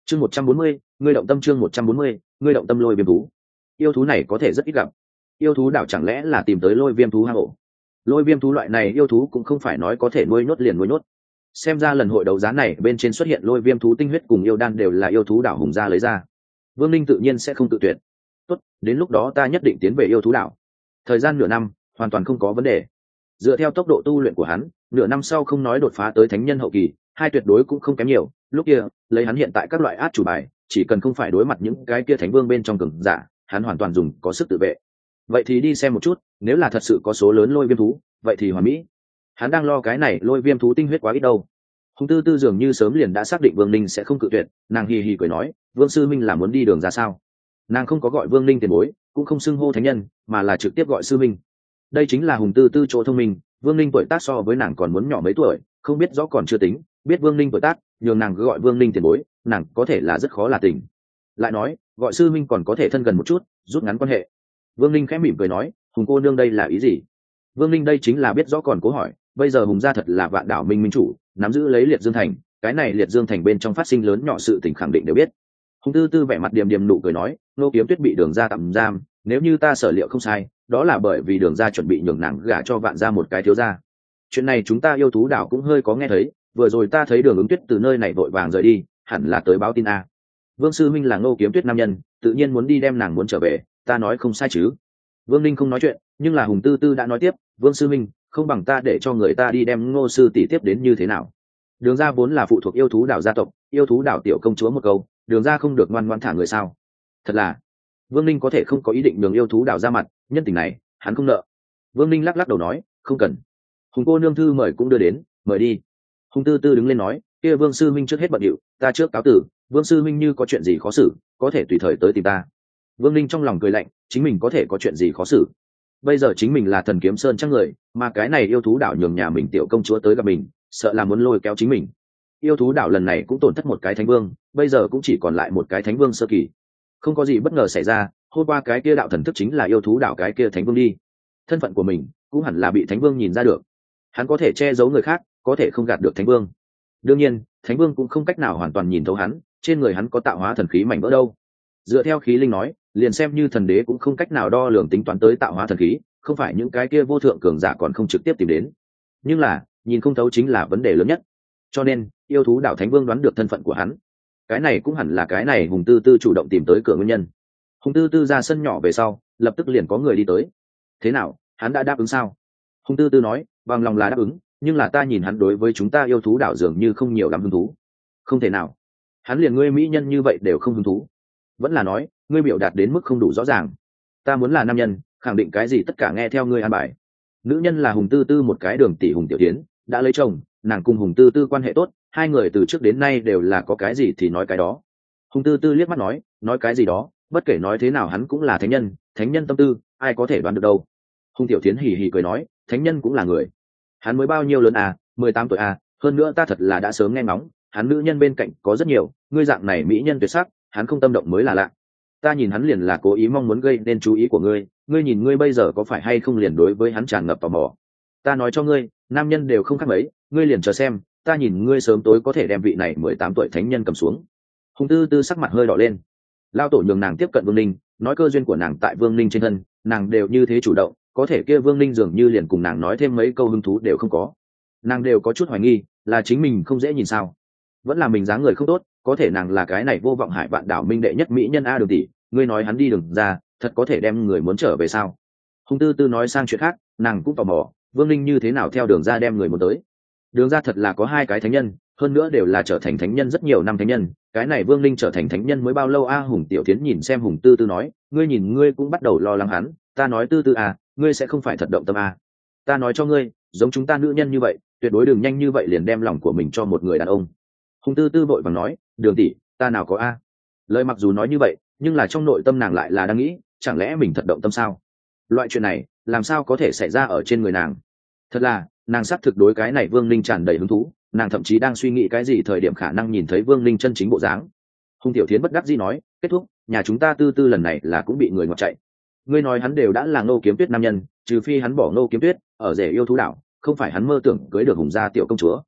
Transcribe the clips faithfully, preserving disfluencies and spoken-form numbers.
chương một trăm bốn mươi ngươi động tâm chương một trăm bốn mươi ngươi động tâm lôi viêm thú. Yêu thú này có thể rất ít gặp. Yêu thú đảo chẳng lẽ là tìm tới lôi viêm thú hang ổ? Lôi viêm thú loại này yêu thú cũng không phải nói có thể nuôi nhốt liền nuôi nhốt. Xem ra lần hội đấu giá này bên trên xuất hiện lôi viêm thú tinh huyết cùng yêu đan đều là yêu thú đảo hùng gia lấy ra. Vương Linh tự nhiên sẽ không tự tuyệt. Tốt, đến lúc đó ta nhất định tiến về yêu thú đảo. Thời gian nửa năm hoàn toàn không có vấn đề. Dựa theo tốc độ tu luyện của hắn, nửa năm sau không nói đột phá tới thánh nhân hậu kỳ, hai tuyệt đối cũng không kém nhiều. Lúc kia lấy hắn hiện tại các loại át chủ bài, chỉ cần không phải đối mặt những cái kia thánh vương bên trong cường giả, hắn hoàn toàn dùng có sức tự vệ. Vậy thì đi xem một chút, nếu là thật sự có số lớn lôi viêm thú, vậy thì hoàn mỹ. Hắn đang lo cái này lôi viêm thú tinh huyết quá ít đâu. Hùng Tư Tư dường như sớm liền đã xác định Vương Ninh sẽ không cự tuyệt, nàng hì hì cười nói, Vương sư minh là muốn đi đường ra sao? Nàng không có gọi Vương Ninh tiền bối, cũng không xưng hô thánh nhân, mà là trực tiếp gọi sư minh. Đây chính là Hùng Tư Tư chỗ thông minh. Vương Ninh tuổi tác so với nàng còn muốn nhỏ mấy tuổi, không biết rõ còn chưa tính, biết Vương Ninh tuổi tác, nhường nàng cứ gọi Vương Ninh tiền bối, nàng có thể là rất khó là tình. Lại nói, gọi sư minh còn có thể thân gần một chút, rút ngắn quan hệ. Vương Ninh khẽ mỉm cười nói, Hùng cô nương đây là ý gì? Vương Ninh đây chính là biết rõ còn cố hỏi, bây giờ Hùng gia thật là vạn đảo minh minh chủ, nắm giữ lấy Liệt Dương thành, cái này Liệt Dương thành bên trong phát sinh lớn nhỏ sự tình khẳng định đều biết. Hùng Tư Tư vẻ mặt điềm điềm nụ cười nói, Nô Kiếm Tuyết bị Đường gia tạm giam, nếu như ta sở liệu không sai, đó là bởi vì Đường gia chuẩn bị nhường nàng gả cho Vạn gia một cái thiếu gia. Chuyện này chúng ta yêu thú đảo cũng hơi có nghe thấy, vừa rồi ta thấy Đường Ứng Tuyết từ nơi này vội vàng rời đi, hẳn là tới báo tin a. Vương sư minh là Ngô Kiếm Tuyết nam nhân, tự nhiên muốn đi đem nàng muốn trở về, ta nói không sai chứ? Vương Ninh không nói chuyện, nhưng là Hùng Tư Tư đã nói tiếp, Vương sư minh, không bằng ta để cho người ta đi đem Ngô sư tỷ tiếp đến như thế nào? Đường gia vốn là phụ thuộc yêu thú đảo gia tộc, yêu thú đảo tiểu công chúa một câu, Đường gia không được ngoan ngoãn thả người sao? Thật là, Vương Ninh có thể không có ý định đường yêu thú đảo ra mặt, nhân tình này, hắn không nợ. Vương Ninh lắc lắc đầu nói, không cần. Hùng cô nương thư mời cũng đưa đến, mời đi. Hùng Tư Tư đứng lên nói, kia Vương sư minh trước hết bận điệu, ta trước cáo tử, Vương sư minh như có chuyện gì khó xử, có thể tùy thời tới tìm ta. Vương Ninh trong lòng cười lạnh, chính mình có thể có chuyện gì khó xử? Bây giờ chính mình là Thần Kiếm Sơn chắc người, mà cái này yêu thú đảo nhường nhà mình tiểu công chúa tới gặp mình, sợ là muốn lôi kéo chính mình. Yêu thú đảo lần này cũng tổn thất một cái thánh vương, bây giờ cũng chỉ còn lại một cái thánh vương sơ kỳ. Không có gì bất ngờ xảy ra, hôm qua cái kia đạo thần thức chính là yêu thú đảo cái kia thánh vương đi. Thân phận của mình cũng hẳn là bị thánh vương nhìn ra được. Hắn có thể che giấu người khác, có thể không gạt được thánh vương. Đương nhiên, thánh vương cũng không cách nào hoàn toàn nhìn thấu hắn, trên người hắn có tạo hóa thần khí mảnh vỡ đâu. Dựa theo khí linh nói, liền xem như thần đế cũng không cách nào đo lường tính toán tới tạo hóa thần khí, không phải những cái kia vô thượng cường giả còn không trực tiếp tìm đến. Nhưng là, nhìn không thấu chính là vấn đề lớn nhất. Cho nên, yêu thú đảo thánh vương đoán được thân phận của hắn. Cái này cũng hẳn là cái này Hùng Tư Tư chủ động tìm tới cửa nguyên nhân. Hùng Tư Tư ra sân nhỏ về sau, lập tức liền có người đi tới. Thế nào, hắn đã đáp ứng sao? Hùng Tư Tư nói, bằng lòng là đáp ứng, nhưng là ta nhìn hắn đối với chúng ta yêu thú đảo dường như không nhiều lắm hứng thú. Không thể nào, hắn liền ngươi mỹ nhân như vậy đều không hứng thú. Vẫn là nói, ngươi biểu đạt đến mức không đủ rõ ràng. Ta muốn là nam nhân, khẳng định cái gì tất cả nghe theo ngươi an bài. Nữ nhân là Hùng Tư Tư một cái Đường tỷ Hùng Tiểu Tiến, đã lấy chồng, nàng cùng Hùng Tư Tư quan hệ tốt, hai người từ trước đến nay đều là có cái gì thì nói cái đó. Hùng Tư Tư liếc mắt nói, nói cái gì đó, bất kể nói thế nào hắn cũng là thánh nhân, thánh nhân tâm tư, ai có thể đoán được đâu. Hùng Tiểu Tiến hì hì cười nói, thánh nhân cũng là người. Hắn mới bao nhiêu lớn à, mười tám tuổi à, hơn nữa ta thật là đã sớm nghe ngóng, hắn nữ nhân bên cạnh có rất nhiều, ngươi dạng này mỹ nhân tuyệt sắc, hắn không tâm động mới là lạ. Ta nhìn hắn liền là cố ý mong muốn gây nên chú ý của ngươi, ngươi nhìn ngươi bây giờ có phải hay không liền đối với hắn tràn ngập tò mò. Ta nói cho ngươi, nam nhân đều không khác mấy, ngươi liền chờ xem, ta nhìn ngươi sớm tối có thể đem vị này mười tám tuổi thánh nhân cầm xuống. Hùng Tư Tư sắc mặt hơi đỏ lên. Lao tổ nhường nàng tiếp cận Vương Ninh, nói cơ duyên của nàng tại Vương Ninh trên thân, nàng đều như thế chủ động, có thể kia Vương Ninh dường như liền cùng nàng nói thêm mấy câu hứng thú đều không có. Nàng đều có chút hoài nghi, là chính mình không dễ nhìn sao? Vẫn là mình dáng người không tốt, có thể nàng là cái này vô vọng hải vạn đảo minh đệ nhất mỹ nhân a Đường tỷ, ngươi nói hắn đi đường ra, thật có thể đem người muốn trở về sao? Hùng Tư Tư nói sang chuyện khác, nàng cũng tò mò, Vương Ninh như thế nào theo đường ra đem người muốn tới? Đường ra thật là có hai cái thánh nhân, hơn nữa đều là trở thành thánh nhân rất nhiều năm thánh nhân, cái này Vương Ninh trở thành thánh nhân mới bao lâu a? Hùng Tiểu Thiến nhìn xem Hùng Tư Tư nói, ngươi nhìn ngươi cũng bắt đầu lo lắng hắn, ta nói Tư Tư à, ngươi sẽ không phải thật động tâm à? Ta nói cho ngươi, giống chúng ta nữ nhân như vậy, tuyệt đối đừng nhanh như vậy liền đem lòng của mình cho một người đàn ông. Hùng Tư Tư vội vàng nói, Đường tỷ, ta nào có a? Lời mặc dù nói như vậy, nhưng là trong nội tâm nàng lại là đang nghĩ, chẳng lẽ mình thật động tâm sao? Loại chuyện này, làm sao có thể xảy ra ở trên người nàng? Thật là, nàng xác thực đối cái này Vương Ninh tràn đầy hứng thú, nàng thậm chí đang suy nghĩ cái gì thời điểm khả năng nhìn thấy Vương Ninh chân chính bộ dáng. Hùng Tiểu Thiến bất đắc dĩ nói, kết thúc, nhà chúng ta Tư Tư lần này là cũng bị người ngọt chạy. Ngươi nói hắn đều đã là Ngô Kiếm Tuyết nam nhân, trừ phi hắn bỏ Ngô Kiếm Tuyết ở rể yêu thú đảo, không phải hắn mơ tưởng cưới được Hùng gia tiểu công chúa.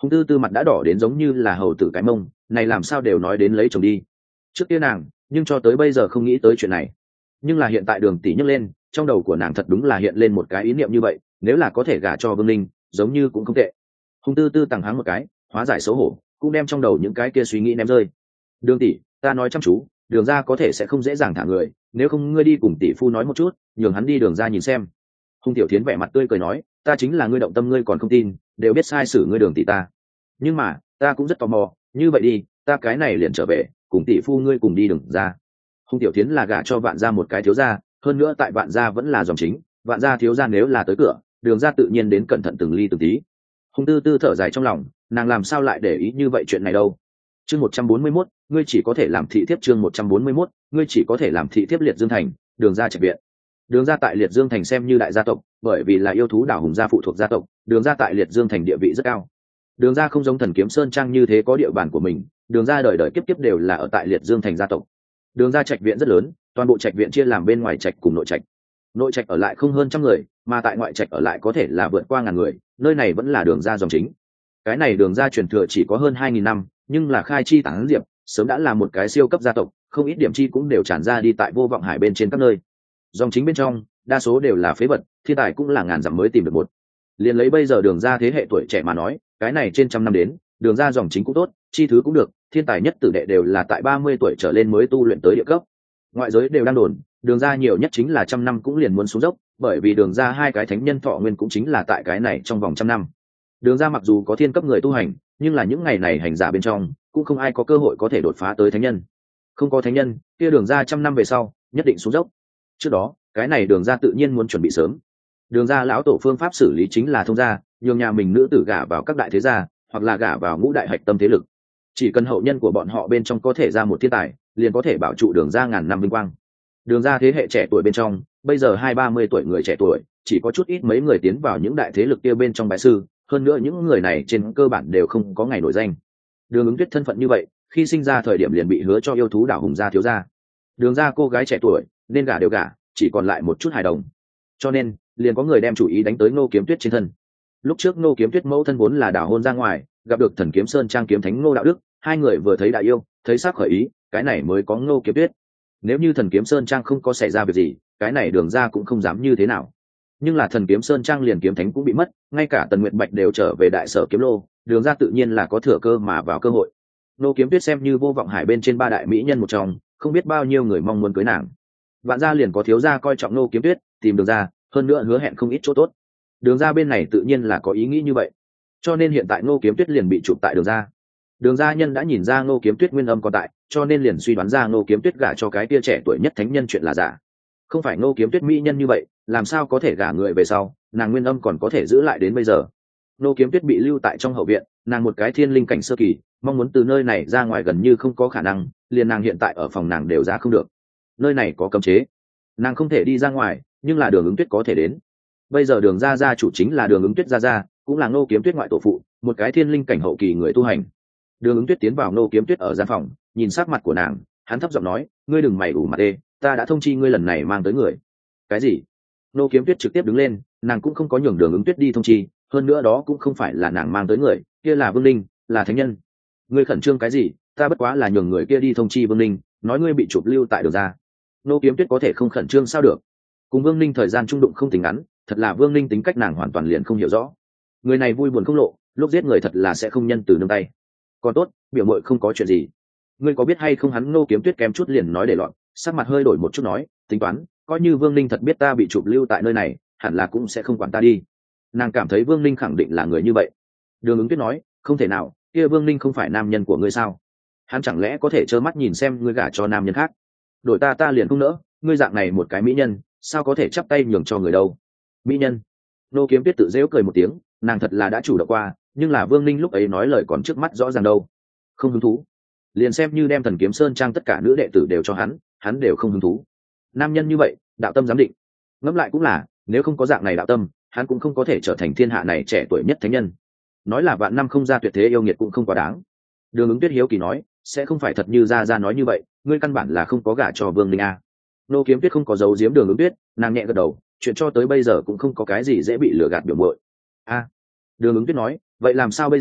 Hùng tư tư mặt đã đỏ đến giống như là hầu tử cái mông, này làm sao đều nói đến lấy chồng đi. Trước kia nàng nhưng cho tới bây giờ không nghĩ tới chuyện này, nhưng là hiện tại Đường tỷ nhấc lên, trong đầu của nàng thật đúng là hiện lên một cái ý niệm như vậy, nếu là có thể gả cho Vương Linh giống như cũng không tệ. Hùng tư tư tằng hắng một cái, hóa giải xấu hổ, cũng đem trong đầu những cái kia suy nghĩ ném rơi. Đường tỷ, ta nói chăm chú, Đường gia có thể sẽ không dễ dàng thả người, nếu không ngươi đi cùng tỷ phu nói một chút, nhường hắn đi Đường gia nhìn xem. Hùng tiểu thiến vẻ mặt tươi cười nói, ta chính là ngươi động tâm, ngươi còn không tin, đều biết sai xử ngươi Đường tỷ ta. Nhưng mà ta cũng rất tò mò, như vậy đi, ta cái này liền trở về, cùng tỷ phu ngươi cùng đi Đường gia. Hùng tiểu thiến là gả cho Vạn gia một cái thiếu gia, hơn nữa tại Vạn gia vẫn là dòng chính, Vạn gia thiếu gia nếu là tới cửa, Đường gia tự nhiên đến cẩn thận từng ly từng tí. Hùng tư tư thở dài trong lòng, nàng làm sao lại để ý như vậy chuyện này đâu. Chương một trăm bốn mươi mốt, ngươi chỉ có thể làm thị thiếp. Chương một trăm bốn mươi mốt, ngươi chỉ có thể làm thị thiếp Liệt Dương thành, Đường gia trạch viện. Đường gia tại Liệt Dương thành xem như đại gia tộc, bởi vì là yêu thú đảo hùng gia phụ thuộc gia tộc, Đường gia tại Liệt Dương thành địa vị rất cao. Đường gia không giống Thần Kiếm Sơn trang như thế có địa bàn của mình, Đường gia đời đời kiếp kiếp đều là ở tại Liệt Dương thành gia tộc. Đường gia trạch viện rất lớn, toàn bộ trạch viện chia làm bên ngoài trạch cùng nội trạch. Nội trạch ở lại không hơn trăm người, mà tại ngoại trạch ở lại có thể là vượt qua ngàn người, nơi này vẫn là Đường gia dòng chính. Cái này Đường gia truyền thừa chỉ có hơn hai nghìn năm, nhưng là khai chi tán diệp, sớm đã là một cái siêu cấp gia tộc, không ít điểm chi cũng đều tràn ra đi tại Vô Vọng Hải bên trên các nơi. Dòng chính bên trong, đa số đều là phế vật, thiên tài cũng là ngàn dặm mới tìm được một. Liền lấy bây giờ Đường gia thế hệ tuổi trẻ mà nói, cái này trên trăm năm đến, Đường gia dòng chính cũng tốt, chi thứ cũng được, thiên tài nhất tử đệ đều là tại ba mươi tuổi trở lên mới tu luyện tới địa cấp. Ngoại giới đều đang đồn, Đường gia nhiều nhất chính là trăm năm cũng liền muốn xuống dốc, bởi vì Đường gia hai cái thánh nhân thọ nguyên cũng chính là tại cái này trong vòng trăm năm. Đường gia mặc dù có thiên cấp người tu hành, nhưng là những ngày này hành giả bên trong cũng không ai có cơ hội có thể đột phá tới thánh nhân. Không có thánh nhân, kia Đường gia trăm năm về sau nhất định xuống dốc. Trước đó, cái này Đường gia tự nhiên muốn chuẩn bị sớm. Đường gia lão tổ phương pháp xử lý chính là thông gia, nhường nhà mình nữ tử gả vào các đại thế gia, hoặc là gả vào ngũ đại hạch tâm thế lực. Chỉ cần hậu nhân của bọn họ bên trong có thể ra một thiên tài, liền có thể bảo trụ Đường gia ngàn năm vinh quang. Đường gia thế hệ trẻ tuổi bên trong, bây giờ hai ba mươi tuổi người trẻ tuổi, chỉ có chút ít mấy người tiến vào những đại thế lực kia bên trong bái sư, hơn nữa những người này trên cơ bản đều không có ngày nổi danh. Đường Ứng Tuyết thân phận như vậy, khi sinh ra thời điểm liền bị hứa cho yêu thú đảo hùng gia thiếu gia. Đường gia cô gái trẻ tuổi nên gả đều gả, chỉ còn lại một chút hài đồng, cho nên liền có người đem chủ ý đánh tới Ngô Kiếm Tuyết trên thân. Lúc trước Ngô Kiếm Tuyết mẫu thân vốn là đảo hôn ra ngoài, gặp được Thần Kiếm Sơn trang kiếm thánh Ngô Đạo Đức, hai người vừa thấy đại yêu, thấy sắc khởi ý, cái này mới có Ngô Kiếm Tuyết. Nếu như Thần Kiếm Sơn trang không có xảy ra việc gì, cái này Đường gia cũng không dám như thế nào. Nhưng là Thần Kiếm Sơn trang liền kiếm thánh cũng bị mất, ngay cả Tần Nguyệt Bạch đều trở về đại sở kiếm lô, Đường gia tự nhiên là có thừa cơ mà vào cơ hội. Ngô Kiếm Tuyết xem như Vô Vọng Hải bên trên ba đại mỹ nhân một trong, không biết bao nhiêu người mong muốn cưới nàng. Vạn gia liền có thiếu gia coi trọng Ngô Kiếm Tuyết, tìm Đường gia, hơn nữa hứa hẹn không ít chỗ tốt. Đường gia bên này tự nhiên là có ý nghĩ như vậy, cho nên hiện tại Ngô Kiếm Tuyết liền bị chụp tại Đường gia. Đường gia nhân đã nhìn ra Ngô Kiếm Tuyết nguyên âm còn tại, cho nên liền suy đoán ra Ngô Kiếm Tuyết gả cho cái tia trẻ tuổi nhất thánh nhân chuyện là giả. Không phải Ngô Kiếm Tuyết mỹ nhân như vậy, làm sao có thể gả người về sau, nàng nguyên âm còn có thể giữ lại đến bây giờ. Ngô Kiếm Tuyết bị lưu tại trong hậu viện, nàng một cái thiên linh cảnh sơ kỳ, mong muốn từ nơi này ra ngoài gần như không có khả năng, liền nàng hiện tại ở phòng nàng đều ra không được. Nơi này có cấm chế, nàng không thể đi ra ngoài, nhưng là Đường Ứng Tuyết có thể đến. Bây giờ Đường gia gia chủ chính là Đường Ứng Tuyết gia gia, cũng là Ngô Kiếm Tuyết ngoại tổ phụ, một cái thiên linh cảnh hậu kỳ người tu hành. Đường Ứng Tuyết tiến vào Ngô Kiếm Tuyết ở gian phòng, nhìn sắc mặt của nàng, hắn thấp giọng nói, ngươi đừng mày ủ mặt đê, ta đã thông chi ngươi lần này mang tới người. Cái gì? Ngô Kiếm Tuyết trực tiếp đứng lên, nàng cũng không có nhường Đường Ứng Tuyết đi thông chi, hơn nữa đó cũng không phải là nàng mang tới người, kia là Vương Linh, là thánh nhân. Ngươi khẩn trương cái gì? Ta bất quá là nhường người kia đi thông chi Vương Linh, nói ngươi bị chụp lưu tại Đường gia. Ngô Kiếm Tuyết có thể không khẩn trương sao được? Cùng Vương Linh thời gian trung đụng không tính ngắn, thật là Vương Linh tính cách nàng hoàn toàn liền không hiểu rõ. Người này vui buồn không lộ, lúc giết người thật là sẽ không nhân từ nương tay. Còn tốt, biểu muội không có chuyện gì. Ngươi có biết hay không, hắn Ngô Kiếm Tuyết kém chút liền nói để loạn, sắc mặt hơi đổi một chút nói, tính toán, coi như Vương Linh thật biết ta bị chụp lưu tại nơi này, hẳn là cũng sẽ không quản ta đi. Nàng cảm thấy Vương Linh khẳng định là người như vậy. Đường Ứng Tuyết nói, không thể nào, kia Vương Linh không phải nam nhân của ngươi sao? Hắn chẳng lẽ có thể trơ mắt nhìn xem ngươi gả cho nam nhân khác? Đổi ta ta liền không nỡ, ngươi dạng này một cái mỹ nhân, sao có thể chắp tay nhường cho người đâu? Mỹ nhân? Ngô Kiếm Tuyết tự giễu cười một tiếng, nàng thật là đã chủ động qua, nhưng là Vương Linh lúc ấy nói lời còn trước mắt rõ ràng đâu. Không hứng thú. Liền xem như đem Thần Kiếm Sơn trang tất cả nữ đệ tử đều cho hắn, hắn đều không hứng thú. Nam nhân như vậy, đạo tâm giám định. Ngẫm lại cũng là, nếu không có dạng này đạo tâm, hắn cũng không có thể trở thành thiên hạ này trẻ tuổi nhất thánh nhân. Nói là vạn năm không ra tuyệt thế yêu nghiệt cũng không quá đáng. Đường Ứng Tuyết hiếu kỳ nói, sẽ không phải thật như gia gia nói như vậy, ngươi căn bản là không có gả cho Vương Linh a. Ngô Kiếm Tuyết không có giấu giếm Đường Ứng Tuyết, nàng nhẹ gật đầu, chuyện cho tới bây giờ cũng không có cái gì dễ bị lừa gạt biểu muội. A. Đường Ứng Tuyết nói, vậy làm sao bây giờ,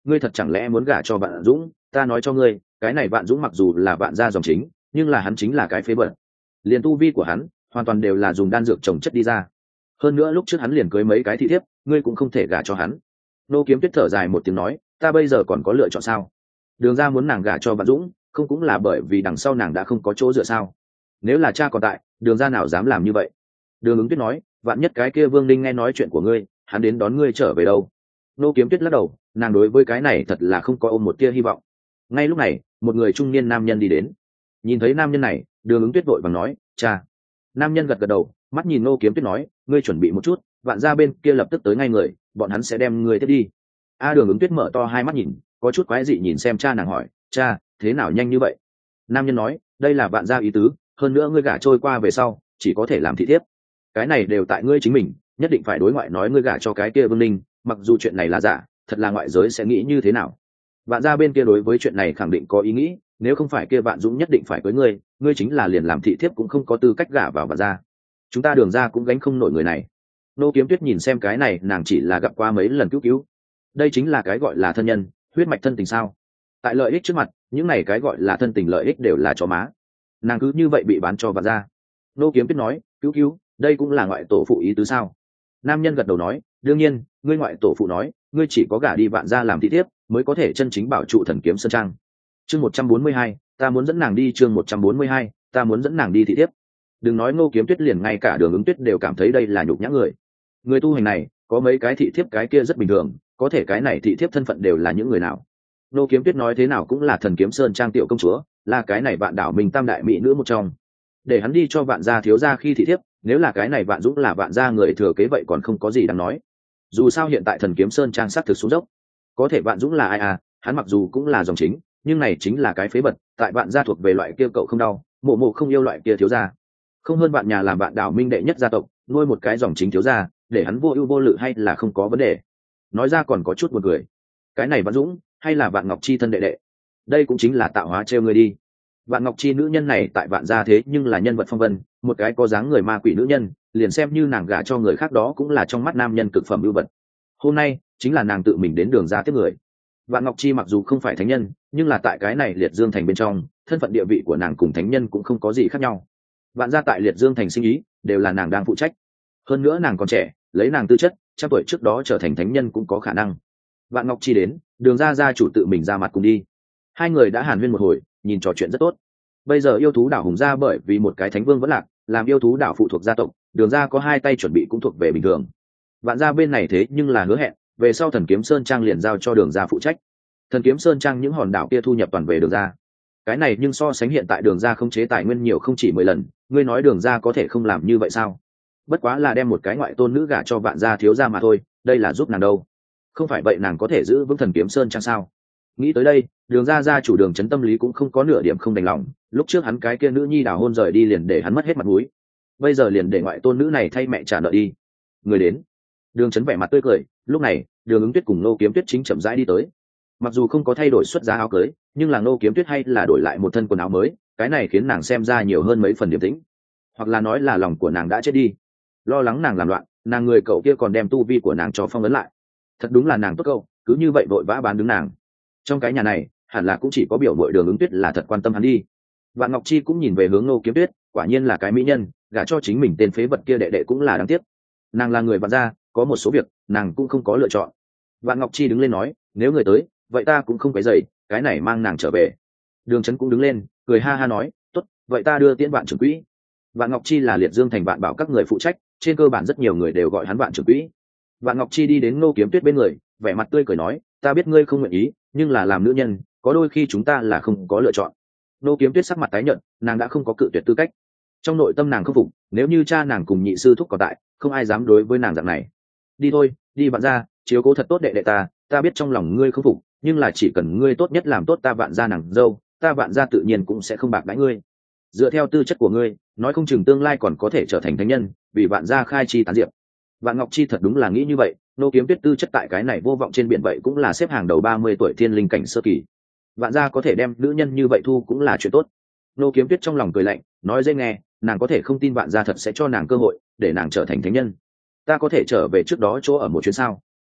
ngươi thật chẳng lẽ muốn gả cho Vạn Dũng? Ta nói cho ngươi, cái này Vạn Dũng mặc dù là Vạn gia dòng chính, nhưng là hắn chính là cái phế vật. Liền tu vi của hắn hoàn toàn đều là dùng đan dược trồng chất đi ra. Hơn nữa lúc trước hắn liền cưới mấy cái thị thiếp, ngươi cũng không thể gả cho hắn. Nô Kiếm Tuyết thở dài một tiếng nói, ta bây giờ còn có lựa chọn sao? Đường ra muốn nàng gả cho Vạn Dũng, không cũng là bởi vì đằng sau nàng đã không có chỗ dựa sao? Nếu là cha còn tại, đường ra nào dám làm như vậy? Đường Ứng Tuyết nói, vạn nhất cái kia Vương Ninh nghe nói chuyện của ngươi, hắn đến đón ngươi trở về đâu? Nô Kiếm Tuyết lắc đầu, nàng đối với cái này thật là không có ôm một tia hy vọng. Ngay lúc này, một người trung niên nam nhân đi đến. Nhìn thấy nam nhân này, Đường Ứng Tuyết vội vàng nói, cha. Nam nhân gật gật đầu, mắt nhìn Nô Kiếm Tuyết nói, ngươi chuẩn bị một chút, vạn gia bên kia lập tức tới ngay người, bọn hắn sẽ đem ngươi tiếp đi. A Đường Ứng Tuyết mở to hai mắt nhìn, có chút quái dị nhìn xem cha nàng hỏi, cha, thế nào nhanh như vậy? Nam nhân nói, đây là vạn gia ý tứ, hơn nữa ngươi gả trôi qua về sau, chỉ có thể làm thị thiếp. Cái này đều tại ngươi chính mình, nhất định phải đối ngoại nói ngươi gả cho cái kia Vương Ninh, mặc dù chuyện này là giả, thật là ngoại giới sẽ nghĩ như thế nào? Vạn gia bên kia đối với chuyện này khẳng định có ý nghĩ, nếu không phải kia Vạn Dũng nhất định phải cưới ngươi, ngươi chính là liền làm thị thiếp cũng không có tư cách gả vào Vạn gia. Chúng ta Đường gia cũng gánh không nổi người này. Nô Kiếm Tuyết nhìn xem cái này, nàng chỉ là gặp qua mấy lần cứu cứu. Đây chính là cái gọi là thân nhân, huyết mạch thân tình sao? Tại lợi ích trước mặt, những này cái gọi là thân tình lợi ích đều là chó má. Nàng cứ như vậy bị bán cho Vạn gia. Nô Kiếm Tuyết nói, cứu cứu, đây cũng là ngoại tổ phụ ý tứ sao? Nam nhân gật đầu nói, đương nhiên, ngươi ngoại tổ phụ nói, ngươi chỉ có gả đi Vạn gia làm thị thiếp mới có thể chân chính bảo trụ Thần Kiếm Sơn Trang. Chương một trăm bốn mươi hai, ta muốn dẫn nàng đi. Chương một trăm bốn mươi hai, ta muốn dẫn nàng đi thị thiếp. Đừng nói Ngô Kiếm Tuyết, liền ngay cả Đường Ứng Tuyết đều cảm thấy đây là nhục nhã người. Người tu hành này, có mấy cái thị thiếp cái kia rất bình thường, có thể cái này thị thiếp thân phận đều là những người nào? Ngô Kiếm Tuyết nói thế nào cũng là Thần Kiếm Sơn Trang tiểu công chúa, là cái này Vạn đảo mình tam đại mỹ nữ một trong. Để hắn đi cho Vạn gia thiếu gia khi thị thiếp, nếu là cái này Vạn Dũng là Vạn gia người thừa kế vậy còn không có gì đáng nói. Dù sao hiện tại Thần Kiếm Sơn Trang sát thực xuống dốc, có thể Vạn Dũng là ai à? Hắn mặc dù cũng là dòng chính, nhưng này chính là cái phế bật, tại Vạn gia thuộc về loại kia cậu không đau, mộ mộ không yêu loại kia thiếu gia. Không hơn Vạn nhà làm Vạn đảo minh đệ nhất gia tộc, nuôi một cái dòng chính thiếu gia, để hắn vô ưu vô lự hay là không có vấn đề. Nói ra còn có chút buồn cười. Cái này Vạn Dũng hay là Vạn Ngọc Chi thân đệ đệ? Đây cũng chính là tạo hóa trêu người đi. Vạn Ngọc Chi nữ nhân này tại Vạn gia thế nhưng là nhân vật phong vân, một cái có dáng người ma quỷ nữ nhân, liền xem như nàng gả cho người khác đó cũng là trong mắt nam nhân cực phẩm ưu vật. Hôm nay chính là nàng tự mình đến Đường gia tiếp người. Vạn Ngọc Chi mặc dù không phải thánh nhân, nhưng là tại cái này Liệt Dương thành bên trong, thân phận địa vị của nàng cùng thánh nhân cũng không có gì khác nhau. Vạn gia tại Liệt Dương thành sinh ý đều là nàng đang phụ trách. Hơn nữa nàng còn trẻ, lấy nàng tư chất, trăm tuổi trước đó trở thành thánh nhân cũng có khả năng. Vạn Ngọc Chi đến, Đường gia gia chủ tự mình ra mặt cùng đi. Hai người đã hàn huyên một hồi, nhìn trò chuyện rất tốt. Bây giờ yêu thú đảo Hùng gia bởi vì một cái thánh vương vẫn lạc, làm yêu thú đảo phụ thuộc gia tộc, Đường gia có hai tay chuẩn bị cũng thuộc về bình thường. Vạn gia bên này thế nhưng là hứa hẹn, về sau Thần Kiếm Sơn Trang liền giao cho Đường gia phụ trách. Thần Kiếm Sơn Trang những hòn đảo kia thu nhập toàn về Đường gia. Cái này nhưng so sánh hiện tại Đường gia không chế tài nguyên nhiều không chỉ mười lần, ngươi nói Đường gia có thể không làm như vậy sao? Bất quá là đem một cái ngoại tôn nữ gả cho Vạn gia thiếu gia mà thôi, đây là giúp nàng đâu. Không phải vậy nàng có thể giữ vững Thần Kiếm Sơn Trang sao? Nghĩ tới đây, Đường gia gia chủ Đường Chấn tâm lý cũng không có nửa điểm không đành lòng, lúc trước hắn cái kia nữ nhi đào hôn rời đi liền để hắn mất hết mặt mũi, bây giờ liền để ngoại tôn nữ này thay mẹ trả nợ đi. Người đến. Đường Chấn vẻ mặt tươi cười, lúc này Đường Ứng Tuyết cùng Nô Kiếm Tuyết chính chậm rãi đi tới. Mặc dù không có thay đổi xuất giá áo cưới, nhưng là Nô Kiếm Tuyết hay là đổi lại một thân quần áo mới, cái này khiến nàng xem ra nhiều hơn mấy phần điềm tĩnh, hoặc là nói là lòng của nàng đã chết đi. Lo lắng nàng làm loạn, nàng người cậu kia còn đem tu vi của nàng cho phong ấn lại. Thật đúng là nàng tốt câu, cứ như vậy vội vã bán đứng nàng. Trong cái nhà này hẳn là cũng chỉ có biểu muội Đường Ứng Tuyết là thật quan tâm hắn đi. Vạn Ngọc Chi cũng nhìn về hướng Nô Kiếm Tuyết, quả nhiên là cái mỹ nhân, gả cho chính mình tên phế vật kia đệ đệ cũng là đáng tiếc. Nàng là người Vạn gia, có một số việc nàng cũng không có lựa chọn. Vạn Ngọc Chi đứng lên nói, nếu người tới vậy ta cũng không phải dậy, cái này mang nàng trở về. Đường Chấn cũng đứng lên cười ha ha nói, tốt, vậy ta đưa tiễn Vạn trưởng quỹ. Vạn Ngọc Chi là Liệt Dương thành Vạn bảo các người phụ trách, trên cơ bản rất nhiều người đều gọi hắn Vạn trưởng quỹ. Vạn Ngọc Chi đi đến Nô Kiếm Tuyết bên người, vẻ mặt tươi cười nói, ta biết ngươi không nguyện ý, nhưng là làm nữ nhân có đôi khi chúng ta là không có lựa chọn. Nô Kiếm Tuyết sắc mặt tái nhợt, nàng đã không có cự tuyệt tư cách. Trong nội tâm nàng không phục, nếu như cha nàng cùng nhị sư thúc còn tại, không ai dám đối với nàng dạng này. Đi thôi, đi Vạn gia, chiếu cố thật tốt đệ đệ ta, ta biết trong lòng ngươi không phục, nhưng là chỉ cần ngươi tốt nhất làm tốt ta Vạn gia nàng dâu, ta Vạn gia tự nhiên cũng sẽ không bạc đãi ngươi. Dựa theo tư chất của ngươi, nói không chừng tương lai còn có thể trở thành thánh nhân, vì Vạn gia khai chi tán diệp. Vạn Ngọc Chi thật đúng là nghĩ như vậy, Nô Kiếm Tuyết tư chất tại cái này vô vọng trên biển vậy cũng là xếp hàng đầu ba mươi tuổi thiên linh cảnh sơ kỳ. Vạn gia có thể đem nữ nhân như vậy thu cũng là chuyện tốt. Nô Kiếm Tuyết trong lòng cười lạnh, nói dễ nghe, nàng có thể không tin Vạn gia thật sẽ cho nàng cơ hội để nàng trở thành thánh nhân. Ta có thể trở về trước đó chỗ ở một chuyến sao?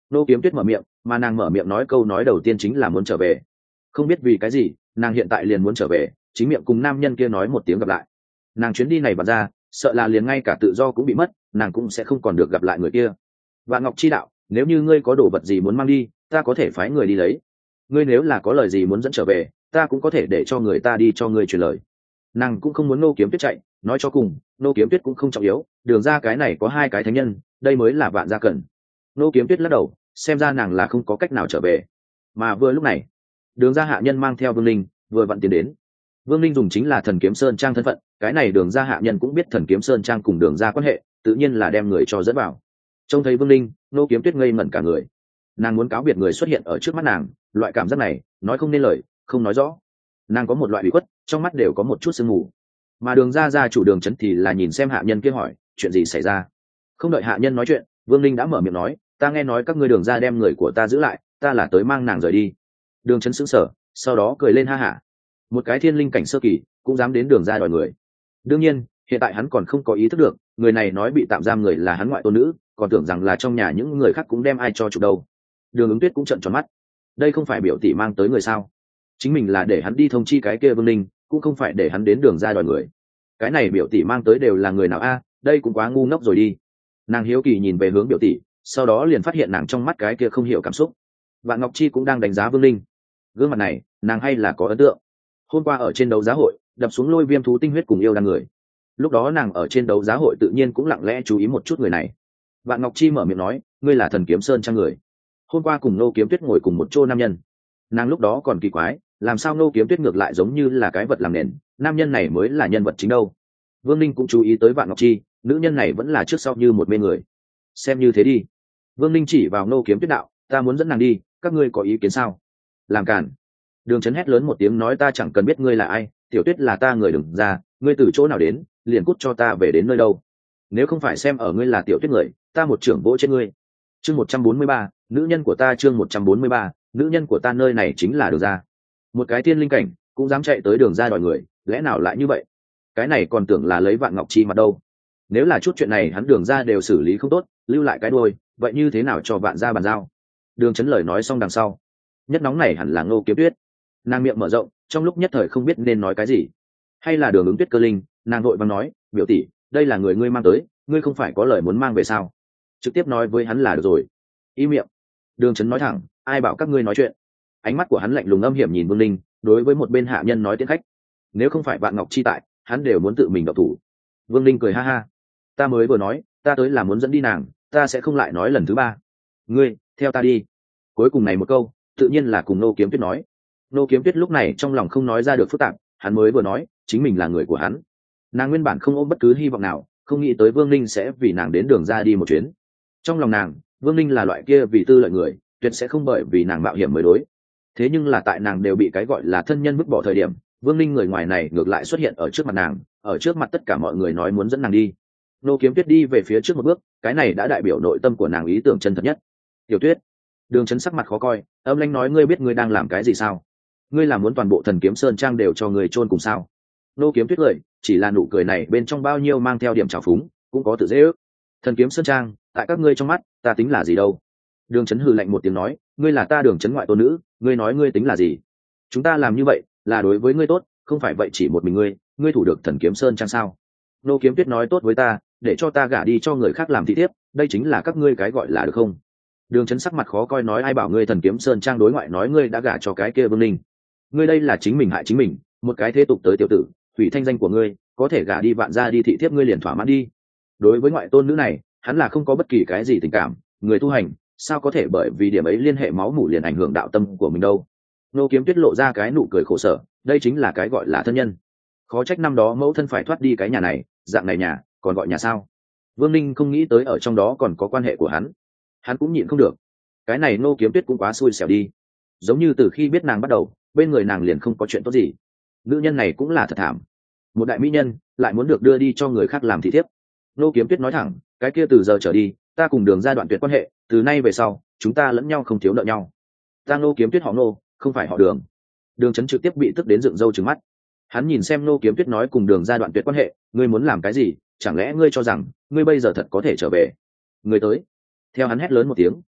Nô Kiếm Tuyết mở miệng, mà nàng mở miệng nói câu nói đầu tiên chính là muốn trở về. Không biết vì cái gì, nàng hiện tại liền muốn trở về, chính miệng cùng nam nhân kia nói một tiếng gặp lại. Nàng chuyến đi này bật ra, sợ là liền ngay cả tự do cũng bị mất, nàng cũng sẽ không còn được gặp lại người kia. Vạn Ngọc chi đạo, nếu như ngươi có đồ vật gì muốn mang đi, ta có thể phái người đi lấy. Ngươi nếu là có lời gì muốn dẫn trở về, ta cũng có thể để cho người ta đi cho ngươi truyền lời. Nàng cũng không muốn Nô Kiếm Tuyết chạy, nói cho cùng, Nô Kiếm Tuyết cũng không trọng yếu, đường ra cái này có hai cái thánh nhân, đây mới là vạn gia cần. Nô Kiếm Tuyết lắc đầu, xem ra nàng là không có cách nào trở về. Mà vừa lúc này, đường ra hạ nhân mang theo Vương Linh vừa vặn tiến đến. Vương Linh dùng chính là Thần Kiếm Sơn Trang thân phận, cái này đường ra hạ nhân cũng biết Thần Kiếm Sơn Trang cùng đường ra quan hệ, tự nhiên là đem người cho dẫn vào. Trông thấy Vương Linh, Nô Kiếm Tuyết ngây ngẩn cả người. Nàng muốn cáo biệt người xuất hiện ở trước mắt nàng, loại cảm giác này nói không nên lời, không nói rõ. Nàng có một loại bị khuất, trong mắt đều có một chút sương mù. Mà đường ra ra chủ đường trấn thì là nhìn xem hạ nhân kia hỏi chuyện gì xảy ra. Không đợi hạ nhân nói chuyện, Vương Linh đã mở miệng nói, ta nghe nói các ngươi đường ra đem người của ta giữ lại, ta là tới mang nàng rời đi. Đường trấn sững sờ, sau đó cười lên ha hả. Một cái thiên linh cảnh sơ kỳ cũng dám đến đường ra đòi người. Đương nhiên hiện tại hắn còn không có ý thức được người này nói bị tạm giam người là hắn ngoại tôn nữ, còn tưởng rằng là trong nhà những người khác cũng đem ai cho chụp đâu. Đường Ứng Tuyết cũng trợn tròn mắt, đây không phải biểu tỷ mang tới người sao? Chính mình là để hắn đi thông chi cái kia Vương Linh, cũng không phải để hắn đến đường ra đòi người. Cái này biểu tỷ mang tới đều là người nào a? Đây cũng quá ngu ngốc rồi đi. Nàng hiếu kỳ nhìn về hướng biểu tỷ, sau đó liền phát hiện nàng trong mắt cái kia không hiểu cảm xúc. Vạn Ngọc Chi cũng đang đánh giá Vương Linh, gương mặt này nàng hay là có ấn tượng. Hôm qua ở trên đấu giá hội đập xuống lôi viêm thú tinh huyết cùng yêu đan người, lúc đó nàng ở trên đấu giá hội tự nhiên cũng lặng lẽ chú ý một chút người này. Vạn Ngọc Chi mở miệng nói, ngươi là Thần Kiếm Sơn Trang người, hôm qua cùng Nô Kiếm Tuyết ngồi cùng một chỗ nam nhân. Nàng lúc đó còn kỳ quái, làm sao Nô Kiếm Tuyết ngược lại giống như là cái vật làm nền, nam nhân này mới là nhân vật chính đâu. Vương Linh cũng chú ý tới Vạn Ngọc Chi, nữ nhân này vẫn là trước sau như một mê người. Xem như thế đi. Vương Linh chỉ vào Nô Kiếm Tuyết đạo, ta muốn dẫn nàng đi, các ngươi có ý kiến sao? Làm cản. Đường Trấn hét lớn một tiếng nói, ta chẳng cần biết ngươi là ai, Tiểu Tuyết là ta người đừng ra, ngươi từ chỗ nào đến, liền cút cho ta về đến nơi đâu. Nếu không phải xem ở ngươi là Tiểu Tuyết người, ta một trưởng vỗ trên ngươi. Chương một trăm bốn mươi ba, nữ nhân của ta, chương một trăm bốn mươi ba, nữ nhân của ta, nơi này chính là đường ra. Một cái tiên linh cảnh cũng dám chạy tới đường ra đòi người, lẽ nào lại như vậy? Cái này còn tưởng là lấy Vạn Ngọc Chi mặt đâu. Nếu là chút chuyện này hắn đường ra đều xử lý không tốt, lưu lại cái đuôi, vậy như thế nào cho Vạn gia bàn giao? Đường Trấn lời nói xong đằng sau, nhất nóng này hẳn là Ngô Kiếm Tuyết. Nàng miệng mở rộng, trong lúc nhất thời không biết nên nói cái gì. Hay là Đường Ứng Tuyết cơ linh, nàng vội vàng nói, biểu tỷ, đây là người ngươi mang tới, ngươi không phải có lời muốn mang về sao? Trực tiếp nói với hắn là được rồi. Ý miệng. Đường Trấn nói thẳng, ai bảo các ngươi nói chuyện? Ánh mắt của hắn lạnh lùng âm hiểm nhìn Vương Linh, đối với một bên hạ nhân nói tiến khách. Nếu không phải Vạn Ngọc Chi tại, hắn đều muốn tự mình động thủ. Vương Linh cười ha ha, ta mới vừa nói, ta tới là muốn dẫn đi nàng, ta sẽ không lại nói lần thứ ba. Ngươi, theo ta đi. Cuối cùng này một câu, tự nhiên là cùng Nô Kiếm Tuyết nói. Nô Kiếm Tuyết lúc này trong lòng không nói ra được phức tạp, hắn mới vừa nói, chính mình là người của hắn. Nàng nguyên bản không ôm bất cứ hy vọng nào, không nghĩ tới Vương Linh sẽ vì nàng đến đường ra đi một chuyến. Trong lòng nàng, Vương Linh là loại kia vì tư lợi người, tuyệt sẽ không bởi vì nàng mạo hiểm mới đối. Thế nhưng là tại nàng đều bị cái gọi là thân nhân vứt bỏ thời điểm, Vương Linh người ngoài này ngược lại xuất hiện ở trước mặt nàng, ở trước mặt tất cả mọi người nói muốn dẫn nàng đi. Nô Kiếm Tuyết đi về phía trước một bước, cái này đã đại biểu nội tâm của nàng ý tưởng chân thật nhất. Tiểu Tuyết. Đường Trấn sắc mặt khó coi, âm lãnh nói, ngươi biết ngươi đang làm cái gì sao? Ngươi là muốn toàn bộ Thần Kiếm Sơn Trang đều cho người chôn cùng sao? Nô Kiếm Tuyết cười, chỉ là nụ cười này bên trong bao nhiêu mang theo điểm trào phúng, cũng có tự dễ ước. Thần Kiếm Sơn Trang, tại các ngươi trong mắt, ta tính là gì đâu? Đường Trấn hừ lạnh một tiếng nói, ngươi là ta Đường Trấn ngoại tôn nữ, ngươi nói ngươi tính là gì? Chúng ta làm như vậy là đối với ngươi tốt, không phải vậy chỉ một mình ngươi, ngươi thủ được Thần Kiếm Sơn Trang sao? Nô Kiếm Tuyết nói tốt với ta, để cho ta gả đi cho người khác làm thị thiếp, đây chính là các ngươi cái gọi là được không? Đường Trấn sắc mặt khó coi nói, ai bảo ngươi Thần Kiếm Sơn Trang đối ngoại nói ngươi đã gả cho cái kia Vương Linh? Ngươi đây là chính mình hại chính mình, một cái thế tục tới tiểu tử, hủy thanh danh của ngươi, có thể gả đi Vạn gia đi thị thiếp ngươi liền thỏa mãn đi. Đối với ngoại tôn nữ này, hắn là không có bất kỳ cái gì tình cảm, người tu hành, sao có thể bởi vì điểm ấy liên hệ máu mủ liền ảnh hưởng đạo tâm của mình đâu. Nô Kiếm Tuyết lộ ra cái nụ cười khổ sở, đây chính là cái gọi là thân nhân. Khó trách năm đó mẫu thân phải thoát đi cái nhà này, dạng này nhà, còn gọi nhà sao? Vương Ninh không nghĩ tới ở trong đó còn có quan hệ của hắn. Hắn cũng nhịn không được. Cái này Nô Kiếm Tuyết cũng quá xui xẻo đi. Giống như từ khi biết nàng bắt đầu, bên người nàng liền không có chuyện tốt gì. Nữ nhân này cũng là thật thảm. Một đại mỹ nhân, lại muốn được đưa đi cho người khác làm thị thiếp. Nô Kiếm Tuyết nói thẳng, cái kia từ giờ trở đi, ta cùng Đường gia đoạn tuyệt quan hệ, từ nay về sau, chúng ta lẫn nhau không thiếu nợ nhau. Ta Nô Kiếm Tuyết họ Nô, không phải họ Đường. Đường Chấn trực tiếp bị tức đến dựng râu trừng mắt. Hắn nhìn xem Nô Kiếm Tuyết nói cùng Đường gia đoạn tuyệt quan hệ, ngươi muốn làm cái gì? Chẳng lẽ ngươi cho rằng ngươi bây giờ thật có thể trở về? Ngươi tới. Theo hắn hét lớn một tiếng,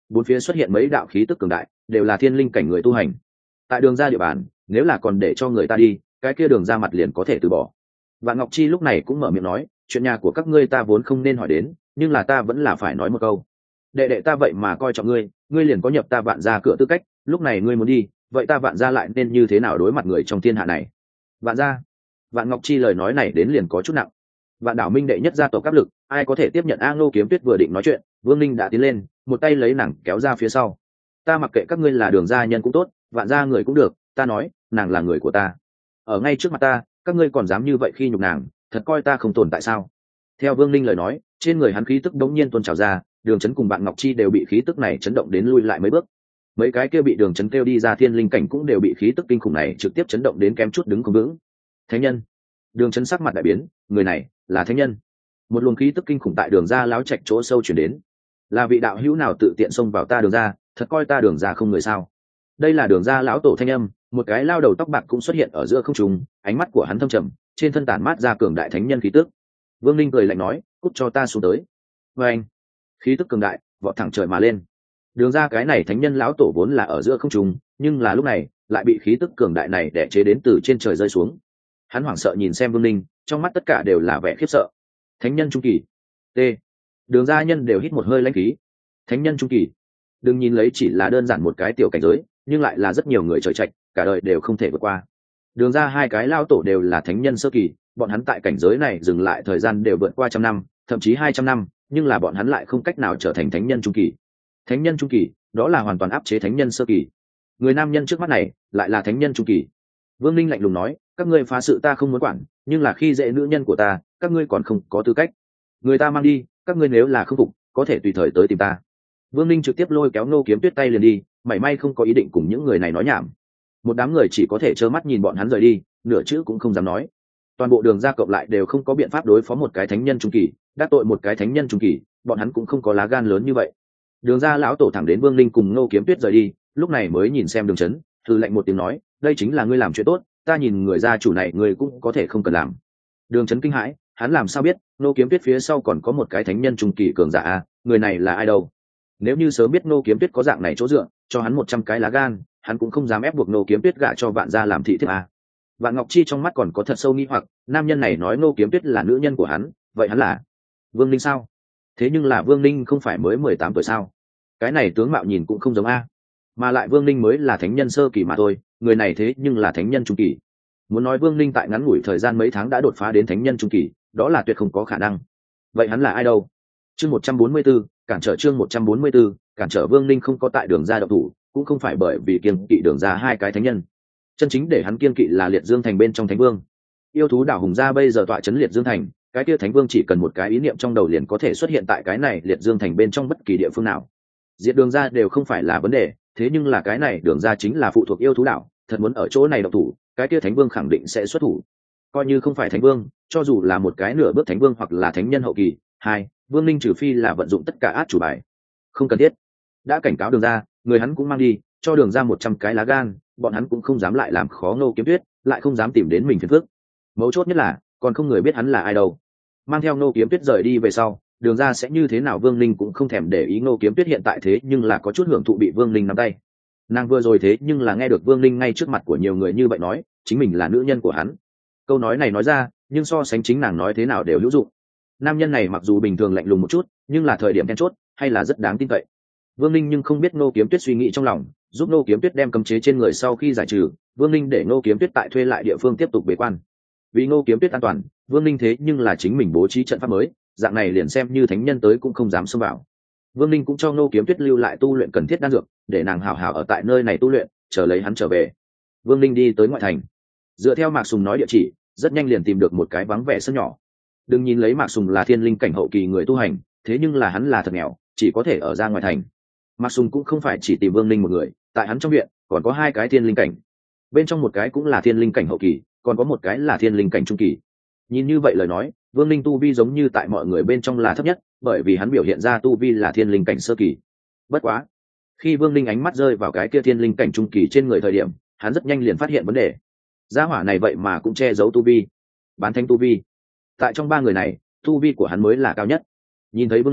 bốn phía xuất hiện mấy đạo khí tức cường đại, đều là thiên linh cảnh người tu hành. Tại đường ra địa bàn, nếu là còn để cho người ta đi, cái kia đường ra mặt liền có thể từ bỏ. Vạn Ngọc Chi lúc này cũng mở miệng nói, chuyện nhà của các ngươi ta vốn không nên hỏi đến, nhưng là ta vẫn là phải nói một câu. Đệ đệ ta vậy mà coi trọng ngươi, ngươi liền có nhập ta Vạn gia cửa tư cách, lúc này ngươi muốn đi, vậy ta Vạn gia lại nên như thế nào đối mặt người trong thiên hạ này? Vạn gia. Vạn Ngọc Chi lời nói này đến liền có chút nặng. Vạn Đảo Minh đệ nhất gia tộc áp lực, ai có thể tiếp nhận? A Ngô Kiếm Tuyết vừa định nói chuyện, Vương Linh đã tiến lên, một tay lấy nàng kéo ra phía sau. Ta mặc kệ các ngươi là đường gia nhân cũng tốt, Vạn gia người cũng được, ta nói, nàng là người của ta. Ở ngay trước mặt ta, các ngươi còn dám như vậy khi nhục nàng, thật coi ta không tồn tại sao? Theo Vương Linh lời nói, trên người hắn khí tức đống nhiên tuôn trào ra, Đường Chấn cùng Vạn Ngọc Chi đều bị khí tức này chấn động đến lui lại mấy bước. Mấy cái kia bị Đường Chấn kêu đi ra thiên linh cảnh cũng đều bị khí tức kinh khủng này trực tiếp chấn động đến kém chút đứng không vững. Thánh nhân. Đường Chấn sắc mặt đại biến, người này là thánh nhân. Một luồng khí tức kinh khủng tại Đường gia láo trạch chỗ sâu truyền đến. Là vị đạo hữu nào tự tiện xông vào ta Đường gia, thật coi ta Đường gia không người sao? Đây là Đường gia lão tổ thanh âm, một cái lao đầu tóc bạc cũng xuất hiện ở giữa không trung, ánh mắt của hắn thâm trầm, trên thân tản mát ra cường đại thánh nhân khí tức. Vương Linh cười lạnh nói, cút cho ta xuống tới. Và anh, khí tức cường đại vọt thẳng trời mà lên. Đường ra cái này thánh nhân lão tổ vốn là ở giữa không trung, nhưng là lúc này lại bị khí tức cường đại này đè chế đến từ trên trời rơi xuống. Hắn hoảng sợ nhìn xem Vương Linh, trong mắt tất cả đều là vẻ khiếp sợ. Thánh nhân trung kỳ. T. Đường gia nhân đều hít một hơi lãnh khí. Thánh nhân trung kỳ. Đừng nhìn lấy chỉ là đơn giản một cái tiểu cảnh giới, nhưng lại là rất nhiều người trời trạch, cả đời đều không thể vượt qua. Đường ra hai cái lao tổ đều là thánh nhân sơ kỳ, bọn hắn tại cảnh giới này dừng lại thời gian đều vượt qua trăm năm, thậm chí hai trăm năm, nhưng là bọn hắn lại không cách nào trở thành thánh nhân trung kỳ. Thánh nhân trung kỳ, đó là hoàn toàn áp chế thánh nhân sơ kỳ. Người nam nhân trước mắt này lại là thánh nhân trung kỳ. Vương Linh lạnh lùng nói, các ngươi phá sự ta không muốn quản, nhưng là khi dễ nữ nhân của ta, các ngươi còn không có tư cách. Người ta mang đi, các ngươi nếu là không phục, có thể tùy thời tới tìm ta. Vương Linh trực tiếp lôi kéo Ngô Kiếm Tuyết tay liền đi, mảy may không có ý định cùng những người này nói nhảm. Một đám người chỉ có thể trơ mắt nhìn bọn hắn rời đi, nửa chữ cũng không dám nói. Toàn bộ đường ra cộng lại đều không có biện pháp đối phó một cái thánh nhân trung kỳ, đắc tội một cái thánh nhân trung kỳ, bọn hắn cũng không có lá gan lớn như vậy. Đường ra lão tổ thẳng đến Vương Linh cùng Ngô Kiếm Tuyết rời đi, lúc này mới nhìn xem Đường Chấn, thư lệnh một tiếng nói, đây chính là ngươi làm chuyện tốt, ta nhìn người gia chủ này ngươi cũng có thể không cần làm. Đường Chấn kinh hãi, hắn làm sao biết Ngô Kiếm Tuyết phía sau còn có một cái thánh nhân trung kỳ cường giả a, người này là ai đâu? Nếu như sớm biết Ngô Kiếm Tuyết có dạng này chỗ dựa, cho hắn một trăm cái lá gan, hắn cũng không dám ép buộc Ngô Kiếm Tuyết gả cho Vạn gia làm thị thiếp a. Vạn Ngọc Chi trong mắt còn có thật sâu nghi hoặc, nam nhân này nói Ngô Kiếm Tuyết là nữ nhân của hắn, vậy hắn là Vương Linh sao? Thế nhưng là Vương Linh không phải mới mười tám tuổi sao? Cái này tướng mạo nhìn cũng không giống a. Mà lại Vương Linh mới là thánh nhân sơ kỳ mà thôi, người này thế nhưng là thánh nhân trung kỳ. Muốn nói Vương Linh tại ngắn ngủi thời gian mấy tháng đã đột phá đến thánh nhân trung kỳ, đó là tuyệt không có khả năng. Vậy hắn là ai đâu? Chương một trăm bốn mươi 144, cản trở chương một trăm bốn mươi 144, cản trở Vương Linh không có tại đường ra động thủ, cũng không phải bởi vì kiêng kỵ đường ra hai cái thánh nhân. Chân chính để hắn kiêng kỵ là Liệt Dương Thành bên trong Thánh Vương. Yêu thú đảo Hùng gia bây giờ tọa trấn Liệt Dương Thành, cái kia Thánh Vương chỉ cần một cái ý niệm trong đầu liền có thể xuất hiện tại cái này Liệt Dương Thành bên trong bất kỳ địa phương nào. Diệt đường ra đều không phải là vấn đề, thế nhưng là cái này đường ra chính là phụ thuộc yêu thú đảo, thật muốn ở chỗ này động thủ, cái kia Thánh Vương khẳng định sẽ xuất thủ. Coi như không phải Thánh Vương, cho dù là một cái nửa bước Thánh Vương hoặc là thánh nhân hậu kỳ, hai, Vương Linh trừ phi là vận dụng tất cả át chủ bài. Không cần thiết. Đã cảnh cáo đường ra, người hắn cũng mang đi, cho đường ra một trăm cái lá gan, bọn hắn cũng không dám lại làm khó Ngô Kiếm Tuyết, lại không dám tìm đến mình phiền phức. Mấu chốt nhất là, còn không người biết hắn là ai đâu. Mang theo Ngô Kiếm Tuyết rời đi về sau, đường ra sẽ như thế nào Vương Linh cũng không thèm để ý. Ngô Kiếm Tuyết hiện tại thế nhưng là có chút hưởng thụ bị Vương Linh nắm tay. Nàng vừa rồi thế nhưng là nghe được Vương Linh ngay trước mặt của nhiều người như vậy nói, chính mình là nữ nhân của hắn. Câu nói này nói ra, nhưng so sánh chính nàng nói thế nào đều hữu dụng. Nam nhân này mặc dù bình thường lạnh lùng một chút, nhưng là thời điểm then chốt, hay là rất đáng tin cậy. Vương Linh nhưng không biết Ngô Kiếm Tuyết suy nghĩ trong lòng, giúp Ngô Kiếm Tuyết đem cấm chế trên người sau khi giải trừ, Vương Linh để Ngô Kiếm Tuyết tại thuê lại địa phương tiếp tục bế quan. Vì Ngô Kiếm Tuyết an toàn, Vương Linh thế nhưng là chính mình bố trí trận pháp mới, dạng này liền xem như thánh nhân tới cũng không dám xông vào. Vương Linh cũng cho Ngô Kiếm Tuyết lưu lại tu luyện cần thiết đan dược, để nàng hảo hảo ở tại nơi này tu luyện, chờ lấy hắn trở về. Vương Linh đi tới ngoại thành, dựa theo Mạc Sùng nói địa chỉ, rất nhanh liền tìm được một cái vắng vẻ sân nhỏ. Đừng nhìn lấy Mạc Sùng là thiên linh cảnh hậu kỳ người tu hành, thế nhưng là hắn là thật nghèo, chỉ có thể ở ra ngoài thành. Mạc Sùng cũng không phải chỉ tìm Vương Linh một người, tại hắn trong viện còn có hai cái thiên linh cảnh, bên trong một cái cũng là thiên linh cảnh hậu kỳ, còn có một cái là thiên linh cảnh trung kỳ. Nhìn như vậy lời nói, Vương Linh tu vi giống như tại mọi người bên trong là thấp nhất, bởi vì hắn biểu hiện ra tu vi là thiên linh cảnh sơ kỳ. Bất quá, khi Vương Linh ánh mắt rơi vào cái kia thiên linh cảnh trung kỳ trên người thời điểm, hắn rất nhanh liền phát hiện vấn đề. Gia hỏa này vậy mà cũng che giấu tu vi, bán thánh tu vi. Tại trong ba người này, tu vi của hắn mới là cao nhất. Nhìn thấy Vương Linh,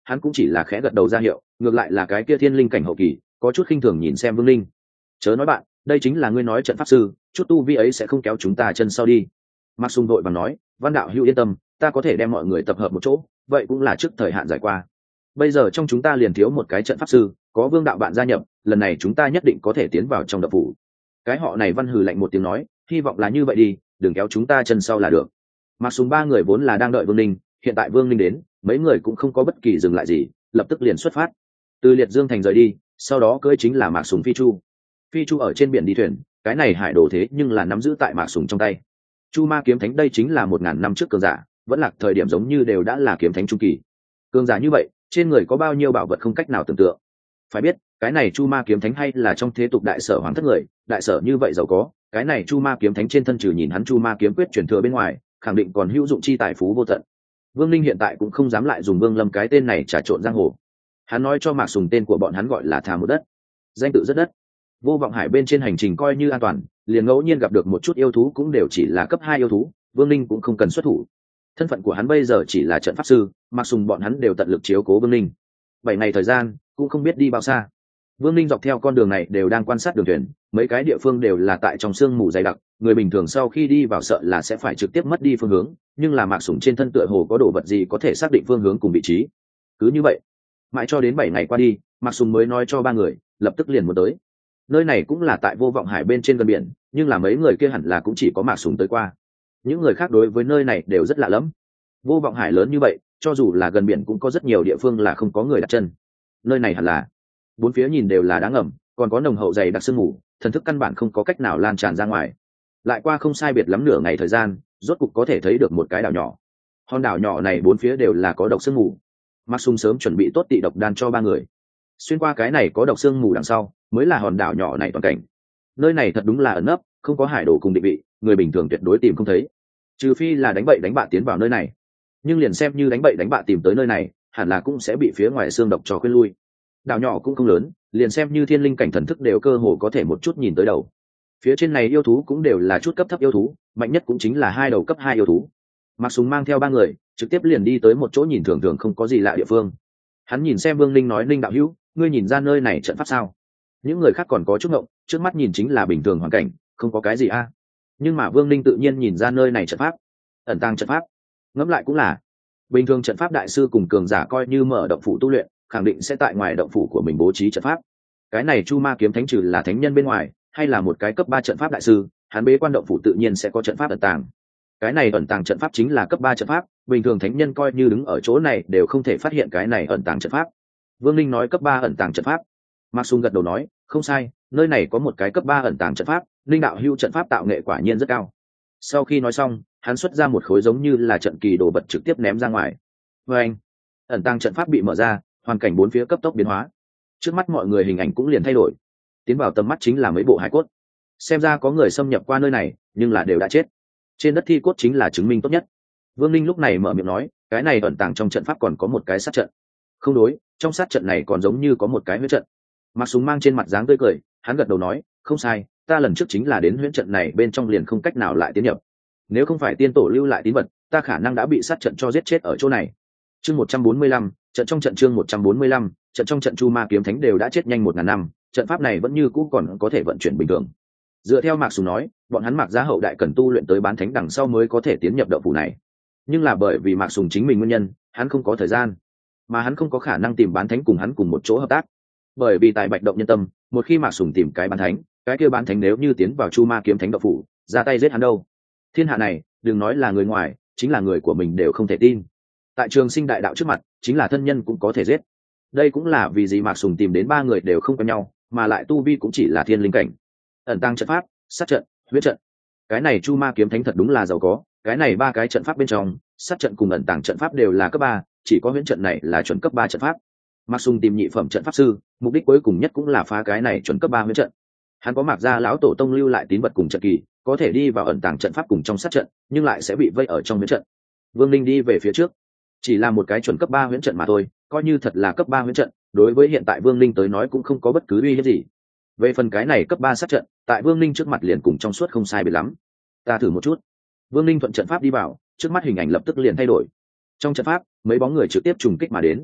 hắn cũng chỉ là khẽ gật đầu ra hiệu, ngược lại là cái kia thiên linh cảnh hậu kỳ có chút khinh thường nhìn xem Vương Linh. Chớ nói bạn, đây chính là ngươi nói trận pháp sư, chút tu vi ấy sẽ không kéo chúng ta chân sau đi. Mạc Sùng đội bằng nói, Văn đạo hữu yên tâm, ta có thể đem mọi người tập hợp một chỗ, vậy cũng là trước thời hạn giải qua. Bây giờ trong chúng ta liền thiếu một cái trận pháp sư, có Vương đạo bạn gia nhập, lần này chúng ta nhất định có thể tiến vào trong đập phủ. Cái họ này Văn hừ lạnh một tiếng nói, hy vọng là như vậy đi, đừng kéo chúng ta chân sau là được. Mạc Sùng ba người vốn là đang đợi Vương Ninh, hiện tại Vương Ninh đến, mấy người cũng không có bất kỳ dừng lại gì, lập tức liền xuất phát. Từ Liệt Dương thành rời đi, sau đó cưỡi chính là Mạc Sùng phi chu. Phi chu ở trên biển đi thuyền, cái này hải đồ thế nhưng là nắm giữ tại Mạc Sùng trong tay. Chu Ma kiếm thánh đây chính là một ngàn năm trước cường giả, vẫn lạc thời điểm giống như đều đã là kiếm thánh trung kỳ. Cường giả như vậy, trên người có bao nhiêu bảo vật không cách nào tưởng tượng. Phải biết, cái này Chu Ma kiếm thánh hay là trong thế tục đại sở hoàng thất người, đại sở như vậy giàu có, cái này Chu Ma kiếm thánh trên thân trừ nhìn hắn Chu Ma kiếm quyết truyền thừa bên ngoài, khẳng định còn hữu dụng chi tài phú vô tận. Vương Linh hiện tại cũng không dám lại dùng Vương Lâm cái tên này trà trộn giang hồ. Hắn nói cho Mạc Sùng tên của bọn hắn gọi là Thà một đất, danh tự rất đất. Vô Vọng Hải bên trên hành trình coi như an toàn, liền ngẫu nhiên gặp được một chút yêu thú cũng đều chỉ là cấp hai yêu thú, Vương Linh cũng không cần xuất thủ. Thân phận của hắn bây giờ chỉ là trận pháp sư, Mạc Sùng bọn hắn đều tận lực chiếu cố Vương Linh. Bảy ngày thời gian, cũng không biết đi bao xa. Vương Linh dọc theo con đường này đều đang quan sát đường thuyền, mấy cái địa phương đều là tại trong sương mù dày đặc, người bình thường sau khi đi vào sợ là sẽ phải trực tiếp mất đi phương hướng, nhưng là Mạc Sùng trên thân tựa hồ có đồ vật gì có thể xác định phương hướng cùng vị trí. Cứ như vậy, mãi cho đến bảy ngày qua đi, Mạc Sùng mới nói cho ba người, lập tức liền muốn tới. Nơi này cũng là tại Vô Vọng Hải bên trên gần biển, nhưng là mấy người kia hẳn là cũng chỉ có Mạc Sùng tới qua. Những người khác đối với nơi này đều rất lạ lẫm. Vô Vọng Hải lớn như vậy, cho dù là gần biển cũng có rất nhiều địa phương là không có người đặt chân. Nơi này hẳn là, bốn phía nhìn đều là đá ngầm, còn có nồng hậu dày đặc sương mù, thần thức căn bản không có cách nào lan tràn ra ngoài. Lại qua không sai biệt lắm nửa ngày thời gian, rốt cục có thể thấy được một cái đảo nhỏ. Hòn đảo nhỏ này bốn phía đều là có độc sương mù. Mạc Sùng sớm chuẩn bị tốt tị độc đan cho ba người. Xuyên qua cái này có độc sương mù đằng sau, mới là hòn đảo nhỏ này toàn cảnh. Nơi này thật đúng là ẩn nấp, không có hải đồ cùng định vị, người bình thường tuyệt đối tìm không thấy. Trừ phi là đánh bậy đánh bạ tiến vào nơi này. Nhưng liền xem như đánh bậy đánh bạ tìm tới nơi này, hẳn là cũng sẽ bị phía ngoài xương độc cho khuyên lui. Đảo nhỏ cũng không lớn, liền xem như thiên linh cảnh thần thức đều cơ hồ có thể một chút nhìn tới đầu. Phía trên này yêu thú cũng đều là chút cấp thấp yêu thú, mạnh nhất cũng chính là hai đầu cấp hai yêu thú. Mạc Sùng mang theo ba người, trực tiếp liền đi tới một chỗ nhìn thường thường không có gì lạ địa phương. Hắn nhìn xem Vương Linh nói, Linh đạo hữu, ngươi nhìn ra nơi này trận pháp sao? Những người khác còn có chút ngộng, trước mắt nhìn chính là bình thường hoàn cảnh, không có cái gì a. Nhưng mà Vương Linh tự nhiên nhìn ra nơi này trận pháp, ẩn tàng trận pháp. Ngẫm lại cũng là, bình thường trận pháp đại sư cùng cường giả coi như mở động phủ tu luyện, khẳng định sẽ tại ngoài động phủ của mình bố trí trận pháp. Cái này Chu Ma kiếm thánh trừ là thánh nhân bên ngoài, hay là một cái cấp ba trận pháp đại sư, hắn bế quan động phủ tự nhiên sẽ có trận pháp ẩn tàng. Cái này ẩn tàng trận pháp chính là cấp ba trận pháp, bình thường thánh nhân coi như đứng ở chỗ này đều không thể phát hiện cái này ẩn tàng trận pháp. Vương Linh nói cấp ba ẩn tàng trận pháp. Mạc Sùng gật đầu nói, không sai, nơi này có một cái cấp ba ẩn tàng trận pháp, Linh đạo hữu trận pháp tạo nghệ quả nhiên rất cao. Sau khi nói xong, hắn xuất ra một khối giống như là trận kỳ đồ vật trực tiếp ném ra ngoài. Và anh, ẩn tàng trận pháp bị mở ra, hoàn cảnh bốn phía cấp tốc biến hóa. Trước mắt mọi người hình ảnh cũng liền thay đổi. Tiến vào tầm mắt chính là mấy bộ hải cốt. Xem ra có người xâm nhập qua nơi này, nhưng là đều đã chết. Trên đất thi cốt chính là chứng minh tốt nhất. Vương Linh lúc này mở miệng nói, cái này ẩn tàng trong trận pháp còn có một cái sát trận. Không đối, trong sát trận này còn giống như có một cái huyễn trận. Mạc Sùng mang trên mặt dáng tươi cười, hắn gật đầu nói, không sai, ta lần trước chính là đến huyễn trận này bên trong liền không cách nào lại tiến nhập. Nếu không phải tiên tổ lưu lại tín vật, ta khả năng đã bị sát trận cho giết chết ở chỗ này. Chương một trăm bốn mươi lăm, trận trong trận chương một trăm bốn mươi lăm, trận trong trận Chu Ma kiếm thánh đều đã chết nhanh một ngàn năm, trận pháp này vẫn như cũ còn có thể vận chuyển bình thường. Dựa theo Mạc Sùng nói, bọn hắn Mạc gia hậu đại cần tu luyện tới bán thánh đằng sau mới có thể tiến nhập động phủ này. Nhưng là bởi vì Mạc Sùng chính mình nguyên nhân, hắn không có thời gian, mà hắn không có khả năng tìm bán thánh cùng hắn cùng một chỗ hợp tác. Bởi vì tại Bạch động nhân tâm, một khi Mạc Sùng tìm cái bán thánh, cái kia bán thánh nếu như tiến vào Chu Ma kiếm thánh động phủ, ra tay giết hắn đâu. Thiên hạ này, đừng nói là người ngoài, chính là người của mình đều không thể tin. Tại Trường Sinh đại đạo trước mặt, chính là thân nhân cũng có thể giết. Đây cũng là vì gì Mạc Sùng tìm đến ba người đều không quen nhau, mà lại tu vi cũng chỉ là thiên linh cảnh. Ẩn tàng trận pháp, sát trận, huyết trận, cái này Chu Ma kiếm thánh thật đúng là giàu có. Cái này ba cái trận pháp bên trong, sát trận cùng ẩn tàng trận pháp đều là cấp ba, chỉ có huyễn trận này là chuẩn cấp ba trận pháp. Mạc Sùng tìm nhị phẩm trận pháp sư, mục đích cuối cùng nhất cũng là phá cái này chuẩn cấp ba huyễn trận. Hắn có Mạc gia lão tổ tông lưu lại tín vật cùng trận kỳ, có thể đi vào ẩn tàng trận pháp cùng trong sát trận, nhưng lại sẽ bị vây ở trong huyễn trận. Vương Linh đi về phía trước, chỉ là một cái chuẩn cấp ba huyễn trận mà thôi, coi như thật là cấp ba huyễn trận, đối với hiện tại Vương Linh tới nói cũng không có bất cứ uy hiếp gì. Về phần cái này cấp ba sát trận, tại Vương Linh trước mặt liền cùng trong suốt không sai biệt lắm. Ta thử một chút. Vương Linh thuận trận pháp đi vào, trước mắt hình ảnh lập tức liền thay đổi. Trong trận pháp, mấy bóng người trực tiếp trùng kích mà đến.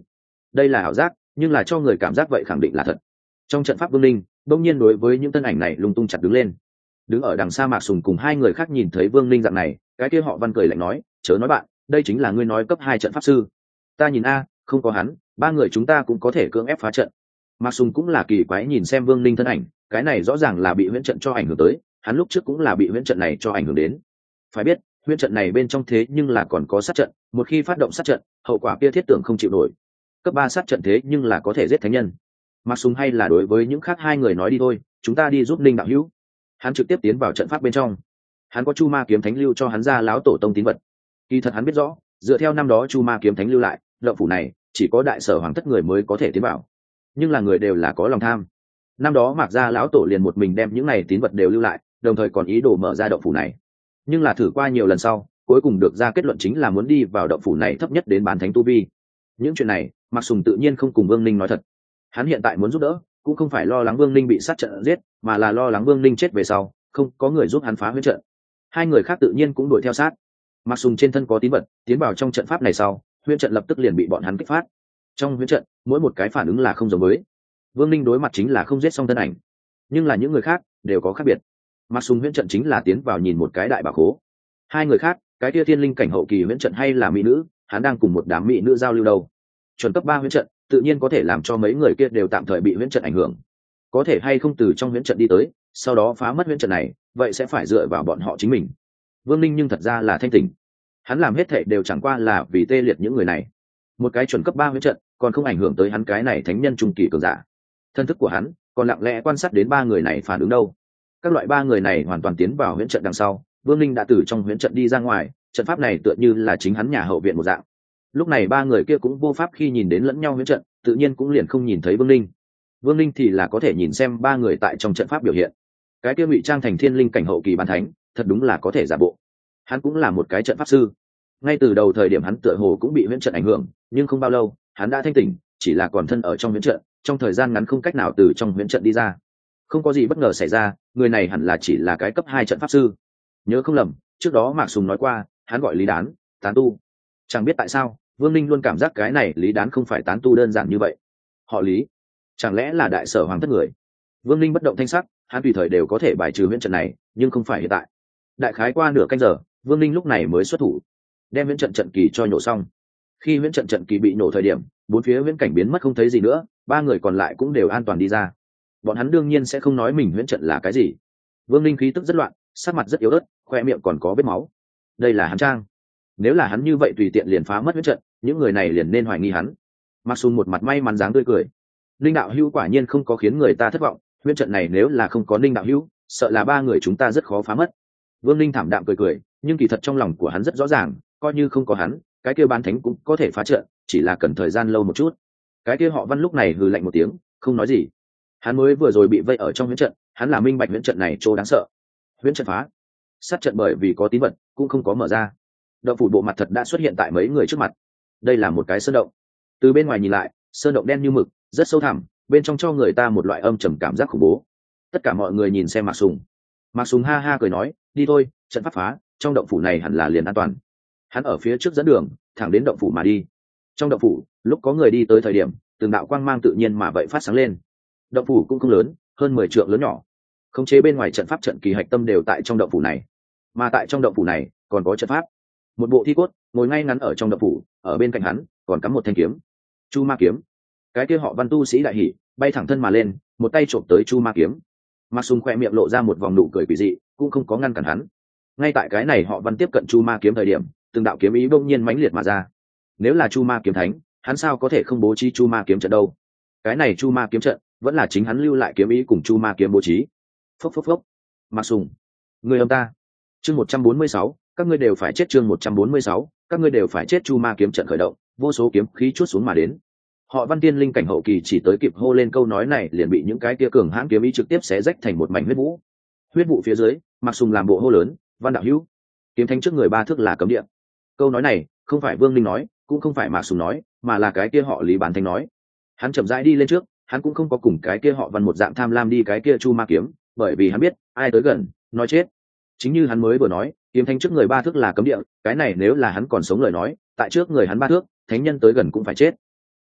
đây là ảo giác, nhưng là cho người cảm giác vậy khẳng định là thật. Trong trận pháp Vương Linh đông nhiên đối với những thân ảnh này lung tung chặt đứng lên. Đứng ở đằng xa Mạc Sùng cùng hai người khác nhìn thấy Vương Linh dạng này, cái kia họ Văn cười lạnh nói, chớ nói bạn, đây chính là ngươi nói cấp hai trận pháp sư. Ta nhìn a, không có hắn, ba người chúng ta cũng có thể cưỡng ép phá trận. Mạc Sùng cũng là kỳ quái nhìn xem Vương Linh thân ảnh, cái này rõ ràng là bị huyễn trận cho ảnh hưởng tới, hắn lúc trước cũng là bị huyễn trận này cho ảnh hưởng đến. Phải biết, huyễn trận này bên trong thế nhưng là còn có sát trận, một khi phát động sát trận, hậu quả kia thiết tưởng không chịu nổi. Cấp ba sát trận thế nhưng là có thể giết thánh nhân. Mạc Sùng hay là đối với những khác hai người nói đi thôi, chúng ta đi giúp Linh đạo hữu. Hắn trực tiếp tiến vào trận pháp bên trong. Hắn có Chu Ma kiếm thánh lưu cho hắn ra láo tổ tông tín vật. Kỳ thật hắn biết rõ, dựa theo năm đó Chu Ma kiếm thánh lưu lại, động phủ này chỉ có đại sở hoàng thất người mới có thể tiến vào. Nhưng là người đều là có lòng tham. Năm đó Mạc gia lão tổ liền một mình đem những này tín vật đều lưu lại, đồng thời còn ý đồ mở ra động phủ này. Nhưng là thử qua nhiều lần sau, cuối cùng được ra kết luận chính là muốn đi vào động phủ này thấp nhất đến bán thánh tu vi. Những chuyện này, Mạc Sùng tự nhiên không cùng Vương Ninh nói thật. Hắn hiện tại muốn giúp đỡ, cũng không phải lo lắng Vương Ninh bị sát trận giết, mà là lo lắng Vương Ninh chết về sau, không có người giúp hắn phá huyễn trận. Hai người khác tự nhiên cũng đuổi theo sát. Mạc Sùng trên thân có tín vật, tiến vào trong trận pháp này sau, huyễn trận lập tức liền bị bọn hắn kích phát. Trong huyễn trận, mỗi một cái phản ứng là không giống với. Vương Ninh đối mặt chính là không giết xong thân ảnh, nhưng là những người khác đều có khác biệt. Mạc Sùng huyễn trận chính là tiến vào nhìn một cái đại bảo khố. Hai người khác, cái kia thiên linh cảnh hậu kỳ huyễn trận hay là mỹ nữ, hắn đang cùng một đám mỹ nữ giao lưu đâu. Chuẩn cấp ba huyễn trận, tự nhiên có thể làm cho mấy người kia đều tạm thời bị huyễn trận ảnh hưởng. Có thể hay không từ trong huyễn trận đi tới, sau đó phá mất huyễn trận này, vậy sẽ phải dựa vào bọn họ chính mình. Vương Ninh nhưng thật ra là thanh tỉnh. Hắn làm hết thảy đều chẳng qua là vì tê liệt những người này. Một cái chuẩn cấp ba huyễn trận, còn không ảnh hưởng tới hắn cái này thánh nhân trung kỳ cường giả. Thân thức của hắn còn lặng lẽ quan sát đến ba người này phản ứng đâu. Các loại ba người này hoàn toàn tiến vào huyễn trận đằng sau, Vương Ninh đã từ trong huyễn trận đi ra ngoài, trận pháp này tựa như là chính hắn nhà hậu viện một dạng. Lúc này ba người kia cũng vô pháp khi nhìn đến lẫn nhau huyễn trận, tự nhiên cũng liền không nhìn thấy Vương Ninh. Vương Ninh thì là có thể nhìn xem ba người tại trong trận pháp biểu hiện. Cái kia ngụy trang thành thiên linh cảnh hậu kỳ bán thánh, thật đúng là có thể giả bộ. Hắn cũng là một cái trận pháp sư. Ngay từ đầu thời điểm hắn tựa hồ cũng bị huyễn trận ảnh hưởng, nhưng không bao lâu, hắn đã thanh tỉnh, chỉ là còn thân ở trong huyễn trận, trong thời gian ngắn không cách nào từ trong huyễn trận đi ra. Không có gì bất ngờ xảy ra, người này hẳn là chỉ là cái cấp hai trận pháp sư. Nhớ không lầm, trước đó Mạc Sùng nói qua, hắn gọi Lý Đán, tán tu. Chẳng biết tại sao, Vương Ninh luôn cảm giác cái này Lý Đán không phải tán tu đơn giản như vậy. Họ Lý, chẳng lẽ là đại sở hoàng thất người? Vương Ninh bất động thanh sắc, hắn tùy thời đều có thể bài trừ huyễn trận này, nhưng không phải hiện tại. Đại khái qua nửa canh giờ, Vương Ninh lúc này mới xuất thủ, đem huyễn trận trận kỳ cho nhổ xong. Khi huyễn trận trận kỳ bị nổ thời điểm, bốn phía huyễn cảnh biến mất không thấy gì nữa, ba người còn lại cũng đều an toàn đi ra. Bọn hắn đương nhiên sẽ không nói mình huyễn trận là cái gì. Vương Ninh khí tức rất loạn, sắc mặt rất yếu ớt, khoe miệng còn có vết máu. Đây là hắn trang. Nếu là hắn như vậy tùy tiện liền phá mất huyễn trận, những người này liền nên hoài nghi hắn. Mặc Sùng một mặt may mắn dáng tươi cười. Linh đạo hữu quả nhiên không có khiến người ta thất vọng, huyễn trận này nếu là không có Linh đạo hữu, sợ là ba người chúng ta rất khó phá mất. Vương Linh thảm đạm cười cười, nhưng kỳ thật trong lòng của hắn rất rõ ràng, coi như không có hắn, cái kia bán thánh cũng có thể phá trận, chỉ là cần thời gian lâu một chút. Cái kia họ Văn lúc này hừ lạnh một tiếng, không nói gì. Hắn mới vừa rồi bị vây ở trong huyễn trận, hắn là minh bạch huyễn trận này trô đáng sợ. Huyễn trận phá, sát trận bởi vì có tín vật cũng không có mở ra. Động phủ bộ mặt thật đã xuất hiện tại mấy người trước mặt. Đây là một cái sơn động. Từ bên ngoài nhìn lại, sơn động đen như mực, rất sâu thẳm, bên trong cho người ta một loại âm trầm cảm giác khủng bố. Tất cả mọi người nhìn xem Mạc Sùng. Mạc Sùng ha ha cười nói, đi thôi, trận pháp phá, trong động phủ này hẳn là liền an toàn. Hắn ở phía trước dẫn đường, thẳng đến động phủ mà đi. Trong động phủ, lúc có người đi tới thời điểm, từng đạo quang mang tự nhiên mà vậy phát sáng lên. Động phủ cũng không lớn, hơn mười trượng lớn nhỏ. Khống chế bên ngoài trận pháp trận kỳ hạch tâm đều tại trong động phủ này. Mà tại trong động phủ này, còn có trận pháp. Một bộ thi cốt ngồi ngay ngắn ở trong động phủ, ở bên cạnh hắn còn cắm một thanh kiếm, Chu Ma kiếm. Cái kia họ Văn tu sĩ đại hỉ, bay thẳng thân mà lên, một tay trộm tới Chu Ma kiếm. Mạc Sùng khoe miệng lộ ra một vòng nụ cười quỷ dị, cũng không có ngăn cản hắn. Ngay tại cái này họ Văn tiếp cận Chu Ma kiếm thời điểm, từng đạo kiếm ý bỗng nhiên mãnh liệt mà ra. Nếu là Chu Ma kiếm thánh, hắn sao có thể không bố trí Chu Ma kiếm trận đâu? Cái này Chu Ma kiếm trận vẫn là chính hắn lưu lại kiếm ý cùng Chu Ma kiếm bố trí. Phốc phốc phốc. Mạc Sùng, người âm ta. Chương một trăm bốn mươi sáu, các ngươi đều phải chết. Chương một trăm bốn mươi sáu, các ngươi đều phải chết. Chu Ma kiếm trận khởi động, vô số kiếm khí chuốt xuống mà đến. Họ Văn tiên linh cảnh hậu kỳ chỉ tới kịp hô lên câu nói này, liền bị những cái kia cường hãn kiếm ý trực tiếp xé rách thành một mảnh huyết vũ. Huyết vụ phía dưới, Mạc Sùng làm bộ hô lớn, Văn đạo hữu, kiếm thánh trước người ba thước là cấm địa. Câu nói này không phải Vương Linh nói, cũng không phải Mạc Sùng nói, mà là cái kia họ Lý bán thánh nói. Hắn chậm rãi đi lên trước, hắn cũng không có cùng cái kia họ Văn một dạng tham lam đi cái kia Chu Ma kiếm, bởi vì hắn biết ai tới gần nói chết. Chính như hắn mới vừa nói, kiếm thánh trước người ba thước là cấm địa, cái này nếu là hắn còn sống lời nói, tại trước người hắn ba thước, thánh nhân tới gần cũng phải chết.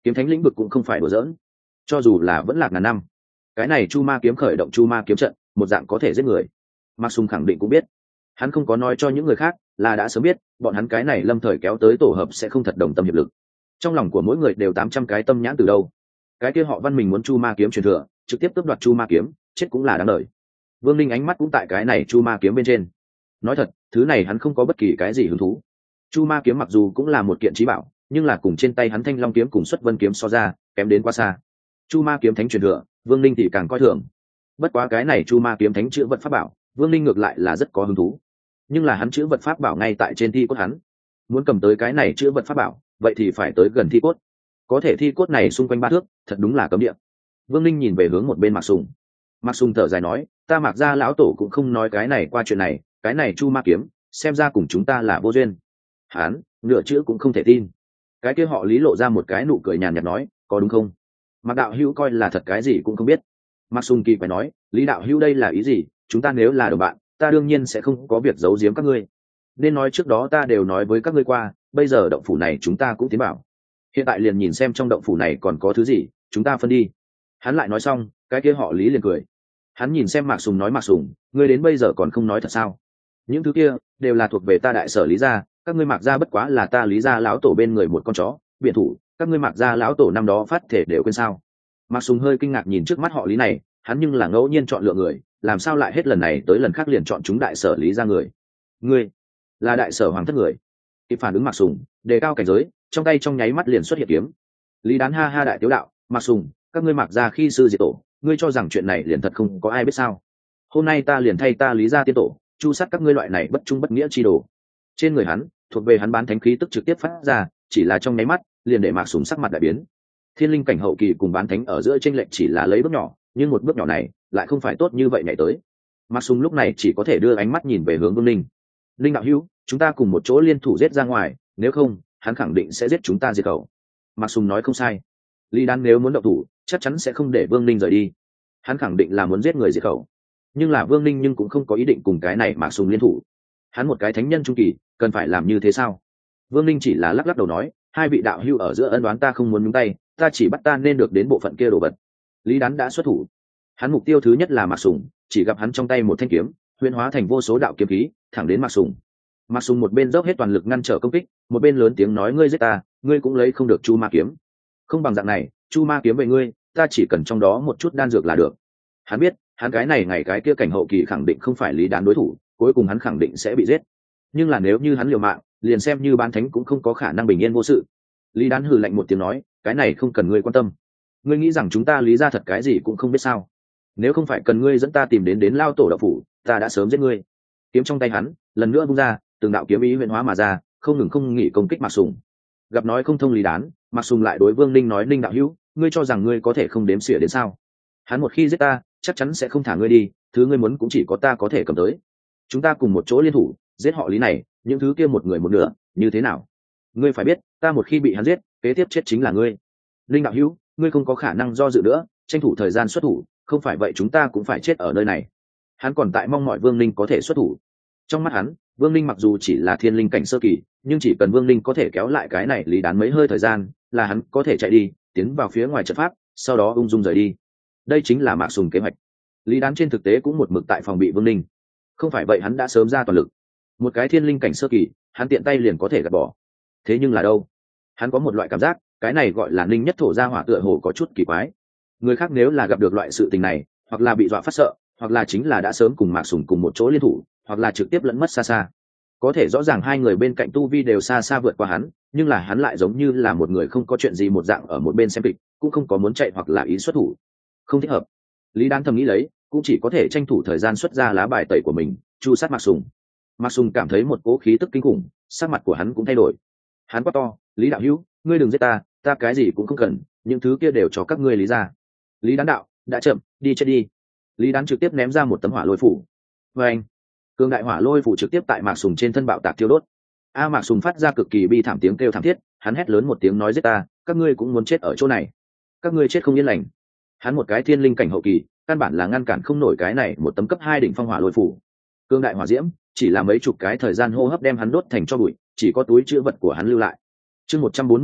kiếm thánh lĩnh vực cũng không phải đùa giỡn, cho dù là vẫn lạc ngàn năm, cái này chu ma kiếm khởi động chu ma kiếm trận một dạng có thể giết người. Mạc Sùng khẳng định cũng biết, hắn không có nói cho những người khác, là đã sớm biết bọn hắn cái này lâm thời kéo tới tổ hợp sẽ không thật đồng tâm hiệp lực. Trong lòng của mỗi người đều tám trăm cái tâm nhãn từ đâu. Cái kia họ Văn mình muốn chu ma kiếm truyền thừa, trực tiếp tước đoạt chu ma kiếm, chết cũng là đáng đời. Vương Linh ánh mắt cũng tại cái này chu ma kiếm bên trên. Nói thật, thứ này hắn không có bất kỳ cái gì hứng thú. Chu ma kiếm mặc dù cũng là một kiện chí bảo, nhưng là cùng trên tay hắn Thanh Long kiếm cùng Xuất Vân kiếm so ra, kém đến quá xa. Chu ma kiếm thánh truyền thừa, Vương Linh thì càng coi thường. Bất quá cái này chu ma kiếm thánh chữ vật pháp bảo, Vương Linh ngược lại là rất có hứng thú. Nhưng là hắn chữ vật pháp bảo ngay tại trên thi cốt hắn, muốn cầm tới cái này chữ vật pháp bảo, vậy thì phải tới gần thi cốt. Có thể thi cốt này xung quanh ba thước, thật đúng là cấm địa. Vương Linh nhìn về hướng một bên Mạc Sùng. Mạc Sùng thở dài nói, ta Mạc gia lão tổ cũng không nói cái này qua chuyện này, cái này chu ma kiếm, xem ra cùng chúng ta là vô duyên. Hắn nửa chữ cũng không thể tin. Cái kia họ Lý lộ ra một cái nụ cười nhàn nhạt nói, có đúng không? Mạc đạo hữu coi là thật cái gì cũng không biết. Mạc Sùng kỳ phải nói, Lý đạo hữu đây là ý gì? Chúng ta nếu là đồng bạn, ta đương nhiên sẽ không có việc giấu giếm các ngươi. Nên nói trước đó ta đều nói với các ngươi qua, bây giờ động phủ này chúng ta cũng tiến bảo. Hiện tại liền nhìn xem trong động phủ này còn có thứ gì, chúng ta phân đi. Hắn lại nói xong, cái kia họ Lý liền cười. Hắn nhìn xem Mạc Sùng nói, Mạc Sùng, ngươi đến bây giờ còn không nói thật sao? Những thứ kia đều là thuộc về ta đại sở Lý gia, các ngươi Mạc gia bất quá là ta Lý gia lão tổ bên người một con chó, biện thủ, các ngươi Mạc gia lão tổ năm đó phát thể đều quên sao? Mạc Sùng hơi kinh ngạc nhìn trước mắt họ Lý này, hắn nhưng là ngẫu nhiên chọn lựa người, làm sao lại hết lần này tới lần khác liền chọn chúng đại sở Lý gia người? Ngươi là đại sở hoàng thất người. Kịp phản ứng Mạc Sùng, đề cao cảnh giới, trong tay trong nháy mắt liền xuất hiện kiếm. Lý Đán ha ha đại tiếu đạo, Mạc Sùng, các ngươi Mạc gia khi sư diệt tổ, ngươi cho rằng chuyện này liền thật không có ai biết sao? Hôm nay ta liền thay ta Lý gia tiên tổ, chu sát các ngươi loại này bất trung bất nghĩa chi đồ. Trên người hắn, thuộc về hắn bán thánh khí tức trực tiếp phát ra, chỉ là trong nháy mắt, liền để Mạc Sùng sắc mặt đại biến. Thiên linh cảnh hậu kỳ cùng bán thánh ở giữa chênh lệch chỉ là lấy bước nhỏ, nhưng một bước nhỏ này lại không phải tốt như vậy nhảy tới. Mạc Sùng lúc này chỉ có thể đưa ánh mắt nhìn về hướng Vương Linh. Linh đạo hữu, chúng ta cùng một chỗ liên thủ giết ra ngoài, nếu không, hắn khẳng định sẽ giết chúng ta diệt khẩu. Mạc Sùng nói không sai. Lý Đan nếu muốn động thủ, chắc chắn sẽ không để Vương Linh rời đi. Hắn khẳng định là muốn giết người diệt khẩu. Nhưng là Vương Linh nhưng cũng không có ý định cùng cái này Mạc Sùng liên thủ. Hắn một cái thánh nhân trung kỳ, cần phải làm như thế sao? Vương Linh chỉ là lắc lắc đầu nói, hai vị đạo hữu ở giữa ân đoán ta không muốn nhúng tay, ta chỉ bắt ta nên được đến bộ phận kia đồ vật. Lý Đán đã xuất thủ. Hắn mục tiêu thứ nhất là Mạc Sùng, chỉ gặp hắn trong tay một thanh kiếm, huyễn hóa thành vô số đạo kiếm khí, thẳng đến Mạc Sùng. Mạc Sùng một bên dốc hết toàn lực ngăn trở công kích, một bên lớn tiếng nói, ngươi giết ta, ngươi cũng lấy không được chu ma kiếm. Không bằng dạng này, chu ma kiếm về ngươi, ta chỉ cần trong đó một chút đan dược là được. Hắn biết, hắn cái này ngày cái kia cảnh hậu kỳ khẳng định không phải Lý Đán đối thủ, cuối cùng hắn khẳng định sẽ bị giết. Nhưng là nếu như hắn liều mạng, liền xem như bán thánh cũng không có khả năng bình yên vô sự. Lý Đán hừ lạnh một tiếng nói, cái này không cần ngươi quan tâm. Ngươi nghĩ rằng chúng ta Lý gia thật cái gì cũng không biết sao? Nếu không phải cần ngươi dẫn ta tìm đến đến lao tổ đạo phủ, ta đã sớm giết ngươi. Kiếm trong tay hắn lần nữa vung ra, từng đạo kiếm ý huyễn hóa mà ra, không ngừng không nghỉ công kích Mạc Sùng. Gặp nói không thông Lý Đán, Mạc Sùng lại đối Vương Linh nói, Linh đạo hữu, ngươi cho rằng ngươi có thể không đếm xỉa đến sao? Hắn một khi giết ta, chắc chắn sẽ không thả ngươi đi, thứ ngươi muốn cũng chỉ có ta có thể cầm tới. Chúng ta cùng một chỗ liên thủ, giết họ Lý này, những thứ kia một người một nửa, như thế nào? Ngươi phải biết, ta một khi bị hắn giết, kế tiếp chết chính là ngươi. Linh đạo hữu, ngươi không có khả năng do dự nữa, tranh thủ thời gian xuất thủ, không phải vậy chúng ta cũng phải chết ở nơi này. Hắn còn tại mong mọi Vương Linh có thể xuất thủ. Trong mắt hắn, Vương Linh mặc dù chỉ là thiên linh cảnh sơ kỳ, nhưng chỉ cần Vương Linh có thể kéo lại cái này Lý Đán mấy hơi thời gian, là hắn có thể chạy đi, tiến vào phía ngoài trận pháp, sau đó ung dung rời đi. Đây chính là Mạc Sùng kế hoạch. Lý Đán trên thực tế cũng một mực tại phòng bị Vương Linh. Không phải vậy hắn đã sớm ra toàn lực. Một cái thiên linh cảnh sơ kỳ, hắn tiện tay liền có thể gạt bỏ. Thế nhưng là đâu? Hắn có một loại cảm giác, cái này gọi là Ninh nhất thổ gia hỏa tựa hồ có chút kỳ quái. Người khác nếu là gặp được loại sự tình này, hoặc là bị dọa phát sợ, hoặc là chính là đã sớm cùng Mạc Sùng cùng một chỗ liên thủ, hoặc là trực tiếp lẫn mất xa xa. Có thể rõ ràng hai người bên cạnh tu vi đều xa xa vượt qua hắn, nhưng là hắn lại giống như là một người không có chuyện gì một dạng ở một bên xem kịch, cũng không có muốn chạy hoặc là ý xuất thủ. Không thích hợp. Lý Đán thầm nghĩ lấy, cũng chỉ có thể tranh thủ thời gian xuất ra lá bài tẩy của mình, chu sát Mạc Sùng. Mạc Sùng cảm thấy một cỗ khí tức kinh khủng, sắc mặt của hắn cũng thay đổi. Hắn quát to, Lý đạo hữu, ngươi đừng giết ta, ta cái gì cũng không cần, những thứ kia đều cho các ngươi Lý ra. Lý Đán đạo, đã chậm, đi chết đi. Lý Đán trực tiếp ném ra một tấm hỏa lôi phủ. Và anh, cường đại hỏa lôi phủ trực tiếp tại Mạc Sùng trên thân bạo tạc thiêu đốt. A Mạc Sùng phát ra cực kỳ bi thảm tiếng kêu thảm thiết, hắn hét lớn một tiếng nói, giết ta, các ngươi cũng muốn chết ở chỗ này. Các ngươi chết không yên lành. Hắn một cái thiên linh cảnh hậu kỳ, căn bản là ngăn cản không nổi cái này một tấm cấp hai đỉnh phong hỏa lôi phủ. Cương đại hỏa diễm, chỉ là mấy chục cái thời gian hô hấp đem hắn đốt thành tro bụi, chỉ có túi chứa vật của hắn lưu lại. Chương một trăm bốn mươi bảy,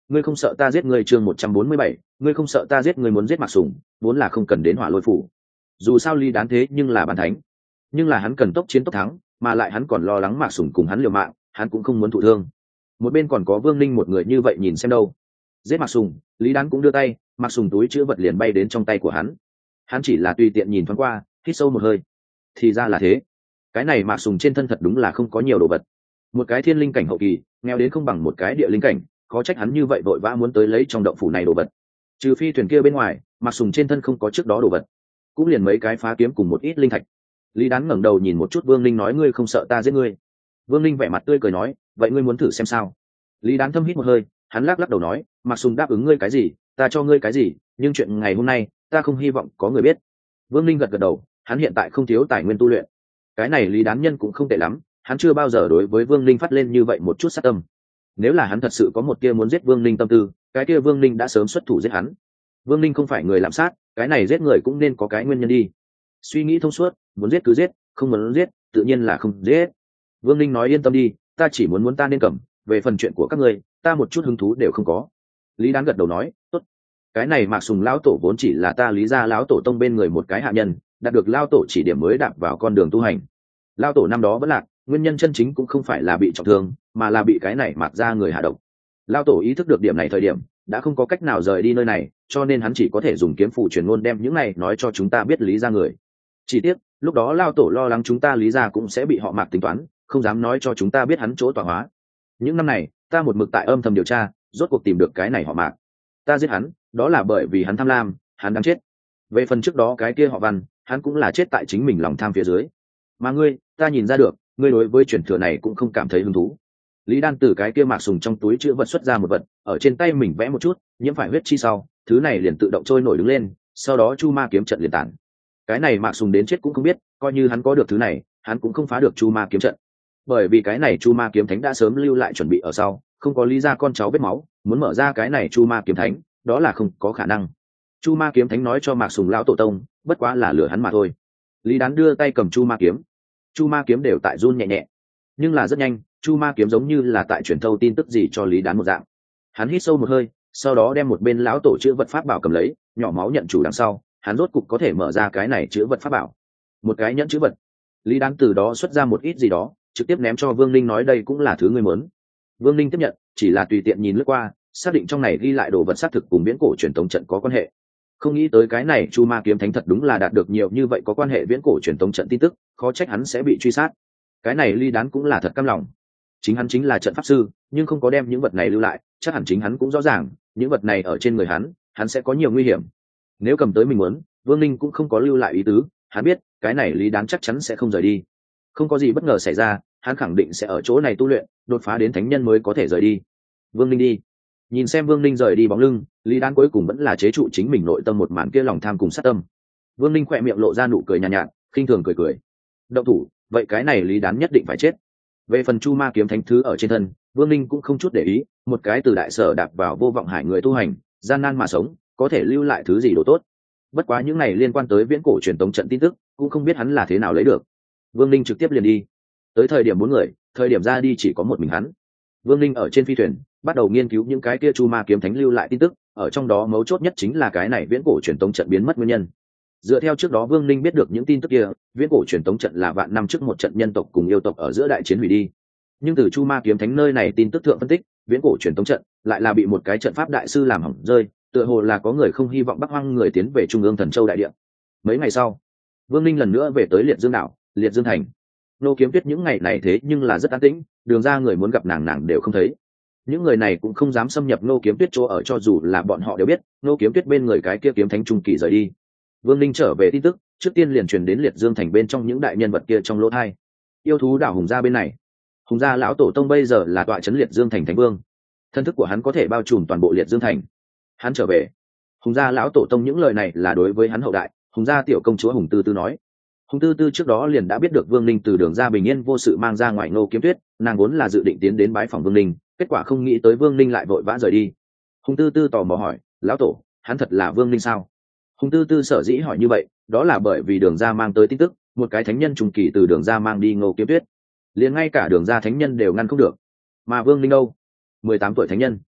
ngươi không sợ ta giết ngươi. Chương một trăm bốn mươi bảy, ngươi không sợ ta giết ngươi. Muốn giết Mạc Sùng vốn là không cần đến Hỏa Lôi phủ, dù sao Lý Đán thế nhưng là bàn thánh, nhưng là hắn cần tốc chiến tốc thắng, mà lại hắn còn lo lắng Mạc Sùng cùng hắn liều mạng, hắn cũng không muốn thụ thương. Một bên còn có Vương Ninh một người như vậy nhìn xem đâu. Giết Mạc Sùng, Lý Đán cũng đưa tay, Mạc Sùng túi chứa vật liền bay đến trong tay của hắn. Hắn chỉ là tùy tiện nhìn thoáng qua, hít sâu một hơi. Thì ra là thế, cái này Mạc Sùng trên thân thật đúng là không có nhiều đồ vật. Một cái thiên linh cảnh hậu kỳ, nghèo đến không bằng một cái địa linh cảnh, khó trách hắn như vậy vội vã muốn tới lấy trong động phủ này đồ vật. Trừ phi thuyền kia bên ngoài, Mạc Sùng trên thân không có trước đó đồ vật, cũng liền mấy cái phá kiếm cùng một ít linh thạch. Lý Đán ngẩng đầu nhìn một chút Vương Linh nói, ngươi không sợ ta giết ngươi? Vương Linh vẻ mặt tươi cười nói, vậy ngươi muốn thử xem sao? Lý Đán thâm hít một hơi, hắn lắc lắc đầu nói, Mạc Sùng đáp ứng ngươi cái gì ta cho ngươi cái gì, nhưng chuyện ngày hôm nay ta không hy vọng có người biết. Vương Linh gật gật đầu, hắn hiện tại không thiếu tài nguyên tu luyện. Cái này Lý Đán nhân cũng không tệ lắm, hắn chưa bao giờ đối với Vương Linh phát lên như vậy một chút sát tâm. Nếu là hắn thật sự có một tia muốn giết Vương Linh tâm tư, cái kia Vương Linh đã sớm xuất thủ giết hắn. Vương Linh không phải người lạm sát, cái này giết người cũng nên có cái nguyên nhân đi. Suy nghĩ thông suốt, muốn giết cứ giết, không muốn giết tự nhiên là không giết. Vương Linh nói, yên tâm đi, ta chỉ muốn muốn ta nên cầm, về phần chuyện của các ngươi ta một chút hứng thú đều không có. Lý Đán gật đầu nói, tốt. Cái này Mạc Sùng lão tổ vốn chỉ là ta Lý gia lão tổ tông bên người một cái hạ nhân, đạt được lão tổ chỉ điểm mới đạp vào con đường tu hành. Lão tổ năm đó vẫn lạc, nguyên nhân chân chính cũng không phải là bị trọng thương, mà là bị cái này Mạc gia người hạ độc. Lão tổ ý thức được điểm này thời điểm đã không có cách nào rời đi nơi này, cho nên hắn chỉ có thể dùng kiếm phù truyền ngôn đem những này nói cho chúng ta biết Lý gia người. Chỉ tiếc lúc đó lão tổ lo lắng chúng ta Lý gia cũng sẽ bị họ Mạc tính toán, không dám nói cho chúng ta biết hắn chỗ tọa hóa. Những năm này ta một mực tại âm thầm điều tra, rốt cuộc tìm được cái này họ Mạc. Ta giết hắn đó là bởi vì hắn tham lam, hắn đáng chết. Về phần trước đó cái kia họ Văn, hắn cũng là chết tại chính mình lòng tham phía dưới. Mà ngươi, ta nhìn ra được ngươi đối với truyền thừa này cũng không cảm thấy hứng thú. Lý Đan từ cái kia Mạc Sùng trong túi chữ vật xuất ra một vật, ở trên tay mình vẽ một chút, nhiễm phải huyết chi sau, thứ này liền tự động trôi nổi đứng lên, sau đó Chu Ma kiếm trận liền tản. Cái này Mạc Sùng đến chết cũng không biết, coi như hắn có được thứ này, hắn cũng không phá được Chu Ma kiếm trận. Bởi vì cái này Chu Ma kiếm thánh đã sớm lưu lại chuẩn bị ở sau, không có Lý gia con cháu vết máu, muốn mở ra cái này Chu Ma kiếm thánh, đó là không có khả năng. Chu Ma kiếm thánh nói cho Mạc Sùng lão tổ tông, bất quá là lừa hắn mà thôi. Lý Đán đưa tay cầm Chu Ma kiếm, Chu Ma kiếm đều tại run nhẹ nhẹ, nhưng là rất nhanh, Chu Ma kiếm giống như là tại truyền thâu tin tức gì cho Lý Đán một dạng. Hắn hít sâu một hơi, sau đó đem một bên lão tổ chữ vật pháp bảo cầm lấy, nhỏ máu nhận chủ đằng sau, hắn rốt cục có thể mở ra cái này chữ vật pháp bảo. Một cái nhẫn chữ vật. Lý Đán từ đó xuất ra một ít gì đó, trực tiếp ném cho Vương Linh nói, đây cũng là thứ ngươi muốn. Vương Linh tiếp nhận, chỉ là tùy tiện nhìn lướt qua, xác định trong này ghi lại đồ vật xác thực cùng viễn cổ truyền tống trận có quan hệ. Không nghĩ tới cái này Chu Ma kiếm thánh thật đúng là đạt được nhiều như vậy có quan hệ viễn cổ truyền tống trận tin tức, khó trách hắn sẽ bị truy sát. Cái này Lý Đán cũng là thật căm lòng. Chính hắn chính là trận pháp sư, nhưng không có đem những vật này lưu lại, chắc hẳn chính hắn cũng rõ ràng, những vật này ở trên người hắn, hắn sẽ có nhiều nguy hiểm. Nếu cầm tới mình muốn, Vương Linh cũng không có lưu lại ý tứ, hắn biết, cái này Lý Đán chắc chắn sẽ không rời đi. Không có gì bất ngờ xảy ra, hắn khẳng định sẽ ở chỗ này tu luyện, đột phá đến thánh nhân mới có thể rời đi. Vương Linh đi. Nhìn xem Vương Linh rời đi bóng lưng, Lý Đán cuối cùng vẫn là chế trụ chính mình nội tâm một màn kia lòng tham cùng sát tâm. Vương Linh khỏe miệng lộ ra nụ cười nhàn nhạt, nhạt, khinh thường cười cười. Động thủ, vậy cái này Lý Đán nhất định phải chết. Về phần Chu Ma kiếm thánh thứ ở trên thân, Vương Linh cũng không chút để ý, một cái từ đại sở đạp vào vô vọng hải người tu hành, gian nan mà sống, có thể lưu lại thứ gì đồ tốt. Bất quá những này liên quan tới viễn cổ truyền tống trận tin tức, cũng không biết hắn là thế nào lấy được. Vương Linh trực tiếp liền đi. Tới thời điểm bốn người, thời điểm ra đi chỉ có một mình hắn. Vương Linh ở trên phi thuyền, bắt đầu nghiên cứu những cái kia Chu Ma kiếm thánh lưu lại tin tức, ở trong đó mấu chốt nhất chính là cái này viễn cổ truyền tống trận biến mất nguyên nhân. Dựa theo trước đó Vương Linh biết được những tin tức kia, viễn cổ truyền tống trận là vạn năm trước một trận nhân tộc cùng yêu tộc ở giữa đại chiến hủy đi. Nhưng từ Chu Ma kiếm thánh nơi này tin tức thượng phân tích, viễn cổ truyền tống trận lại là bị một cái trận pháp đại sư làm hỏng rơi, tựa hồ là có người không hy vọng Bắc Hoang người tiến về trung ương Thần Châu đại địa. Mấy ngày sau, Vương Linh lần nữa về tới Liệt Dương đảo, Liệt Dương thành. Nô Kiếm Tuyết những ngày này thế nhưng là rất an tĩnh, đường ra người muốn gặp nàng nàng đều không thấy. Những người này cũng không dám xâm nhập Nô Kiếm Tuyết chỗ ở, cho dù là bọn họ đều biết, Nô Kiếm Tuyết bên người cái kia kiếm thánh trung kỳ rời đi. Vương Linh trở về tin tức, trước tiên liền truyền đến Liệt Dương thành bên trong những đại nhân vật kia trong lỗ thai. Yêu thú đảo Hùng gia bên này, Hùng gia lão tổ tông bây giờ là tọa trấn Liệt Dương thành thánh vương, thân thức của hắn có thể bao trùm toàn bộ Liệt Dương thành. Hắn trở về. Hùng gia lão tổ tông những lời này là đối với hắn hậu đại, Hùng gia tiểu công chúa Hùng Tư Tư nói. Hùng Tư Tư trước đó liền đã biết được Vương Linh từ đường ra bình yên vô sự mang ra ngoài Nô Kiếm Tuyết, nàng vốn là dự định tiến đến bái phòng Vương Linh, kết quả không nghĩ tới Vương Linh lại vội vã rời đi. Hùng Tư Tư tò mò hỏi, lão tổ, hắn thật là Vương Linh sao? Hùng Tư Tư sở dĩ hỏi như vậy, đó là bởi vì đường ra mang tới tin tức, một cái thánh nhân trùng kỳ từ đường ra mang đi Nô Kiếm Tuyết, liền ngay cả đường ra thánh nhân đều ngăn không được. Mà Vương Linh đâu? mười tám tuổi thánh nhân,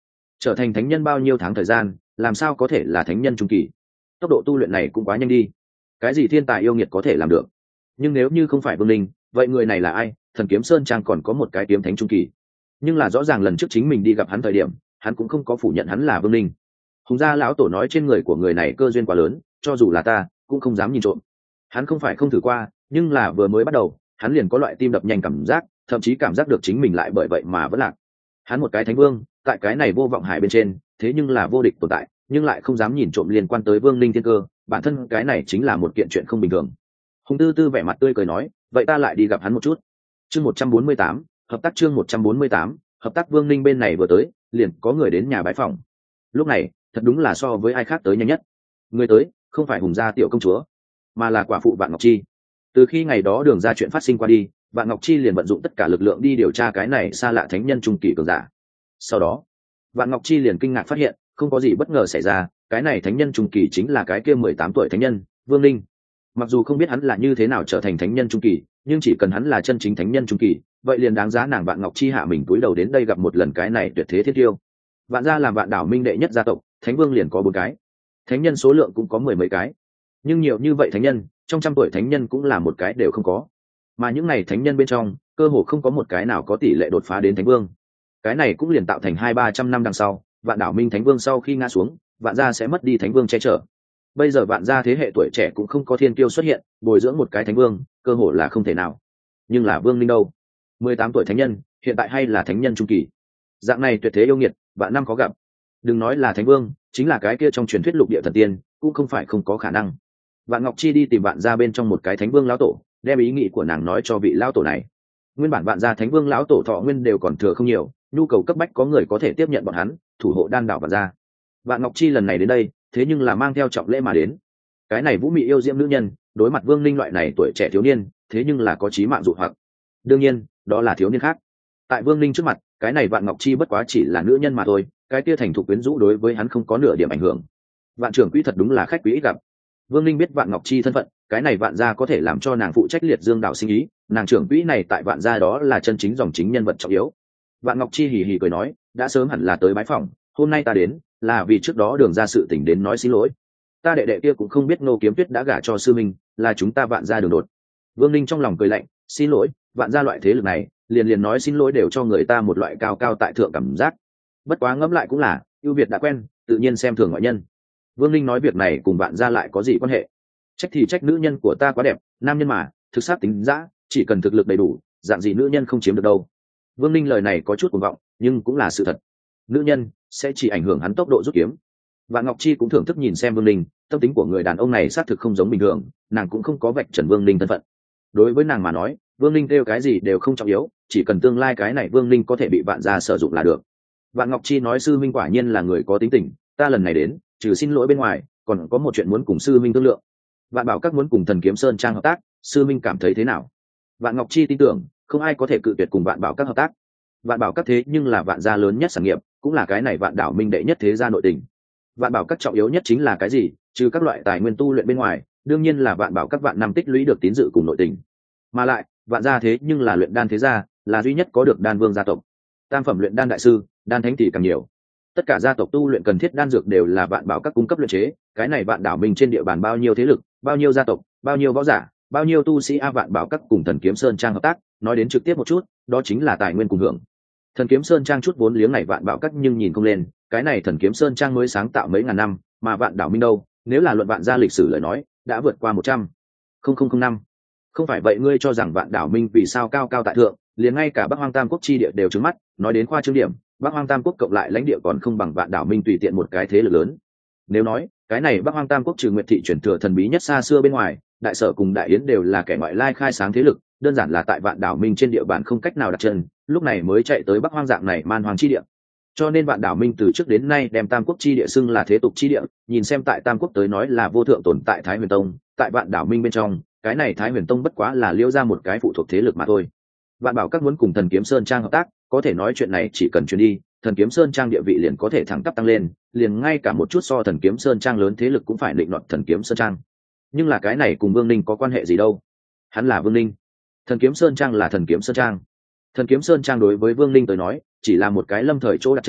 trở thành thánh nhân bao nhiêu tháng thời gian, làm sao có thể là thánh nhân trung kỳ? Tốc độ tu luyện này cũng quá nhanh đi. Cái gì thiên tài yêu nghiệt có thể làm được? Nhưng nếu như không phải Vương Linh, vậy người này là ai? Thần Kiếm Sơn Trang còn có một cái kiếm thánh trung kỳ, nhưng là rõ ràng lần trước chính mình đi gặp hắn thời điểm, hắn cũng không có phủ nhận hắn là Vương Linh. Hùng gia lão tổ nói trên người của người này cơ duyên quá lớn, cho dù là ta cũng không dám nhìn trộm. Hắn không phải không thử qua, nhưng là vừa mới bắt đầu hắn liền có loại tim đập nhanh cảm giác, thậm chí cảm giác được chính mình lại bởi vậy mà vẫn lạc. Hắn một cái thánh vương, tại cái này vô vọng hải bên trên, thế nhưng là vô địch tồn tại, nhưng lại không dám nhìn trộm liên quan tới Vương Linh thiên cơ, bản thân cái này chính là một kiện chuyện không bình thường. Hùng Tư Tư vẻ mặt tươi cười nói, vậy ta lại đi gặp hắn một chút. Chương một trăm bốn mươi tám, hợp tác chương một trăm bốn mươi tám, hợp tác. Vương Linh bên này vừa tới, liền có người đến nhà bái phòng. Lúc này, thật đúng là so với ai khác tới nhanh nhất. Người tới, không phải Hùng gia tiểu công chúa, mà là quả phụ Vạn Ngọc Chi. Từ khi ngày đó đường ra chuyện phát sinh qua đi, Vạn Ngọc Chi liền vận dụng tất cả lực lượng đi điều tra cái này xa lạ thánh nhân trung kỳ cường giả. Sau đó, Vạn Ngọc Chi liền kinh ngạc phát hiện, không có gì bất ngờ xảy ra, cái này thánh nhân trung kỳ chính là cái kia mười tám tuổi thánh nhân, Vương Linh. Mặc dù không biết hắn là như thế nào trở thành thánh nhân trung kỳ, nhưng chỉ cần hắn là chân chính thánh nhân trung kỳ, vậy liền đáng giá nàng Vạn Ngọc Chi hạ mình túi đầu đến đây gặp một lần cái này tuyệt thế thiên tiêu. Vạn gia làm Vạn đảo minh đệ nhất gia tộc, thánh vương liền có bốn cái, thánh nhân số lượng cũng có mười mấy cái, nhưng nhiều như vậy thánh nhân, trong trăm tuổi thánh nhân cũng là một cái đều không có, mà những này thánh nhân bên trong cơ hồ không có một cái nào có tỷ lệ đột phá đến thánh vương. Cái này cũng liền tạo thành hai ba trăm năm đằng sau, Vạn đảo minh thánh vương sau khi ngã xuống, Vạn gia sẽ mất đi thánh vương che chở. Bây giờ Vạn gia thế hệ tuổi trẻ cũng không có thiên kiêu xuất hiện, bồi dưỡng một cái thánh vương cơ hồ là không thể nào. Nhưng là Vương Linh đâu, mười tám tuổi thánh nhân, hiện tại hay là thánh nhân trung kỳ, dạng này tuyệt thế yêu nghiệt, vạn năm có gặp. Đừng nói là thánh vương, chính là cái kia trong truyền thuyết lục địa thần tiên cũng không phải không có khả năng. Vạn Ngọc Chi đi tìm Vạn gia bên trong một cái thánh vương lão tổ, đem ý nghĩ của nàng nói cho vị lão tổ này. Nguyên bản Vạn gia thánh vương lão tổ thọ nguyên đều còn thừa không nhiều, nhu cầu cấp bách có người có thể tiếp nhận bọn hắn, thủ hộ đan đảo Vạn gia. Vạn Ngọc Chi lần này đến đây, thế nhưng là mang theo trọng lễ mà đến. Cái này vũ mị yêu diễm nữ nhân, đối mặt Vương Linh loại này tuổi trẻ thiếu niên, thế nhưng là có chí mạng dụ hoặc. Đương nhiên, đó là thiếu niên khác. Tại Vương Linh trước mặt, cái này Vạn Ngọc Chi bất quá chỉ là nữ nhân mà thôi, cái kia thành thục quyến rũ đối với hắn không có nửa điểm ảnh hưởng. Vạn trưởng quỹ thật đúng là khách quý ít gặp. Vương Linh biết Vạn Ngọc Chi thân phận, cái này Vạn gia có thể làm cho nàng phụ trách liệt dương đạo sinh ý, nàng trưởng quỹ này tại Vạn gia đó là chân chính dòng chính nhân vật trọng yếu. Vạn Ngọc Chi hì hì cười nói, đã sớm hẳn là tới bái phòng, hôm nay ta đến là vì trước đó đường ra sự tình đến nói xin lỗi. Ta đệ đệ kia cũng không biết Ngô Kiếm Tuyết đã gả cho sư minh, là chúng ta Vạn gia đường đột. Vương Linh trong lòng cười lạnh, xin lỗi, Vạn gia loại thế lực này, liền liền nói xin lỗi đều cho người ta một loại cao cao tại thượng cảm giác. Bất quá ngẫm lại cũng là, ưu việt đã quen, tự nhiên xem thường ngoại nhân. Vương Linh nói việc này cùng Vạn gia lại có gì quan hệ? Trách thì trách nữ nhân của ta quá đẹp, nam nhân mà, thực sát tính dã, chỉ cần thực lực đầy đủ, dạng gì nữ nhân không chiếm được đâu. Vương Linh lời này có chút cuồng vọng, nhưng cũng là sự thật. Nữ nhân sẽ chỉ ảnh hưởng hắn tốc độ rút kiếm. Vạn Ngọc Chi cũng thưởng thức nhìn xem Vương Linh, tâm tính của người đàn ông này xác thực không giống bình thường, nàng cũng không có vạch trần Vương Linh thân phận. Đối với nàng mà nói, Vương Linh kêu cái gì đều không trọng yếu, chỉ cần tương lai cái này Vương Linh có thể bị Vạn gia sử dụng là được. Vạn Ngọc Chi nói sư minh quả nhiên là người có tính tình, ta lần này đến, trừ xin lỗi bên ngoài, còn có một chuyện muốn cùng sư minh thương lượng. Vạn bảo các muốn cùng Thần Kiếm Sơn Trang hợp tác, sư minh cảm thấy thế nào? Vạn Ngọc Chi tin tưởng, không ai có thể cự tuyệt cùng Vạn bảo các hợp tác. Vạn bảo các thế nhưng là Vạn gia lớn nhất sản nghiệp, cũng là cái này Vạn đảo minh đệ nhất thế gia nội tình. Vạn bảo các trọng yếu nhất chính là cái gì? Trừ các loại tài nguyên tu luyện bên ngoài, đương nhiên là Vạn bảo các vạn năm tích lũy được tín dự cùng nội tình. Mà lại, Vạn gia thế nhưng là luyện đan thế gia, là duy nhất có được đan vương gia tộc. Tam phẩm luyện đan đại sư, đan thánh thì càng nhiều. Tất cả gia tộc tu luyện cần thiết đan dược đều là Vạn bảo các cung cấp luyện chế, cái này Vạn đảo minh trên địa bàn bao nhiêu thế lực, bao nhiêu gia tộc, bao nhiêu võ giả, bao nhiêu tu sĩ a Vạn bảo các cùng Thần Kiếm Sơn Trang hợp tác, nói đến trực tiếp một chút, đó chính là tài nguyên cùng hưởng. Thần Kiếm Sơn Trang chút vốn liếng này Vạn bảo các nhưng nhìn không lên, cái này Thần Kiếm Sơn Trang mới sáng tạo mấy ngàn năm, mà Vạn đảo minh đâu, nếu là luận Vạn gia lịch sử lời nói, đã vượt qua một trăm không năm. Không phải vậy ngươi cho rằng Vạn đảo minh vì sao cao cao tại thượng, liền ngay cả Bắc Hoang Tam quốc chi địa đều trứng mắt, nói đến khoa trương điểm, Bắc Hoang Tam quốc cộng lại lãnh địa còn không bằng Vạn đảo minh tùy tiện một cái thế lực lớn. Nếu nói, cái này Bắc Hoang Tam quốc trừ Nguyệt thị truyền thừa thần bí nhất xa xưa bên ngoài, đại sở cùng đại yến đều là kẻ ngoại lai khai sáng thế lực, đơn giản là tại Vạn đảo minh trên địa bàn không cách nào đặt chân, lúc này mới chạy tới Bắc Hoang dạng này man hoang chi địa. Cho nên Vạn đảo minh từ trước đến nay đem Tam quốc chi địa xưng là thế tục chi địa, nhìn xem tại Tam quốc tới nói là vô thượng tồn tại Thái Huyền Tông, tại Vạn đảo minh bên trong, cái này Thái Huyền Tông bất quá là liêu ra một cái phụ thuộc thế lực mà thôi. Vạn bảo các muốn cùng Thần Kiếm Sơn Trang hợp tác, có thể nói chuyện này chỉ cần truyền đi, Thần Kiếm Sơn Trang địa vị liền có thể thẳng tắp tăng lên, liền ngay cả một chút so Thần Kiếm Sơn Trang lớn thế lực cũng phải định nọt Thần Kiếm Sơn Trang. Nhưng là cái này cùng Vương Ninh có quan hệ gì đâu? Hắn là Vương Ninh, Thần Kiếm Sơn Trang là Thần Kiếm Sơn Trang. Thần Kiếm Sơn Trang đối với Vương Ninh tới nói, chỉ là một cái lâm thời chỗ đặt chân,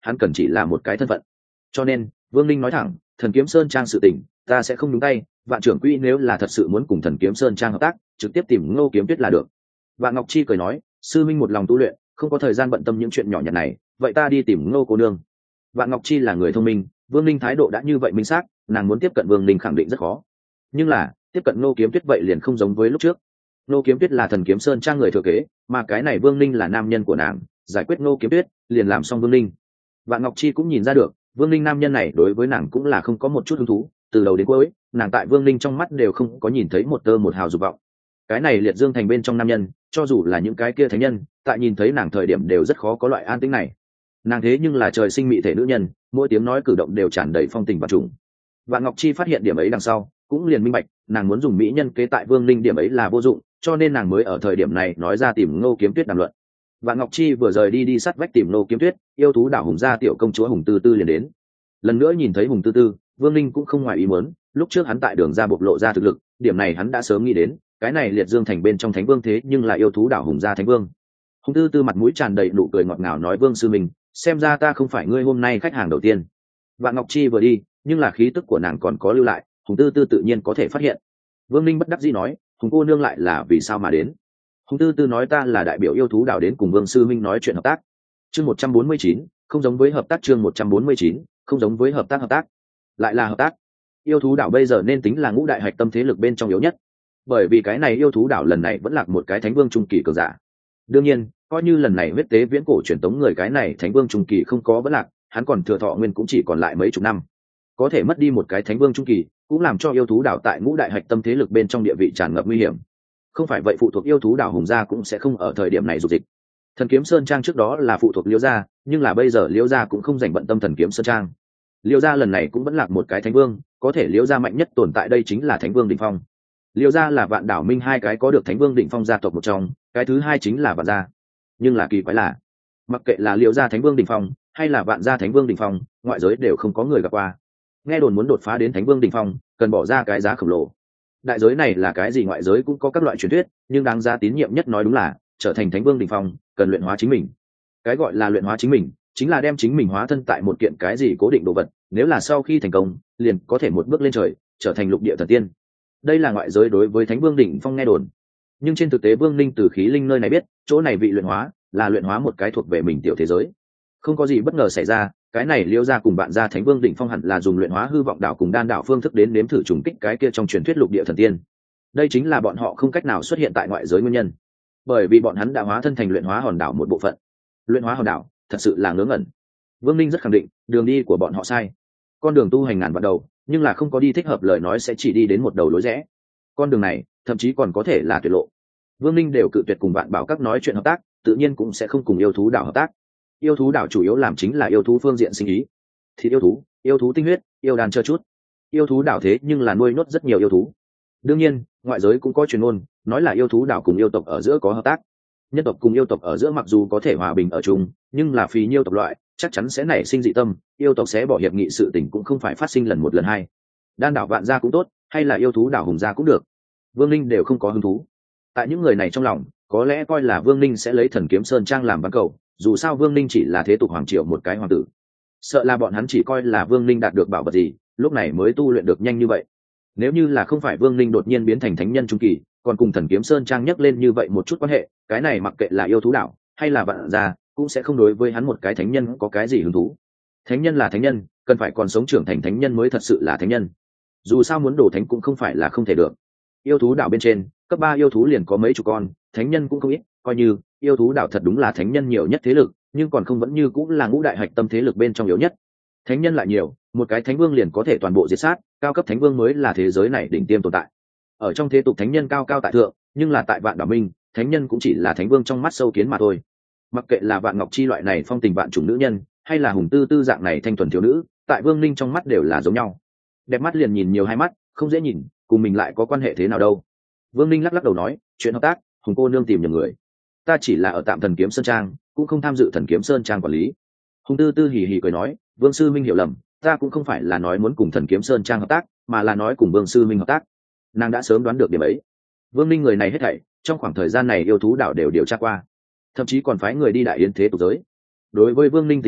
hắn cần chỉ là một cái thân phận. Cho nên Vương Linh nói thẳng, Thần Kiếm Sơn Trang sự tình ta sẽ không nhúng tay, Vạn trưởng quỹ nếu là thật sự muốn cùng Thần Kiếm Sơn Trang hợp tác, trực tiếp tìm Ngô Kiếm Tuyết là được. Vạn Ngọc Chi cười nói, sư minh một lòng tu luyện, không có thời gian bận tâm những chuyện nhỏ nhặt này, vậy ta đi tìm Ngô cô nương. Vạn Ngọc Chi là người thông minh, Vương Linh thái độ đã như vậy minh xác, nàng muốn tiếp cận Vương Linh khẳng định rất khó. Nhưng là tiếp cận Ngô Kiếm Tuyết vậy liền không giống với lúc trước. Ngô Kiếm Tuyết là Thần Kiếm Sơn Trang người thừa kế, mà cái này Vương Linh là nam nhân của nàng, giải quyết Ngô Kiếm Tuyết liền làm xong Vương Linh. Vạn Ngọc Chi cũng nhìn ra được, Vương Linh nam nhân này đối với nàng cũng là không có một chút hứng thú, từ đầu đến cuối nàng tại Vương Linh trong mắt đều không có nhìn thấy một tơ một hào dục vọng. Cái này liệt dương thành bên trong nam nhân, cho dù là những cái kia thánh nhân, tại nhìn thấy nàng thời điểm đều rất khó có loại an tĩnh này. Nàng thế nhưng là trời sinh mị thể nữ nhân, mỗi tiếng nói cử động đều tràn đầy phong tình và trùng. Vạn Ngọc Chi phát hiện điểm ấy đằng sau, cũng liền minh bạch, nàng muốn dùng mỹ nhân kế tại Vương Linh điểm ấy là vô dụng, cho nên nàng mới ở thời điểm này nói ra tìm Ngô Kiếm Tuyết đàm luận. Vạn Ngọc Chi vừa rời đi đi sát vách tìm Ngô Kiếm Tuyết, yêu thú đảo Hùng gia tiểu công chúa Hùng Tư Tư liền đến. Lần nữa nhìn thấy Hùng Tư Tư, Vương Linh cũng không ngoài ý muốn, lúc trước hắn tại đường ra bộc lộ ra thực lực, điểm này hắn đã sớm nghĩ đến, cái này liệt dương thành bên trong thánh vương thế nhưng là yêu thú đảo Hùng gia thánh vương. Hùng Tư Tư mặt mũi tràn đầy nụ cười ngọt ngào nói, Vương sư mình, xem ra ta không phải ngươi hôm nay khách hàng đầu tiên. Vạn Ngọc Chi vừa đi, nhưng là khí tức của nàng còn có lưu lại, Hùng Tư Tư tự nhiên có thể phát hiện. Vương Linh bất đắc dĩ nói, Hùng cô nương lại là vì sao mà đến? Hùng Tư Tư nói, ta là đại biểu yêu thú đảo đến cùng Vương sư minh nói chuyện hợp tác. Chương một trăm bốn mươi chín, không giống với hợp tác. Chương một trăm bốn mươi chín, không giống với hợp tác. Hợp tác lại là hợp tác. Yêu thú đảo bây giờ nên tính là ngũ đại hạch tâm thế lực bên trong yếu nhất, bởi vì cái này yêu thú đảo lần này vẫn là một cái thánh vương trung kỳ cường giả. Đương nhiên, coi như lần này huyết tế viễn cổ truyền tống người cái này thánh vương trung kỳ không có vẫn lạc, hắn còn thừa thọ nguyên cũng chỉ còn lại mấy chục năm, có thể mất đi một cái thánh vương trung kỳ cũng làm cho yêu thú đảo tại ngũ đại hạch tâm thế lực bên trong địa vị tràn ngập nguy hiểm. Không phải vậy phụ thuộc yêu thú đảo Hùng gia cũng sẽ không ở thời điểm này dục dịch. Thần Kiếm Sơn Trang trước đó là phụ thuộc Liễu gia, nhưng là bây giờ Liễu gia cũng không dành bận tâm Thần Kiếm Sơn Trang. Liễu gia lần này cũng vẫn lạc một cái thánh vương, có thể Liễu gia mạnh nhất tồn tại đây chính là thánh vương đỉnh phong. Liễu gia là Vạn Đảo Minh hai cái có được thánh vương đỉnh phong gia tộc một trong, cái thứ hai chính là Vạn gia. Nhưng là kỳ quái là, mặc kệ là Liễu gia thánh vương đỉnh phong hay là Vạn gia thánh vương đỉnh phong, ngoại giới đều không có người gặp qua. Nghe đồn muốn đột phá đến thánh vương đỉnh phong, cần bỏ ra cái giá khổng lồ. Đại giới này là cái gì ngoại giới cũng có các loại truyền thuyết, nhưng đáng giá tín nhiệm nhất nói đúng là trở thành thánh vương đỉnh phong cần luyện hóa chính mình. Cái gọi là luyện hóa chính mình chính là đem chính mình hóa thân tại một kiện cái gì cố định đồ vật, nếu là sau khi thành công liền có thể một bước lên trời trở thành lục địa thần tiên. Đây là ngoại giới đối với thánh vương đỉnh phong nghe đồn, nhưng trên thực tế Vương Linh từ khí linh nơi này biết, chỗ này vị luyện hóa là luyện hóa một cái thuộc về mình tiểu thế giới. Không có gì bất ngờ xảy ra, cái này Liễu gia cùng Vạn gia thánh vương đỉnh phong hẳn là dùng luyện hóa hư vọng đảo cùng đan đảo phương thức đến nếm thử trùng kích cái kia trong truyền thuyết lục địa thần tiên. Đây chính là bọn họ không cách nào xuất hiện tại ngoại giới nguyên nhân, bởi vì bọn hắn đã hóa thân thành luyện hóa hòn đảo một bộ phận. Luyện hóa hòn đảo thật sự là ngớ ngẩn. Vương Linh rất khẳng định đường đi của bọn họ sai, con đường tu hành ngàn vạn đầu, nhưng là không có đi thích hợp lời nói sẽ chỉ đi đến một đầu lối rẽ. Con đường này thậm chí còn có thể là tuyệt lộ. Vương Linh đều cự tuyệt cùng Vạn Bảo các nói chuyện hợp tác, tự nhiên cũng sẽ không cùng yêu thú đảo hợp tác. Yêu thú đảo chủ yếu làm chính là yêu thú phương diện sinh ý, thịt yêu thú, yêu thú tinh huyết, yêu đàn chờ chút. Yêu thú đảo thế nhưng là nuôi nốt rất nhiều yêu thú. Đương nhiên ngoại giới cũng có truyền ngôn nói là yêu thú đảo cùng yêu tộc ở giữa có hợp tác. Nhân tộc cùng yêu tộc ở giữa mặc dù có thể hòa bình ở chung, nhưng là phí nhiêu tộc loại chắc chắn sẽ nảy sinh dị tâm, yêu tộc sẽ bỏ hiệp nghị, sự tình cũng không phải phát sinh lần một lần hai. Đan đảo Vạn gia cũng tốt, hay là yêu thú đảo Hùng gia cũng được, Vương Linh đều không có hứng thú. Tại những người này trong lòng, có lẽ coi là Vương Linh sẽ lấy Thần Kiếm Sơn Trang làm ván cầu, dù sao Vương Linh chỉ là thế tục hoàng triều một cái hoàng tử, sợ là bọn hắn chỉ coi là Vương Linh đạt được bảo vật gì, lúc này mới tu luyện được nhanh như vậy. Nếu như là không phải Vương Linh đột nhiên biến thành thánh nhân trung kỳ, còn cùng Thần Kiếm Sơn Trang nhắc lên như vậy một chút quan hệ, cái này mặc kệ là yêu thú đảo hay là Vạn gia cũng sẽ không đối với hắn một cái thánh nhân có cái gì hứng thú. Thánh nhân là thánh nhân, cần phải còn sống trưởng thành thánh nhân mới thật sự là thánh nhân. Dù sao muốn đổ thánh cũng không phải là không thể được. Yêu thú đảo bên trên cấp ba yêu thú liền có mấy chục con, thánh nhân cũng không ít, coi như yêu thú đảo thật đúng là thánh nhân nhiều nhất thế lực, nhưng còn không vẫn như cũng là ngũ đại hạch tâm thế lực bên trong yếu nhất. Thánh nhân lại nhiều, một cái thánh vương liền có thể toàn bộ diệt sát, cao cấp thánh vương mới là thế giới này đỉnh tiêm tồn tại. Ở trong thế tục thánh nhân cao cao tại thượng, nhưng là tại Vạn Đảo Minh, thánh nhân cũng chỉ là thánh vương trong mắt sâu kiến mà thôi. Mặc kệ là Vạn Ngọc Chi loại này phong tình vạn chủng nữ nhân, hay là Hùng Tư Tư dạng này thanh thuần thiếu nữ, tại Vương Linh trong mắt đều là giống nhau. Đẹp mắt liền nhìn nhiều hai mắt, không dễ nhìn, cùng mình lại có quan hệ thế nào đâu. Vương Linh lắc lắc đầu nói, chuyện hợp tác, Hùng cô nương tìm nhầm người. Ta chỉ là ở tạm Thần Kiếm Sơn Trang, cũng không tham dự Thần Kiếm Sơn Trang quản lý. Hùng Tư Tư hì hì cười nói, Vương sư minh hiểu lầm, ta cũng không phải là nói muốn cùng Thần Kiếm Sơn Trang hợp tác, mà là nói cùng Vương sư minh hợp tác. Nàng đã sớm đoán được điểm ấy. Vương Linh người này hết thảy trong khoảng thời gian này yêu thú đảo đều điều tra qua, thậm chí còn phái người đi đại yến thế tục giới. Đối với Vương Linh tính cách,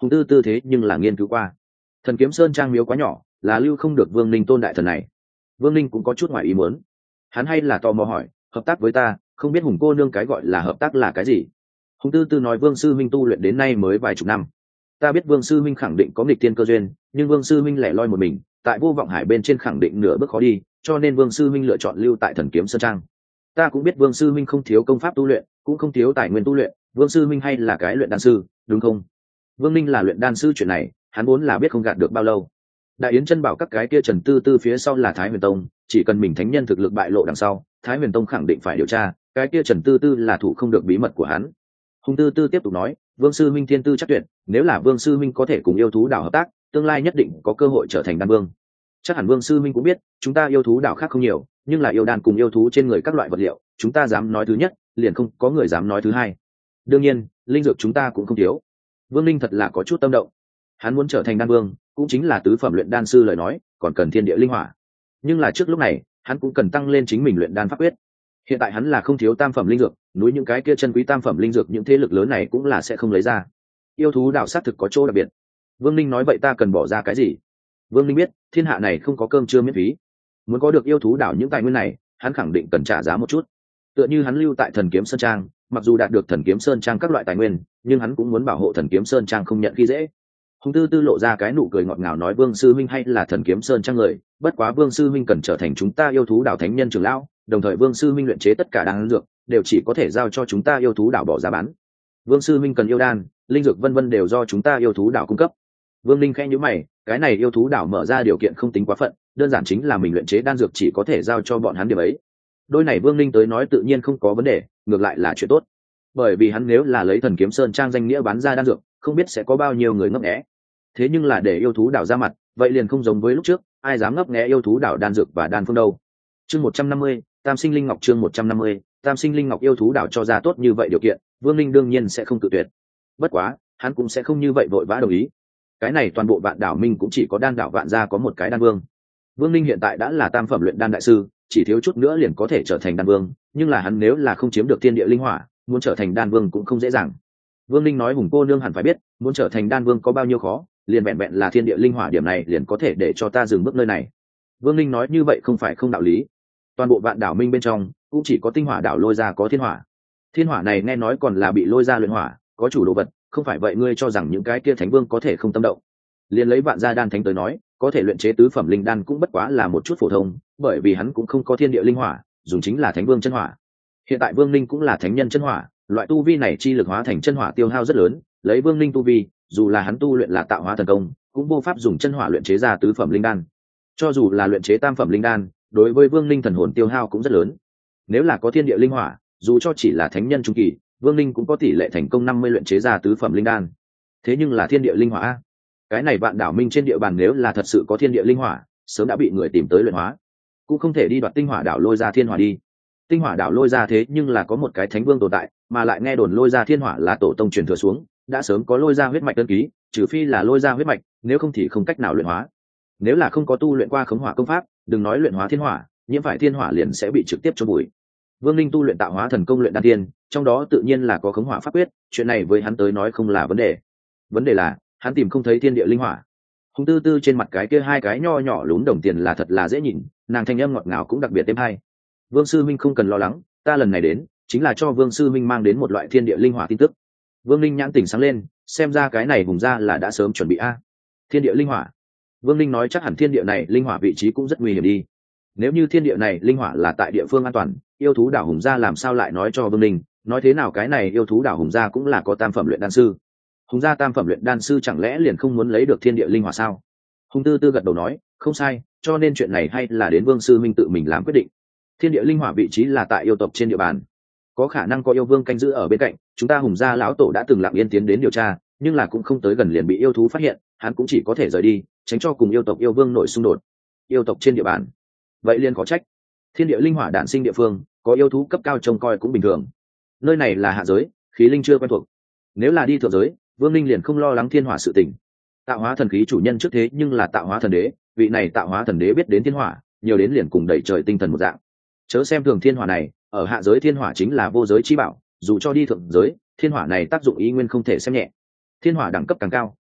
Hùng Tư Tư thế nhưng là nghiên cứu qua. Thần Kiếm Sơn trang miếu quá nhỏ, là lưu không được Vương Ninh tôn đại thần này. Vương Ninh cũng có chút ngoài ý muốn. Hắn hay là tò mò hỏi, hợp tác với ta, không biết Hùng cô nương cái gọi là hợp tác là cái gì? Hùng Tư Tư nói Vương sư minh tu luyện đến nay mới vài chục năm. Ta biết Vương sư minh khẳng định có nghịch tiên cơ duyên, nhưng Vương sư minh lẻ loi một mình, tại Vô Vọng Hải bên trên khẳng định nửa bước khó đi, cho nên Vương sư minh lựa chọn lưu tại Thần Kiếm Sơn trang. Ta cũng biết Vương sư minh không thiếu công pháp tu luyện, cũng không thiếu tài nguyên tu luyện, Vương sư minh hay là cái luyện đan sư, đúng không? Vương Ninh là luyện đan sư, chuyện này hắn vốn là biết không gạt được bao lâu. Đại Yến chân bảo các cái kia Trần Tư Tư phía sau là Thái Huyền Tông, chỉ cần mình thánh nhân thực lực bại lộ đằng sau, Thái Huyền Tông khẳng định phải điều tra, cái kia Trần Tư Tư là thủ không được bí mật của hắn. Hùng Tư Tư tiếp tục nói, Vương sư minh thiên tư chắc tuyệt, nếu là Vương sư minh có thể cùng yêu thú đảo hợp tác, tương lai nhất định có cơ hội trở thành đan vương. Chắc hẳn Vương sư minh cũng biết, chúng ta yêu thú đảo khác không nhiều, nhưng là yêu đan cùng yêu thú trên người các loại vật liệu, chúng ta dám nói thứ nhất, liền không có người dám nói thứ hai. Đương nhiên, linh dược chúng ta cũng không thiếu. Vương Linh thật là có chút tâm động. Hắn muốn trở thành đan vương, cũng chính là tứ phẩm luyện đan sư lời nói, còn cần thiên địa linh hỏa. Nhưng là trước lúc này, hắn cũng cần tăng lên chính mình luyện đan pháp quyết. Hiện tại hắn là không thiếu tam phẩm linh dược, núi những cái kia chân quý tam phẩm linh dược những thế lực lớn này cũng là sẽ không lấy ra. Yêu thú đạo sát thực có chỗ đặc biệt. Vương Linh nói vậy ta cần bỏ ra cái gì? Vương Linh biết, thiên hạ này không có cơm trưa miễn phí. Muốn có được yêu thú đảo những tài nguyên này, hắn khẳng định cần trả giá một chút. Tựa như hắn lưu tại Thần Kiếm Sơn trang, mặc dù đạt được Thần Kiếm Sơn trang các loại tài nguyên, nhưng hắn cũng muốn bảo hộ Thần Kiếm Sơn trang không nhận khi dễ. Hùng Tư Tư lộ ra cái nụ cười ngọt ngào nói Vương sư huynh hay là Thần Kiếm Sơn trang người, bất quá Vương sư huynh cần trở thành chúng ta yêu thú đảo thánh nhân trưởng lão, đồng thời Vương sư huynh luyện chế tất cả đan dược đều chỉ có thể giao cho chúng ta yêu thú đảo bỏ ra bán. Vương sư huynh cần yêu đan, linh dược vân vân đều do chúng ta yêu thú đảo cung cấp. Vương Linh khẽ nhíu mày, cái này yêu thú đảo mở ra điều kiện không tính quá phận, đơn giản chính là mình luyện chế đan dược chỉ có thể giao cho bọn hắn điểm ấy. Đôi này Vương Linh tới nói tự nhiên không có vấn đề, ngược lại là chuyện tốt. Bởi vì hắn nếu là lấy Thần Kiếm Sơn trang danh nghĩa bán ra đan dược, không biết sẽ có bao nhiêu người ngấp nghé. Thế nhưng là để yêu thú đảo ra mặt, vậy liền không giống với lúc trước, ai dám ngấp nghé yêu thú đảo đan dược và đan phương đâu. Chương một trăm năm mươi, Tam Sinh Linh Ngọc chương một trăm năm mươi, Tam Sinh Linh Ngọc yêu thú đảo cho ra tốt như vậy điều kiện, Vương Linh đương nhiên sẽ không cự tuyệt. Bất quá, hắn cũng sẽ không như vậy vội vã đồng ý. Cái này toàn bộ Vạn Đảo Minh cũng chỉ có đan đảo Vạn gia có một cái đan vương. Vương Linh hiện tại đã là tam phẩm luyện đan đại sư, chỉ thiếu chút nữa liền có thể trở thành đan vương, nhưng là hắn nếu là không chiếm được thiên địa linh hỏa, muốn trở thành đan vương cũng không dễ dàng. Vương Linh nói Hùng cô nương hẳn phải biết, muốn trở thành đan vương có bao nhiêu khó, liền vẹn vẹn là thiên địa linh hỏa điểm này liền có thể để cho ta dừng bước nơi này. Vương Linh nói như vậy không phải không đạo lý. Toàn bộ Vạn Đảo Minh bên trong, cũng chỉ có tinh hỏa đảo lôi ra có thiên hỏa. Thiên hỏa này nghe nói còn là bị lôi ra luyện hỏa, có chủ đồ vật, không phải vậy ngươi cho rằng những cái kia thánh vương có thể không tâm động. Liên lấy Vạn gia đan thánh tới nói, có thể luyện chế tứ phẩm linh đan cũng bất quá là một chút phổ thông, bởi vì hắn cũng không có thiên địa linh hỏa, dùng chính là thánh vương chân hỏa. Hiện tại Vương Linh cũng là thánh nhân chân hỏa, loại tu vi này chi lực hóa thành chân hỏa tiêu hao rất lớn, lấy Vương Linh tu vi, dù là hắn tu luyện là tạo hóa thần công, cũng vô pháp dùng chân hỏa luyện chế ra tứ phẩm linh đan. Cho dù là luyện chế tam phẩm linh đan, đối với Vương Linh thần hồn tiêu hao cũng rất lớn. Nếu là có thiên địa linh hỏa, dù cho chỉ là thánh nhân trung kỳ, Vương Linh cũng có tỷ lệ thành công năm mươi luyện chế ra tứ phẩm linh đan. Thế nhưng là thiên địa linh hỏa a, cái này Vạn Đảo Minh trên địa bàn nếu là thật sự có thiên địa linh hỏa, sớm đã bị người tìm tới luyện hóa, cũng không thể đi đoạt tinh hỏa đảo lôi ra thiên hỏa đi. Tinh hỏa đảo lôi ra thế nhưng là có một cái thánh vương tồn tại, mà lại nghe đồn lôi ra thiên hỏa là tổ tông truyền thừa xuống, đã sớm có lôi ra huyết mạch đơn ký, trừ phi là lôi ra huyết mạch, nếu không thì không cách nào luyện hóa. Nếu là không có tu luyện qua khống hỏa công pháp, đừng nói luyện hóa thiên hỏa, nhiễm phải thiên hỏa liền sẽ bị trực tiếp chôn bụi. Vương Linh tu luyện tạo hóa thần công luyện đan tiên, trong đó tự nhiên là có khống hỏa pháp quyết, chuyện này với hắn tới nói không là vấn đề. Vấn đề là, hắn tìm không thấy thiên địa linh hỏa. Hùng Tư Tư trên mặt cái kia hai cái nho nhỏ lún đồng tiền là thật là dễ nhìn, nàng thanh âm ngọt ngào cũng đặc biệt êm hay. Vương sư minh không cần lo lắng, ta lần này đến chính là cho Vương sư minh mang đến một loại thiên địa linh hỏa tin tức. Vương Linh nhãn tỉnh sáng lên, xem ra cái này Hùng gia là đã sớm chuẩn bị a. Thiên địa linh hỏa. Vương Linh nói chắc hẳn thiên địa này linh hỏa vị trí cũng rất nguy hiểm đi. Nếu như thiên địa này linh hỏa là tại địa phương an toàn, yêu thú đảo Hùng gia làm sao lại nói cho Vương Linh, nói thế nào cái này yêu thú đảo Hùng gia cũng là có tam phẩm luyện đan sư. Hùng gia tam phẩm luyện đan sư chẳng lẽ liền không muốn lấy được thiên địa linh hỏa sao? Hùng Tư Tư gật đầu nói, không sai, cho nên chuyện này hay là đến Vương sư minh tự mình làm quyết định. Thiên địa linh hỏa vị trí là tại yêu tộc trên địa bàn, có khả năng có yêu vương canh giữ ở bên cạnh, chúng ta Hùng gia lão tổ đã từng lặng yên tiến đến điều tra, nhưng là cũng không tới gần liền bị yêu thú phát hiện, hắn cũng chỉ có thể rời đi, tránh cho cùng yêu tộc yêu vương nổi xung đột. Yêu tộc trên địa bàn, vậy liền có trách. Thiên địa linh hỏa đản sinh địa phương, có yêu thú cấp cao trông coi cũng bình thường. Nơi này là hạ giới, khí linh chưa quen thuộc. Nếu là đi thượng giới, Vương Linh liền không lo lắng thiên hỏa sự tình. Tạo hóa thần khí chủ nhân trước thế nhưng là tạo hóa thần đế, vị này tạo hóa thần đế biết đến thiên hỏa, nhiều đến liền cùng đẩy trời tinh thần một dạng. Chớ xem thường thiên hỏa này, ở hạ giới thiên hỏa chính là vô giới chi bảo, dù cho đi thượng giới, thiên hỏa này tác dụng ý nguyên không thể xem nhẹ. Thiên hỏa đẳng cấp càng cao,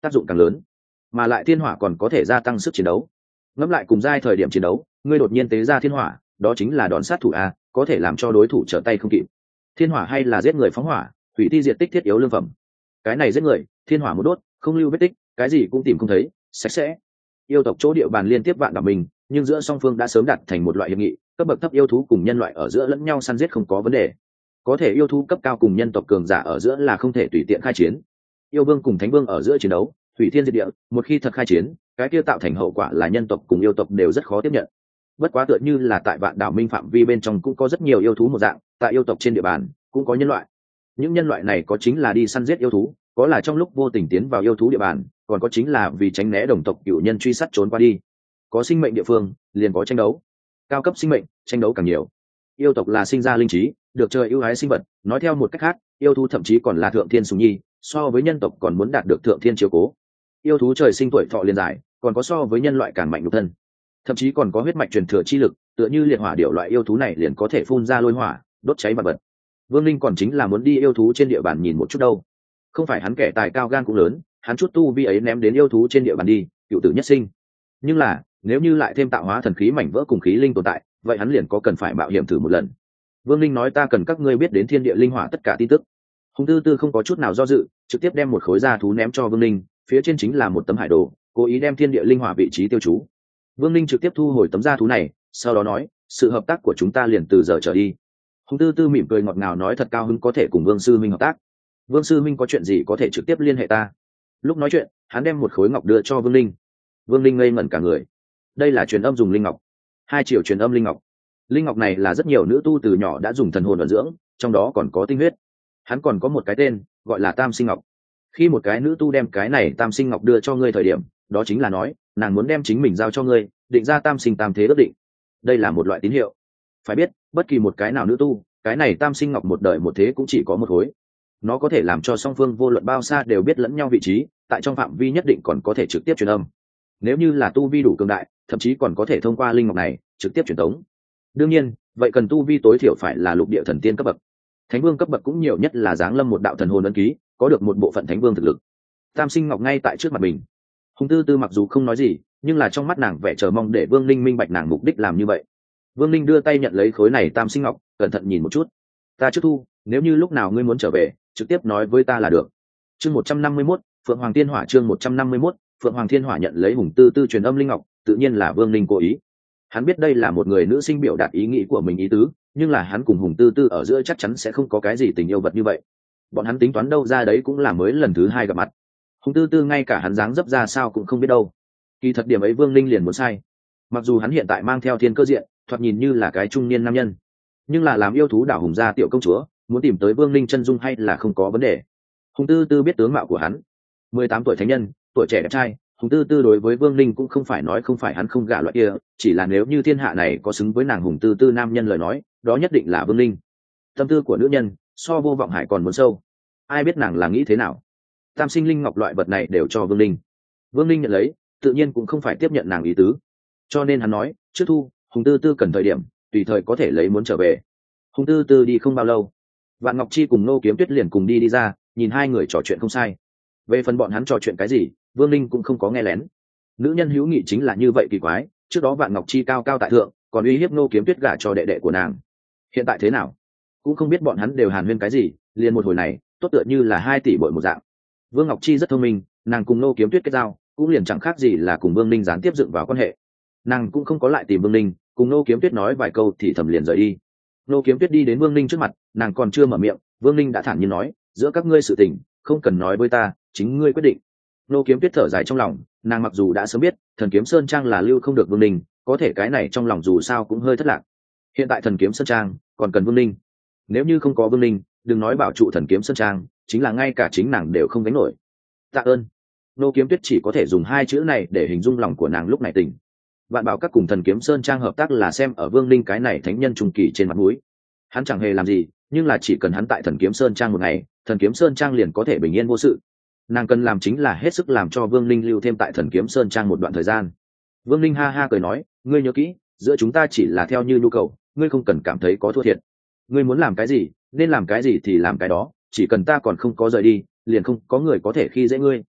tác dụng càng lớn, mà lại thiên hỏa còn có thể gia tăng sức chiến đấu. Ngẫm lại cùng giai thời điểm chiến đấu, ngươi đột nhiên tế ra thiên hỏa, đó chính là đòn sát thủ a, có thể làm cho đối thủ trở tay không kịp. Thiên hỏa hay là giết người phóng hỏa, hủy thi diệt tích thiết yếu lương phẩm. Cái này giết người, thiên hỏa một đốt, không lưu vết tích, cái gì cũng tìm không thấy, sạch sẽ. Yêu tộc chỗ địa bàn liên tiếp vạn đảo mình, nhưng giữa song phương đã sớm đạt thành một loại hiệp nghị, cấp bậc thấp yêu thú cùng nhân loại ở giữa lẫn nhau săn giết không có vấn đề. Có thể yêu thú cấp cao cùng nhân tộc cường giả ở giữa là không thể tùy tiện khai chiến. Yêu vương cùng thánh vương ở giữa chiến đấu, hủy thiên diệt địa, một khi thật khai chiến, cái kia tạo thành hậu quả là nhân tộc cùng yêu tộc đều rất khó tiếp nhận. Bất quá tựa như là tại vạn đảo minh phạm vi bên trong cũng có rất nhiều yêu thú một dạng, tại yêu tộc trên địa bàn cũng có nhân loại. Những nhân loại này có chính là đi săn giết yêu thú, có là trong lúc vô tình tiến vào yêu thú địa bàn, còn có chính là vì tránh né đồng tộc cựu nhân truy sát trốn qua đi. Có sinh mệnh địa phương liền có tranh đấu, cao cấp sinh mệnh tranh đấu càng nhiều. Yêu tộc là sinh ra linh trí, được trời ưu ái sinh vật, nói theo một cách khác, yêu thú thậm chí còn là thượng thiên sủng nhi, so với nhân tộc còn muốn đạt được thượng thiên chiếu cố. Yêu thú trời sinh tuổi thọ liền dài, còn có so với nhân loại càng mạnh nhục thân, thậm chí còn có huyết mạch truyền thừa chi lực, tựa như liệt hỏa điểu loại yêu thú này liền có thể phun ra lôi hỏa, đốt cháy vật vật. Vương Linh còn chính là muốn đi yêu thú trên địa bàn nhìn một chút đâu. Không phải hắn kẻ tài cao gan cũng lớn, hắn chút tu vi ấy ném đến yêu thú trên địa bàn đi, cựu tử nhất sinh. Nhưng là, nếu như lại thêm tạo hóa thần khí mảnh vỡ cùng khí linh tồn tại, vậy hắn liền có cần phải mạo hiểm thử một lần. Vương Linh nói ta cần các ngươi biết đến thiên địa linh hỏa tất cả tin tức. Hùng Tư Tư không có chút nào do dự, trực tiếp đem một khối da thú ném cho Vương Linh, phía trên chính là một tấm hải đồ, cố ý đem thiên địa linh hỏa vị trí tiêu chú. Vương Linh trực tiếp thu hồi tấm da thú này, sau đó nói, sự hợp tác của chúng ta liền từ giờ trở đi. Hùng Tư Tư mỉm cười ngọt ngào nói thật cao hứng có thể cùng Vương sư minh hợp tác. Vương sư minh có chuyện gì có thể trực tiếp liên hệ ta. Lúc nói chuyện, hắn đem một khối ngọc đưa cho Vương Linh. Vương Linh ngây ngẩn cả người. Đây là truyền âm dùng linh ngọc. Hai triệu truyền âm linh ngọc. Linh ngọc này là rất nhiều nữ tu từ nhỏ đã dùng thần hồn vận dưỡng, trong đó còn có tinh huyết. Hắn còn có một cái tên, gọi là Tam Sinh Ngọc. Khi một cái nữ tu đem cái này Tam Sinh Ngọc đưa cho ngươi thời điểm, đó chính là nói, nàng muốn đem chính mình giao cho ngươi, định ra tam sinh tam thế ước định. Đây là một loại tín hiệu. Phải biết, bất kỳ một cái nào nữ tu, cái này Tam Sinh Ngọc một đời một thế cũng chỉ có một khối. Nó có thể làm cho song phương vô luận bao xa đều biết lẫn nhau vị trí, tại trong phạm vi nhất định còn có thể trực tiếp truyền âm. Nếu như là tu vi đủ cường đại, thậm chí còn có thể thông qua linh ngọc này trực tiếp truyền tống. Đương nhiên, vậy cần tu vi tối thiểu phải là lục địa thần tiên cấp bậc. Thánh vương cấp bậc cũng nhiều nhất là giáng lâm một đạo thần hồn ấn ký, có được một bộ phận thánh vương thực lực. Tam Sinh Ngọc ngay tại trước mặt mình. Hùng Tư Tư mặc dù không nói gì, nhưng là trong mắt nàng vẻ chờ mong để Vương Linh minh bạch nàng mục đích làm như vậy. Vương Linh đưa tay nhận lấy khối này Tam Sinh Ngọc, cẩn thận nhìn một chút. Ta trước thu, nếu như lúc nào ngươi muốn trở về, trực tiếp nói với ta là được. Chương một trăm năm mươi mốt, Phượng Hoàng Thiên Hỏa chương một trăm năm mươi mốt, Phượng Hoàng Thiên Hỏa nhận lấy Hùng Tư Tư truyền âm linh ngọc, tự nhiên là Vương Linh cố ý. Hắn biết đây là một người nữ sinh biểu đạt ý nghĩ của mình ý tứ, nhưng là hắn cùng Hùng Tư Tư ở giữa chắc chắn sẽ không có cái gì tình yêu vật như vậy. Bọn hắn tính toán đâu ra đấy cũng là mới lần thứ hai gặp mặt. Hùng Tư Tư ngay cả hắn dáng dấp ra sao cũng không biết đâu. Kỳ thật điểm ấy Vương Linh liền muốn sai. Mặc dù hắn hiện tại mang theo thiên cơ diện, thoạt nhìn như là cái trung niên nam nhân, nhưng là làm yêu thú đảo hùng gia tiểu công chúa, muốn tìm tới Vương Linh chân dung hay là không có vấn đề. Hùng Tư Tư biết tướng mạo của hắn, mười tám tuổi thánh nhân, tuổi trẻ đẹp trai. Hùng Tư Tư đối với Vương Linh cũng không phải nói không phải hắn không gả loại kia, chỉ là nếu như thiên hạ này có xứng với nàng Hùng Tư Tư nam nhân lời nói, đó nhất định là Vương Linh. Tâm tư của nữ nhân so vô vọng hải còn muốn sâu, ai biết nàng là nghĩ thế nào. Tam sinh linh ngọc loại vật này đều cho Vương Linh. Vương Linh nhận lấy, tự nhiên cũng không phải tiếp nhận nàng ý tứ, cho nên hắn nói trước thu, Hùng Tư Tư cần thời điểm tùy thời có thể lấy muốn trở về. Hùng Tư Tư đi không bao lâu, Vạn Ngọc Chi cùng Nô Kiếm Tuyết liền cùng đi đi ra, nhìn hai người trò chuyện không sai. Về phần bọn hắn trò chuyện cái gì, Vương Linh cũng không có nghe lén. Nữ nhân hữu nghị chính là như vậy kỳ quái, trước đó Vạn Ngọc Chi cao cao tại thượng, còn uy hiếp Nô Kiếm Tuyết gả cho đệ đệ của nàng. Hiện tại thế nào? Cũng không biết bọn hắn đều hàn huyên cái gì, liền một hồi này, tốt tựa như là hai tỷ bội một dạng. Vương Ngọc Chi rất thông minh, nàng cùng Nô Kiếm Tuyết kết giao, cũng liền chẳng khác gì là cùng Vương Linh gián tiếp dựng vào quan hệ. Nàng cũng không có lại tìm Vương Linh, cùng Nô Kiếm Tuyết nói vài câu thì thầm liền rời đi. Nô Kiếm Tuyết đi đến Vương Linh trước mặt, nàng còn chưa mở miệng, Vương Linh đã thản nhiên nói, giữa các ngươi sự tình, không cần nói với ta, chính ngươi quyết định. Nô Kiếm Tuyết thở dài trong lòng, nàng mặc dù đã sớm biết Thần Kiếm Sơn Trang là lưu không được Vương Linh, có thể cái này trong lòng dù sao cũng hơi thất lạc. Hiện tại Thần Kiếm Sơn Trang còn cần Vương Linh, nếu như không có Vương Linh, đừng nói bảo trụ Thần Kiếm Sơn Trang, chính là ngay cả chính nàng đều không gánh nổi. Tạ ơn. Nô Kiếm Tuyết chỉ có thể dùng hai chữ này để hình dung lòng của nàng lúc này tỉnh. Vạn Bảo các cùng Thần Kiếm Sơn Trang hợp tác là xem ở Vương Linh cái này thánh nhân trung kỳ trên mặt mũi. Hắn chẳng hề làm gì, nhưng là chỉ cần hắn tại Thần Kiếm Sơn Trang một ngày, Thần Kiếm Sơn Trang liền có thể bình yên vô sự. Nàng cần làm chính là hết sức làm cho Vương Linh lưu thêm tại Thần Kiếm Sơn Trang một đoạn thời gian. Vương Linh ha ha cười nói, ngươi nhớ kỹ, giữa chúng ta chỉ là theo như nhu cầu, ngươi không cần cảm thấy có thua thiệt. Ngươi muốn làm cái gì, nên làm cái gì thì làm cái đó, chỉ cần ta còn không có rời đi, liền không có người có thể khi dễ ngươi.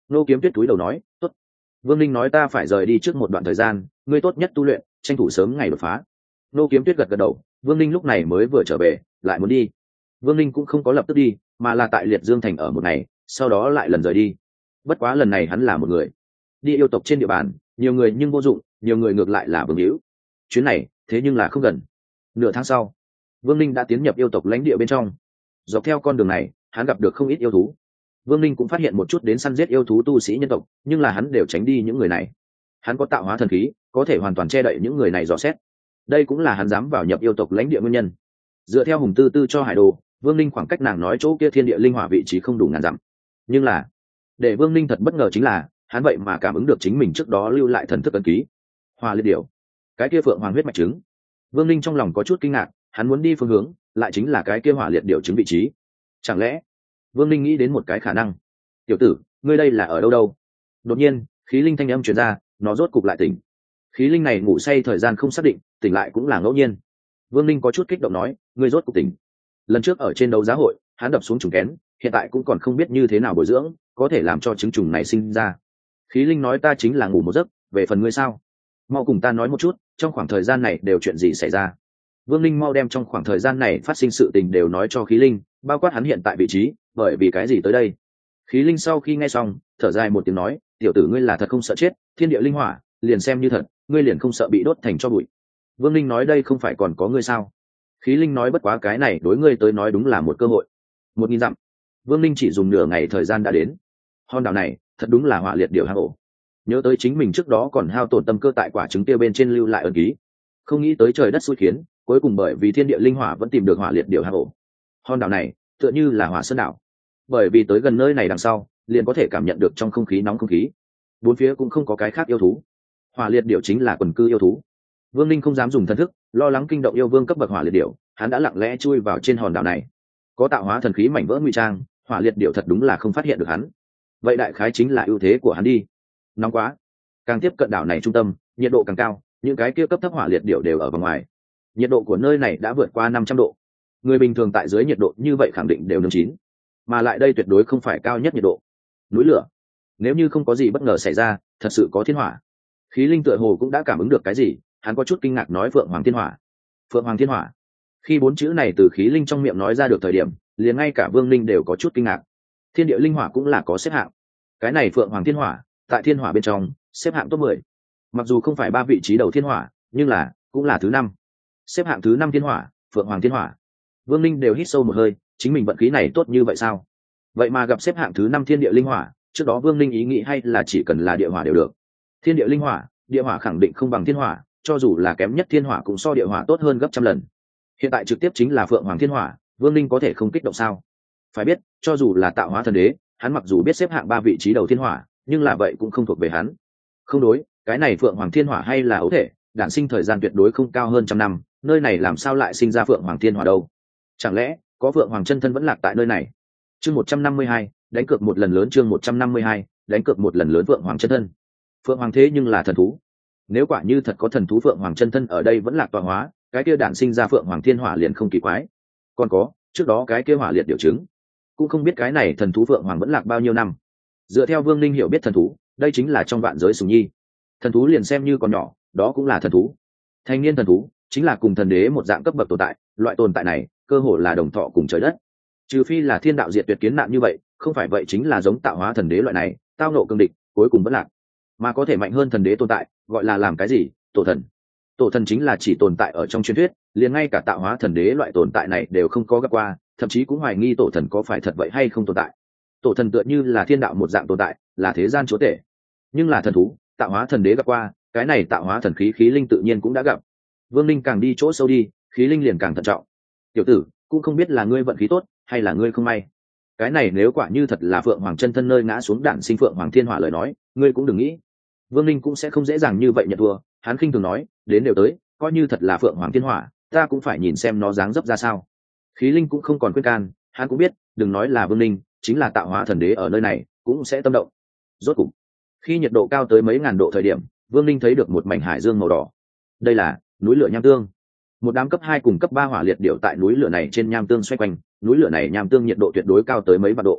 Nô Kiếm Tuyết túi đầu nói, tốt. Vương Linh nói, ta phải rời đi trước một đoạn thời gian, ngươi tốt nhất tu luyện, tranh thủ sớm ngày đột phá. Nô Kiếm Tuyết gật gật đầu. Vương Linh lúc này mới vừa trở về, lại muốn đi. Vương Linh cũng không có lập tức đi, mà là tại Liệt Dương thành ở một ngày, sau đó lại lần rời đi. Bất quá lần này hắn là một người đi yêu tộc trên địa bàn, nhiều người nhưng vô dụng, nhiều người ngược lại là vương hữu. Chuyến này thế nhưng là không gần. Nửa tháng sau, Vương Linh đã tiến nhập yêu tộc lãnh địa bên trong. Dọc theo con đường này, hắn gặp được không ít yêu thú. Vương Linh cũng phát hiện một chút đến săn giết yêu thú tu sĩ nhân tộc, nhưng là hắn đều tránh đi những người này. Hắn có tạo hóa thần khí, có thể hoàn toàn che đậy những người này dò xét. Đây cũng là hắn dám vào nhập yêu tộc lãnh địa nguyên nhân. Dựa theo Hùng Tư Tư cho Hải Đồ, Vương Linh khoảng cách nàng nói chỗ kia thiên địa linh hỏa vị trí không đủ ngàn dặm. Nhưng là, để Vương Linh thật bất ngờ chính là, hắn vậy mà cảm ứng được chính mình trước đó lưu lại thần thức ấn ký. Hỏa liệt điểu, cái kia phượng hoàng huyết mạch trứng. Vương Linh trong lòng có chút kinh ngạc, hắn muốn đi phương hướng, lại chính là cái kia hỏa liệt điểu trứng vị trí. Chẳng lẽ, Vương Linh nghĩ đến một cái khả năng. Tiểu tử, ngươi đây là ở đâu đâu? Đột nhiên, khí linh thanh âm truyền ra, nó rốt cục lại tỉnh. Khí linh này ngủ say thời gian không xác định, tỉnh lại cũng là ngẫu nhiên. Vương Linh có chút kích động nói, ngươi rốt cục tỉnh. Lần trước ở trên đấu giá hội, hắn đập xuống trùng kén, hiện tại cũng còn không biết như thế nào bồi dưỡng, có thể làm cho trứng trùng này sinh ra. Khí linh nói, ta chính là ngủ một giấc, về phần ngươi sao? Mau cùng ta nói một chút, trong khoảng thời gian này đều chuyện gì xảy ra? Vương Linh mau đem trong khoảng thời gian này phát sinh sự tình đều nói cho khí linh, bao quát hắn hiện tại vị trí, bởi vì cái gì tới đây. Khí linh sau khi nghe xong, thở dài một tiếng nói, tiểu tử ngươi là thật không sợ chết, thiên địa linh hỏa, liền xem như thật, ngươi liền không sợ bị đốt thành tro bụi. Vương Linh nói, đây không phải còn có ngươi sao? Khí linh nói, bất quá cái này đối ngươi tới nói đúng là một cơ hội. Một nghìn dặm. Vương Linh chỉ dùng nửa ngày thời gian đã đến. Hòn đảo này thật đúng là hỏa liệt điều hang ổ. Nhớ tới chính mình trước đó còn hao tổn tâm cơ tại quả trứng kia bên trên lưu lại ấn ký, không nghĩ tới trời đất xui khiến, cuối cùng bởi vì thiên địa linh hỏa vẫn tìm được hỏa liệt điều hang ổ. Hòn đảo này tựa như là hỏa sơn đảo, bởi vì tới gần nơi này đằng sau liền có thể cảm nhận được trong không khí nóng không khí, bốn phía cũng không có cái khác yêu thú. Hỏa liệt điểu chính là quần cư yêu thú. Vương Linh không dám dùng thần thức, lo lắng kinh động yêu vương cấp bậc hỏa liệt điểu, hắn đã lặng lẽ chui vào trên hòn đảo này. Có tạo hóa thần khí mảnh vỡ ngụy trang, hỏa liệt điểu thật đúng là không phát hiện được hắn. Vậy đại khái chính là ưu thế của hắn đi. Nóng quá, càng tiếp cận đảo này trung tâm, nhiệt độ càng cao, những cái kia cấp thấp hỏa liệt điểu đều ở vào ngoài. Nhiệt độ của nơi này đã vượt qua năm trăm độ. Người bình thường tại dưới nhiệt độ như vậy khẳng định đều nướng chín, mà lại đây tuyệt đối không phải cao nhất nhiệt độ. Núi lửa, nếu như không có gì bất ngờ xảy ra, thật sự có thiên hỏa. Khí linh tựa hồ cũng đã cảm ứng được cái gì, hắn có chút kinh ngạc nói, phượng hoàng thiên hỏa. Phượng hoàng thiên hỏa. Khi bốn chữ này từ khí linh trong miệng nói ra được thời điểm, liền ngay cả Vương Linh đều có chút kinh ngạc. Thiên địa linh hỏa cũng là có xếp hạng. Cái này phượng hoàng thiên hỏa, tại thiên hỏa bên trong xếp hạng top mười. Mặc dù không phải ba vị trí đầu thiên hỏa, nhưng là cũng là thứ năm. Xếp hạng thứ năm thiên hỏa, phượng hoàng thiên hỏa. Vương Linh đều hít sâu một hơi, chính mình vận khí này tốt như vậy sao? Vậy mà gặp xếp hạng thứ năm thiên địa linh hỏa, trước đó Vương Linh ý nghĩ hay là chỉ cần là địa hỏa đều được. Thiên địa linh hỏa, địa hỏa khẳng định không bằng thiên hỏa, cho dù là kém nhất thiên hỏa cũng so địa hỏa tốt hơn gấp trăm lần. Hiện tại trực tiếp chính là phượng hoàng thiên hỏa, Vương Linh có thể không kích động sao? Phải biết, cho dù là tạo hóa thần đế, hắn mặc dù biết xếp hạng ba vị trí đầu thiên hỏa, nhưng là vậy cũng không thuộc về hắn. Không đối, cái này phượng hoàng thiên hỏa hay là ấu thể, đản sinh thời gian tuyệt đối không cao hơn trăm năm, nơi này làm sao lại sinh ra phượng hoàng thiên hỏa đâu? Chẳng lẽ có phượng hoàng chân thân vẫn lạc tại nơi này? Chương một trăm năm mươi hai, đánh cược một lần lớn. Chương một trăm năm mươi hai, đánh cược một lần lớn. Phượng hoàng chân thân. Phượng hoàng thế nhưng là thần thú. Nếu quả như thật có thần thú phượng hoàng chân thân ở đây vẫn lạc tọa hóa, cái kia đản sinh ra phượng hoàng thiên hỏa liền không kỳ quái. Còn có, trước đó cái kia hỏa liệt điều chứng, cũng không biết cái này thần thú phượng hoàng vẫn lạc bao nhiêu năm. Dựa theo Vương Linh hiểu biết thần thú, đây chính là trong vạn giới sùng nhi. Thần thú liền xem như còn nhỏ, đó cũng là thần thú. Thanh niên thần thú chính là cùng thần đế một dạng cấp bậc tồn tại, loại tồn tại này cơ hồ là đồng thọ cùng trời đất. Trừ phi là thiên đạo diệt tuyệt kiến nạn như vậy, không phải vậy chính là giống tạo hóa thần đế loại này, tao nộ cương địch, cuối cùng vẫn lạc. Mà có thể mạnh hơn thần đế tồn tại, gọi là làm cái gì? Tổ thần. Tổ thần chính là chỉ tồn tại ở trong truyền thuyết, liền ngay cả tạo hóa thần đế loại tồn tại này đều không có gặp qua, thậm chí cũng hoài nghi tổ thần có phải thật vậy hay không tồn tại. Tổ thần tựa như là thiên đạo một dạng tồn tại, là thế gian chúa tể. Nhưng là thần thú, tạo hóa thần đế gặp qua, cái này tạo hóa thần khí khí linh tự nhiên cũng đã gặp. Vương Linh càng đi chỗ sâu đi, khí linh liền càng thận trọng. Tiểu tử, cũng không biết là ngươi vận khí tốt hay là ngươi không may. Cái này nếu quả như thật là phượng hoàng chân thân nơi ngã xuống đản sinh phượng hoàng thiên hỏa lời nói, ngươi cũng đừng nghĩ. Vương Linh cũng sẽ không dễ dàng như vậy nhận thua, hắn khinh thường nói, đến đều tới, coi như thật là phượng hoàng thiên hỏa, ta cũng phải nhìn xem nó dáng dấp ra sao. Khí linh cũng không còn khuyên can, hắn cũng biết, đừng nói là Vương Linh, chính là tạo hóa thần đế ở nơi này cũng sẽ tâm động. Rốt cục, khi nhiệt độ cao tới mấy ngàn độ thời điểm, Vương Linh thấy được một mảnh hải dương màu đỏ. Đây là núi lửa nham tương. Một đám cấp hai cùng cấp ba hỏa liệt điểu tại núi lửa này trên nham tương xoay quanh, núi lửa này nham tương nhiệt độ tuyệt đối cao tới mấy vạn độ.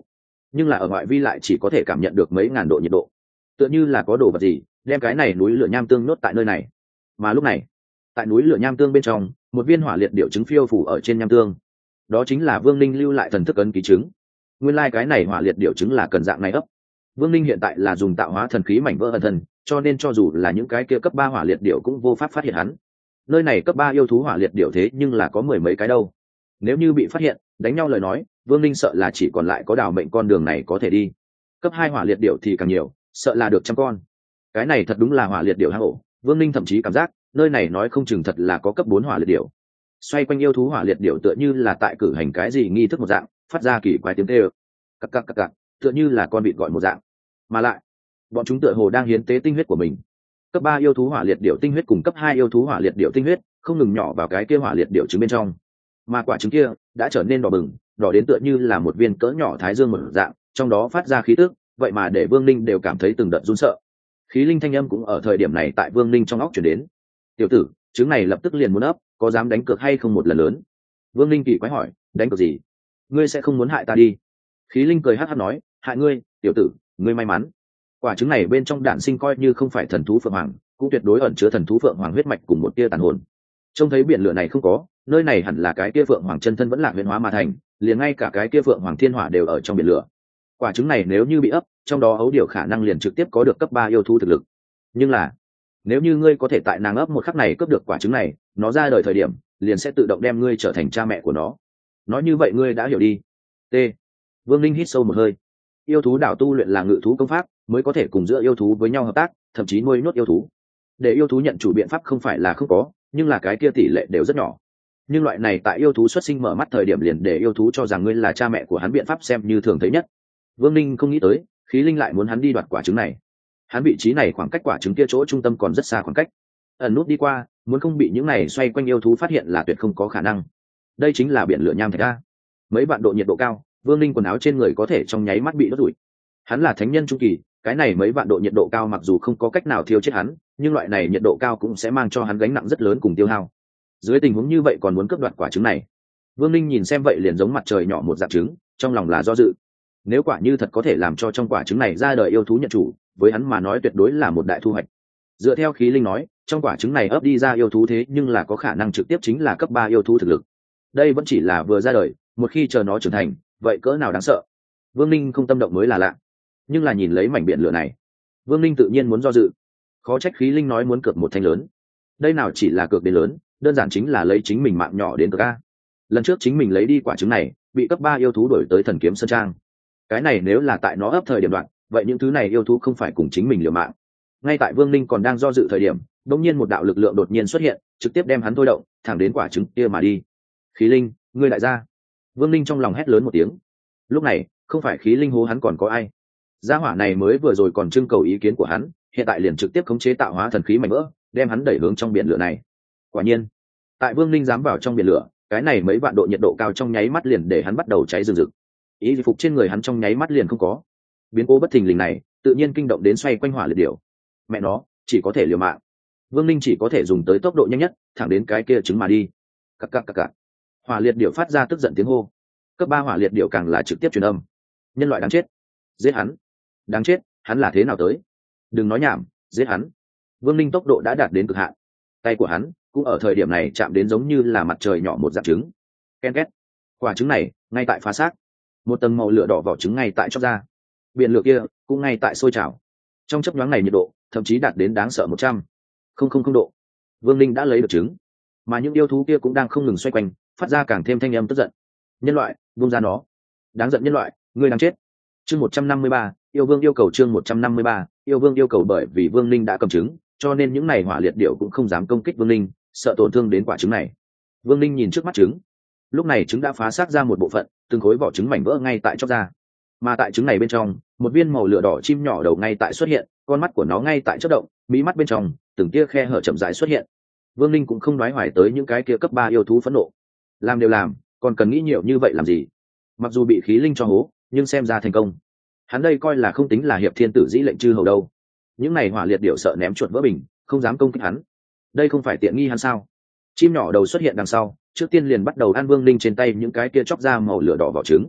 nhưng là ở ngoại vi lại chỉ có thể cảm nhận được mấy ngàn độ nhiệt độ, tựa như là có đồ vật gì đem cái này núi lửa nham tương nhốt tại nơi này. Mà lúc này tại núi lửa nham tương bên trong, một viên hỏa liệt điệu trứng phiêu phủ ở trên nham tương, đó chính là Vương Ninh lưu lại thần thức ấn ký trứng. Nguyên lai cái này hỏa liệt điệu trứng là cần dạng này ấp. Vương Ninh hiện tại là dùng tạo hóa thần khí mảnh vỡ ẩn thần, cho nên cho dù là những cái kia cấp ba hỏa liệt điệu cũng vô pháp phát hiện hắn. Nơi này cấp ba yêu thú hỏa liệt điệu thế nhưng là có mười mấy cái đâu. Nếu như bị phát hiện đánh nhau lời nói, Vương Ninh sợ là chỉ còn lại có đào mệnh con đường này có thể đi. Cấp hai hỏa liệt điệu thì càng nhiều, sợ là được trăm con. Cái này thật đúng là hỏa liệt điệu hang ổ. Vương Ninh thậm chí cảm giác nơi này nói không chừng thật là có cấp bốn hỏa liệt điệu. Xoay quanh yêu thú hỏa liệt điệu tựa như là tại cử hành cái gì nghi thức một dạng, phát ra kỳ quái tiếng kêu, cặc cặc cặc cặc, tựa như là con vịt gọi một dạng. Mà lại bọn chúng tựa hồ đang hiến tế tinh huyết của mình. Cấp ba yêu thú hỏa liệt điệu tinh huyết cùng cấp hai yêu thú hỏa liệt điệu tinh huyết không ngừng nhỏ vào cái kia hỏa liệt điệu trứng bên trong, mà quả trứng kia đã trở nên đỏ bừng, đỏ đến tựa như là một viên cỡ nhỏ thái dương một dạng, trong đó phát ra khí tức, vậy mà để Vương Ninh đều cảm thấy từng đợt run sợ. Khí linh thanh âm cũng ở thời điểm này tại Vương Ninh trong óc chuyển đến. Tiểu tử, trứng này lập tức liền muốn ấp, có dám đánh cược hay không một lần lớn? Vương Ninh kỳ quái hỏi. Đánh cược gì? Ngươi sẽ không muốn hại ta đi? Khí linh cười hát hát nói. Hại ngươi? Tiểu tử, ngươi may mắn. Quả trứng này bên trong đản sinh coi như không phải thần thú phượng hoàng, cũng tuyệt đối ẩn chứa thần thú phượng hoàng huyết mạch cùng một tia tàn hồn. Trông thấy biển lửa này không có, nơi này hẳn là cái tia phượng hoàng chân thân vẫn lạc huyền hóa mà thành, liền ngay cả cái tia phượng hoàng thiên hỏa đều ở trong biển lửa. Quả trứng này nếu như bị ấp, trong đó ấu điểu khả năng liền trực tiếp có được cấp ba yêu thú thực lực. Nhưng là nếu như ngươi có thể tại nàng ấp một khắc này cướp được quả trứng này, nó ra đời thời điểm liền sẽ tự động đem ngươi trở thành cha mẹ của nó. Nói như vậy ngươi đã hiểu đi. T. Vương Linh hít sâu một hơi. Yêu thú đảo tu luyện là ngự thú công pháp, mới có thể cùng giữa yêu thú với nhau hợp tác, thậm chí nuôi nhốt yêu thú. Để yêu thú nhận chủ biện pháp không phải là không có, nhưng là cái kia tỷ lệ đều rất nhỏ. Nhưng loại này tại yêu thú xuất sinh mở mắt thời điểm liền để yêu thú cho rằng ngươi là cha mẹ của hắn biện pháp xem như thường thấy nhất. Vương Linh không nghĩ tới, khí linh lại muốn hắn đi đoạt quả trứng này. Hắn vị trí này khoảng cách quả trứng kia chỗ trung tâm còn rất xa khoảng cách, ẩn nút đi qua, muốn không bị những này xoay quanh yêu thú phát hiện là tuyệt không có khả năng. Đây chính là biển lửa nham thạch a. Mấy vạn độ nhiệt độ cao, Vương Linh quần áo trên người có thể trong nháy mắt bị đốt rủi. Hắn là thánh nhân trung kỳ, cái này mấy vạn độ nhiệt độ cao mặc dù không có cách nào thiêu chết hắn, nhưng loại này nhiệt độ cao cũng sẽ mang cho hắn gánh nặng rất lớn cùng tiêu hao. Dưới tình huống như vậy còn muốn cướp đoạt quả trứng này, Vương Linh nhìn xem vậy liền giống mặt trời nhỏ một dạng trứng, trong lòng là do dự. Nếu quả như thật có thể làm cho trong quả trứng này ra đời yêu thú nhận chủ, với hắn mà nói tuyệt đối là một đại thu hoạch. Dựa theo khí linh nói, trong quả trứng này ấp đi ra yêu thú thế nhưng là có khả năng trực tiếp chính là cấp ba yêu thú thực lực. Đây vẫn chỉ là vừa ra đời, một khi chờ nó trưởng thành, vậy cỡ nào đáng sợ. Vương Linh không tâm động mới là lạ. Nhưng là nhìn lấy mảnh biển lửa này, Vương Linh tự nhiên muốn do dự. Khó trách khí linh nói muốn cược một thanh lớn. Đây nào chỉ là cược đến lớn, đơn giản chính là lấy chính mình mạng nhỏ đến cược a. Lần trước chính mình lấy đi quả trứng này, bị cấp ba yêu thú đuổi tới thần kiếm sơn trang. Cái này nếu là tại nó ấp thời điểm đoạn, vậy những thứ này yêu thú không phải cùng chính mình liều mạng. Ngay tại Vương Linh còn đang do dự thời điểm, đột nhiên một đạo lực lượng đột nhiên xuất hiện, trực tiếp đem hắn thôi động, thẳng đến quả trứng kia mà đi. Khí linh, ngươi lại ra! Vương Linh trong lòng hét lớn một tiếng. Lúc này, không phải khí linh hố hắn còn có ai. Gia hỏa này mới vừa rồi còn trưng cầu ý kiến của hắn, hiện tại liền trực tiếp khống chế tạo hóa thần khí mảnh vỡ, đem hắn đẩy hướng trong biển lửa này. Quả nhiên, tại Vương Linh dám vào trong biển lửa, cái này mấy vạn độ nhiệt độ cao trong nháy mắt liền để hắn bắt đầu cháy rừng rực. Ý phục trên người hắn trong nháy mắt liền không có. Biến cố bất thình lình này, tự nhiên kinh động đến xoay quanh hỏa liệt điểu. Mẹ nó, chỉ có thể liều mạng. Vương Linh chỉ có thể dùng tới tốc độ nhanh nhất, thẳng đến cái kia trứng mà đi. Cặc cặc cặc cặc. Hỏa liệt điểu phát ra tức giận tiếng hô. Cấp ba hỏa liệt điểu càng là trực tiếp truyền âm. Nhân loại đáng chết, giết hắn. Đáng chết, hắn là thế nào tới? Đừng nói nhảm, giết hắn. Vương Linh tốc độ đã đạt đến cực hạn. Tay của hắn cũng ở thời điểm này chạm đến giống như là mặt trời nhỏ một dạng trứng. Ken két. Quả trứng này ngay tại phá xác, một tầng màu lửa đỏ vỏ trứng ngay tại chóp ra. Biển lửa kia cũng ngay tại sôi trào. Trong chớp nhoáng này nhiệt độ thậm chí đạt đến đáng sợ một trăm không không không độ. Vương Linh đã lấy được trứng, mà những yêu thú kia cũng đang không ngừng xoay quanh, phát ra càng thêm thanh âm tức giận. Nhân loại, buông ra nó! Đáng giận nhân loại, ngươi đang chết! Chương một trăm năm mươi ba, yêu vương yêu cầu. Chương một trăm năm mươi ba, yêu vương yêu cầu. Bởi vì Vương Linh đã cầm trứng, cho nên những này hỏa liệt điểu cũng không dám công kích Vương Linh, sợ tổn thương đến quả trứng này. Vương Linh nhìn trước mắt trứng, lúc này trứng đã phá xác ra một bộ phận, từng khối vỏ trứng mảnh vỡ ngay tại chóp ra. Mà tại trứng này bên trong, một viên màu lửa đỏ chim nhỏ đầu ngay tại xuất hiện, con mắt của nó ngay tại chớp động, mí mắt bên trong từng tia khe hở chậm rãi xuất hiện. Vương Linh cũng không đoái hoài tới những cái kia cấp ba yêu thú phẫn nộ. Làm đều làm, còn cần nghĩ nhiều như vậy làm gì? Mặc dù bị khí linh cho hố, nhưng xem ra thành công. Hắn đây coi là không tính là hiệp thiên tử dĩ lệnh chư hầu đâu. Những này hỏa liệt điểu sợ ném chuột vỡ bình, không dám công kích hắn. Đây không phải tiện nghi hắn sao? Chim nhỏ đầu xuất hiện đằng sau, trước tiên liền bắt đầu ăn Vương Linh trên tay những cái kia chóc ra màu lửa đỏ vỏ trứng.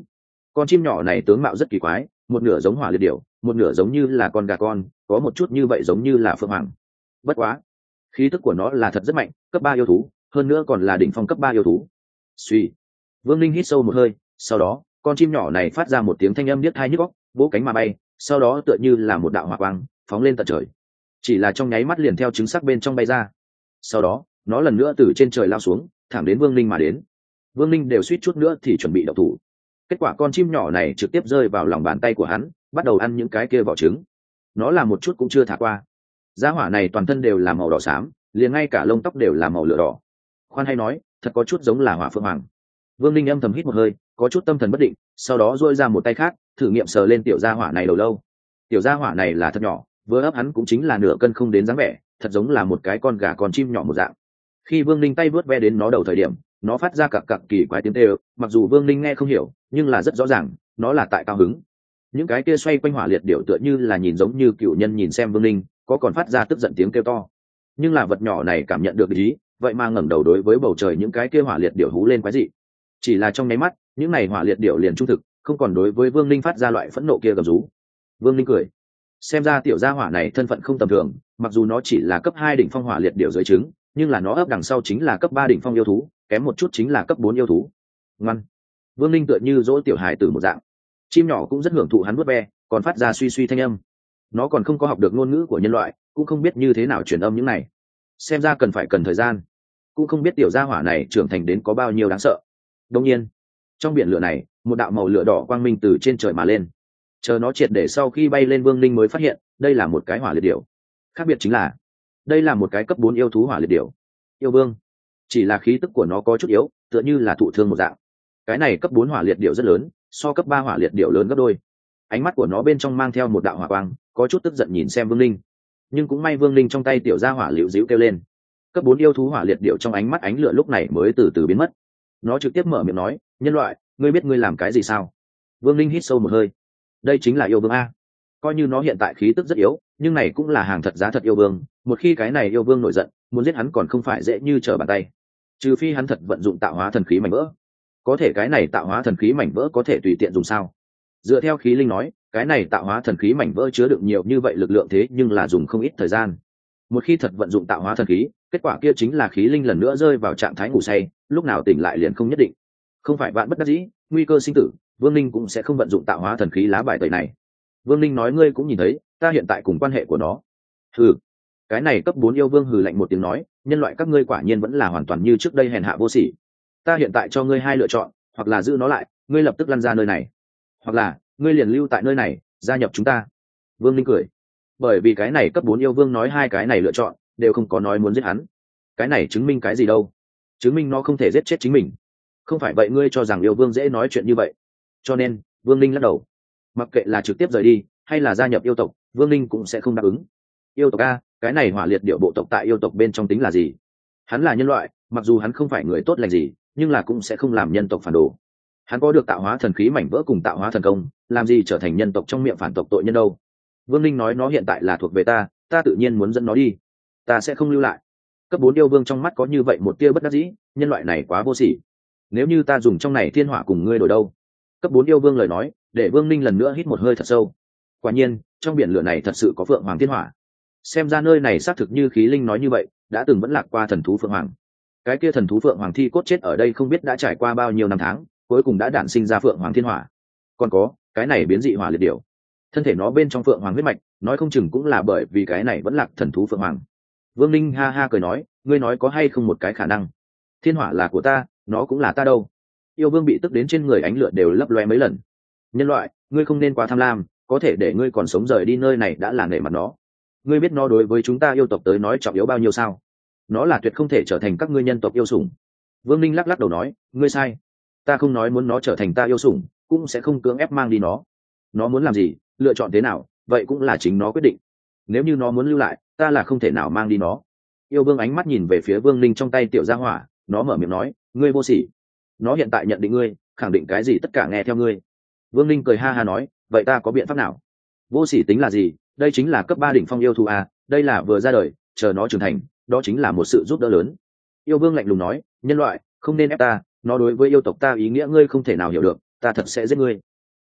con chim nhỏ này tướng mạo rất kỳ quái, một nửa giống hỏa liệt điểu, một nửa giống như là con gà con, có một chút như vậy giống như là phượng hoàng. Bất quá khí tức của nó là thật rất mạnh, cấp ba yêu thú, hơn nữa còn là đỉnh phong cấp ba yêu thú. Suy, Vương Linh hít sâu một hơi, sau đó con chim nhỏ này phát ra một tiếng thanh âm điếc tai nhức óc, vỗ cánh mà bay, sau đó tựa như là một đạo hỏa quang phóng lên tận trời, chỉ là trong nháy mắt liền theo trứng sắc bên trong bay ra. Sau đó nó lần nữa từ trên trời lao xuống, thẳng đến Vương Linh mà đến. Vương Linh đều suýt chút nữa thì chuẩn bị động thủ, kết quả con chim nhỏ này trực tiếp rơi vào lòng bàn tay của hắn, bắt đầu ăn những cái kia vỏ trứng. Nó làm một chút cũng chưa thả qua. Gia hỏa này toàn thân đều là màu đỏ xám, liền ngay cả lông tóc đều là màu lửa đỏ. Khoan hay nói, thật có chút giống là hỏa phượng hoàng. Vương Linh âm thầm hít một hơi, có chút tâm thần bất định, sau đó duỗi ra một tay khác, thử nghiệm sờ lên tiểu gia hỏa này đầu lâu. Tiểu gia hỏa này là thật nhỏ, vừa ấp hắn cũng chính là nửa cân không đến dáng vẻ, thật giống là một cái con gà con chim nhỏ một dạng. Khi Vương Linh tay vớt ve đến nó đầu thời điểm, nó phát ra cặc cặc kỳ quái tiếng kêu, mặc dù Vương Linh nghe không hiểu, nhưng là rất rõ ràng, nó là tại cao hứng. Những cái kia xoay quanh hỏa liệt điểu tựa như là nhìn giống như cựu nhân nhìn xem Vương Linh, có còn phát ra tức giận tiếng kêu to. Nhưng là vật nhỏ này cảm nhận được ý, vậy mà ngẩng đầu đối với bầu trời những cái kia hỏa liệt điểu hú lên quái dị. Chỉ là trong nháy mắt, những này hỏa liệt điểu liền trung thực, không còn đối với Vương Linh phát ra loại phẫn nộ kia gầm rú. Vương Linh cười, xem ra tiểu gia hỏa này thân phận không tầm thường, mặc dù nó chỉ là cấp hai đỉnh phong hỏa liệt điểu dưới trứng, nhưng là nó ấp đằng sau chính là cấp ba đỉnh phong yêu thú, kém một chút chính là cấp bốn yêu thú. Ngoan. Vương Linh tựa như dỗ tiểu hài tử một dạng. Chim nhỏ cũng rất hưởng thụ hắn vuốt ve, còn phát ra suy suy thanh âm. Nó còn không có học được ngôn ngữ của nhân loại, cũng không biết như thế nào truyền âm những này. Xem ra cần phải cần thời gian, cũng không biết tiểu gia hỏa này trưởng thành đến có bao nhiêu đáng sợ. Đương nhiên, trong biển lửa này, một đạo màu lửa đỏ quang minh từ trên trời mà lên. Chờ nó triệt để sau khi bay lên, Vương Linh mới phát hiện, đây là một cái hỏa liệt điểu. Khác biệt chính là, đây là một cái cấp bốn yêu thú hỏa liệt điểu. Yêu vương, chỉ là khí tức của nó có chút yếu, tựa như là thụ thương một dạng. Cái này cấp bốn hỏa liệt điểu rất lớn, so cấp ba hỏa liệt điểu lớn gấp đôi. Ánh mắt của nó bên trong mang theo một đạo hỏa quang, có chút tức giận nhìn xem Vương Linh. Nhưng cũng may Vương Linh trong tay tiểu gia hỏa liễu díu kêu lên. Cấp bốn yêu thú hỏa liệt điểu trong ánh mắt ánh lửa lúc này mới từ từ biến mất. Nó trực tiếp mở miệng nói, nhân loại, ngươi biết ngươi làm cái gì sao? Vương Linh hít sâu một hơi. Đây chính là yêu vương a. Coi như nó hiện tại khí tức rất yếu, nhưng này cũng là hàng thật giá thật yêu vương. Một khi cái này yêu vương nổi giận, muốn giết hắn còn không phải dễ như trở bàn tay. Trừ phi hắn thật vận dụng tạo hóa thần khí mảnh vỡ. Có thể cái này tạo hóa thần khí mảnh vỡ có thể tùy tiện dùng sao? Dựa theo khí linh nói, cái này tạo hóa thần khí mảnh vỡ chứa đựng nhiều như vậy lực lượng, thế nhưng là dùng không ít thời gian. Một khi thật vận dụng tạo hóa thần khí, kết quả kia chính là khí linh lần nữa rơi vào trạng thái ngủ say, lúc nào tỉnh lại liền không nhất định. Không phải vạn bất đắc dĩ, nguy cơ sinh tử, Vương Linh cũng sẽ không vận dụng tạo hóa thần khí lá bài tẩy này. Vương Linh nói, ngươi cũng nhìn thấy, ta hiện tại cùng quan hệ của nó. Hừ, cái này cấp bốn yêu vương hừ lạnh một tiếng nói, nhân loại các ngươi quả nhiên vẫn là hoàn toàn như trước đây hèn hạ vô sỉ. Ta hiện tại cho ngươi hai lựa chọn, hoặc là giữ nó lại, ngươi lập tức lăn ra nơi này, hoặc là ngươi liền lưu tại nơi này, gia nhập chúng ta. Vương Linh cười, bởi vì cái này cấp bốn yêu vương nói hai cái này lựa chọn đều không có nói muốn giết hắn. Cái này chứng minh cái gì đâu? Chứng minh nó không thể giết chết chính mình. Không phải vậy ngươi cho rằng yêu vương dễ nói chuyện như vậy? Cho nên Vương Linh lắc đầu, mặc kệ là trực tiếp rời đi hay là gia nhập yêu tộc, Vương Linh cũng sẽ không đáp ứng. Yêu tộc a, cái này hỏa liệt điệu bộ tộc tại yêu tộc bên trong tính là gì? Hắn là nhân loại, mặc dù hắn không phải người tốt lành gì, nhưng là cũng sẽ không làm nhân tộc phản đồ. Hắn có được tạo hóa thần khí mảnh vỡ cùng tạo hóa thần công, làm gì trở thành nhân tộc trong miệng phản tộc tội nhân đâu? Vương Linh nói, nó hiện tại là thuộc về ta, ta tự nhiên muốn dẫn nó đi, ta sẽ không lưu lại. Cấp bốn yêu vương trong mắt có như vậy một tia bất đắc dĩ, nhân loại này quá vô sỉ. Nếu như ta dùng trong này thiên hỏa cùng ngươi đổi đâu? Cấp bốn yêu vương lời nói để Vương Linh lần nữa hít một hơi thật sâu. Quả nhiên trong biển lửa này thật sự có phượng hoàng thiên hỏa. Xem ra nơi này xác thực như khí linh nói như vậy, đã từng vẫn lạc qua thần thú phượng hoàng. Cái kia thần thú phượng hoàng thi cốt chết ở đây không biết đã trải qua bao nhiêu năm tháng, cuối cùng đã đản sinh ra phượng hoàng thiên hỏa. Còn có cái này biến dị hỏa liệt điểu, thân thể nó bên trong phượng hoàng huyết mạch, nói không chừng cũng là bởi vì cái này vẫn lạc thần thú phượng hoàng. Vương Linh ha ha cười nói, ngươi nói có hay không một cái khả năng, thiên hỏa là của ta, nó cũng là ta đâu? Yêu vương bị tức đến trên người ánh lửa đều lấp loe mấy lần. Nhân loại, ngươi không nên quá tham lam, có thể để ngươi còn sống rời đi nơi này đã là nể mặt nó. Ngươi biết nó đối với chúng ta yêu tộc tới nói trọng yếu bao nhiêu sao? Nó là tuyệt không thể trở thành các ngươi nhân tộc yêu sủng. Vương Linh lắc lắc đầu nói, ngươi sai, ta không nói muốn nó trở thành ta yêu sủng, cũng sẽ không cưỡng ép mang đi nó. Nó muốn làm gì, lựa chọn thế nào, vậy cũng là chính nó quyết định. Nếu như nó muốn lưu lại, ta là không thể nào mang đi nó. Yêu vương ánh mắt nhìn về phía Vương Linh trong tay tiểu gia hỏa, nó mở miệng nói, ngươi vô sỉ. Nó hiện tại nhận định ngươi, khẳng định cái gì tất cả nghe theo ngươi. Vương Linh cười ha ha nói, vậy ta có biện pháp nào? Vô sỉ tính là gì, đây chính là cấp ba đỉnh phong yêu thú à, đây là vừa ra đời, chờ nó trưởng thành, đó chính là một sự giúp đỡ lớn. Yêu vương lạnh lùng nói, nhân loại không nên ép ta, nó đối với yêu tộc ta ý nghĩa ngươi không thể nào hiểu được, ta thật sẽ giết ngươi.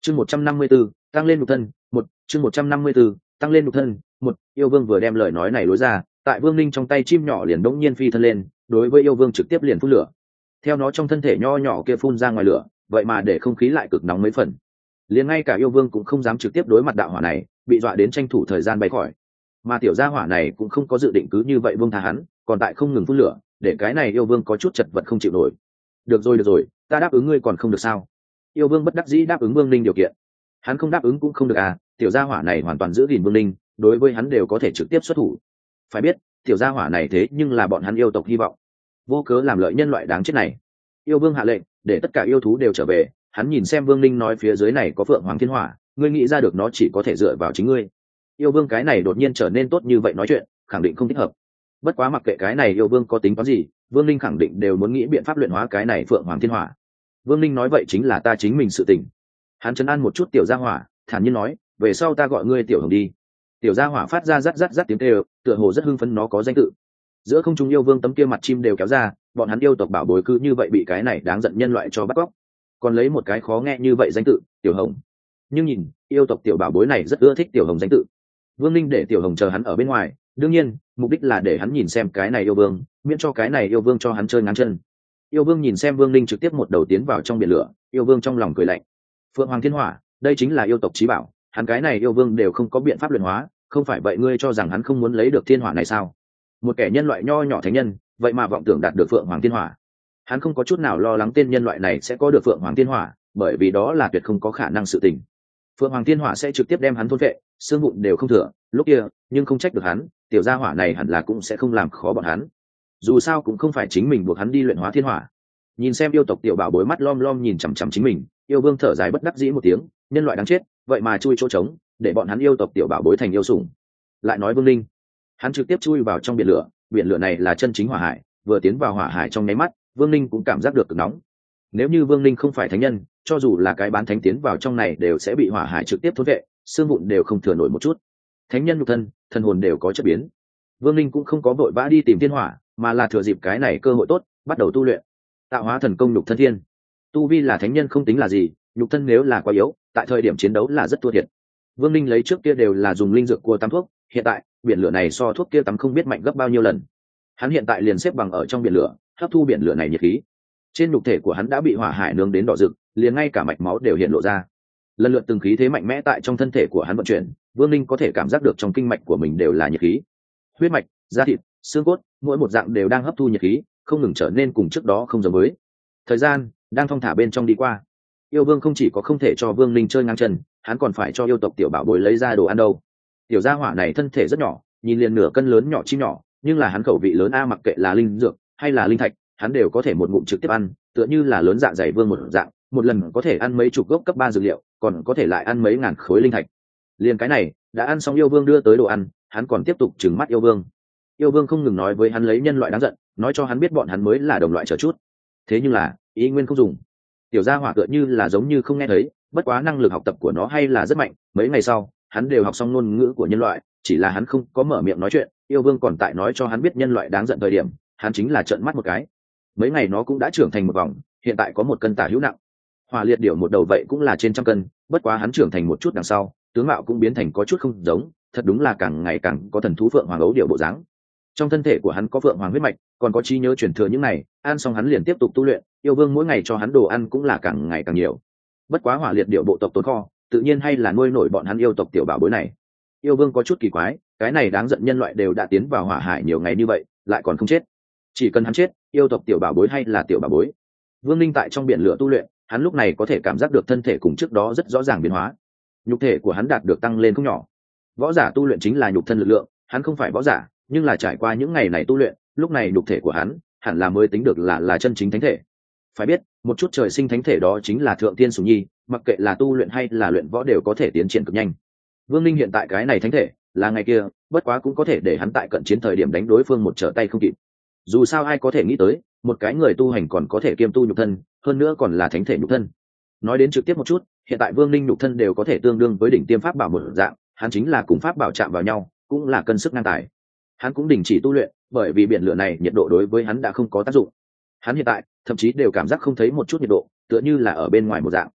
chương một trăm năm mươi b ố tăng lên nhục thân một chương một trăm năm mươi b ố tăng lên nhục thân một yêu vương vừa đem lời nói này lối ra, tại vương ninh trong tay chim nhỏ liền đống nhiên phi thân lên, đối với yêu vương trực tiếp liền phun lửa. Theo nó trong thân thể nho nhỏ kia phun ra ngoài lửa, vậy mà để không khí lại cực nóng mấy phần, liền ngay cả yêu vương cũng không dám trực tiếp đối mặt đạo hỏa này, bị dọa đến tranh thủ thời gian bay khỏi. Mà tiểu gia hỏa này cũng không có dự định cứ như vậy vương tha hắn, còn tại không ngừng phun lửa, để cái này yêu vương có chút chật vật không chịu nổi. Được rồi được rồi, ta đáp ứng ngươi còn không được sao? Yêu vương bất đắc dĩ đáp ứng vương ninh điều kiện. Hắn không đáp ứng cũng không được à, tiểu gia hỏa này hoàn toàn giữ gìn vương ninh, đối với hắn đều có thể trực tiếp xuất thủ. Phải biết tiểu gia hỏa này thế nhưng là bọn hắn yêu tộc hy vọng, vô cớ làm lợi nhân loại đáng chết này. Yêu vương hạ lệnh để tất cả yêu thú đều trở về. Hắn nhìn xem vương ninh nói phía dưới này có phượng hoàng thiên hỏa, ngươi nghĩ ra được nó chỉ có thể dựa vào chính ngươi. Yêu vương cái này đột nhiên trở nên tốt như vậy nói chuyện, khẳng định không thích hợp. Bất quá mặc kệ cái này yêu vương có tính toán gì, vương ninh khẳng định đều muốn nghĩ biện pháp luyện hóa cái này phượng hoàng thiên hỏa. Vương ninh nói vậy chính là ta chính mình sự tình. Hắn trấn an một chút tiểu gia hỏa, thản nhiên nói, về sau ta gọi ngươi tiểu hồng đi. Tiểu gia hỏa phát ra rắt rắt rắt tiếng kêu, tựa hồ rất hưng phấn nó có danh tự. Giữa không trung yêu vương tấm kia mặt chim đều kéo ra, bọn hắn yêu tộc bảo bối cứ như vậy bị cái này đáng giận nhân loại cho bắt cóc, còn lấy một cái khó nghe như vậy danh tự tiểu hồng. Nhưng nhìn yêu tộc tiểu bảo bối này rất ưa thích tiểu hồng danh tự. Vương ninh để tiểu hồng chờ hắn ở bên ngoài, đương nhiên mục đích là để hắn nhìn xem cái này yêu vương, miễn cho cái này yêu vương cho hắn chơi ngáng chân. Yêu vương nhìn xem vương ninh trực tiếp một đầu tiến vào trong biển lửa, yêu vương trong lòng cười lạnh. Phượng hoàng thiên hỏa, đây chính là yêu tộc chí bảo, hắn cái này yêu vương đều không có biện pháp luyện hóa, không phải vậy ngươi cho rằng hắn không muốn lấy được thiên hỏa này sao? Một kẻ nhân loại nho nhỏ thánh nhân, vậy mà vọng tưởng đạt được phượng hoàng thiên hỏa. Hắn không có chút nào lo lắng tên nhân loại này sẽ có được phượng hoàng thiên hỏa, bởi vì đó là tuyệt không có khả năng sự tình. Phượng hoàng thiên hỏa sẽ trực tiếp đem hắn thôn vệ, xương vụn đều không thừa, lúc kia nhưng không trách được hắn, tiểu gia hỏa này hẳn là cũng sẽ không làm khó bọn hắn. Dù sao cũng không phải chính mình buộc hắn đi luyện hóa thiên hỏa. Nhìn xem yêu tộc tiểu bảo bối mắt lom lom nhìn chằm chằm chính mình, yêu vương thở dài bất đắc dĩ một tiếng, nhân loại đáng chết, vậy mà chui chỗ trống, để bọn hắn yêu tộc tiểu bảo bối thành yêu sủng. Lại nói vương linh, hắn trực tiếp chui vào trong biển lửa, biển lửa này là chân chính hỏa hải, vừa tiến vào hỏa hải trong nháy mắt, vương linh cũng cảm giác được cực nóng. Nếu như vương linh không phải thánh nhân, cho dù là cái bán thánh tiến vào trong này đều sẽ bị hỏa hải trực tiếp thôn vệ, xương vụn đều không thừa nổi một chút. Thánh nhân nhục thân, thân hồn đều có chất biến. Vương linh cũng không có vội vã đi tìm thiên hỏa, mà là thừa dịp cái này cơ hội tốt, bắt đầu tu luyện tạo hóa thần công nhục thân thiên. Tu vi là thánh nhân không tính là gì, nhục thân nếu là quá yếu, tại thời điểm chiến đấu là rất thua thiệt. Vương linh lấy trước kia đều là dùng linh dược cua tắm thuốc, hiện tại biển lửa này so thuốc kia tắm không biết mạnh gấp bao nhiêu lần. Hắn hiện tại liền xếp bằng ở trong biển lửa, hấp thu biển lửa này nhiệt khí. Trên nhục thể của hắn đã bị hỏa hải nướng đến đỏ rực, liền ngay cả mạch máu đều hiện lộ ra. Lần lượt từng khí thế mạnh mẽ tại trong thân thể của hắn vận chuyển, Vương linh có thể cảm giác được trong kinh mạch của mình đều là nhiệt khí. Huyết mạch, da thịt, xương cốt, mỗi một dạng đều đang hấp thu nhiệt khí, không ngừng trở nên cùng trước đó không giống với. Thời gian đang thong thả bên trong đi qua. Yêu vương không chỉ có không thể cho Vương linh chơi ngang chân, hắn còn phải cho yêu tộc tiểu bảo bối lấy ra đồ ăn đâu. Tiểu gia hỏa này thân thể rất nhỏ, nhìn liền nửa cân lớn nhỏ chim nhỏ, nhưng là hắn khẩu vị lớn a, mặc kệ là linh dược hay là linh thạch, hắn đều có thể một ngụm trực tiếp ăn, tựa như là lớn dạ dày vương một dạng, một lần có thể ăn mấy chục gốc cấp ba dược liệu, còn có thể lại ăn mấy ngàn khối linh thạch. Liền cái này, đã ăn xong yêu vương đưa tới đồ ăn, hắn còn tiếp tục trừng mắt yêu vương. Yêu vương không ngừng nói với hắn lấy nhân loại đáng giận, nói cho hắn biết bọn hắn mới là đồng loại chờ chút. Thế nhưng là ý nguyên không dùng. Tiểu gia hỏa tựa như là giống như không nghe thấy, bất quá năng lực học tập của nó hay là rất mạnh. Mấy ngày sau, hắn đều học xong ngôn ngữ của nhân loại, chỉ là hắn không có mở miệng nói chuyện. Yêu vương còn tại nói cho hắn biết nhân loại đáng giận thời điểm, hắn chính là trợn mắt một cái. Mấy ngày nó cũng đã trưởng thành một vòng, hiện tại có một cân tả hữu nặng. Hỏa liệt điểu một đầu vậy cũng là trên trăm cân, bất quá hắn trưởng thành một chút đằng sau, tướng mạo cũng biến thành có chút không giống, thật đúng là càng ngày càng có thần thú phượng hoàng ấu điểu bộ dáng. Trong thân thể của hắn có phượng hoàng huyết mạch, còn có trí nhớ truyền thừa những này, ăn xong hắn liền tiếp tục tu luyện, yêu vương mỗi ngày cho hắn đồ ăn cũng là càng ngày càng nhiều. Bất quá hỏa liệt điểu bộ tộc tồn kho, tự nhiên hay là nuôi nổi bọn hắn yêu tộc tiểu bảo bối này. Yêu vương có chút kỳ quái, cái này đáng giận nhân loại đều đã tiến vào hỏa hải nhiều ngày như vậy, lại còn không chết. Chỉ cần hắn chết, yêu tộc tiểu bảo bối hay là tiểu bảo bối. Vương linh tại trong biển lửa tu luyện, hắn lúc này có thể cảm giác được thân thể cùng trước đó rất rõ ràng biến hóa, nhục thể của hắn đạt được tăng lên không nhỏ. Võ giả tu luyện chính là nhục thân lực lượng, hắn không phải võ giả, nhưng là trải qua những ngày này tu luyện, lúc này nhục thể của hắn hẳn là mới tính được là là chân chính thánh thể. Phải biết, một chút trời sinh thánh thể đó chính là thượng tiên sủng nhi, mặc kệ là tu luyện hay là luyện võ đều có thể tiến triển cực nhanh. Vương linh hiện tại cái này thánh thể là ngày kia, bất quá cũng có thể để hắn tại cận chiến thời điểm đánh đối phương một trở tay không kịp. Dù sao ai có thể nghĩ tới, một cái người tu hành còn có thể kiêm tu nhục thân, hơn nữa còn là thánh thể nhục thân. Nói đến trực tiếp một chút, hiện tại Vương linh nhục thân đều có thể tương đương với đỉnh tiêm pháp bảo một dạng, hắn chính là cùng pháp bảo chạm vào nhau, cũng là cân sức ngang tài. Hắn cũng đình chỉ tu luyện, bởi vì biển lửa này nhiệt độ đối với hắn đã không có tác dụng. Hắn hiện tại thậm chí đều cảm giác không thấy một chút nhiệt độ, tựa như là ở bên ngoài một dạng.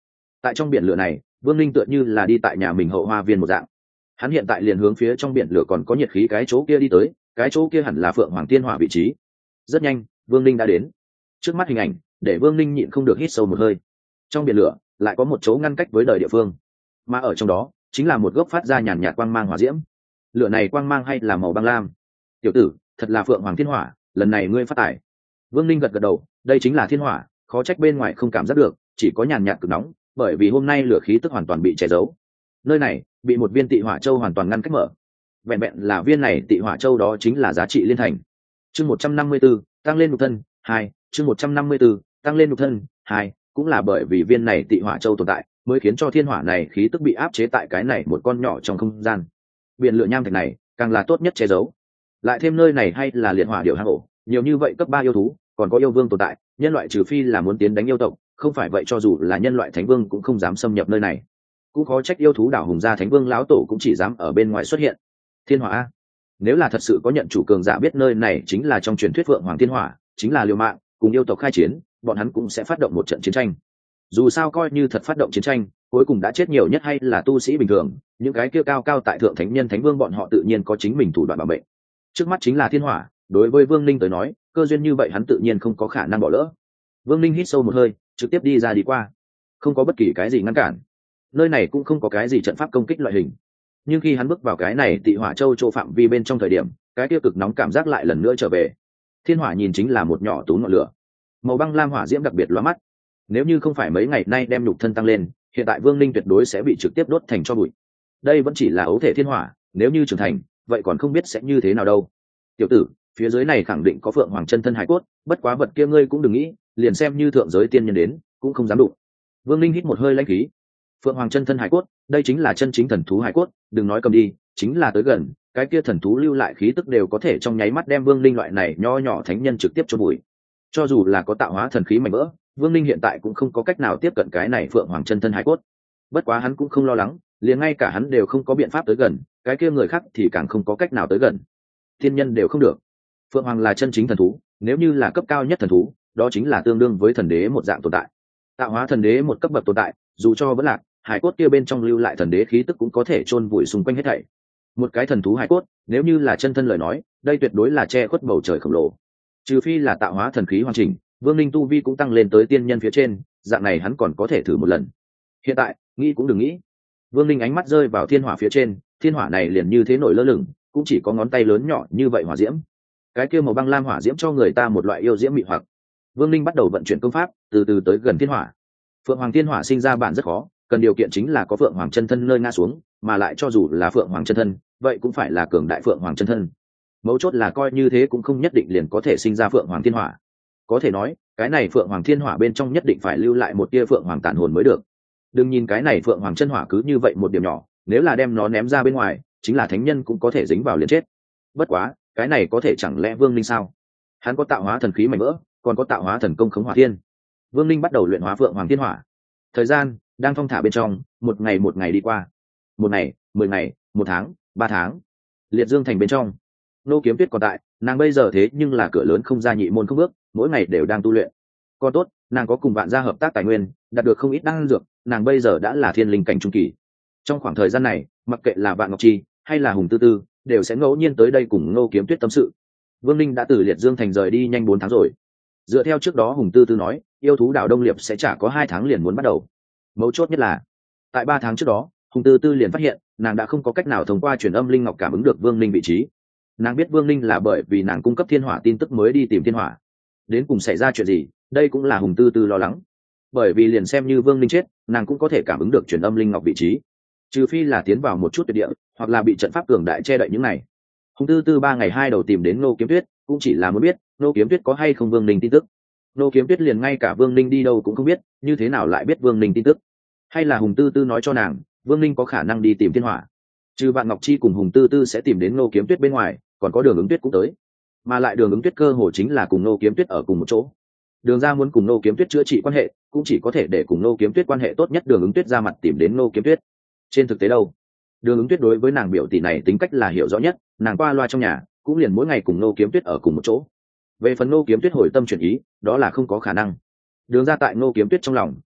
Tại trong biển lửa này, Vương Linh tựa như là đi tại nhà mình hậu hoa viên một dạng. Hắn hiện tại liền hướng phía trong biển lửa còn có nhiệt khí cái chỗ kia đi tới, cái chỗ kia hẳn là Phượng Hoàng Tiên Hỏa vị trí. Rất nhanh, Vương Linh đã đến. Trước mắt hình ảnh để Vương Linh nhịn không được hít sâu một hơi. Trong biển lửa lại có một chỗ ngăn cách với đời địa phương, mà ở trong đó chính là một gốc phát ra nhàn nhạt quang mang hỏa diễm. Lửa này quang mang hay là màu băng lam. Tiểu tử, thật là Phượng Hoàng Thiên Hỏa, lần này ngươi phát tài. Vương Linh gật gật đầu, đây chính là thiên hỏa, khó trách bên ngoài không cảm giác được, chỉ có nhàn nhạt cực nóng, bởi vì hôm nay lửa khí tức hoàn toàn bị che giấu. Nơi này bị một viên tị hỏa châu hoàn toàn ngăn cách mở. Vẹn vẹn là viên này tị hỏa châu đó chính là giá trị liên thành. Chương một trăm năm mươi 154, tăng lên nhục thân, hai, chương một trăm năm mươi 154, tăng lên nhục thân, hai, cũng là bởi vì viên này tị hỏa châu tồn tại, mới khiến cho thiên hỏa này khí tức bị áp chế tại cái này một con nhỏ trong không gian. Biển lửa nham thạch này càng là tốt nhất che giấu. Lại thêm nơi này hay là liệt hỏa điểu hang ổ, nhiều như vậy cấp ba yêu thú, còn có yêu vương tồn tại, nhân loại trừ phi là muốn tiến đánh yêu tộc, không phải vậy cho dù là nhân loại thánh vương cũng không dám xâm nhập nơi này. Cũng khó trách yêu thú đảo hùng gia thánh vương lão tổ cũng chỉ dám ở bên ngoài xuất hiện. Thiên hỏa a, nếu là thật sự có nhận chủ cường giả biết nơi này chính là trong truyền thuyết Phượng Hoàng Thiên Hỏa, chính là liều mạng cùng yêu tộc khai chiến, bọn hắn cũng sẽ phát động một trận chiến tranh. Dù sao coi như thật phát động chiến tranh, cuối cùng đã chết nhiều nhất hay là tu sĩ bình thường, những cái kia cao cao tại thượng thánh nhân thánh vương bọn họ tự nhiên có chính mình thủ đoạn bảo vệ. Trước mắt chính là thiên hỏa, đối với Vương Linh tới nói, cơ duyên như vậy hắn tự nhiên không có khả năng bỏ lỡ. Vương Linh hít sâu một hơi, trực tiếp đi ra đi qua, không có bất kỳ cái gì ngăn cản. Nơi này cũng không có cái gì trận pháp công kích loại hình, nhưng khi hắn bước vào cái này tị hỏa châu chỗ phạm vi bên trong thời điểm, cái tiêu cực nóng cảm giác lại lần nữa trở về. Thiên hỏa nhìn chính là một nhỏ tú ngọn lửa, màu băng lam hỏa diễm đặc biệt lóa mắt. Nếu như không phải mấy ngày nay đem nhục thân tăng lên, hiện tại Vương Linh tuyệt đối sẽ bị trực tiếp đốt thành tro bụi. Đây vẫn chỉ là ấu thể thiên hỏa, nếu như trưởng thành, vậy còn không biết sẽ như thế nào đâu. Tiểu tử, phía dưới này khẳng định có Phượng Hoàng chân thân hải cốt, bất quá vật kia ngươi cũng đừng nghĩ, liền xem như thượng giới tiên nhân đến, cũng không dám đụng. Vương Linh hít một hơi lãnh khí. Phượng Hoàng chân thân hải cốt, đây chính là chân chính thần thú hải cốt, đừng nói cầm đi, chính là tới gần, cái kia thần thú lưu lại khí tức đều có thể trong nháy mắt đem Vương Linh loại này nho nhỏ thánh nhân trực tiếp chôn bụi. Cho dù là có tạo hóa thần khí mạnh vỡ, Vương Linh hiện tại cũng không có cách nào tiếp cận cái này Phượng Hoàng chân thân hải cốt. Bất quá hắn cũng không lo lắng, liền ngay cả hắn đều không có biện pháp tới gần, cái kia người khác thì càng không có cách nào tới gần. Thiên nhân đều không được. Phượng Hoàng là chân chính thần thú, nếu như là cấp cao nhất thần thú, đó chính là tương đương với thần đế một dạng tồn tại. Tạo hóa thần đế một cấp bậc tồn tại, dù cho vẫn lạc, hải cốt kia bên trong lưu lại thần đế khí tức cũng có thể chôn vùi xung quanh hết thảy. Một cái thần thú hải cốt, nếu như là chân thân lời nói, đây tuyệt đối là che khuất bầu trời khổng lồ. Trừ phi là tạo hóa thần khí hoàn chỉnh, Vương Linh tu vi cũng tăng lên tới tiên nhân phía trên, dạng này hắn còn có thể thử một lần. Hiện tại, nghĩ cũng đừng nghĩ. Vương Linh ánh mắt rơi vào thiên hỏa phía trên, thiên hỏa này liền như thế nổi lơ lửng, cũng chỉ có ngón tay lớn nhỏ như vậy hỏa diễm. Cái kia màu băng lam hỏa diễm cho người ta một loại yêu diễm mị hoặc. Vương Linh bắt đầu vận chuyển công pháp, từ từ tới gần thiên hỏa. Phượng Hoàng thiên hỏa sinh ra bản rất khó, cần điều kiện chính là có Phượng Hoàng chân thân nơi ngã xuống, mà lại cho dù là Phượng Hoàng chân thân, vậy cũng phải là cường đại Phượng Hoàng chân thân. Mấu chốt là coi như thế cũng không nhất định liền có thể sinh ra Phượng Hoàng thiên hỏa. Có thể nói, cái này Phượng Hoàng thiên hỏa bên trong nhất định phải lưu lại một tia Phượng Hoàng tàn hồn mới được. Đừng nhìn cái này Phượng Hoàng chân hỏa cứ như vậy một điểm nhỏ, nếu là đem nó ném ra bên ngoài, chính là thánh nhân cũng có thể dính vào liền chết. Bất quá, cái này có thể chẳng lẽ Vương Linh sao? Hắn có tạo hóa thần khí mạnh mẽ, còn có tạo hóa thần công khống hỏa thiên. Vương Linh bắt đầu luyện hóa Phượng Hoàng thiên hỏa. Thời gian đang thong thả bên trong, một ngày một ngày đi qua. Một ngày, mười ngày, một tháng, ba tháng. Liệt Dương thành bên trong, Nô Kiếm Tuyết còn tại, nàng bây giờ thế nhưng là cửa lớn không ra nhị môn không bước, mỗi ngày đều đang tu luyện. Còn tốt, nàng có cùng Vạn gia hợp tác tài nguyên, đạt được không ít đan dược, nàng bây giờ đã là thiên linh cảnh trung kỳ. Trong khoảng thời gian này, mặc kệ là Vạn Ngọc Chi hay là Hùng Tư Tư, đều sẽ ngẫu nhiên tới đây cùng Nô Kiếm Tuyết tâm sự. Vương Linh đã từ Liệt Dương thành rời đi nhanh bốn tháng rồi. Dựa theo trước đó Hùng Tư Tư nói, yêu thú đảo Đông Liệp sẽ chả có hai tháng liền muốn bắt đầu. Mấu chốt nhất là, tại ba tháng trước đó, Hùng Tư Tư liền phát hiện, nàng đã không có cách nào thông qua truyền âm linh ngọc cảm ứng được Vương Linh vị trí. Nàng biết Vương Linh là bởi vì nàng cung cấp thiên hỏa tin tức mới đi tìm thiên hỏa. Đến cùng xảy ra chuyện gì, đây cũng là Hùng Tư Tư lo lắng. Bởi vì liền xem như Vương Linh chết, nàng cũng có thể cảm ứng được truyền âm linh ngọc vị trí. Trừ phi là tiến vào một chút tuyệt địa, hoặc là bị trận pháp cường đại che đậy những này. Hùng Tư Tư ba ngày hai đầu tìm đến Nô Kiếm Tuyết, cũng chỉ là muốn biết Nô Kiếm Tuyết có hay không Vương Linh tin tức. Nô Kiếm Tuyết liền ngay cả Vương Linh đi đâu cũng không biết, như thế nào lại biết Vương Linh tin tức? Hay là Hùng Tư Tư nói cho nàng, Vương Linh có khả năng đi tìm thiên hỏa. Trừ Vạn Ngọc Chi cùng Hùng Tư Tư sẽ tìm đến Nô Kiếm Tuyết bên ngoài, còn có Đường Ứng Tuyết cũng tới. Mà lại Đường Ứng Tuyết cơ hồ chính là cùng Nô Kiếm Tuyết ở cùng một chỗ. Đường gia muốn cùng Nô Kiếm Tuyết chữa trị quan hệ, cũng chỉ có thể để cùng Nô Kiếm Tuyết quan hệ tốt nhất Đường Ứng Tuyết ra mặt tìm đến Nô Kiếm Tuyết. Trên thực tế đâu, Đường Ứng Tuyết đối với nàng biểu tỷ này tính cách là hiểu rõ nhất, nàng qua loa trong nhà, cũng liền mỗi ngày cùng Nô Kiếm Tuyết ở cùng một chỗ. Về phần Nô Kiếm Tuyết hồi tâm chuyển ý, đó là không có khả năng. Đường ra tại Nô Kiếm Tuyết trong lòng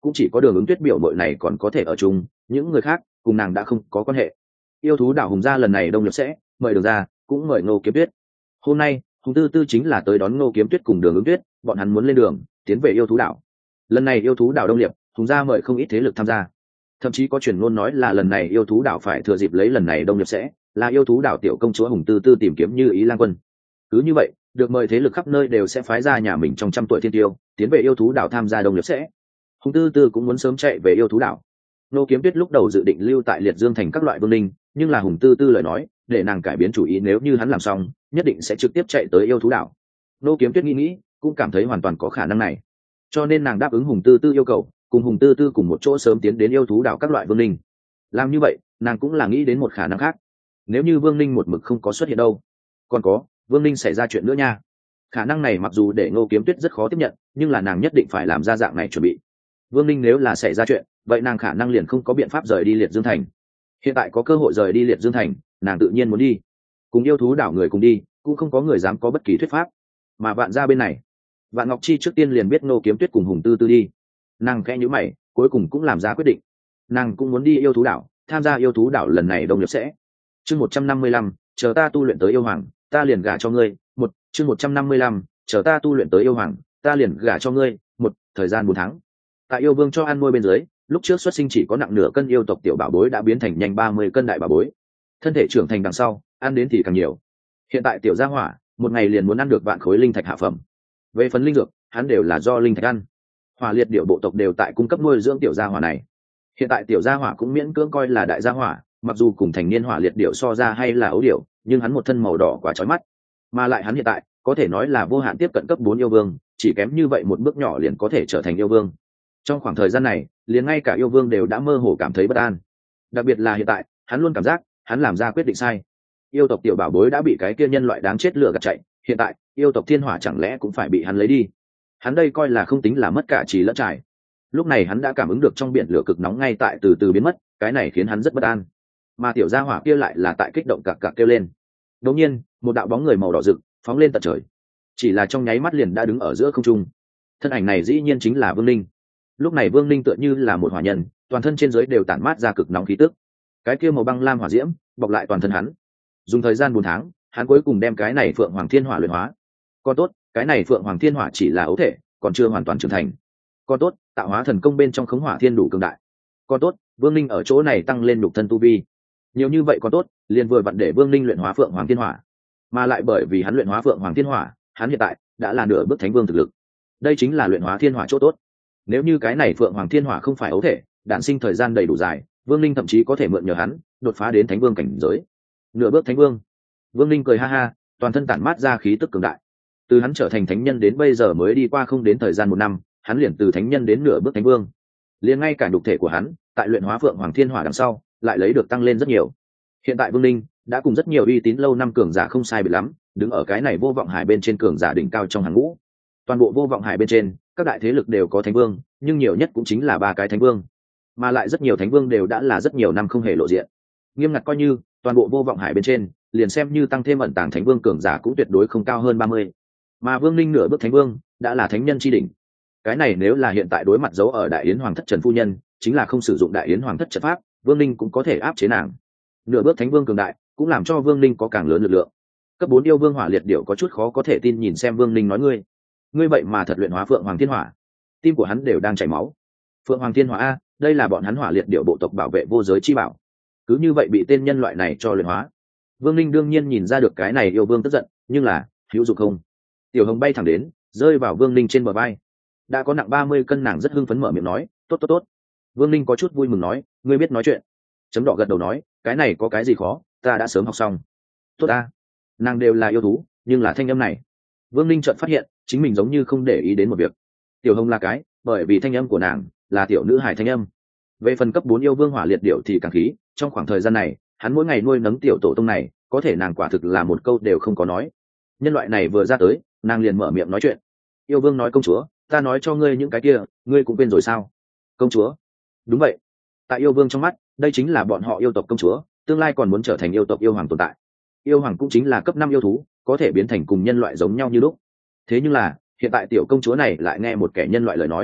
cũng chỉ có Đường Ứng Tuyết biểu bội này còn có thể ở chung, những người khác cùng nàng đã không có quan hệ. Yêu thú đảo Hùng gia lần này đông nhập sẽ mời Đường ra, cũng mời Ngô Kiếm Tuyết. Hôm nay Hùng Tư Tư chính là tới đón Ngô Kiếm Tuyết cùng Đường Ứng Tuyết, bọn hắn muốn lên đường tiến về yêu thú đảo. Lần này yêu thú đảo đông liệp, Hùng gia mời không ít thế lực tham gia, thậm chí có truyền ngôn nói là lần này yêu thú đảo phải thừa dịp lấy lần này đông nhập sẽ là yêu thú đảo tiểu công chúa Hùng Tư Tư tìm kiếm Như Ý Lang Quân. Cứ như vậy, được mời thế lực khắp nơi đều sẽ phái ra nhà mình trong trăm tuổi thiên tiêu tiến về yêu thú đảo tham gia đông nhập sẽ. Hùng Tư Tư cũng muốn sớm chạy về yêu thú đảo. Ngô Kiếm Tuyết lúc đầu dự định lưu tại Liệt Dương thành các loại vương linh, nhưng là Hùng Tư Tư lời nói để nàng cải biến chủ ý, nếu như hắn làm xong nhất định sẽ trực tiếp chạy tới yêu thú đảo. Ngô Kiếm Tuyết nghĩ nghĩ cũng cảm thấy hoàn toàn có khả năng này, cho nên nàng đáp ứng Hùng Tư Tư yêu cầu, cùng Hùng Tư Tư cùng một chỗ sớm tiến đến yêu thú đảo các loại vương linh. Làm như vậy nàng cũng là nghĩ đến một khả năng khác, nếu như vương linh một mực không có xuất hiện đâu, còn có vương linh xảy ra chuyện nữa nha. Khả năng này mặc dù để Ngô Kiếm Tuyết rất khó tiếp nhận, nhưng là nàng nhất định phải làm ra dạng này chuẩn bị. Vương linh nếu là xảy ra chuyện, vậy nàng khả năng liền không có biện pháp rời đi Liệt Dương thành. Hiện tại có cơ hội rời đi Liệt Dương thành, nàng tự nhiên muốn đi, cùng yêu thú đảo người cùng đi, cũng không có người dám có bất kỳ thuyết pháp. Mà Vạn gia bên này, Vạn Ngọc Chi trước tiên liền biết Ngô Kiếm Tuyết cùng Hùng Tư Tư đi, nàng khẽ nhíu mày, cuối cùng cũng làm ra quyết định, nàng cũng muốn đi yêu thú đảo, tham gia yêu thú đảo lần này đông nhập sẽ. Chương một trăm năm mươi lăm, chờ ta tu luyện tới yêu hoàng, ta liền gả cho ngươi. Một, chương một trăm năm mươi lăm, chờ ta tu luyện tới yêu hoàng, ta liền gả cho ngươi. Một, thời gian bốn tháng. Tại yêu vương cho ăn nuôi bên dưới, lúc trước xuất sinh chỉ có nặng nửa cân yêu tộc tiểu bảo bối đã biến thành nhanh ba mươi cân đại bảo bối. Thân thể trưởng thành đằng sau, ăn đến thì càng nhiều. Hiện tại tiểu gia hỏa, một ngày liền muốn ăn được vạn khối linh thạch hạ phẩm. Về phần linh dược, hắn đều là do linh thạch ăn. Hỏa Liệt điểu bộ tộc đều tại cung cấp nuôi dưỡng tiểu gia hỏa này. Hiện tại tiểu gia hỏa cũng miễn cưỡng coi là đại gia hỏa, mặc dù cùng thành niên Hỏa Liệt điểu so ra hay là ấu điểu, nhưng hắn một thân màu đỏ quá chói mắt, mà lại hắn hiện tại có thể nói là vô hạn tiếp cận cấp bốn yêu vương, chỉ kém như vậy một bước nhỏ liền có thể trở thành yêu vương. Trong khoảng thời gian này, liền ngay cả yêu vương đều đã mơ hồ cảm thấy bất an. Đặc biệt là hiện tại, hắn luôn cảm giác hắn làm ra quyết định sai. Yêu tộc tiểu bảo bối đã bị cái kia nhân loại đáng chết lừa gạt chạy, hiện tại yêu tộc thiên hỏa chẳng lẽ cũng phải bị hắn lấy đi? Hắn đây coi là không tính là mất cả trì lẫn trải. Lúc này hắn đã cảm ứng được trong biển lửa cực nóng ngay tại từ từ biến mất, cái này khiến hắn rất bất an. Mà tiểu gia hỏa kia lại là tại kích động cặc cặc kêu lên. Đột nhiên, một đạo bóng người màu đỏ rực phóng lên tận trời, chỉ là trong nháy mắt liền đã đứng ở giữa không trung. Thân ảnh này dĩ nhiên chính là Vương Linh. Lúc này Vương Linh tựa như là một hỏa nhân, toàn thân trên dưới đều tản mát ra cực nóng khí tức. Cái kia màu băng lam hỏa diễm bọc lại toàn thân hắn. Dùng thời gian bốn tháng, hắn cuối cùng đem cái này Phượng Hoàng Thiên Hỏa luyện hóa. Còn tốt, cái này Phượng Hoàng Thiên Hỏa chỉ là ấu thể, còn chưa hoàn toàn trưởng thành. Còn tốt, tạo hóa thần công bên trong Khống Hỏa Thiên đủ cường đại. Còn tốt, Vương Linh ở chỗ này tăng lên nhục thân tu vi. Nhiều như vậy còn tốt, liền vừa vặn để Vương Linh luyện hóa Phượng Hoàng Thiên Hỏa. Mà lại bởi vì hắn luyện hóa Phượng Hoàng Thiên Hỏa, hắn hiện tại đã là nửa bước thánh vương thực lực. Đây chính là luyện hóa thiên hỏa chỗ tốt. Nếu như cái này Phượng Hoàng Thiên Hỏa không phải ấu thể, đản sinh thời gian đầy đủ dài, Vương Linh thậm chí có thể mượn nhờ hắn đột phá đến thánh vương cảnh giới. Nửa bước thánh vương. Vương Linh cười ha ha, toàn thân tản mát ra khí tức cường đại. Từ hắn trở thành thánh nhân đến bây giờ mới đi qua không đến thời gian một năm, hắn liền từ thánh nhân đến nửa bước thánh vương. Liền ngay cả nhục thể của hắn, tại luyện hóa Phượng Hoàng Thiên Hỏa đằng sau, lại lấy được tăng lên rất nhiều. Hiện tại Vương Linh đã cùng rất nhiều uy tín lâu năm cường giả không sai biệt lắm, đứng ở cái này vô vọng hải bên trên cường giả đỉnh cao trong hàng ngũ. Toàn bộ vô vọng hải bên trên, các đại thế lực đều có thánh vương, nhưng nhiều nhất cũng chính là ba cái thánh vương, mà lại rất nhiều thánh vương đều đã là rất nhiều năm không hề lộ diện. Nghiêm ngặt coi như toàn bộ vô vọng hải bên trên, liền xem như tăng thêm ẩn tàng thánh vương cường giả cũng tuyệt đối không cao hơn ba mươi. Mà Vương Linh nửa bước thánh vương đã là thánh nhân chi đỉnh. Cái này nếu là hiện tại đối mặt giấu ở Đại Yến Hoàng thất Trần phu nhân, chính là không sử dụng Đại Yến Hoàng thất trận pháp, Vương Linh cũng có thể áp chế nàng. Nửa bước thánh vương cường đại, cũng làm cho Vương Linh có càng lớn lực lượng. Cấp bốn yêu vương Hỏa Liệt điểu có chút khó có thể tin nhìn xem Vương Linh nói ngươi, ngươi vậy mà thật luyện hóa Phượng Hoàng Thiên Hỏa. Tim của hắn đều đang chảy máu. Phượng Hoàng Thiên Hỏa a, đây là bọn hắn Hỏa Liệt điểu bộ tộc bảo vệ vô giới chi bảo. Cứ như vậy bị tên nhân loại này cho luyện hóa. Vương Linh đương nhiên nhìn ra được cái này yêu vương tức giận, nhưng là hữu dụng không. Tiểu Hồng bay thẳng đến, rơi vào Vương Linh trên bờ vai. Đã có nặng ba mươi cân, nàng rất hưng phấn mở miệng nói, tốt tốt tốt. Vương Linh có chút vui mừng nói, ngươi biết nói chuyện. Chấm đỏ gật đầu nói, cái này có cái gì khó, ta đã sớm học xong. Tốt a. Nàng đều là yêu thú, nhưng là thanh âm này. Vương Linh chợt phát hiện chính mình giống như không để ý đến một việc. Tiểu Hồng là cái, bởi vì thanh âm của nàng là tiểu nữ hài thanh âm. Về phần cấp bốn yêu vương Hỏa Liệt điểu thì càng khí, trong khoảng thời gian này, hắn mỗi ngày nuôi nấng tiểu tổ tông này, có thể nàng quả thực là một câu đều không có nói. Nhân loại này vừa ra tới, nàng liền mở miệng nói chuyện. Yêu vương nói, công chúa, ta nói cho ngươi những cái kia, ngươi cũng quên rồi sao? Công chúa? Đúng vậy. Tại yêu vương trong mắt, đây chính là bọn họ yêu tộc công chúa, tương lai còn muốn trở thành yêu tộc yêu hoàng tồn tại. Yêu hoàng cũng chính là cấp năm yêu thú, có thể biến thành cùng nhân loại giống nhau như lúc. Thế nhưng là, hiện tại tiểu công chúa này lại nghe một kẻ nhân loại lời nói.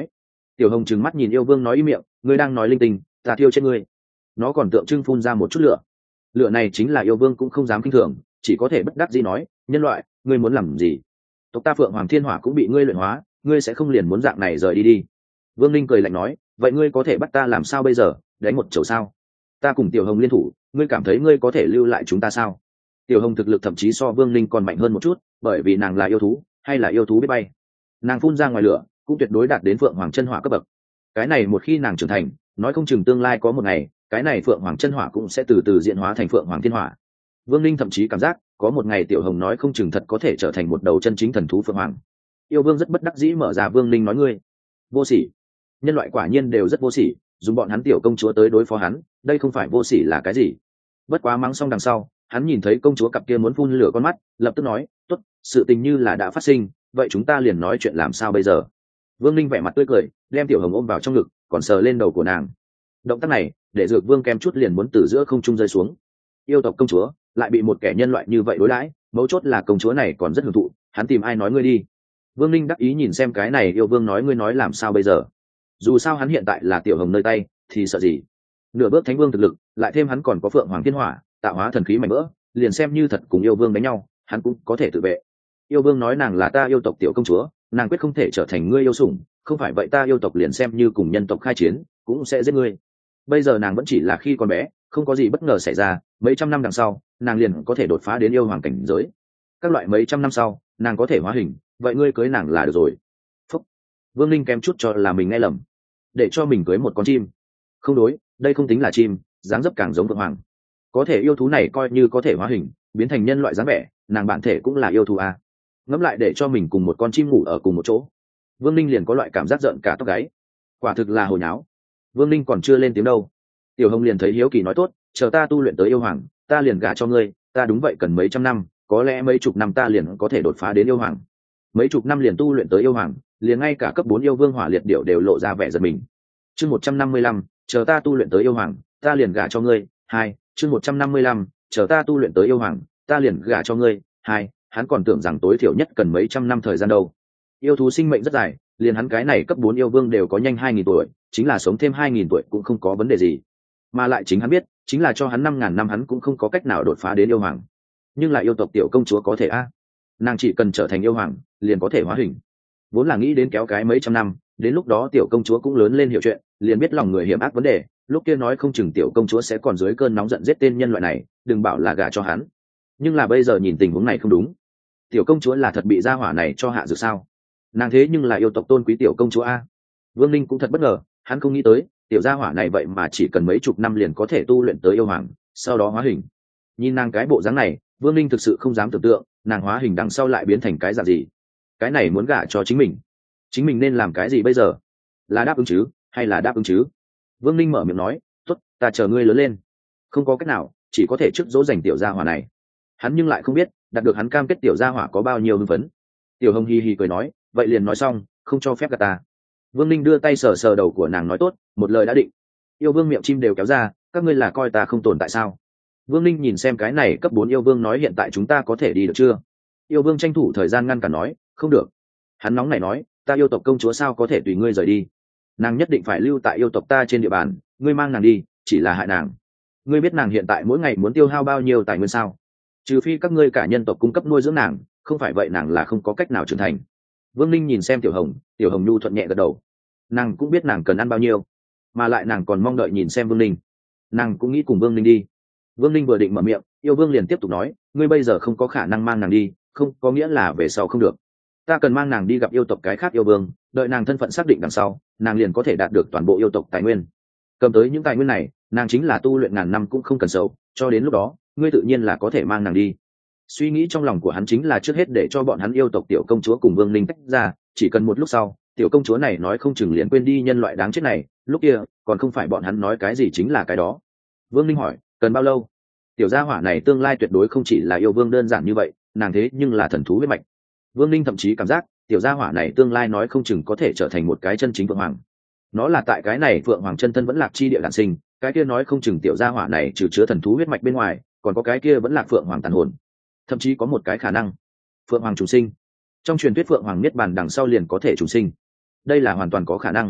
Tiểu Hồng trừng mắt nhìn yêu vương nói, im miệng, ngươi đang nói linh tinh, ta thiêu chết ngươi. Nó còn tượng trưng phun ra một chút lửa. Lửa này chính là yêu vương cũng không dám kinh thường, chỉ có thể bất đắc dĩ nói, nhân loại, ngươi muốn làm gì? Tộc ta Phượng Hoàng Thiên Hỏa cũng bị ngươi luyện hóa, ngươi sẽ không liền muốn dạng này rời đi đi. Vương Linh cười lạnh nói, vậy ngươi có thể bắt ta làm sao bây giờ, đánh một chầu sao? Ta cùng Tiểu Hồng liên thủ, ngươi cảm thấy ngươi có thể lưu lại chúng ta sao? Tiểu Hồng thực lực thậm chí so Vương Linh còn mạnh hơn một chút, bởi vì nàng là yêu thú, hay là yêu thú biết bay. Nàng phun ra ngoài lửa, cũng tuyệt đối đạt đến Phượng Hoàng Chân Hỏa cấp bậc. Cái này một khi nàng trưởng thành, nói không chừng tương lai có một ngày, cái này Phượng Hoàng Chân Hỏa cũng sẽ từ từ diễn hóa thành Phượng Hoàng Thiên Hỏa. Vương Linh thậm chí cảm giác, có một ngày Tiểu Hồng nói không chừng thật có thể trở thành một đầu chân chính thần thú Phượng Hoàng. Yêu Vương rất bất đắc dĩ mở ra Vương Linh nói, ngươi vô sỉ. Nhân loại quả nhiên đều rất vô sỉ, dùng bọn hắn tiểu công chúa tới đối phó hắn, đây không phải vô sỉ là cái gì? Bất quá mắng xong đằng sau, hắn nhìn thấy công chúa cặp kia muốn phun lửa con mắt, lập tức nói, tốt, sự tình như là đã phát sinh, vậy chúng ta liền nói chuyện làm sao bây giờ? Vương Linh vẻ mặt tươi cười, đem Tiểu Hồng ôm vào trong ngực, còn sờ lên đầu của nàng. Động tác này, để Dược Vương kem chút liền muốn từ giữa không trung rơi xuống. Yêu tộc công chúa lại bị một kẻ nhân loại như vậy đối đãi, mấu chốt là công chúa này còn rất hưởng thụ, hắn tìm ai nói ngươi đi. Vương Linh đắc ý nhìn xem cái này yêu vương nói, ngươi nói làm sao bây giờ? Dù sao hắn hiện tại là Tiểu Hồng nơi tay, thì sợ gì? Nửa bước thánh vương thực lực, lại thêm hắn còn có Phượng Hoàng Thiên Hỏa, tạo hóa thần khí mạnh mẽ, liền xem như thật cùng yêu vương đánh nhau, hắn cũng có thể tự vệ. Yêu vương nói, nàng là ta yêu tộc tiểu công chúa, nàng quyết không thể trở thành ngươi yêu sủng, không phải vậy ta yêu tộc liền xem như cùng nhân tộc khai chiến, cũng sẽ giết ngươi. Bây giờ nàng vẫn chỉ là khi còn bé, không có gì bất ngờ xảy ra, mấy trăm năm đằng sau, nàng liền có thể đột phá đến yêu hoàng cảnh giới. Các loại mấy trăm năm sau, nàng có thể hóa hình, vậy ngươi cưới nàng là được rồi. Phúc. Vương Linh kém chút cho là mình nghe lầm, để cho mình cưới một con chim. Không đối, đây không tính là chim, dáng dấp càng giống Phượng Hoàng. Có thể yêu thú này coi như có thể hóa hình, biến thành nhân loại dáng vẻ, nàng bản thể cũng là yêu thú à. Ngẫm lại để cho mình cùng một con chim ngủ ở cùng một chỗ, Vương Linh liền có loại cảm giác giận cả tóc gáy. Quả thực là hồi nháo. Vương Linh còn chưa lên tiếng đâu, Tiểu Hồng liền thấy hiếu kỳ nói, tốt, chờ ta tu luyện tới yêu hoàng, ta liền gả cho ngươi, ta đúng vậy cần mấy trăm năm, có lẽ mấy chục năm ta liền có thể đột phá đến yêu hoàng. Mấy chục năm liền tu luyện tới yêu hoàng, liền ngay cả cấp bốn yêu vương Hỏa Liệt Điểu đều lộ ra vẻ giật mình. Chương một trăm năm mươi lăm, chờ ta tu luyện tới yêu hoàng, ta liền gả cho ngươi. Hai, chương một trăm năm mươi lăm, chờ ta tu luyện tới yêu hoàng, ta liền gả cho ngươi. Hai, hắn còn tưởng rằng tối thiểu nhất cần mấy trăm năm thời gian đâu. Yêu thú sinh mệnh rất dài, liền hắn cái này cấp bốn yêu vương đều có nhanh hai nghìn tuổi, chính là sống thêm hai nghìn tuổi cũng không có vấn đề gì. Mà lại chính hắn biết, chính là cho hắn năm ngàn năm hắn cũng không có cách nào đột phá đến yêu hoàng. Nhưng lại yêu tộc tiểu công chúa có thể a, nàng chỉ cần trở thành yêu hoàng, liền có thể hóa hình. Vốn là nghĩ đến kéo cái mấy trăm năm, đến lúc đó tiểu công chúa cũng lớn lên hiểu chuyện, liền biết lòng người hiểm ác vấn đề, lúc kia nói không chừng tiểu công chúa sẽ còn dưới cơn nóng giận giết tên nhân loại này, đừng bảo là gả cho hắn. Nhưng là bây giờ nhìn tình huống này không đúng, tiểu công chúa là thật bị gia hỏa này cho hạ dược sao? Nàng thế nhưng là yêu tộc tôn quý tiểu công chúa a. Vương Linh cũng thật bất ngờ, hắn không nghĩ tới tiểu gia hỏa này vậy mà chỉ cần mấy chục năm liền có thể tu luyện tới yêu hoàng, sau đó hóa hình. Nhìn nàng cái bộ dáng này, Vương Linh thực sự không dám tưởng tượng nàng hóa hình đằng sau lại biến thành cái dạng gì. Cái này muốn gả cho chính mình, chính mình nên làm cái gì bây giờ? Là đáp ứng chứ, hay là đáp ứng chứ? Vương Linh mở miệng nói, tốt, ta chờ ngươi lớn lên. Không có cách nào, chỉ có thể trước dỗ dành tiểu gia hỏa này. Hắn nhưng lại không biết đạt được hắn cam kết tiểu gia hỏa có bao nhiêu hưng phấn. Tiểu Hồng hi hi cười nói, vậy liền nói xong, không cho phép gạt ta. Vương Linh đưa tay sờ sờ đầu của nàng nói, tốt, một lời đã định. Yêu vương miệng chim đều kéo ra, các ngươi là coi ta không tồn tại sao? Vương Linh nhìn xem cái này cấp bốn yêu vương nói, hiện tại chúng ta có thể đi được chưa? Yêu vương tranh thủ thời gian ngăn cản nói, không được. Hắn nóng này nói, ta yêu tộc công chúa sao có thể tùy ngươi rời đi? Nàng nhất định phải lưu tại yêu tộc ta trên địa bàn, ngươi mang nàng đi, chỉ là hại nàng. Ngươi biết nàng hiện tại mỗi ngày muốn tiêu hao bao nhiêu tài nguyên sao? Trừ phi các ngươi cả nhân tộc cung cấp nuôi dưỡng nàng, không phải vậy nàng là không có cách nào trưởng thành. Vương Linh nhìn xem Tiểu Hồng, Tiểu Hồng nhu thuận nhẹ gật đầu. Nàng cũng biết nàng cần ăn bao nhiêu, mà lại nàng còn mong đợi nhìn xem Vương Linh. Nàng cũng nghĩ cùng Vương Linh đi. Vương Linh vừa định mở miệng, yêu vương liền tiếp tục nói, ngươi bây giờ không có khả năng mang nàng đi, không có nghĩa là về sau không được. Ta cần mang nàng đi gặp yêu tộc cái khác yêu vương, đợi nàng thân phận xác định đằng sau, nàng liền có thể đạt được toàn bộ yêu tộc tài nguyên. Cầm tới những tài nguyên này, nàng chính là tu luyện ngàn năm cũng không cần sầu, cho đến lúc đó, ngươi tự nhiên là có thể mang nàng đi. Suy nghĩ trong lòng của hắn chính là trước hết để cho bọn hắn yêu tộc tiểu công chúa cùng Vương Linh tách ra, chỉ cần một lúc sau, tiểu công chúa này nói không chừng liền quên đi nhân loại đáng chết này, lúc kia còn không phải bọn hắn nói cái gì chính là cái đó. Vương Linh hỏi, cần bao lâu? Tiểu gia hỏa này tương lai tuyệt đối không chỉ là yêu vương đơn giản như vậy, nàng thế nhưng là thần thú huyết mạch. Vương Linh thậm chí cảm giác tiểu gia hỏa này tương lai nói không chừng có thể trở thành một cái chân chính phượng hoàng. Nó là tại cái này phượng hoàng chân thân vẫn lạc chi địa đản sinh, cái kia nói không chừng tiểu gia hỏa này trừ chứa thần thú huyết mạch bên ngoài, còn có cái kia vẫn là phượng hoàng tàn hồn. Thậm chí có một cái khả năng, phượng hoàng trùng sinh. Trong truyền thuyết phượng hoàng niết bàn đằng sau liền có thể trùng sinh, đây là hoàn toàn có khả năng.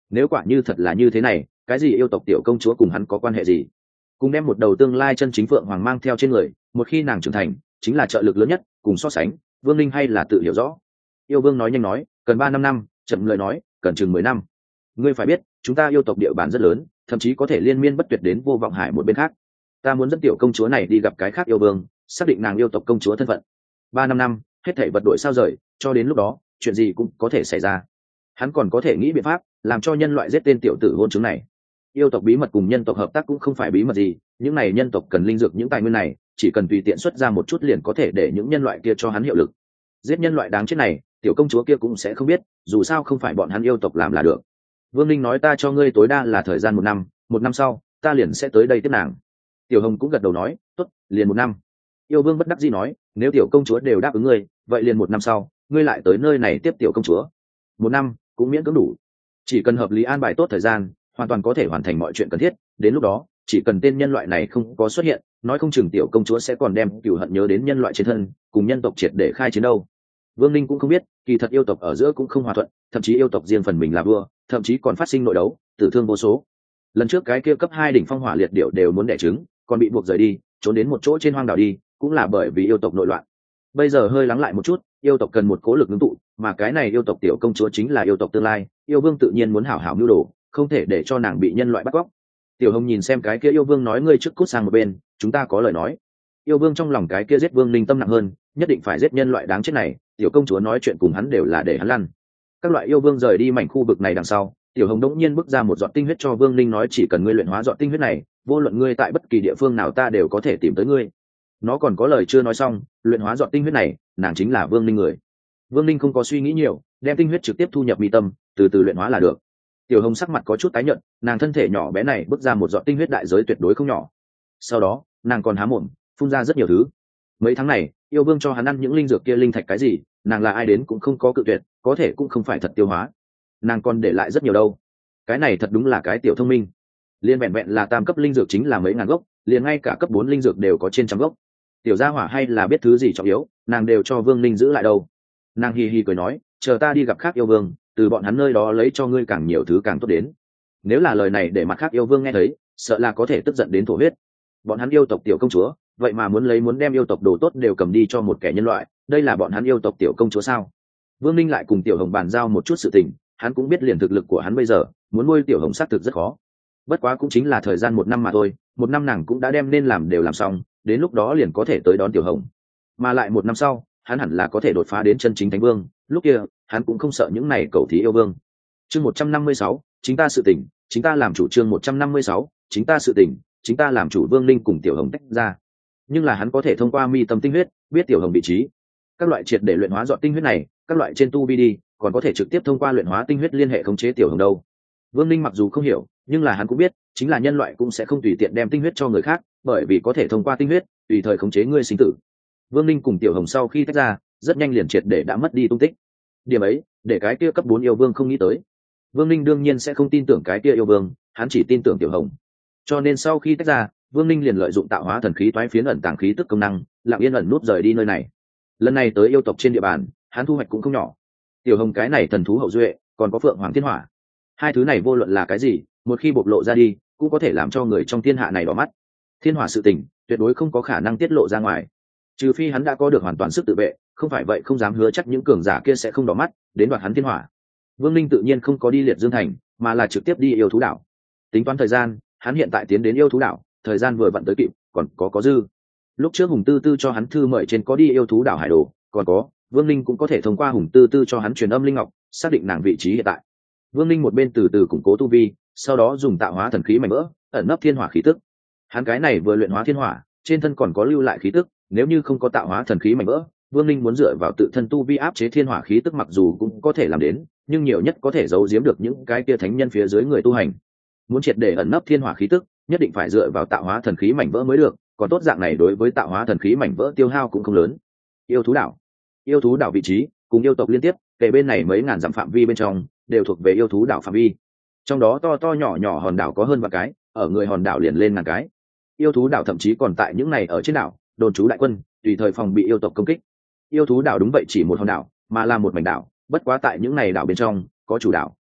Nếu quả như thật là như thế này, cái gì yêu tộc tiểu công chúa cùng hắn có quan hệ gì? Cùng đem một đầu tương lai chân chính phượng hoàng mang theo trên người, một khi nàng trưởng thành chính là trợ lực lớn nhất, cùng so sánh Vương Linh hay là tự hiểu rõ. Yêu Vương nói nhanh nói, cần ba năm năm, chậm lời nói cần chừng mười năm. Ngươi phải biết, chúng ta yêu tộc địa bàn rất lớn, thậm chí có thể liên miên bất tuyệt đến vô vọng hải một bên khác. Ta muốn dẫn tiểu công chúa này đi gặp cái khác yêu vương, xác định nàng yêu tộc công chúa thân phận. Ba năm năm, hết thảy vật đổi sao rời, cho đến lúc đó chuyện gì cũng có thể xảy ra. Hắn còn có thể nghĩ biện pháp làm cho nhân loại giết tên tiểu tử hôn chứng này. Yêu tộc bí mật cùng nhân tộc hợp tác cũng không phải bí mật gì, những này nhân tộc cần linh dược những tài nguyên này, chỉ cần tùy tiện xuất ra một chút liền có thể để những nhân loại kia cho hắn hiệu lực. Giết nhân loại đáng chết này, tiểu công chúa kia cũng sẽ không biết, dù sao không phải bọn hắn yêu tộc làm là được. Vương Linh nói, ta cho ngươi tối đa là thời gian một năm, một năm sau ta liền sẽ tới đây tiếp nàng. Tiểu Hồng cũng gật đầu nói, tốt, liền một năm. Yêu Vương bất đắc dĩ nói, nếu tiểu công chúa đều đáp ứng ngươi, vậy liền một năm sau ngươi lại tới nơi này tiếp tiểu công chúa. Một năm cũng miễn cưỡng đủ, chỉ cần hợp lý an bài tốt thời gian, hoàn toàn có thể hoàn thành mọi chuyện cần thiết. Đến lúc đó chỉ cần tên nhân loại này không có xuất hiện, nói không chừng tiểu công chúa sẽ còn đem cửu hận nhớ đến nhân loại trên thân, cùng nhân tộc triệt để khai chiến đâu. Vương Linh cũng không biết, kỳ thật yêu tộc ở giữa cũng không hòa thuận, thậm chí yêu tộc riêng phần mình là vua, thậm chí còn phát sinh nội đấu, tử thương vô số. Lần trước cái kia cấp hai đỉnh phong hỏa liệt điểu đều muốn đẻ trứng, còn bị buộc rời đi, trốn đến một chỗ trên hoang đảo đi, cũng là bởi vì yêu tộc nội loạn. Bây giờ hơi lắng lại một chút, yêu tộc cần một cố lực ngưng tụ, mà cái này yêu tộc tiểu công chúa chính là yêu tộc tương lai, yêu vương tự nhiên muốn hảo hảo mưu đồ, không thể để cho nàng bị nhân loại bắt cóc. Tiểu Hồng nhìn xem cái kia yêu vương nói, ngươi trước cút sang một bên, chúng ta có lời nói. Yêu vương trong lòng cái kia giết Vương Linh tâm nặng hơn, nhất định phải giết nhân loại đáng chết này, tiểu công chúa nói chuyện cùng hắn đều là để hắn lăn. Các loại yêu vương rời đi mảnh khu vực này đằng sau, Tiểu Hồng đống nhiên bước ra một giọt tinh huyết cho Vương Linh, nói chỉ cần ngươi luyện hóa giọt tinh huyết này, vô luận ngươi tại bất kỳ địa phương nào ta đều có thể tìm tới ngươi. Nó còn có lời chưa nói xong, luyện hóa giọt tinh huyết này, nàng chính là Vương Linh người. Vương Linh không có suy nghĩ nhiều, đem tinh huyết trực tiếp thu nhập mi tâm, từ từ luyện hóa là được. Tiểu Hồng sắc mặt có chút tái nhợt, nàng thân thể nhỏ bé này bước ra một giọt tinh huyết đại giới tuyệt đối không nhỏ. Sau đó nàng còn há mồm phun ra rất nhiều thứ. Mấy tháng này yêu vương cho hắn ăn những linh dược kia linh thạch cái gì, nàng là ai đến cũng không có cự tuyệt, có thể cũng không phải thật tiêu hóa, nàng còn để lại rất nhiều đâu. Cái này thật đúng là cái tiểu thông minh, liên vẹn vẹn là tam cấp linh dược chính là mấy ngàn gốc, liền ngay cả cấp bốn linh dược đều có trên trăm gốc. Tiểu gia hỏa hay là biết thứ gì trọng yếu, nàng đều cho Vương Linh giữ lại đâu. Nàng hì hì cười nói, chờ ta đi gặp khác yêu vương, từ bọn hắn nơi đó lấy cho ngươi càng nhiều thứ càng tốt đến. Nếu là lời này để mặt khác yêu vương nghe thấy, sợ là có thể tức giận đến thổ huyết. Bọn hắn yêu tộc tiểu công chúa, vậy mà muốn lấy muốn đem yêu tộc đồ tốt đều cầm đi cho một kẻ nhân loại, đây là bọn hắn yêu tộc tiểu công chúa sao? Vương Linh lại cùng Tiểu Hồng bàn giao một chút sự tình, hắn cũng biết liền thực lực của hắn bây giờ, muốn nuôi Tiểu Hồng xác thực rất khó. Bất quá cũng chính là thời gian một năm mà thôi, một năm nàng cũng đã đem nên làm đều làm xong, đến lúc đó liền có thể tới đón Tiểu Hồng. Mà lại một năm sau, hắn hẳn là có thể đột phá đến chân chính thánh vương, lúc kia hắn cũng không sợ những này cầu thí yêu vương. Chương một trăm năm mươi sáu, chính ta sự tỉnh, chính ta làm chủ. Chương một trăm năm mươi sáu, chính ta sự tỉnh, chính ta làm chủ. Vương Linh cùng Tiểu Hồng tách ra, nhưng là hắn có thể thông qua mi tâm tinh huyết biết Tiểu Hồng vị trí, các loại triệt để luyện hóa dọn tinh huyết này, các loại trên tu vi đi, còn có thể trực tiếp thông qua luyện hóa tinh huyết liên hệ khống chế Tiểu Hồng đâu. Vương Linh mặc dù không hiểu, nhưng là hắn cũng biết, chính là nhân loại cũng sẽ không tùy tiện đem tinh huyết cho người khác, bởi vì có thể thông qua tinh huyết tùy thời khống chế ngươi sinh tử. Vương Linh cùng Tiểu Hồng sau khi tách ra, rất nhanh liền triệt để đã mất đi tung tích. Điểm ấy, để cái kia cấp bốn yêu vương không nghĩ tới. Vương Linh đương nhiên sẽ không tin tưởng cái kia yêu vương, hắn chỉ tin tưởng Tiểu Hồng. Cho nên sau khi tách ra, Vương Linh liền lợi dụng tạo hóa thần khí toái phiến ẩn tàng khí tức công năng, lặng yên ẩn nút rời đi nơi này. Lần này tới yêu tộc trên địa bàn, hắn thu hoạch cũng không nhỏ. Tiểu Hồng cái này thần thú hậu duệ, còn có Phượng Hoàng Thiên Hỏa. Hai thứ này vô luận là cái gì, một khi bộc lộ ra đi, cũng có thể làm cho người trong thiên hạ này đỏ mắt. Thiên Hỏa sự tình, tuyệt đối không có khả năng tiết lộ ra ngoài. Trừ phi hắn đã có được hoàn toàn sức tự vệ, không phải vậy không dám hứa chắc những cường giả kia sẽ không đỏ mắt đến đoạt hắn thiên hỏa. Vương Linh tự nhiên không có đi Liệt Dương Thành, mà là trực tiếp đi Yêu Thú Đảo. Tính toán thời gian, hắn hiện tại tiến đến Yêu Thú Đảo, thời gian vừa vặn tới kịp, còn có có dư. Lúc trước Hùng Tư Tư cho hắn thư mời trên có đi Yêu Thú Đảo hải đồ, còn có Vương Linh cũng có thể thông qua Hùng Tư Tư cho hắn truyền âm linh ngọc, xác định nàng vị trí hiện tại. Vương Linh một bên từ từ củng cố tu vi, sau đó dùng tạo hóa thần khí mảnh vỡ ẩn nấp thiên hỏa khí tức. Hắn cái này vừa luyện hóa thiên hỏa, trên thân còn có lưu lại khí tức, nếu như không có tạo hóa thần khí mảnh vỡ, Vương Linh muốn dựa vào tự thân tu vi áp chế thiên hỏa khí tức mặc dù cũng có thể làm đến, nhưng nhiều nhất có thể giấu giếm được những cái kia thánh nhân phía dưới người tu hành. Muốn triệt để ẩn nấp thiên hỏa khí tức, nhất định phải dựa vào tạo hóa thần khí mảnh vỡ mới được, còn tốt dạng này đối với tạo hóa thần khí mảnh vỡ tiêu hao cũng không lớn. Yêu Thú Đảo, Yêu Thú Đảo vị trí cùng yêu tộc liên tiếp, kể bên này mấy ngàn dặm phạm vi bên trong đều thuộc về Yêu Thú Đảo phạm vi. Trong đó to to nhỏ nhỏ hòn đảo có hơn vài cái, ở người hòn đảo liền lên ngàn cái. Yêu Thú Đảo thậm chí còn tại những này ở trên đảo đồn trú đại quân, tùy thời phòng bị yêu tộc công kích. Yêu Thú Đảo đúng vậy chỉ một hòn đảo, mà là một mảnh đảo, bất quá tại những này đảo bên trong có chủ đảo.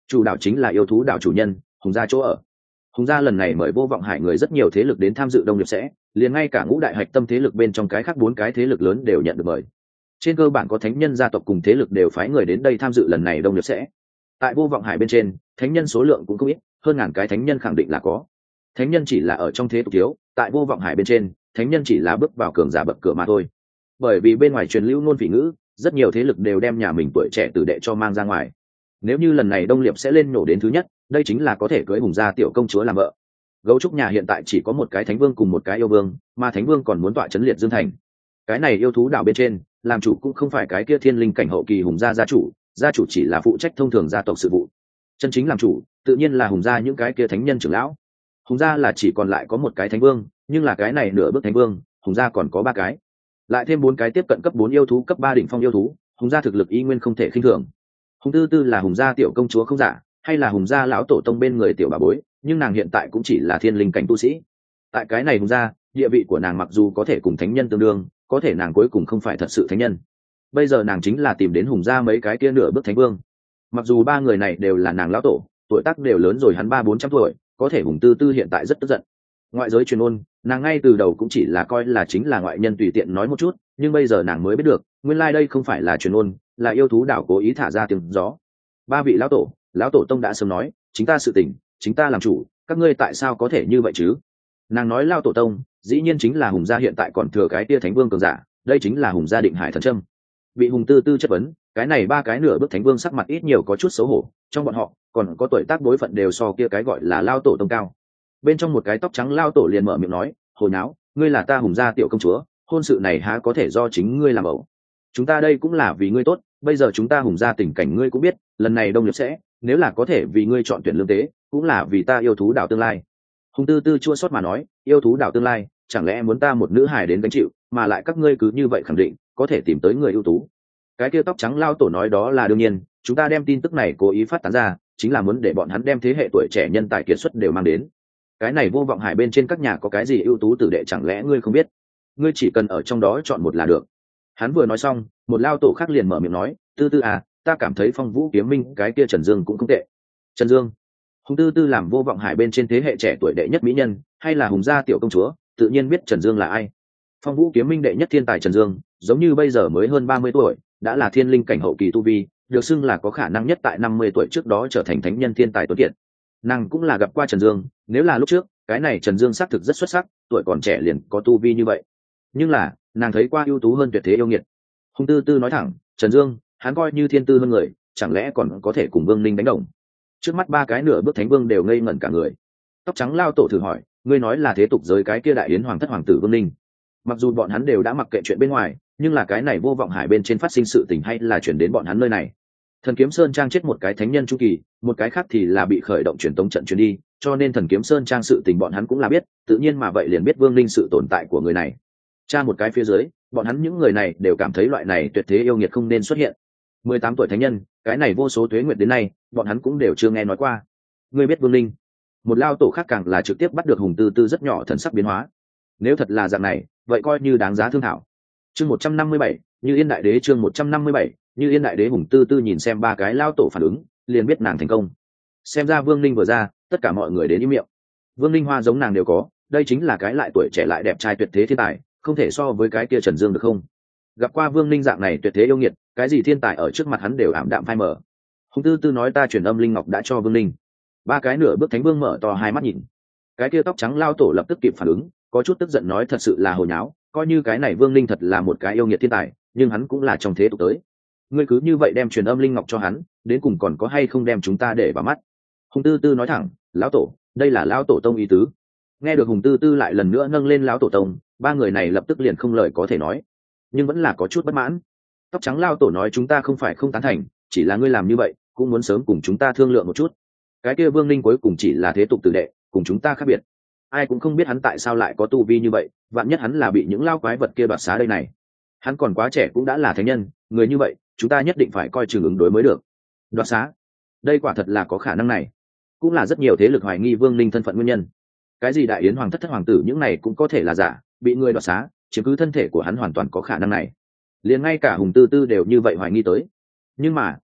Chủ đảo chính là yêu thú đảo chủ nhân Hùng gia chỗ ở. Hùng gia lần này mời Vô Vọng Hải người rất nhiều thế lực đến tham dự đông nghiệp sẽ, liền ngay cả ngũ đại hạch tâm thế lực bên trong cái khác bốn cái thế lực lớn đều nhận được mời. Trên cơ bản có thánh nhân gia tộc cùng thế lực đều phái người đến đây tham dự lần này đông nghiệp sẽ. Tại Vô Vọng Hải bên trên, thánh nhân số lượng cũng không ít, hơn ngàn cái thánh nhân khẳng định là có. Thánh nhân chỉ là ở trong thế tục thiếu, tại Vô Vọng Hải bên trên, thánh nhân chỉ là bước vào cường giả bậc cửa mà thôi. Bởi vì bên ngoài truyền lưu ngôn vị ngữ, rất nhiều thế lực đều đem nhà mình tuổi trẻ tử đệ cho mang ra ngoài. Nếu như lần này đông liệp sẽ lên nổ đến thứ nhất, đây chính là có thể cưới Hùng gia tiểu công chúa làm vợ. Gấu trúc nhà hiện tại chỉ có một cái thánh vương cùng một cái yêu vương, mà thánh vương còn muốn tọa chấn liệt dương thành. Cái này yêu thú đảo bên trên, làm chủ cũng không phải cái kia thiên linh cảnh hậu kỳ Hùng gia gia chủ, gia chủ chỉ là phụ trách thông thường gia tộc sự vụ. Chân chính làm chủ, tự nhiên là Hùng gia những cái kia thánh nhân trưởng lão. Hùng gia là chỉ còn lại có một cái thánh vương, nhưng là cái này nửa bước thánh vương, Hùng gia còn có ba cái, lại thêm bốn cái tiếp cận cấp bốn yêu thú cấp ba đỉnh phong yêu thú, Hùng gia thực lực y nguyên không thể khinh thường. Hùng tư tư là Hùng gia tiểu công chúa không giả, hay là Hùng gia lão tổ tông bên người tiểu bà bối, nhưng nàng hiện tại cũng chỉ là thiên linh cảnh tu sĩ. Tại cái này Hùng gia, địa vị của nàng mặc dù có thể cùng thánh nhân tương đương, có thể nàng cuối cùng không phải thật sự thánh nhân. Bây giờ nàng chính là tìm đến Hùng gia mấy cái kia nửa bước thánh vương. Mặc dù ba người này đều là nàng lão tổ, tuổi tác đều lớn rồi, hắn ba bốn trăm tuổi, có thể Hùng tư tư hiện tại rất tức giận. Ngoại giới truyền ôn, nàng ngay từ đầu cũng chỉ là coi là chính là ngoại nhân tùy tiện nói một chút, nhưng bây giờ nàng mới biết được, nguyên lai đây không phải là truyền ôn, là yêu thú đảo cố ý thả ra tiếng gió. Ba vị lão tổ, lão tổ tông đã sớm nói, chính ta sự tình, chính ta làm chủ, các ngươi tại sao có thể như vậy chứ? Nàng nói lão tổ tông, dĩ nhiên chính là Hùng gia hiện tại còn thừa cái tia thánh vương cường giả, đây chính là Hùng gia Định Hải thần trâm. Bị Hùng tư tư chất vấn, cái này ba cái nửa bước thánh vương sắc mặt ít nhiều có chút xấu hổ, trong bọn họ còn có tuổi tác đối phận đều so kia cái gọi là lão tổ tông cao. Bên trong một cái tóc trắng lão tổ liền mở miệng nói, hồi náo, ngươi là ta Hùng gia tiểu công chúa, hôn sự này há có thể do chính ngươi làm ẩu? Chúng ta đây cũng là vì ngươi tốt, bây giờ chúng ta Hùng gia tình cảnh ngươi cũng biết, lần này đông liệt sẽ, nếu là có thể vì ngươi chọn tuyển lương tế, cũng là vì ta yêu thú đảo tương lai. Hùng tư tư chua xót mà nói, yêu thú đảo tương lai, chẳng lẽ muốn ta một nữ hài đến gánh chịu, mà lại các ngươi cứ như vậy khẳng định có thể tìm tới người ưu tú? Cái kia tóc trắng lao tổ nói đó là đương nhiên, chúng ta đem tin tức này cố ý phát tán ra, chính là muốn để bọn hắn đem thế hệ tuổi trẻ nhân tài kiệt xuất đều mang đến. Cái này Vô Vọng Hải bên trên các nhà có cái gì ưu tú tử đệ chẳng lẽ ngươi không biết? Ngươi chỉ cần ở trong đó chọn một là được. Hắn vừa nói xong, một lao tổ khác liền mở miệng nói, tư tư à, ta cảm thấy Phong Vũ Kiếm Minh cái kia Trần Dương cũng không tệ. Trần Dương? Hùng tư tư làm Vô Vọng Hải bên trên thế hệ trẻ tuổi đệ nhất mỹ nhân, hay là Hùng gia tiểu công chúa, tự nhiên biết Trần Dương là ai. Phong Vũ Kiếm Minh đệ nhất thiên tài Trần Dương, giống như bây giờ mới hơn ba mươi tuổi, đã là thiên linh cảnh hậu kỳ tu vi, được xưng là có khả năng nhất tại năm mươi tuổi trước đó trở thành thánh nhân thiên tài tuấn kiệt. Nàng cũng là gặp qua Trần Dương, nếu là lúc trước, cái này Trần Dương xác thực rất xuất sắc, tuổi còn trẻ liền có tu vi như vậy. Nhưng là, nàng thấy qua ưu tú hơn tuyệt thế yêu nghiệt. Hùng tư tư nói thẳng, Trần Dương, hắn coi như thiên tư hơn người, chẳng lẽ còn có thể cùng Vương Ninh đánh đồng? Trước mắt ba cái nửa bước thánh vương đều ngây ngẩn cả người. Tóc trắng lao tổ thử hỏi, ngươi nói là thế tục giới cái kia đại yến hoàng thất hoàng tử Vương Ninh? Mặc dù bọn hắn đều đã mặc kệ chuyện bên ngoài, nhưng là cái này Vô Vọng Hải bên trên phát sinh sự tình hay là chuyển đến bọn hắn nơi này. Thần Kiếm Sơn Trang chết một cái thánh nhân chu kỳ, một cái khác thì là bị khởi động truyền tống trận truyền đi, cho nên Thần Kiếm Sơn Trang sự tình bọn hắn cũng là biết, tự nhiên mà vậy liền biết Vương Ninh sự tồn tại của người này. Tra một cái phía dưới, bọn hắn những người này đều cảm thấy loại này tuyệt thế yêu nghiệt không nên xuất hiện. Mười tám tuổi thánh nhân, cái này vô số tuế nguyệt đến nay, bọn hắn cũng đều chưa nghe nói qua. Ngươi biết Vương Ninh? Một lao tổ khác càng là trực tiếp bắt được Hùng tư tư rất nhỏ thần sắc biến hóa. Nếu thật là dạng này, vậy coi như đáng giá thương thảo. Chương một trăm năm mươi bảy, Như Yên Đại Đế chương một trăm năm mươi bảy, Như Yên Đại Đế. Hùng tư tư nhìn xem ba cái lao tổ phản ứng, liền biết nàng thành công. Xem ra Vương Ninh vừa ra, tất cả mọi người đến im miệng. Vương Ninh hoa giống nàng đều có, đây chính là cái lại tuổi trẻ lại đẹp trai tuyệt thế thiên tài, không thể so với cái kia Trần Dương được không? Gặp qua Vương Ninh dạng này tuyệt thế yêu nghiệt, cái gì thiên tài ở trước mặt hắn đều ảm đạm phai mờ. Hùng tư tư nói ta truyền âm linh ngọc đã cho Vương Ninh. Ba cái nửa bước thánh vương mở to hai mắt nhìn. Cái kia tóc trắng lao tổ lập tức kịp phản ứng, có chút tức giận nói thật sự là hồ nháo, coi như cái này Vương Ninh thật là một cái yêu nghiệt thiên tài, nhưng hắn cũng là trong thế tục tới. Ngươi cứ như vậy đem truyền âm linh ngọc cho hắn, đến cùng còn có hay không đem chúng ta để vào mắt? Hùng tư tư nói thẳng, lão tổ, đây là lão tổ tông ý tứ. Nghe được Hùng tư tư lại lần nữa nâng lên lão tổ tông, ba người này lập tức liền không lời có thể nói, nhưng vẫn là có chút bất mãn. Tóc trắng lao tổ nói chúng ta không phải không tán thành, chỉ là ngươi làm như vậy cũng muốn sớm cùng chúng ta thương lượng một chút. Cái kia Vương Ninh cuối cùng chỉ là thế tục tử đệ, cùng chúng ta khác biệt. Ai cũng không biết hắn tại sao lại có tu vi như vậy, vạn nhất hắn là bị những lao quái vật kia đoạt xá đây này. Hắn còn quá trẻ cũng đã là thánh nhân, người như vậy chúng ta nhất định phải coi chừng ứng đối mới được. Đoạt xá? Đây quả thật là có khả năng này, cũng là rất nhiều thế lực hoài nghi Vương Ninh thân phận nguyên nhân. Cái gì đại yến hoàng thất thất hoàng tử những này cũng có thể là giả, bị người đoạt xá, chiếm cứ thân thể của hắn hoàn toàn có khả năng này. Liền ngay cả Hùng tư tư đều như vậy hoài nghi tới. Nhưng mà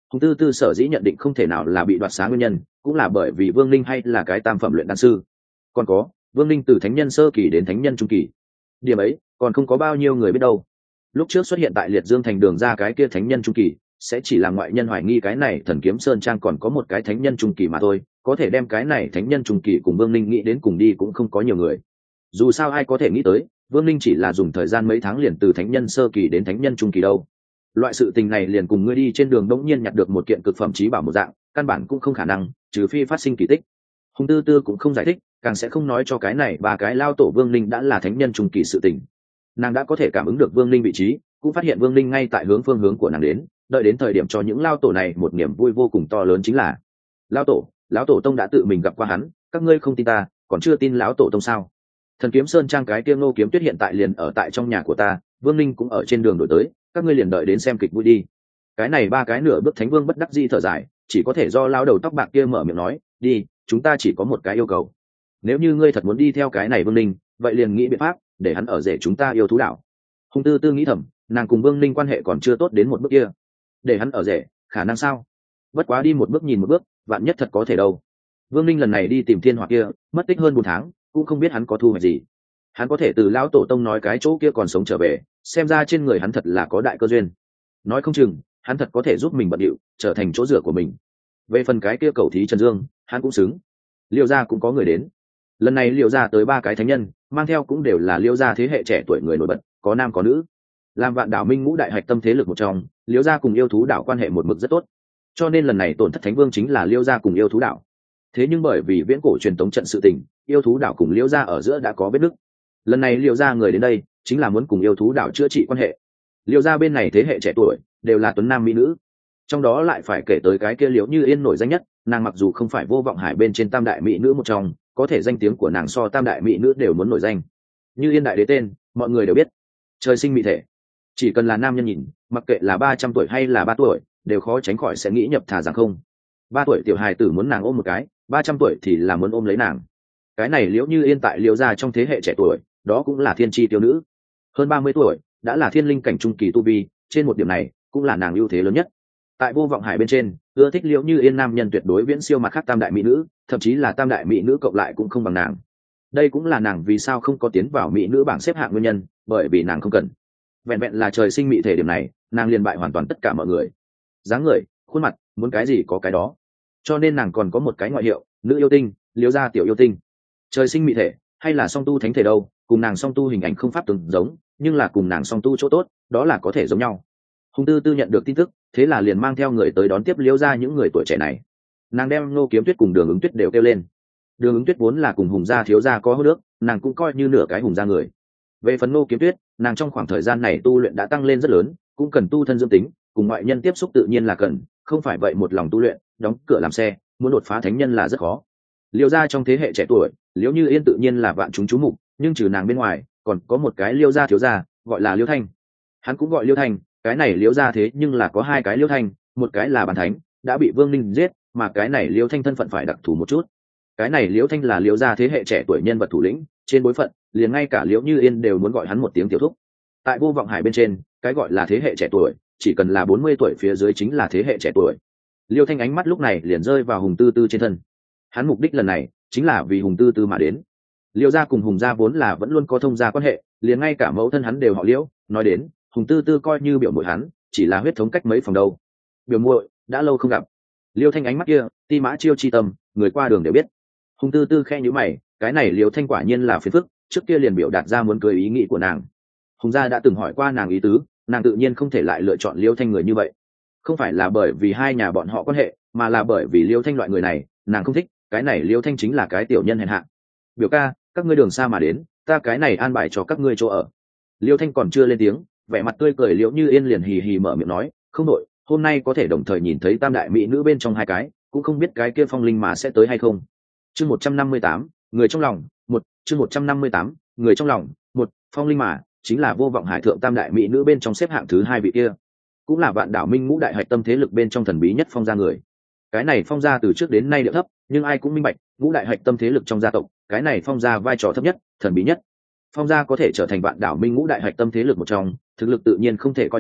Hùng Tư Tư sở dĩ nhận định không thể nào là bị đoạt xá nguyên nhân, cũng là bởi vì Vương Linh hay là cái tam phẩm luyện đan sư. Còn có, Vương Linh từ thánh nhân sơ kỳ đến thánh nhân trung kỳ. Điểm ấy, còn không có bao nhiêu người biết đâu. Lúc trước xuất hiện tại Liệt Dương thành đường ra cái kia thánh nhân trung kỳ, sẽ chỉ là ngoại nhân hoài nghi cái này Thần Kiếm Sơn Trang còn có một cái thánh nhân trung kỳ mà thôi, có thể đem cái này thánh nhân trung kỳ cùng Vương Linh nghĩ đến cùng đi cũng không có nhiều người. Dù sao ai có thể nghĩ tới, Vương Linh chỉ là dùng thời gian mấy tháng liền từ thánh nhân sơ kỳ đến thánh nhân trung kỳ đâu. Loại sự tình này liền cùng ngươi đi trên đường đống nhiên nhặt được một kiện cực phẩm chí bảo một dạng, căn bản cũng không khả năng, trừ phi phát sinh kỳ tích. Hùng Tư Tư cũng không giải thích, càng sẽ không nói cho cái này ba cái lao tổ Vương Linh đã là thánh nhân trung kỳ sự tình. Nàng đã có thể cảm ứng được Vương Linh vị trí, cũng phát hiện Vương Linh ngay tại hướng phương hướng của nàng đến, đợi đến thời điểm cho những lao tổ này một niềm vui vô cùng to lớn chính là lao tổ lão tổ tông đã tự mình gặp qua hắn, các ngươi không tin ta còn chưa tin lão tổ tông sao? Thần Kiếm Sơn Trang cái kia Ngô Kiếm Tuyết hiện tại liền ở tại trong nhà của ta, Vương Linh cũng ở trên đường đổi tới, các ngươi liền đợi đến xem kịch vui đi. Cái này ba cái nửa bước thánh vương bất đắc dĩ thở dài, chỉ có thể do lao đầu tóc bạc kia mở miệng nói, đi, chúng ta chỉ có một cái yêu cầu. Nếu như ngươi thật muốn đi theo cái này Vương Linh, vậy liền nghĩ biện pháp để hắn ở rể chúng ta yêu thú đảo. Hùng Tư Tư nghĩ thầm, nàng cùng Vương Linh quan hệ còn chưa tốt đến một bước kia, để hắn ở rể khả năng sao? Bất quá đi một bước nhìn một bước, vạn nhất thật có thể đâu. Vương Linh lần này đi tìm thiên hỏa kia, mất tích hơn bốn tháng, cũng không biết hắn có thu hoạch gì. Hắn có thể từ lão tổ tông nói cái chỗ kia còn sống trở về, xem ra trên người hắn thật là có đại cơ duyên. Nói không chừng hắn thật có thể giúp mình bận điệu, trở thành chỗ dựa của mình. Về phần cái kia cầu thí Trần Dương, hắn cũng xứng. Liêu gia cũng có người đến. Lần này Liêu gia tới ba cái thánh nhân, mang theo cũng đều là Liêu gia thế hệ trẻ tuổi người nổi bật, có nam có nữ. Làm Vạn Đảo Minh ngũ đại hạch tâm thế lực một trong, Liêu gia cùng yêu thú đảo quan hệ một mực rất tốt. Cho nên lần này tổn thất thánh vương chính là Liêu gia cùng yêu thú đảo. Thế nhưng bởi vì viễn cổ truyền tống trận sự tình, yêu thú đảo cùng Liêu gia ở giữa đã có vết nứt. Lần này Liêu gia người đến đây, chính là muốn cùng yêu thú đảo chữa trị quan hệ. Liêu gia bên này thế hệ trẻ tuổi, đều là tuấn nam mỹ nữ. Trong đó lại phải kể tới cái kia Liễu Như Yên nổi danh nhất, nàng mặc dù không phải Vô Vọng Hải bên trên tam đại mỹ nữ một trong, có thể danh tiếng của nàng so tam đại mỹ nữ đều muốn nổi danh. Như Yên đại đế tên, mọi người đều biết. Trời sinh mỹ thể, chỉ cần là nam nhân nhìn, mặc kệ là ba trăm tuổi hay là ba tuổi, đều khó tránh khỏi sẽ nghĩ nhập thà rằng không. Ba tuổi tiểu hài tử muốn nàng ôm một cái, ba trăm tuổi thì là muốn ôm lấy nàng. Cái này Liễu Như Yên tại Liễu gia trong thế hệ trẻ tuổi, đó cũng là thiên chi tiêu nữ. Hơn ba mươi tuổi, đã là thiên linh cảnh trung kỳ tu vi, trên một điểm này, cũng là nàng ưu thế lớn nhất. Tại Vô Vọng Hải bên trên, ưa thích Liễu Như Yên nam nhân tuyệt đối viễn siêu mặt khác tam đại mỹ nữ, thậm chí là tam đại mỹ nữ cộng lại cũng không bằng nàng. Đây cũng là nàng vì sao không có tiến vào mỹ nữ bảng xếp hạng nguyên nhân, bởi vì nàng không cần. Vẹn vẹn là trời sinh mỹ thể điểm này, nàng liền bại hoàn toàn tất cả mọi người. Dáng người, khuôn mặt, muốn cái gì có cái đó. Cho nên nàng còn có một cái ngoại hiệu, nữ yêu tinh, Liễu gia tiểu yêu tinh. Trời sinh mỹ thể, hay là song tu thánh thể đâu, cùng nàng song tu hình ảnh không pháp tương giống, nhưng là cùng nàng song tu chỗ tốt, đó là có thể giống nhau. Hùng Tư Tư nhận được tin tức, thế là liền mang theo người tới đón tiếp Liễu gia những người tuổi trẻ này. Nàng đem Ngô Kiếm Tuyết cùng Đường Ứng Tuyết đều kêu lên. Đường Ứng Tuyết vốn là cùng Hùng gia thiếu gia có hô nước, nàng cũng coi như nửa cái Hùng gia người. Về phần Ngô Kiếm Tuyết, nàng trong khoảng thời gian này tu luyện đã tăng lên rất lớn, cũng cần tu thân dưỡng tính, cùng ngoại nhân tiếp xúc tự nhiên là cần, không phải vậy một lòng tu luyện, đóng cửa làm xe, muốn đột phá thánh nhân là rất khó. Liễu gia trong thế hệ trẻ tuổi, Liễu Như Yên tự nhiên là vạn chúng chú mục, nhưng trừ nàng bên ngoài, còn có một cái Liễu gia thiếu gia, gọi là Liễu Thanh. Hắn cũng gọi Liễu Thanh, cái này Liễu gia thế nhưng là có hai cái Liễu Thanh, một cái là bản thánh, đã bị Vương Ninh giết, mà cái này Liễu Thanh thân phận phải đặc thù một chút. Cái này Liễu Thanh là Liễu gia thế hệ trẻ tuổi nhân vật thủ lĩnh, trên bối phận, liền ngay cả Liễu Như Yên đều muốn gọi hắn một tiếng tiểu thúc. Tại Vô Vọng Hải bên trên, cái gọi là thế hệ trẻ tuổi, chỉ cần là bốn mươi tuổi phía dưới chính là thế hệ trẻ tuổi. Liễu Thanh ánh mắt lúc này liền rơi vào Hùng Tư Tư trên thân. Hắn mục đích lần này chính là vì Hùng Tư Tư mà đến. Liễu gia cùng Hùng gia vốn là vẫn luôn có thông gia quan hệ, liền ngay cả mẫu thân hắn đều họ Liễu, nói đến, Hùng Tư Tư coi như biểu muội hắn, chỉ là huyết thống cách mấy phòng đâu. Biểu muội, đã lâu không gặp. Liễu Thanh ánh mắt kia, ti mã chiêu chi tâm, người qua đường đều biết. Hùng Tư Tư khẽ nhíu mày, cái này Liễu Thanh quả nhiên là phiền phức, trước kia liền biểu đạt ra muốn cưới ý nghĩ của nàng. Hùng gia đã từng hỏi qua nàng ý tứ, nàng tự nhiên không thể lại lựa chọn Liễu Thanh người như vậy. Không phải là bởi vì hai nhà bọn họ quan hệ, mà là bởi vì Liễu Thanh loại người này, nàng không thích, cái này Liễu Thanh chính là cái tiểu nhân hèn hạ. Biểu ca, các ngươi đường xa mà đến, ta cái này an bài cho các ngươi chỗ ở. Liễu Thanh còn chưa lên tiếng, vẻ mặt tươi cười Liễu Như Yên liền hì hì mở miệng nói, không đội, hôm nay có thể đồng thời nhìn thấy tam đại mỹ nữ bên trong hai cái, cũng không biết cái kia phong linh mà sẽ tới hay không. Chương một trăm năm mươi tám, người trong lòng, một, chương một trăm năm mươi tám, người trong lòng, một, phong linh mà chính là Vô Vọng Hải thượng tam đại mỹ nữ bên trong xếp hạng thứ hai vị kia, cũng là Vạn Đảo Minh ngũ đại hạch tâm thế lực bên trong thần bí nhất phong gia người. Cái này phong gia từ trước đến nay địa thấp, nhưng ai cũng minh bạch, ngũ đại hạch tâm thế lực trong gia tộc, cái này phong gia vai trò thấp nhất, thần bí nhất. Phong gia có thể trở thành Vạn Đảo Minh ngũ đại hạch tâm thế lực một trong, thực lực tự nhiên không thể coi thường,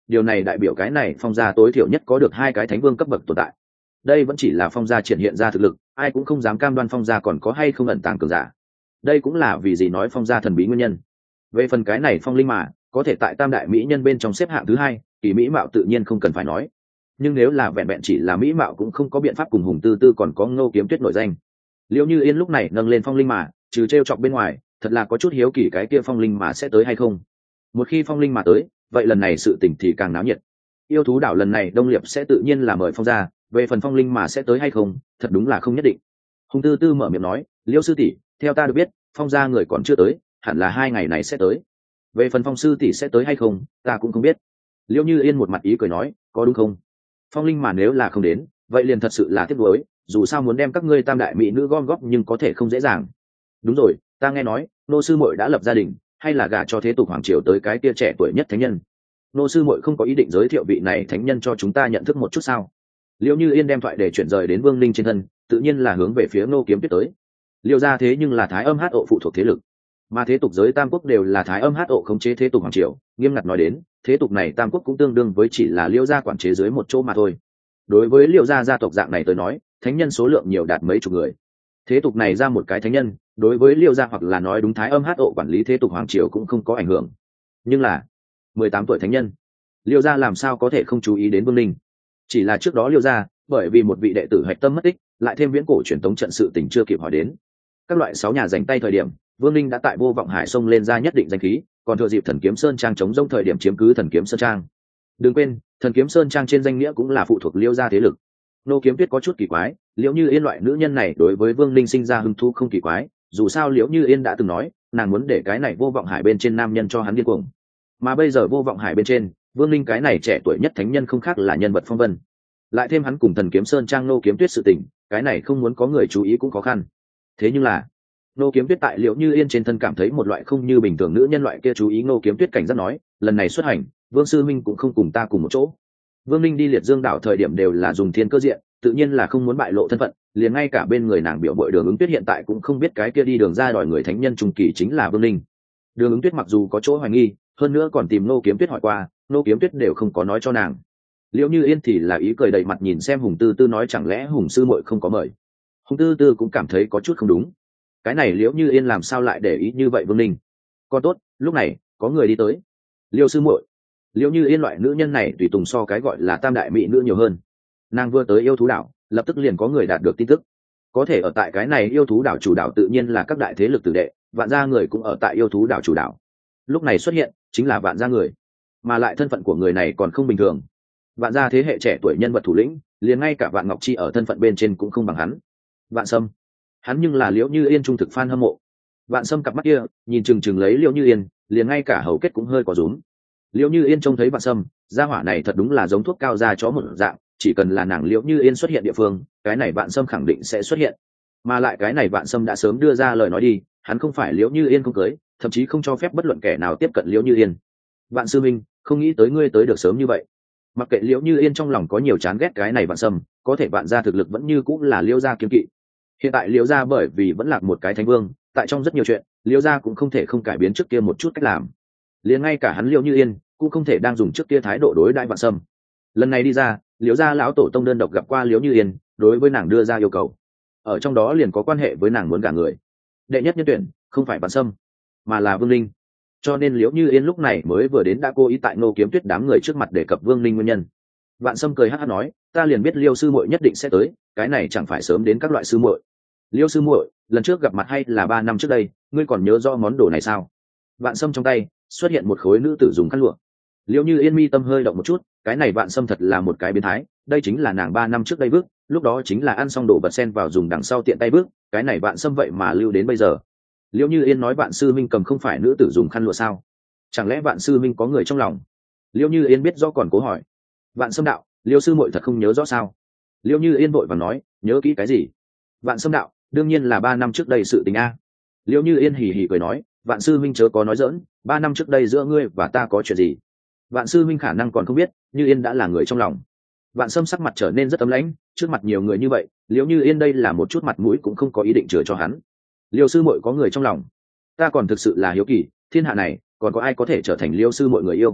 điều này đại biểu cái này phong gia tối thiểu nhất có được hai cái thánh vương cấp bậc tồn tại. Đây vẫn chỉ là phong gia triển hiện ra thực lực, ai cũng không dám cam đoan phong gia còn có hay không ẩn tàng cường giả. Đây cũng là vì gì nói phong gia thần bí nguyên nhân. Về phần cái này phong linh mà có thể tại tam đại mỹ nhân bên trong xếp hạng thứ hai, kỳ mỹ mạo tự nhiên không cần phải nói, nhưng nếu là vẹn vẹn chỉ là mỹ mạo cũng không có biện pháp cùng Hùng Tư Tư còn có Ngô Kiếm Tuyết nổi danh. Liễu Như Yên lúc này nâng lên phong linh mà, trừ trêu chọc bên ngoài, thật là có chút hiếu kỳ cái kia phong linh mà sẽ tới hay không. Một khi phong linh mà tới, vậy lần này sự tình thì càng náo nhiệt. Yêu thú đảo lần này đông liệp sẽ tự nhiên là mời phong gia, về phần phong linh mà sẽ tới hay không, thật đúng là không nhất định. Hùng Tư Tư mở miệng nói, Liễu sư tỷ, theo ta được biết, phong gia người còn chưa tới, hẳn là hai ngày này sẽ tới. Về phần phong sư tỷ sẽ tới hay không, ta cũng không biết. Liễu Như Yên một mặt ý cười nói, có đúng không? Phong linh mà nếu là không đến, vậy liền thật sự là tiếc nuối, dù sao muốn đem các ngươi tam đại mỹ nữ gom góp nhưng có thể không dễ dàng. Đúng rồi, ta nghe nói nô sư muội đã lập gia đình, hay là gả cho thế tục hoàng triều tới cái kia trẻ tuổi nhất thánh nhân. Nô sư muội không có ý định giới thiệu vị này thánh nhân cho chúng ta nhận thức một chút sao? Liễu Như Yên đem thoại để chuyển rời đến Vương Ninh trên thân, tự nhiên là hướng về phía Ngô Kiếm Tuyết tới. Liễu gia thế nhưng là Thái Âm Hát Ộ phụ thuộc thế lực, mà thế tục giới tam quốc đều là Thái Âm Hát Ộ khống chế thế tục hoàng triều, nghiêm ngặt nói đến, thế tục này tam quốc cũng tương đương với chỉ là Liễu gia quản chế dưới một chỗ mà thôi. Đối với Liễu gia gia tộc dạng này tới nói, thánh nhân số lượng nhiều đạt mấy chục người. Thế tục này ra một cái thánh nhân, đối với Liễu gia hoặc là nói đúng Thái Âm Hát Ộ quản lý thế tục hoàng triều cũng không có ảnh hưởng. Nhưng là mười tám tuổi thánh nhân, Liễu gia làm sao có thể không chú ý đến Vương Ninh? Chỉ là trước đó Liễu gia, bởi vì một vị đệ tử hạch tâm mất tích, lại thêm viễn cổ truyền tống trận sự tình chưa kịp hỏi đến. Các loại sáu nhà giành tay thời điểm, Vương Ninh đã tại Vô Vọng Hải xông lên ra nhất định danh khí, còn thừa dịp Thần Kiếm Sơn Trang chống rông thời điểm chiếm cứ Thần Kiếm Sơn Trang. Đừng quên, Thần Kiếm Sơn Trang trên danh nghĩa cũng là phụ thuộc Liễu gia thế lực. Nô Kiếm Tuyết có chút kỳ quái, Liễu Như Yên loại nữ nhân này đối với Vương Ninh sinh ra hứng thú không kỳ quái, dù sao Liễu Như Yên đã từng nói, nàng muốn để cái này Vô Vọng Hải bên trên nam nhân cho hắn điên cuồng. Mà bây giờ Vô Vọng Hải bên trên, Vương Ninh cái này trẻ tuổi nhất thánh nhân không khác là nhân vật phong vân. Lại thêm hắn cùng Thần Kiếm Sơn Trang Nô Kiếm Tuyết sự tình, cái này không muốn có người chú ý cũng khó khăn. Thế nhưng là, Nô Kiếm Tuyết tại Liễu Như Yên trên thân cảm thấy một loại không như bình thường nữ nhân loại kia chú ý. Nô Kiếm Tuyết cảnh giác nói, lần này xuất hành, Vương sư minh cũng không cùng ta cùng một chỗ. Vương Ninh đi Liệt Dương đảo thời điểm đều là dùng thiên cơ diện, tự nhiên là không muốn bại lộ thân phận, liền ngay cả bên người nàng biểu bội Đường Ứng Tuyết hiện tại cũng không biết cái kia đi đường ra đòi người thánh nhân trung kỳ chính là Vương Ninh. Đường Ứng Tuyết mặc dù có chỗ hoài nghi, hơn nữa còn tìm Nô Kiếm Tuyết hỏi qua, Nô Kiếm Tuyết đều không có nói cho nàng. Liễu Như Yên thì là ý cười đầy mặt nhìn xem Hùng Tư Tư nói, chẳng lẽ Hùng sư muội không có mời? Hùng Tư Tư cũng cảm thấy có chút không đúng, cái này Liễu Như Yên làm sao lại để ý như vậy Vương Ninh? Còn tốt, lúc này có người đi tới. Liễu sư muội, Liễu Như Yên loại nữ nhân này tùy tùng so cái gọi là tam đại mỹ nữ nhiều hơn. Nàng vừa tới yêu thú đảo, lập tức liền có người đạt được tin tức. Có thể ở tại cái này yêu thú đảo chủ đảo tự nhiên là các đại thế lực tử đệ, Vạn gia người cũng ở tại yêu thú đảo chủ đảo. Lúc này xuất hiện chính là Vạn gia người, mà lại thân phận của người này còn không bình thường. Vạn gia thế hệ trẻ tuổi nhân vật thủ lĩnh, liền ngay cả Vạn Ngọc Chi ở thân phận bên trên cũng không bằng hắn. Vạn Sâm, hắn nhưng là Liễu Như Yên trung thực fan hâm mộ. Vạn Sâm cặp mắt kia nhìn chừng chừng lấy Liễu Như Yên, liền ngay cả hầu kết cũng hơi có rúm. Liễu Như Yên trông thấy Vạn Sâm, gia hỏa này thật đúng là giống thuốc cao da chó một dạng, chỉ cần là nàng Liễu Như Yên xuất hiện địa phương, cái này Vạn Sâm khẳng định sẽ xuất hiện. Mà lại cái này Vạn Sâm đã sớm đưa ra lời nói đi, hắn không phải Liễu Như Yên không cưới, thậm chí không cho phép bất luận kẻ nào tiếp cận Liễu Như Yên. Vạn sư minh, không nghĩ tới ngươi tới được sớm như vậy. Mặc kệ Liễu Như Yên trong lòng có nhiều chán ghét cái này Vạn Sâm, có thể Vạn gia thực lực vẫn như cũng là Liễu gia kiêng kỵ. Hiện tại Liễu gia bởi vì vẫn là một cái thánh vương, tại trong rất nhiều chuyện, Liễu gia cũng không thể không cải biến trước kia một chút cách làm. Liền ngay cả hắn Liễu Như Yên cũng không thể đang dùng trước kia thái độ đối đãi Vạn Sâm. Lần này đi ra, Liễu gia lão tổ tông đơn độc gặp qua Liễu Như Yên, đối với nàng đưa ra yêu cầu. Ở trong đó liền có quan hệ với nàng muốn gả người. Đệ nhất nhân tuyển không phải Vạn Sâm, mà là Vương Linh. Cho nên Liễu Như Yên lúc này mới vừa đến đã cố ý tại Ngô Kiếm Tuyết đám người trước mặt đề cập Vương Linh nguyên nhân. Vạn Sâm cười hắc hắc nói, ta liền biết Liêu sư muội nhất định sẽ tới, cái này chẳng phải sớm đến các loại sư muội. Liêu sư muội, lần trước gặp mặt hay là ba năm trước đây, ngươi còn nhớ rõ món đồ này sao? Vạn Sâm trong tay xuất hiện một khối nữ tử dùng khăn lụa. Liễu Như Yên mi tâm hơi động một chút, cái này Vạn Sâm thật là một cái biến thái, đây chính là nàng ba năm trước đây bước, lúc đó chính là ăn xong đồ vật sen vào dùng đằng sau tiện tay bước, cái này Vạn Sâm vậy mà lưu đến bây giờ. Liễu Như Yên nói Vạn sư minh cầm không phải nữ tử dùng khăn lụa sao? Chẳng lẽ Vạn sư minh có người trong lòng? Liễu Như Yên biết rõ còn cố hỏi. Vạn Sâm đạo, Liêu sư muội thật không nhớ rõ sao? Liễu Như Yên vội vàng nói, nhớ kỹ cái gì? Vạn Sâm đạo, đương nhiên là ba năm trước đây sự tình a. Liễu Như Yên hì hì cười nói, Vạn sư minh chớ có nói dỡn, ba năm trước đây giữa ngươi và ta có chuyện gì? Vạn sư minh khả năng còn không biết, Như Yên đã là người trong lòng. Vạn Sâm sắc mặt trở nên rất ấm lãnh, trước mặt nhiều người như vậy, Liễu Như Yên đây là một chút mặt mũi cũng không có ý định chừa cho hắn. Liêu sư muội có người trong lòng, ta còn thực sự là hiếu kỳ, thiên hạ này còn có ai có thể trở thành Liêu sư muội người yêu?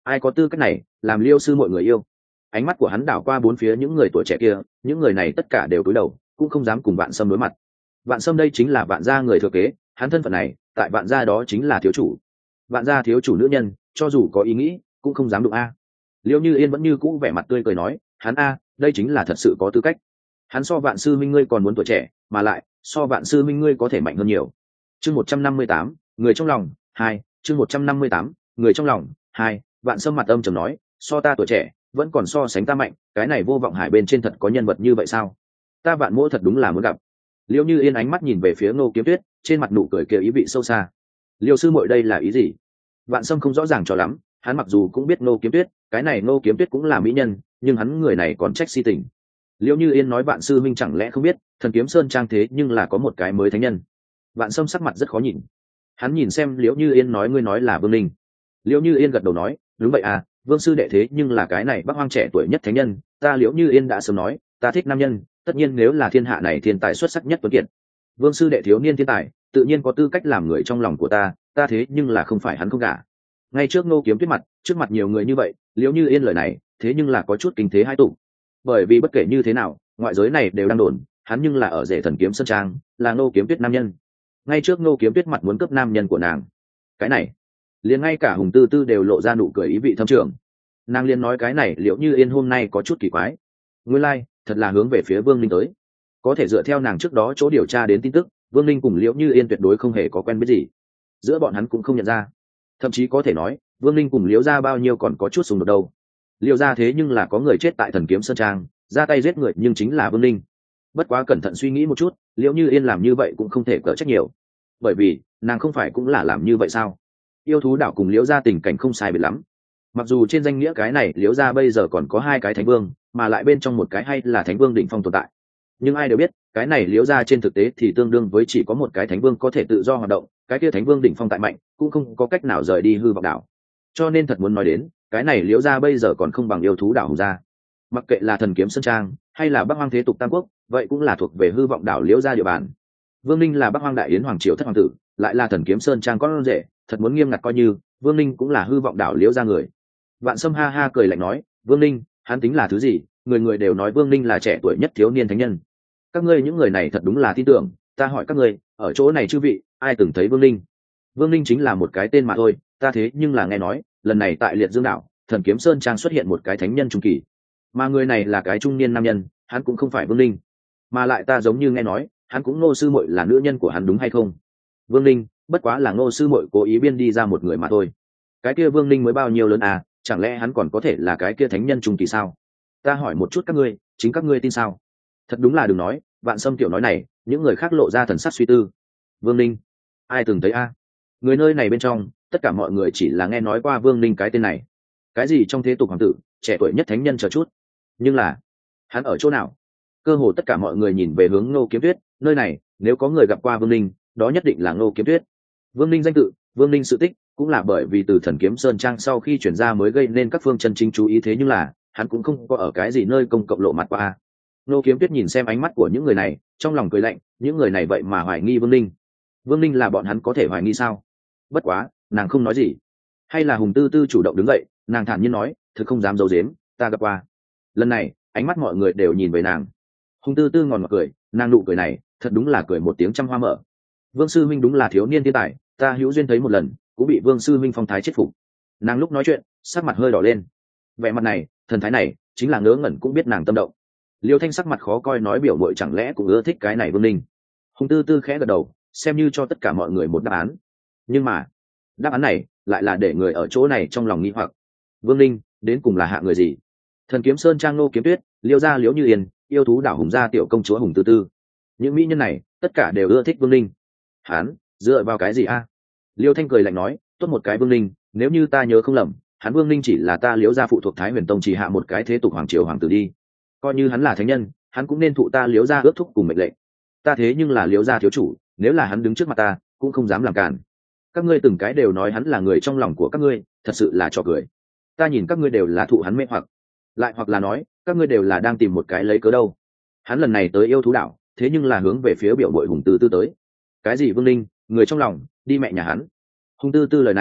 ai có tư cách này làm liêu sư mọi người yêu. Ánh mắt của hắn đảo qua bốn phía những người tuổi trẻ kia, những người này tất cả đều cúi đầu, cũng không dám cùng Vạn Sâm đối mặt. Vạn Sâm đây chính là Vạn gia người thừa kế, hắn thân phận này tại Vạn gia đó chính là thiếu chủ. Vạn gia thiếu chủ nữ nhân cho dù có ý nghĩ cũng không dám đụng a. Liễu Như Yên vẫn như cũ vẻ mặt tươi cười nói, hắn a đây chính là thật sự có tư cách. Hắn so Vạn sư minh ngươi còn muốn tuổi trẻ, mà lại so Vạn sư minh ngươi có thể mạnh hơn nhiều. Chương một trăm năm mươi tám, người trong lòng hai. Chương một trăm năm mươi tám, người trong lòng hai. Vạn Sâm mặt âm trầm nói, so ta tuổi trẻ vẫn còn so sánh ta mạnh, cái này vô vọng hải bên trên thật có nhân vật như vậy sao? Ta Vạn mỗ thật đúng là muốn gặp. Liễu Như Yên ánh mắt nhìn về phía Ngô Kiếm Tuyết, trên mặt nụ cười kia ý vị sâu xa. Liêu sư muội đây là ý gì? Vạn Sâm không rõ ràng cho lắm, hắn mặc dù cũng biết Ngô Kiếm Tuyết, cái này Ngô Kiếm Tuyết cũng là mỹ nhân, nhưng hắn người này còn trách si tình. Liễu Như Yên nói Vạn sư minh chẳng lẽ không biết, Thần Kiếm Sơn trang thế nhưng là có một cái mới thánh nhân. Vạn Sâm sắc mặt rất khó nhìn. Hắn nhìn xem Liễu Như Yên nói ngươi nói là Vương Linh. Liễu Như Yên gật đầu nói, đúng vậy à, Vương sư đệ thế nhưng là cái này Bắc Hoang trẻ tuổi nhất thánh nhân, ta Liễu Như Yên đã sớm nói, ta thích nam nhân, tất nhiên nếu là thiên hạ này thiên tài xuất sắc nhất tuấn kiệt. Vương sư đệ thiếu niên thiên tài, tự nhiên có tư cách làm người trong lòng của ta, ta thế nhưng là không phải hắn không gả. Ngay trước Ngô Kiếm Tuyết mặt, trước mặt nhiều người như vậy, Liễu Như Yên lời này, thế nhưng là có chút kinh thế hai tụ. Bởi vì bất kể như thế nào, ngoại giới này đều đang đồn, hắn nhưng là ở rể Thần Kiếm Sơn trang, là Ngô Kiếm Tuyết nam nhân. Ngay trước Ngô Kiếm Tuyết mặt muốn cướp nam nhân của nàng. Cái này, liền ngay cả Hùng Tư Tư đều lộ ra nụ cười ý vị thâm trường. Nàng liền nói cái này Liễu Như Yên hôm nay có chút kỳ quái. Nguyên lai, like, thật là hướng về phía Vương Linh tới. Có thể dựa theo nàng trước đó chỗ điều tra đến tin tức, Vương Linh cùng Liễu Như Yên tuyệt đối không hề có quen biết gì, giữa bọn hắn cũng không nhận ra. Thậm chí có thể nói, Vương Linh cùng Liễu gia bao nhiêu còn có chút xung đột đâu. Liễu gia thế nhưng là có người chết tại Thần Kiếm Sơn trang, ra tay giết người nhưng chính là Vương Linh. Bất quá cẩn thận suy nghĩ một chút, Liễu Như Yên làm như vậy cũng không thể cỡ trách nhiều, bởi vì nàng không phải cũng là làm như vậy sao? Yêu thú đảo cùng Liễu gia tình cảnh không sai biệt lắm. Mặc dù trên danh nghĩa cái này Liễu gia bây giờ còn có hai cái thánh vương, mà lại bên trong một cái hay là thánh vương đỉnh phong tồn tại, nhưng ai đều biết cái này Liễu gia trên thực tế thì tương đương với chỉ có một cái thánh vương có thể tự do hoạt động, cái kia thánh vương đỉnh phong tại mạnh cũng không có cách nào rời đi hư vọng đảo. Cho nên thật muốn nói đến, cái này Liễu gia bây giờ còn không bằng yêu thú đảo Hùng gia. Mặc kệ là Thần Kiếm Sơn trang hay là Bắc Hoang thế tục tam quốc, vậy cũng là thuộc về hư vọng đảo Liễu gia địa bàn. Vương Ninh là Bắc Hoang đại yến hoàng triều thất hoàng tử, lại là Thần Kiếm Sơn trang con rể, thật muốn nghiêm ngặt coi như Vương Ninh cũng là hư vọng đảo Liễu gia người. Vạn Sâm ha ha cười lạnh nói, Vương Ninh hắn tính là thứ gì? Người người đều nói Vương Ninh là trẻ tuổi nhất thiếu niên thánh nhân. Các ngươi những người này thật đúng là tin tưởng. Ta hỏi các ngươi, ở chỗ này chư vị ai từng thấy Vương Ninh? Vương Ninh chính là một cái tên mà thôi, ta thế nhưng là nghe nói lần này tại Liệt Dương đảo Thần Kiếm Sơn trang xuất hiện một cái thánh nhân trung kỳ, mà người này là cái trung niên nam nhân, hắn cũng không phải Vương Ninh, mà lại ta giống như nghe nói hắn cũng Ngô sư muội là nữ nhân của hắn đúng hay không? Vương Ninh bất quá là Ngô sư muội cố ý biên đi ra một người mà thôi. Cái kia Vương Ninh mới bao nhiêu lớn à, chẳng lẽ hắn còn có thể là cái kia thánh nhân trung kỳ sao? Ta hỏi một chút các ngươi, chính các ngươi tin sao? Thật đúng là đừng nói, Vạn Sâm tiểu nói này, những người khác lộ ra thần sắc suy tư. Vương Ninh ai từng thấy a? Người nơi này bên trong tất cả mọi người chỉ là nghe nói qua Vương Ninh cái tên này, cái gì trong thế tục hoàng tử, trẻ tuổi nhất thánh nhân chờ chút, nhưng là hắn ở chỗ nào? Cơ hồ tất cả mọi người nhìn về hướng Ngô Kiếm Tuyết, nơi này nếu có người gặp qua Vương Ninh, đó nhất định là Ngô Kiếm Tuyết. Vương Ninh danh tự, Vương Ninh sự tích cũng là bởi vì từ Thần Kiếm Sơn trang sau khi chuyển ra mới gây nên các phương chân chính chú ý, thế nhưng là hắn cũng không có ở cái gì nơi công cộng lộ mặt qua. Ngô Kiếm Tuyết nhìn xem ánh mắt của những người này, trong lòng cười lạnh, những người này vậy mà hoài nghi Vương Ninh. Vương Ninh là bọn hắn có thể hoài nghi sao? Bất quá nàng không nói gì. Hay là Hùng Tư Tư chủ động đứng dậy, nàng thản nhiên nói, thực không dám giấu giếm, ta gặp qua. Lần này ánh mắt mọi người đều nhìn về nàng. Hùng Tư Tư ngòn ngọt cười, nàng nụ cười này thật đúng là cười một tiếng trăm hoa mở. Vương sư huynh đúng là thiếu niên thiên tài, ta hữu duyên thấy một lần, cũng bị Vương sư huynh phong thái chết phục. Nàng lúc nói chuyện sắc mặt hơi đỏ lên, vẻ mặt này thần thái này chính là ngớ ngẩn cũng biết nàng tâm động. Liêu Thanh sắc mặt khó coi nói biểu muội chẳng lẽ cũng ưa thích cái này Vương Ninh? Hùng Tư Tư khẽ gật đầu, xem như cho tất cả mọi người một đáp án. Nhưng mà đáp án này lại là để người ở chỗ này trong lòng nghi hoặc. Vương Ninh đến cùng là hạ người gì? Thần Kiếm Sơn trang Ngô Kiếm Tuyết, Liêu gia Liễu Như Yên, yêu thú đảo Hùng gia tiểu công chúa Hùng Tư Tư, những mỹ nhân này tất cả đều ưa thích Vương Ninh. Hắn dựa vào cái gì a? Liêu Thanh cười lạnh nói, tốt một cái Vương Ninh, nếu như ta nhớ không lầm, hắn Vương Ninh chỉ là ta Liễu gia phụ thuộc Thái Huyền Tông chỉ hạ một cái thế tục hoàng triều hoàng tử đi. Coi như hắn là thánh nhân, hắn cũng nên thụ ta Liễu gia ước thúc cùng mệnh lệnh. Ta thế nhưng là Liễu gia thiếu chủ, nếu là hắn đứng trước mặt ta, cũng không dám làm cản. Các ngươi từng cái đều nói hắn là người trong lòng của các ngươi, thật sự là trò cười. Ta nhìn các ngươi đều là thụ hắn mê hoặc, lại hoặc là nói các ngươi đều là đang tìm một cái lấy cớ đâu. Hắn lần này tới yêu thú đảo, thế nhưng là hướng về phía biểu muội Hùng Tư Tư tới. Cái gì Vương Ninh, người trong lòng, đi mẹ nhà hắn. Hùng Tư Tư lời này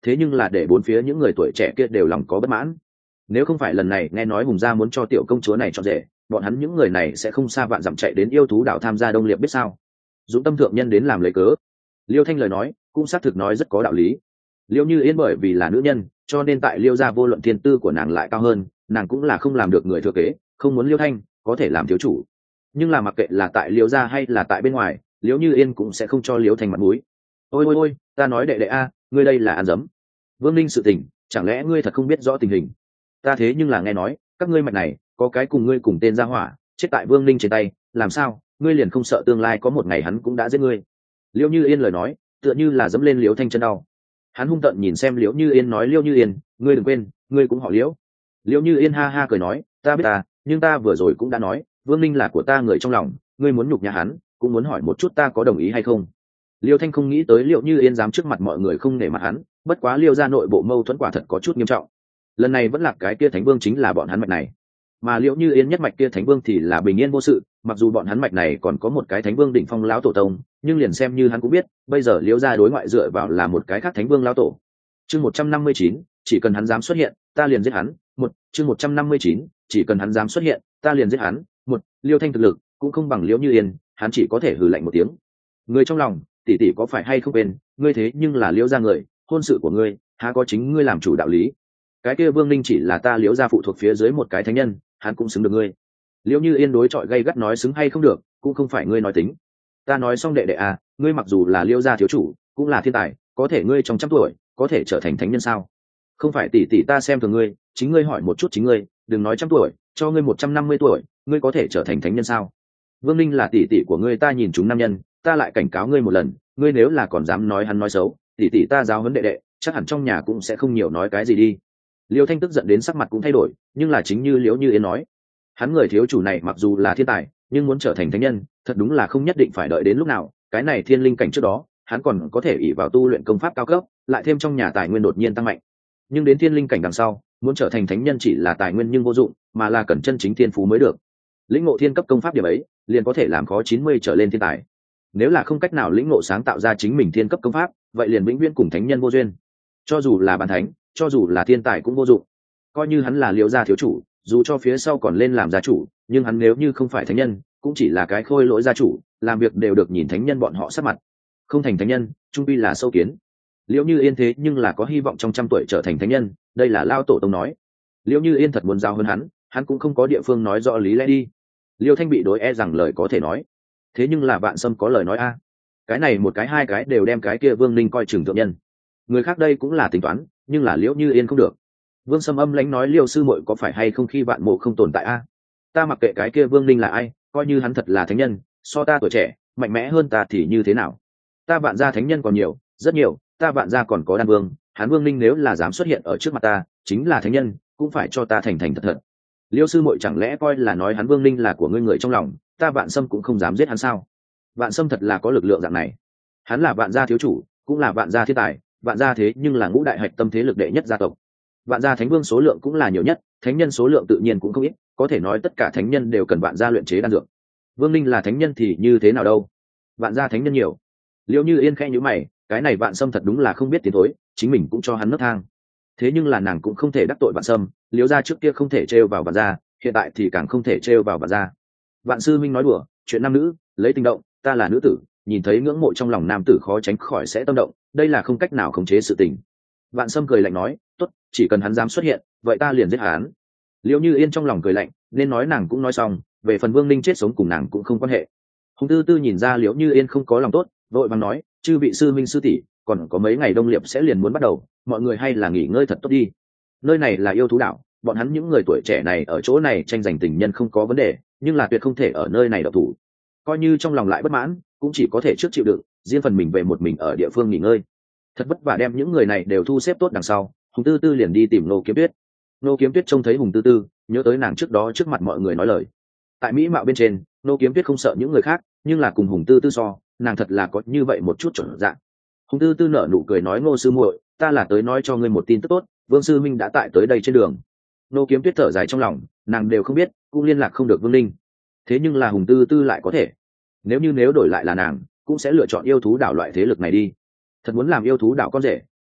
thế nhưng là để bốn phía những người tuổi trẻ kia đều lòng có bất mãn. Nếu không phải lần này nghe nói hùng gia muốn cho tiểu công chúa này chọn rể, bọn hắn những người này sẽ không xa vạn dặm chạy đến yêu thú đảo tham gia đông liệp biết sao. Dũng tâm thượng nhân đến làm lấy cớ. Liêu Thanh lời nói cũng xác thực nói rất có đạo lý. Liêu Như Yên bởi vì là nữ nhân, cho nên tại Liêu gia vô luận thiên tư của nàng lại cao hơn, nàng cũng là không làm được người thừa kế, không muốn Liêu Thanh có thể làm thiếu chủ. Nhưng là mặc kệ là tại Liêu gia hay là tại bên ngoài, Liêu Như Yên cũng sẽ không cho Liêu Thanh mặt mũi. Ôi ôi ôi, ta nói đệ đệ a, ngươi đây là ăn dấm. Vương Ninh sự tình, chẳng lẽ ngươi thật không biết rõ tình hình? Ta thế nhưng là nghe nói, các ngươi mạch này có cái cùng ngươi cùng tên gia hỏa, chết tại Vương Ninh trên tay, làm sao? Ngươi liền không sợ tương lai có một ngày hắn cũng đã giết ngươi? Liêu Như Yên lời nói, tựa như là dẫm lên Liêu Thanh chân đau. Hắn hung tợn nhìn xem Liêu Như Yên nói, Liêu Như Yên, ngươi đừng quên, ngươi cũng họ Liêu. Liêu Như Yên ha ha cười nói, ta biết ta, nhưng ta vừa rồi cũng đã nói, Vương Ninh là của ta người trong lòng, ngươi muốn nhục nhã hắn, cũng muốn hỏi một chút ta có đồng ý hay không. Liêu Thanh không nghĩ tới Liêu Như Yên dám trước mặt mọi người không nể mặt hắn, bất quá Liêu gia nội bộ mâu thuẫn quả thật có chút nghiêm trọng. Lần này vẫn là cái kia Thánh Vương chính là bọn hắn mạch này, mà Liêu Như Yên nhất mạch kia Thánh Vương thì là bình yên vô sự, mặc dù bọn hắn mạch này còn có một cái Thánh Vương đỉnh phong lão tổ tông, nhưng liền xem như hắn cũng biết, bây giờ Liêu gia đối ngoại dựa vào là một cái khác Thánh Vương lão tổ. Chương một trăm năm mươi chín, chỉ cần hắn dám xuất hiện, ta liền giết hắn. Một, chương một trăm năm mươi chín, chỉ cần hắn dám xuất hiện, ta liền giết hắn. Một, Liêu Thanh thực lực cũng không bằng Liêu Như Yên, hắn chỉ có thể hừ lạnh một tiếng. Người trong lòng, tỷ tỷ có phải hay không quên, ngươi thế nhưng là Liêu gia người, hôn sự của ngươi, há có chính ngươi làm chủ đạo lý. Cái kia Vương Ninh chỉ là ta Liêu gia phụ thuộc phía dưới một cái thánh nhân, hắn cũng xứng được ngươi. Liêu Như Yên đối chọi gay gắt nói xứng hay không được, cũng không phải ngươi nói tính. Ta nói xong đệ đệ à, ngươi mặc dù là Liêu gia thiếu chủ, cũng là thiên tài, có thể ngươi trong trăm tuổi, có thể trở thành thánh nhân sao? Không phải tỷ tỷ ta xem thường ngươi, chính ngươi hỏi một chút chính ngươi, đừng nói trăm tuổi, cho ngươi một trăm năm mươi tuổi, ngươi có thể trở thành thánh nhân sao? Vương Ninh là tỷ tỷ của ngươi, ta nhìn chúng nam nhân, ta lại cảnh cáo ngươi một lần, ngươi nếu là còn dám nói hắn nói xấu, tỷ tỷ ta giáo huấn đệ đệ, chắc hẳn trong nhà cũng sẽ không nhiều nói cái gì đi. Liêu Thanh tức giận đến sắc mặt cũng thay đổi, nhưng là chính như Liễu Như Yên nói, hắn người thiếu chủ này mặc dù là thiên tài, nhưng muốn trở thành thánh nhân, thật đúng là không nhất định phải đợi đến lúc nào, cái này thiên linh cảnh trước đó, hắn còn có thể ỷ vào tu luyện công pháp cao cấp, lại thêm trong nhà tài nguyên đột nhiên tăng mạnh. Nhưng đến thiên linh cảnh đằng sau, muốn trở thành thánh nhân chỉ là tài nguyên nhưng vô dụng, mà là cần chân chính thiên phú mới được. Lĩnh ngộ thiên cấp công pháp điểm ấy, liền có thể làm khó chín mươi trở lên thiên tài. Nếu là không cách nào lĩnh ngộ sáng tạo ra chính mình thiên cấp công pháp, vậy liền vĩnh viễn cùng thánh nhân vô duyên. Cho dù là bàn thánh, cho dù là thiên tài cũng vô dụng. Coi như hắn là Liêu gia thiếu chủ, dù cho phía sau còn lên làm gia chủ, nhưng hắn nếu như không phải thánh nhân, cũng chỉ là cái khôi lỗi gia chủ, làm việc đều được nhìn thánh nhân bọn họ sát mặt. Không thành thánh nhân, trung quy là sâu kiến. Liễu Như Yên thế nhưng là có hy vọng trong trăm tuổi trở thành thánh nhân, đây là lao tổ tông nói. Liễu Như Yên thật muốn giao hơn hắn, hắn cũng không có địa phương nói rõ lý lẽ đi. Liêu Thanh bị đối e rằng lời có thể nói, thế nhưng là Vạn Sâm có lời nói a. Cái này một cái hai cái đều đem cái kia Vương Ninh coi chừng thượng nhân. Người khác đây cũng là tính toán, nhưng là Liễu Như Yên không được. Vương Sâm âm lãnh nói, Liêu sư muội có phải hay không khi Vạn Mộ không tồn tại a? Ta mặc kệ cái kia Vương Ninh là ai, coi như hắn thật là thánh nhân, so ta tuổi trẻ, mạnh mẽ hơn ta thì như thế nào? Ta Vạn gia thánh nhân còn nhiều, rất nhiều, ta Vạn gia còn có Đan Vương, hắn Vương Ninh nếu là dám xuất hiện ở trước mặt ta, chính là thánh nhân, cũng phải cho ta thành thành thật thật. Liêu sư muội chẳng lẽ coi là nói hắn Vương Ninh là của ngươi người trong lòng, ta Vạn Sâm cũng không dám giết hắn sao? Vạn Sâm thật là có lực lượng dạng này. Hắn là Vạn gia thiếu chủ, cũng là Vạn gia thiên tài, Vạn gia thế nhưng là ngũ đại hạch tâm thế lực đệ nhất gia tộc. Vạn gia thánh vương số lượng cũng là nhiều nhất, thánh nhân số lượng tự nhiên cũng không ít, có thể nói tất cả thánh nhân đều cần Vạn gia luyện chế đan dược. Vương Ninh là thánh nhân thì như thế nào đâu? Vạn gia thánh nhân nhiều. Liễu Như Yên khẽ nhíu mày, cái này Vạn Sâm thật đúng là không biết tiến thối, chính mình cũng cho hắn nấc thang. Thế nhưng là nàng cũng không thể đắc tội Vạn Sâm, Liễu gia trước kia không thể trêu vào Vạn gia, hiện tại thì càng không thể trêu vào Vạn gia. Vạn sư minh nói đùa, chuyện nam nữ, lấy tình động, ta là nữ tử, nhìn thấy ngưỡng mộ trong lòng nam tử khó tránh khỏi sẽ tâm động, đây là không cách nào khống chế sự tình. Vạn Sâm cười lạnh nói, tốt, chỉ cần hắn dám xuất hiện, vậy ta liền giết hắn. Liễu Như Yên trong lòng cười lạnh, nên nói nàng cũng nói xong, về phần Vương Ninh chết sống cùng nàng cũng không quan hệ. Hùng Tư Tư nhìn ra Liễu Như Yên không có lòng tốt, vội vàng nói, chư vị sư minh sư tỷ, còn có mấy ngày đông liệp sẽ liền muốn bắt đầu, mọi người hay là nghỉ ngơi thật tốt đi. Nơi này là yêu thú đảo, bọn hắn những người tuổi trẻ này ở chỗ này tranh giành tình nhân không có vấn đề, nhưng là tuyệt không thể ở nơi này độc thủ. Coi như trong lòng lại bất mãn, cũng chỉ có thể trước chịu đựng, riêng phần mình về một mình ở địa phương nghỉ ngơi. Thật vất vả đem những người này đều thu xếp tốt đằng sau, Hùng Tư Tư liền đi tìm Nô Kiếm Tuyết. Nô Kiếm Tuyết trông thấy Hùng Tư Tư, nhớ tới nàng trước đó trước mặt mọi người nói lời. Tại mỹ mạo bên trên, Nô Kiếm Tuyết không sợ những người khác, nhưng là cùng Hùng Tư Tư so, nàng thật là có như vậy một chút chuẩn dạng. Hùng Tư Tư nở nụ cười nói, Ngô sư muội, ta là tới nói cho ngươi một tin tức tốt, Vương sư minh đã tại tới đây trên đường. Nô Kiếm Tuyết thở dài trong lòng, nàng đều không biết, cũng liên lạc không được Vương Linh. Thế nhưng là Hùng Tư Tư lại có thể. Nếu như nếu đổi lại là nàng, cũng sẽ lựa chọn yêu thú đảo loại thế lực này đi. Thật muốn làm yêu thú đảo con rể,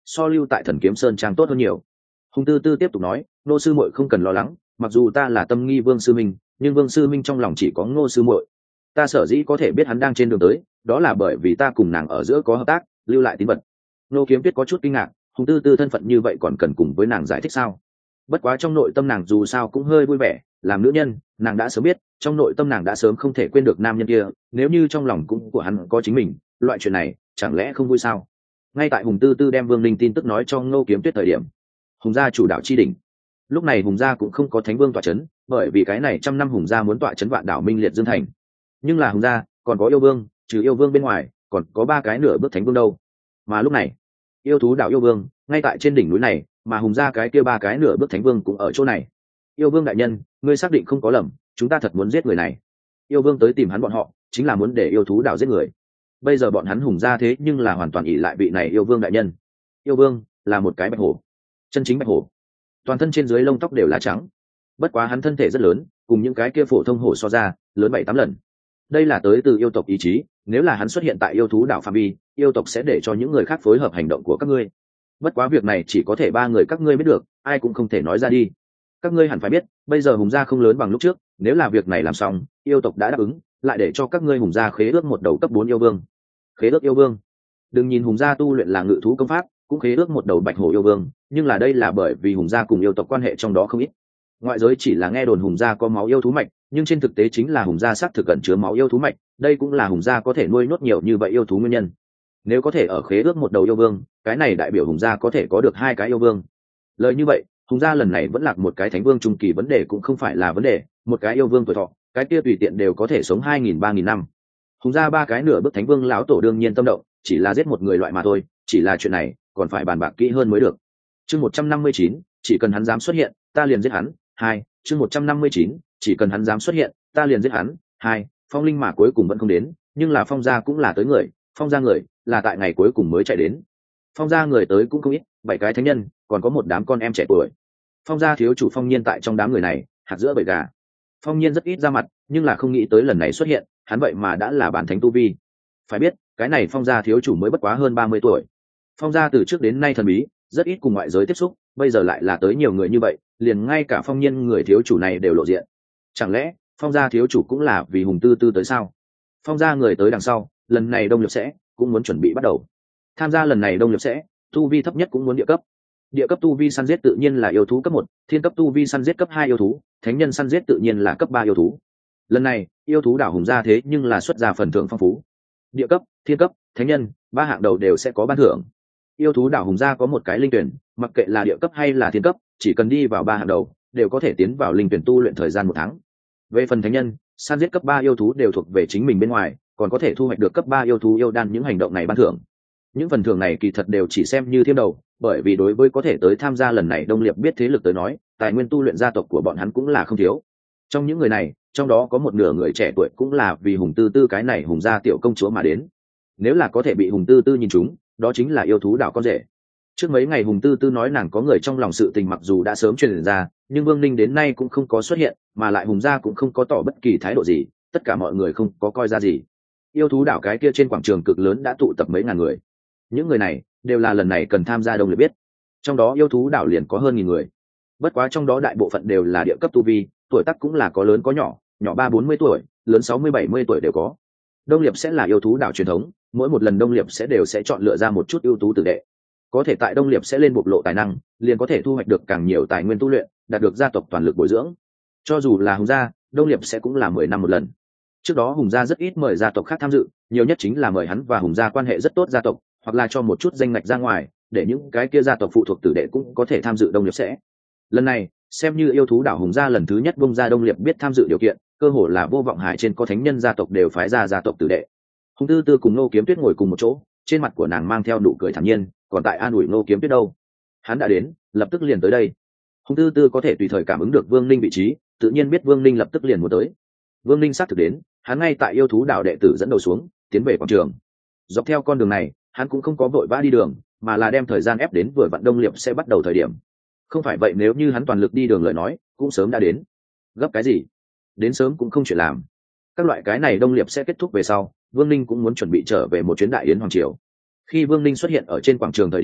so lưu tại Thần Kiếm Sơn trang tốt hơn nhiều. Hùng Tư Tư tiếp tục nói, Ngô sư muội không cần lo lắng, mặc dù ta là tâm nghi Vương sư minh, nhưng Vương sư minh trong lòng chỉ có Ngô sư muội. Ta sở dĩ có thể biết hắn đang trên đường tới, đó là bởi vì ta cùng nàng ở giữa có hợp tác, lưu lại tín vật. Ngô Kiếm Tuyết có chút kinh ngạc, Hùng Tư Tư thân phận như vậy còn cần cùng với nàng giải thích sao? Bất quá trong nội tâm nàng dù sao cũng hơi vui vẻ, làm nữ nhân, nàng đã sớm biết, trong nội tâm nàng đã sớm không thể quên được nam nhân kia, nếu như trong lòng cũng của hắn có chính mình, loại chuyện này chẳng lẽ không vui sao? Ngay tại Hùng Tư Tư đem Vương Linh tin tức nói cho Ngô Kiếm Tuyết thời điểm, Hùng gia chủ đạo chi đỉnh. Lúc này Hùng gia cũng không có Thánh Vương tọa chấn, bởi vì cái này trăm năm Hùng gia muốn tọa chấn vạn đảo Minh Liệt Dương Thành. Nhưng là Hùng gia còn có yêu vương, trừ yêu vương bên ngoài, còn có ba cái nửa bước Thánh Vương đâu. Mà lúc này, yêu thú đảo yêu vương ngay tại trên đỉnh núi này, mà Hùng gia cái kia ba cái nửa bước Thánh Vương cũng ở chỗ này. Yêu vương đại nhân, ngươi xác định không có lầm, chúng ta thật muốn giết người này. Yêu vương tới tìm hắn bọn họ, chính là muốn để yêu thú đảo giết người. Bây giờ bọn hắn Hùng gia thế nhưng là hoàn toàn ỷ lại vị này yêu vương đại nhân. Yêu vương là một cái bạch hổ, chân chính bạch hổ, toàn thân trên dưới lông tóc đều là trắng. Bất quá hắn thân thể rất lớn, cùng những cái kia phổ thông hổ so ra lớn bảy tám lần. Đây là tới từ yêu tộc ý chí, nếu là hắn xuất hiện tại yêu thú đảo phạm vi, yêu tộc sẽ để cho những người khác phối hợp hành động của các ngươi. Bất quá việc này chỉ có thể ba người các ngươi biết được, ai cũng không thể nói ra đi. Các ngươi hẳn phải biết, bây giờ Hùng gia không lớn bằng lúc trước, nếu là việc này làm xong, yêu tộc đã đáp ứng, lại để cho các ngươi Hùng gia khế ước một đầu cấp bốn yêu vương. Khế ước yêu vương? Đừng nhìn Hùng gia tu luyện là ngự thú công pháp, cũng khế ước một đầu bạch hổ yêu vương, nhưng là đây là bởi vì Hùng gia cùng yêu tộc quan hệ trong đó không ít. Ngoại giới chỉ là nghe đồn Hùng gia có máu yêu thú mạch, nhưng trên thực tế chính là Hùng gia xác thực cẩn chứa máu yêu thú mạch, đây cũng là Hùng gia có thể nuôi nhốt nhiều như vậy yêu thú nguyên nhân. Nếu có thể ở khế ước một đầu yêu vương, cái này đại biểu Hùng gia có thể có được hai cái yêu vương. Lời như vậy, Hùng gia lần này vẫn lạc một cái Thánh Vương trung kỳ, vấn đề cũng không phải là vấn đề, một cái yêu vương tuổi thọ, cái kia tùy tiện đều có thể sống hai nghìn ba nghìn năm. Hùng gia ba cái nửa bước Thánh Vương lão tổ đương nhiên tâm động, chỉ là giết một người loại mà thôi, chỉ là chuyện này còn phải bàn bạc kỹ hơn mới được. Chương một trăm năm mươi chín, chỉ cần hắn dám xuất hiện, ta liền giết hắn. Hai, chương một trăm năm mươi chín, chỉ cần hắn dám xuất hiện, ta liền giết hắn. Hai, Phong Linh mà cuối cùng vẫn không đến, nhưng là Phong gia cũng là tới người, Phong gia người là tại ngày cuối cùng mới chạy đến. Phong gia người tới cũng không ít, bảy cái thánh nhân, còn có một đám con em trẻ tuổi. Phong gia thiếu chủ Phong Nhiên tại trong đám người này, hạt giữa bầy gà. Phong Nhiên rất ít ra mặt, nhưng là không nghĩ tới lần này xuất hiện, hắn vậy mà đã là bản thánh tu vi. Phải biết, cái này Phong gia thiếu chủ mới bất quá hơn ba mươi tuổi. Phong gia từ trước đến nay thần bí, rất ít cùng ngoại giới tiếp xúc, bây giờ lại là tới nhiều người như vậy, liền ngay cả Phong Nhiên người thiếu chủ này đều lộ diện. Chẳng lẽ Phong gia thiếu chủ cũng là vì Hùng Tư Tư tới sao? Phong gia người tới đằng sau, lần này đông liệp sẽ cũng muốn chuẩn bị bắt đầu. Tham gia lần này đông liệp sẽ, tu vi thấp nhất cũng muốn địa cấp. Địa cấp tu vi săn giết tự nhiên là yêu thú cấp một, thiên cấp tu vi săn giết cấp hai yêu thú, thánh nhân săn giết tự nhiên là cấp ba yêu thú. Lần này, yêu thú đảo Hùng gia thế nhưng là xuất ra phần thưởng phong phú. Địa cấp, thiên cấp, thánh nhân, ba hạng đầu đều sẽ có ban thưởng. Yêu thú đảo Hùng gia có một cái linh tuyển, mặc kệ là địa cấp hay là thiên cấp, chỉ cần đi vào ba hạng đầu, đều có thể tiến vào linh tuyển tu luyện thời gian một tháng. Về phần thánh nhân, săn giết cấp ba yêu thú đều thuộc về chính mình bên ngoài, còn có thể thu hoạch được cấp ba yêu thú yêu đan, những hành động này ban thưởng. Những phần thưởng này kỳ thật đều chỉ xem như thêm đầu, bởi vì đối với có thể tới tham gia lần này đông liệp biết thế lực tới nói, tài nguyên tu luyện gia tộc của bọn hắn cũng là không thiếu. Trong những người này, trong đó có một nửa người trẻ tuổi cũng là vì Hùng Tư Tư cái này Hùng gia tiểu công chúa mà đến. Nếu là có thể bị Hùng Tư Tư nhìn trúng, đó chính là yêu thú đảo con rể. Trước mấy ngày Hùng Tư Tư nói nàng có người trong lòng sự tình, mặc dù đã sớm truyền ra, nhưng Vương Ninh đến nay cũng không có xuất hiện, mà lại Hùng gia cũng không có tỏ bất kỳ thái độ gì, tất cả mọi người không có coi ra gì. Yêu thú đảo cái kia trên quảng trường cực lớn đã tụ tập mấy ngàn người. Những người này đều là lần này cần tham gia đông liệp biết. Trong đó yêu thú đảo liền có hơn nghìn người. Bất quá trong đó đại bộ phận đều là địa cấp tu vi, tuổi tác cũng là có lớn có nhỏ, nhỏ ba bốn mươi tuổi, lớn sáu mươi bảy mươi tuổi đều có. Đông liệp sẽ là yêu thú đảo truyền thống, mỗi một lần đông liệp sẽ đều sẽ chọn lựa ra một chút ưu tú tử đệ. Có thể tại đông liệp sẽ lên bộc lộ tài năng, liền có thể thu hoạch được càng nhiều tài nguyên tu luyện, đạt được gia tộc toàn lực bồi dưỡng. Cho dù là Hùng gia, đông liệp sẽ cũng là mười năm một lần. Trước đó Hùng gia rất ít mời gia tộc khác tham dự, nhiều nhất chính là mời hắn và Hùng gia quan hệ rất tốt gia tộc, hoặc là cho một chút danh ngạch ra ngoài, để những cái kia gia tộc phụ thuộc tử đệ cũng có thể tham dự đông liệp sẽ. Lần này, xem như yêu thú đảo Hùng gia lần thứ nhất bung ra đông liệp biết tham dự điều kiện, cơ hồ là vô vọng hải trên có thánh nhân gia tộc đều phái ra gia tộc tử đệ. Hùng Tư Tư cùng Ngô Kiếm Tuyết ngồi cùng một chỗ, trên mặt của nàng mang theo nụ cười thản nhiên, còn tại an ủi Ngô Kiếm Tuyết đâu. Hắn đã đến, lập tức liền tới đây. Hùng Tư Tư có thể tùy thời cảm ứng được Vương Ninh vị trí, tự nhiên biết Vương Ninh lập tức liền muốn tới. Vương Ninh xác thực đến, hắn ngay tại yêu thú đảo đệ tử dẫn đầu xuống, tiến về quảng trường. Dọc theo con đường này, hắn cũng không có vội vã đi đường, mà là đem thời gian ép đến vừa vặn đông liệp sẽ bắt đầu thời điểm. Không phải vậy nếu như hắn toàn lực đi đường lời nói, cũng sớm đã đến. Gấp cái gì? Đến sớm cũng không chuyện làm. Các loại cái này đông liệp sẽ kết thúc về sau, Vương Ninh cũng muốn chuẩn bị trở về một chuyến đại yến hoàng triều. Khi Vương Ninh xuất hiện ở trên quảng trường thời điểm,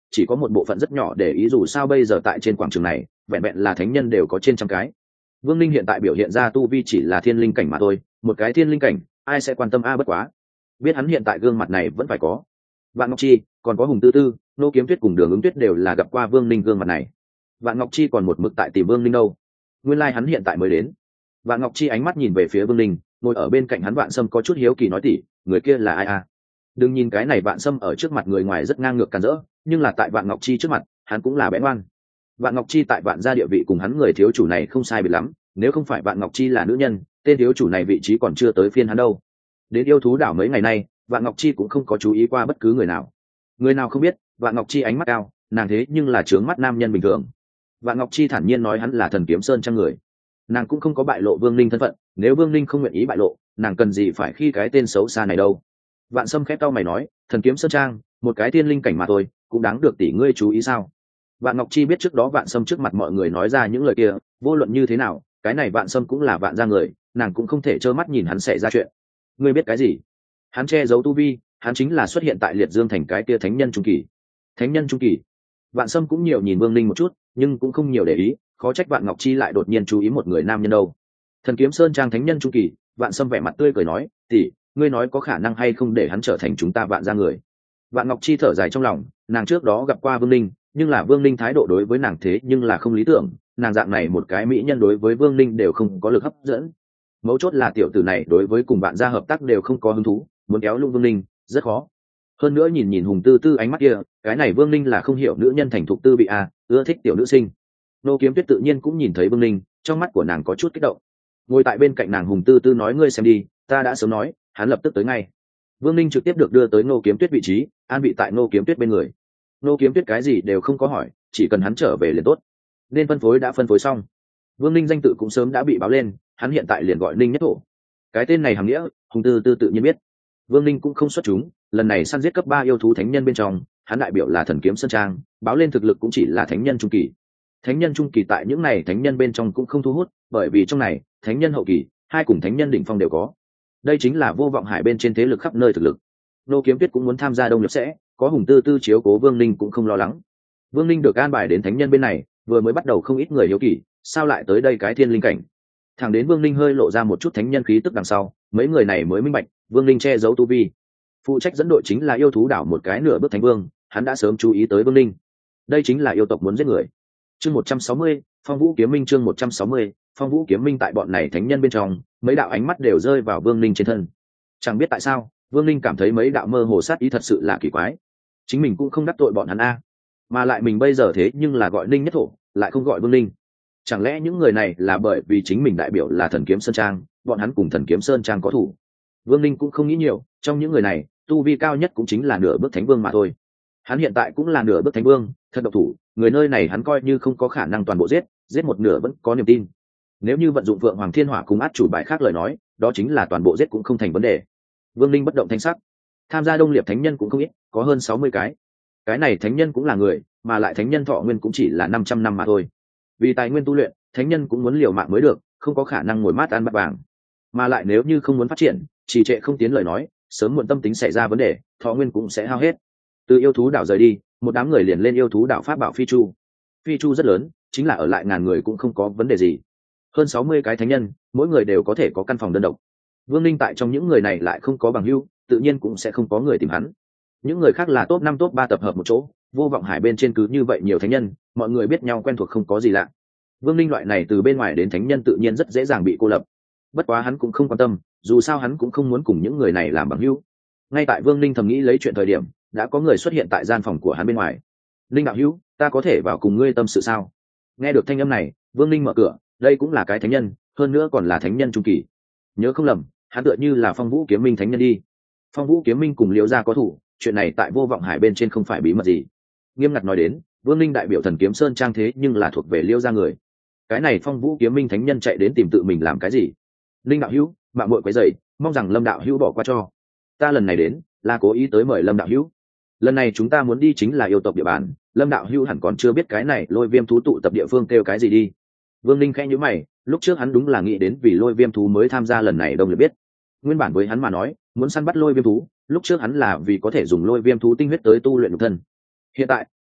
chỉ có một bộ phận rất nhỏ để ý, dù sao bây giờ tại trên quảng trường này vẹn vẹn là thánh nhân đều có trên trăm cái. Vương Linh hiện tại biểu hiện ra tu vi chỉ là thiên linh cảnh mà thôi, một cái thiên linh cảnh ai sẽ quan tâm a, bất quá biết hắn hiện tại gương mặt này vẫn phải có. Vạn Ngọc Chi còn có Hùng Tư Tư, Nô Kiếm Tuyết cùng Đường Ứng Tuyết đều là gặp qua Vương Linh gương mặt này. Vạn Ngọc Chi còn một mực tại tìm Vương Linh đâu, nguyên lai like hắn hiện tại mới đến. Vạn Ngọc Chi ánh mắt nhìn về phía Vương Linh, ngồi ở bên cạnh hắn Vạn Sâm có chút hiếu kỳ nói tỉ, người kia là ai a? Đừng nhìn cái này Vạn Sâm ở trước mặt người ngoài rất ngang ngược càn rỡ, nhưng là tại Vạn Ngọc Chi trước mặt hắn cũng là bẽ ngoan. Vạn Ngọc Chi tại Vạn gia địa vị cùng hắn người thiếu chủ này không sai biệt lắm, nếu không phải Vạn Ngọc Chi là nữ nhân, tên thiếu chủ này vị trí còn chưa tới phiên hắn đâu. Đến yêu thú đảo mấy ngày nay, Vạn Ngọc Chi cũng không có chú ý qua bất cứ người nào. Người nào không biết, Vạn Ngọc Chi ánh mắt cao, nàng thế nhưng là trướng mắt nam nhân bình thường. Vạn Ngọc Chi thản nhiên nói hắn là Thần Kiếm Sơn trang người. Nàng cũng không có bại lộ Vương Linh thân phận, nếu Vương Linh không nguyện ý bại lộ, nàng cần gì phải khi cái tên xấu xa này đâu. Vạn Sâm khép cau mày nói, Thần Kiếm Sơn trang, một cái thiên linh cảnh mà thôi, cũng đáng được tỷ ngươi chú ý sao? Vạn Ngọc Chi biết trước đó Vạn Sâm trước mặt mọi người nói ra những lời kia, vô luận như thế nào, cái này Vạn Sâm cũng là Vạn gia người, nàng cũng không thể trơ mắt nhìn hắn xảy ra chuyện. Ngươi biết cái gì? Hắn che giấu tu vi, hắn chính là xuất hiện tại Liệt Dương thành cái kia thánh nhân trung kỳ. Thánh nhân trung kỳ? Vạn Sâm cũng nhiều nhìn Vương Linh một chút, nhưng cũng không nhiều để ý, khó trách Vạn Ngọc Chi lại đột nhiên chú ý một người nam nhân đâu. Thần Kiếm Sơn trang thánh nhân trung kỳ. Vạn Sâm vẻ mặt tươi cười nói, tỷ, ngươi nói có khả năng hay không để hắn trở thành chúng ta Vạn gia người? Vạn Ngọc Chi thở dài trong lòng, nàng trước đó gặp qua Vương Linh, nhưng là Vương Linh thái độ đối với nàng thế nhưng là không lý tưởng, nàng dạng này một cái mỹ nhân đối với Vương Linh đều không có lực hấp dẫn. Mấu chốt là tiểu tử này đối với cùng Vạn gia hợp tác đều không có hứng thú, muốn kéo lung Vương Linh rất khó. Hơn nữa nhìn nhìn Hùng Tư Tư ánh mắt kia, cái này Vương Linh là không hiểu nữ nhân thành thục tư vị a, ưa thích tiểu nữ sinh. Nô Kiếm Tuyết tự nhiên cũng nhìn thấy Vương Linh, trong mắt của nàng có chút kích động. Ngồi tại bên cạnh nàng Hùng Tư Tư nói, ngươi xem đi, ta đã sớm nói, hắn lập tức tới ngay. Vương Linh trực tiếp được đưa tới Nô Kiếm Tuyết vị trí, an vị tại Nô Kiếm Tuyết bên người. Nô Kiếm Tuyết cái gì đều không có hỏi, chỉ cần hắn trở về liền tốt. Nên phân phối đã phân phối xong. Vương Linh danh tự cũng sớm đã bị báo lên, hắn hiện tại liền gọi Linh Nhất Thổ. Cái tên này hàm nghĩa, Hùng Tư Tư tự nhiên biết. Vương Linh cũng không xuất chúng, lần này săn giết cấp ba yêu thú thánh nhân bên trong, hắn đại biểu là Thần Kiếm Sơn trang, báo lên thực lực cũng chỉ là thánh nhân trung kỳ. Thánh nhân trung kỳ tại những này thánh nhân bên trong cũng không thu hút, bởi vì trong này, thánh nhân hậu kỳ, hai cùng thánh nhân đỉnh phong đều có. Đây chính là Vô Vọng Hải bên trên thế lực khắp nơi thực lực. Nô Kiếm Tuyết cũng muốn tham gia đông nhập sẽ, có Hùng Tư Tư chiếu cố Vương Linh cũng không lo lắng. Vương Linh được an bài đến thánh nhân bên này, vừa mới bắt đầu không ít người hiếu kỳ, sao lại tới đây cái thiên linh cảnh? Thẳng đến Vương Linh hơi lộ ra một chút thánh nhân khí tức đằng sau, mấy người này mới minh bạch, Vương Linh che giấu tu vi. Phụ trách dẫn đội chính là yêu thú đảo một cái nửa bước thánh vương, hắn đã sớm chú ý tới Vương Linh. Đây chính là yêu tộc muốn giết người. Chương một trăm sáu mươi, Phong Vũ Kiếm Minh chương một trăm sáu mươi, Phong Vũ Kiếm Minh tại bọn này thánh nhân bên trong, mấy đạo ánh mắt đều rơi vào Vương Linh trên thân. Chẳng biết tại sao, Vương Linh cảm thấy mấy đạo mơ hồ sát ý thật sự là kỳ quái. Chính mình cũng không đắc tội bọn hắn a, mà lại mình bây giờ thế nhưng là gọi Linh Nhất Thổ, lại không gọi Vương Linh. Chẳng lẽ những người này là bởi vì chính mình đại biểu là Thần Kiếm Sơn trang, bọn hắn cùng Thần Kiếm Sơn trang có thủ? Vương Linh cũng không nghĩ nhiều, trong những người này, tu vi cao nhất cũng chính là nửa bước thánh vương mà thôi. Hắn hiện tại cũng là nửa bước thánh vương, thật độc thủ, người nơi này hắn coi như không có khả năng toàn bộ giết, giết một nửa vẫn có niềm tin. Nếu như vận dụng Vượng Hoàng Thiên Hỏa cùng át chủ bài khác lời nói, đó chính là toàn bộ giết cũng không thành vấn đề. Vương Linh bất động thanh sắc. Tham gia Đông Liệp thánh nhân cũng không ít, có hơn sáu mươi cái. Cái này thánh nhân cũng là người, mà lại thánh nhân thọ nguyên cũng chỉ là năm trăm năm mà thôi. Vì tài nguyên tu luyện, thánh nhân cũng muốn liều mạng mới được, không có khả năng ngồi mát ăn bát vàng. Mà lại nếu như không muốn phát triển, trì trệ không tiến lời nói, sớm muộn tâm tính xảy ra vấn đề, thọ nguyên cũng sẽ hao hết. Từ yêu thú đảo rời đi, một đám người liền lên yêu thú đảo pháp bảo Phi Chu. Phi Chu rất lớn, chính là ở lại ngàn người cũng không có vấn đề gì. Hơn sáu mươi cái thánh nhân, mỗi người đều có thể có căn phòng đơn độc. Vương Linh tại trong những người này lại không có bằng hữu, tự nhiên cũng sẽ không có người tìm hắn. Những người khác là top năm top ba tập hợp một chỗ, Vô Vọng Hải bên trên cứ như vậy nhiều thánh nhân, mọi người biết nhau quen thuộc không có gì lạ. Vương Linh loại này từ bên ngoài đến thánh nhân tự nhiên rất dễ dàng bị cô lập. Bất quá hắn cũng không quan tâm, dù sao hắn cũng không muốn cùng những người này làm bằng hữu. Ngay tại Vương Linh thầm nghĩ lấy chuyện thời điểm, đã có người xuất hiện tại gian phòng của hắn bên ngoài. Linh đạo hữu, ta có thể vào cùng ngươi tâm sự sao? Nghe được thanh âm này, Vương Linh mở cửa, đây cũng là cái thánh nhân, hơn nữa còn là thánh nhân trung kỳ. Nhớ không lầm, hắn tựa như là Phong Vũ Kiếm Minh thánh nhân đi. Phong Vũ Kiếm Minh cùng Liễu gia có thủ, chuyện này tại Vô Vọng Hải bên trên không phải bí mật gì. Nghiêm ngặt nói đến, Vương Linh đại biểu Thần Kiếm Sơn trang thế nhưng là thuộc về Liễu gia người. Cái này Phong Vũ Kiếm Minh thánh nhân chạy đến tìm tự mình làm cái gì? Linh đạo hữu, mạng muội quấy rầy, mong rằng Lâm đạo hữu bỏ qua cho. Ta lần này đến, là cố ý tới mời Lâm đạo hữu. Lần này chúng ta muốn đi chính là yêu tộc địa bàn, Lâm đạo hữu hẳn còn chưa biết cái này Lôi Viêm thú tụ tập địa phương kêu cái gì đi. Vương Linh khẽ nhíu mày, lúc trước hắn đúng là nghĩ đến vì Lôi Viêm thú mới tham gia lần này đông được biết. Nguyên bản với hắn mà nói, muốn săn bắt Lôi Viêm thú, lúc trước hắn là vì có thể dùng Lôi Viêm thú tinh huyết tới tu luyện nhục thân. Hiện tại,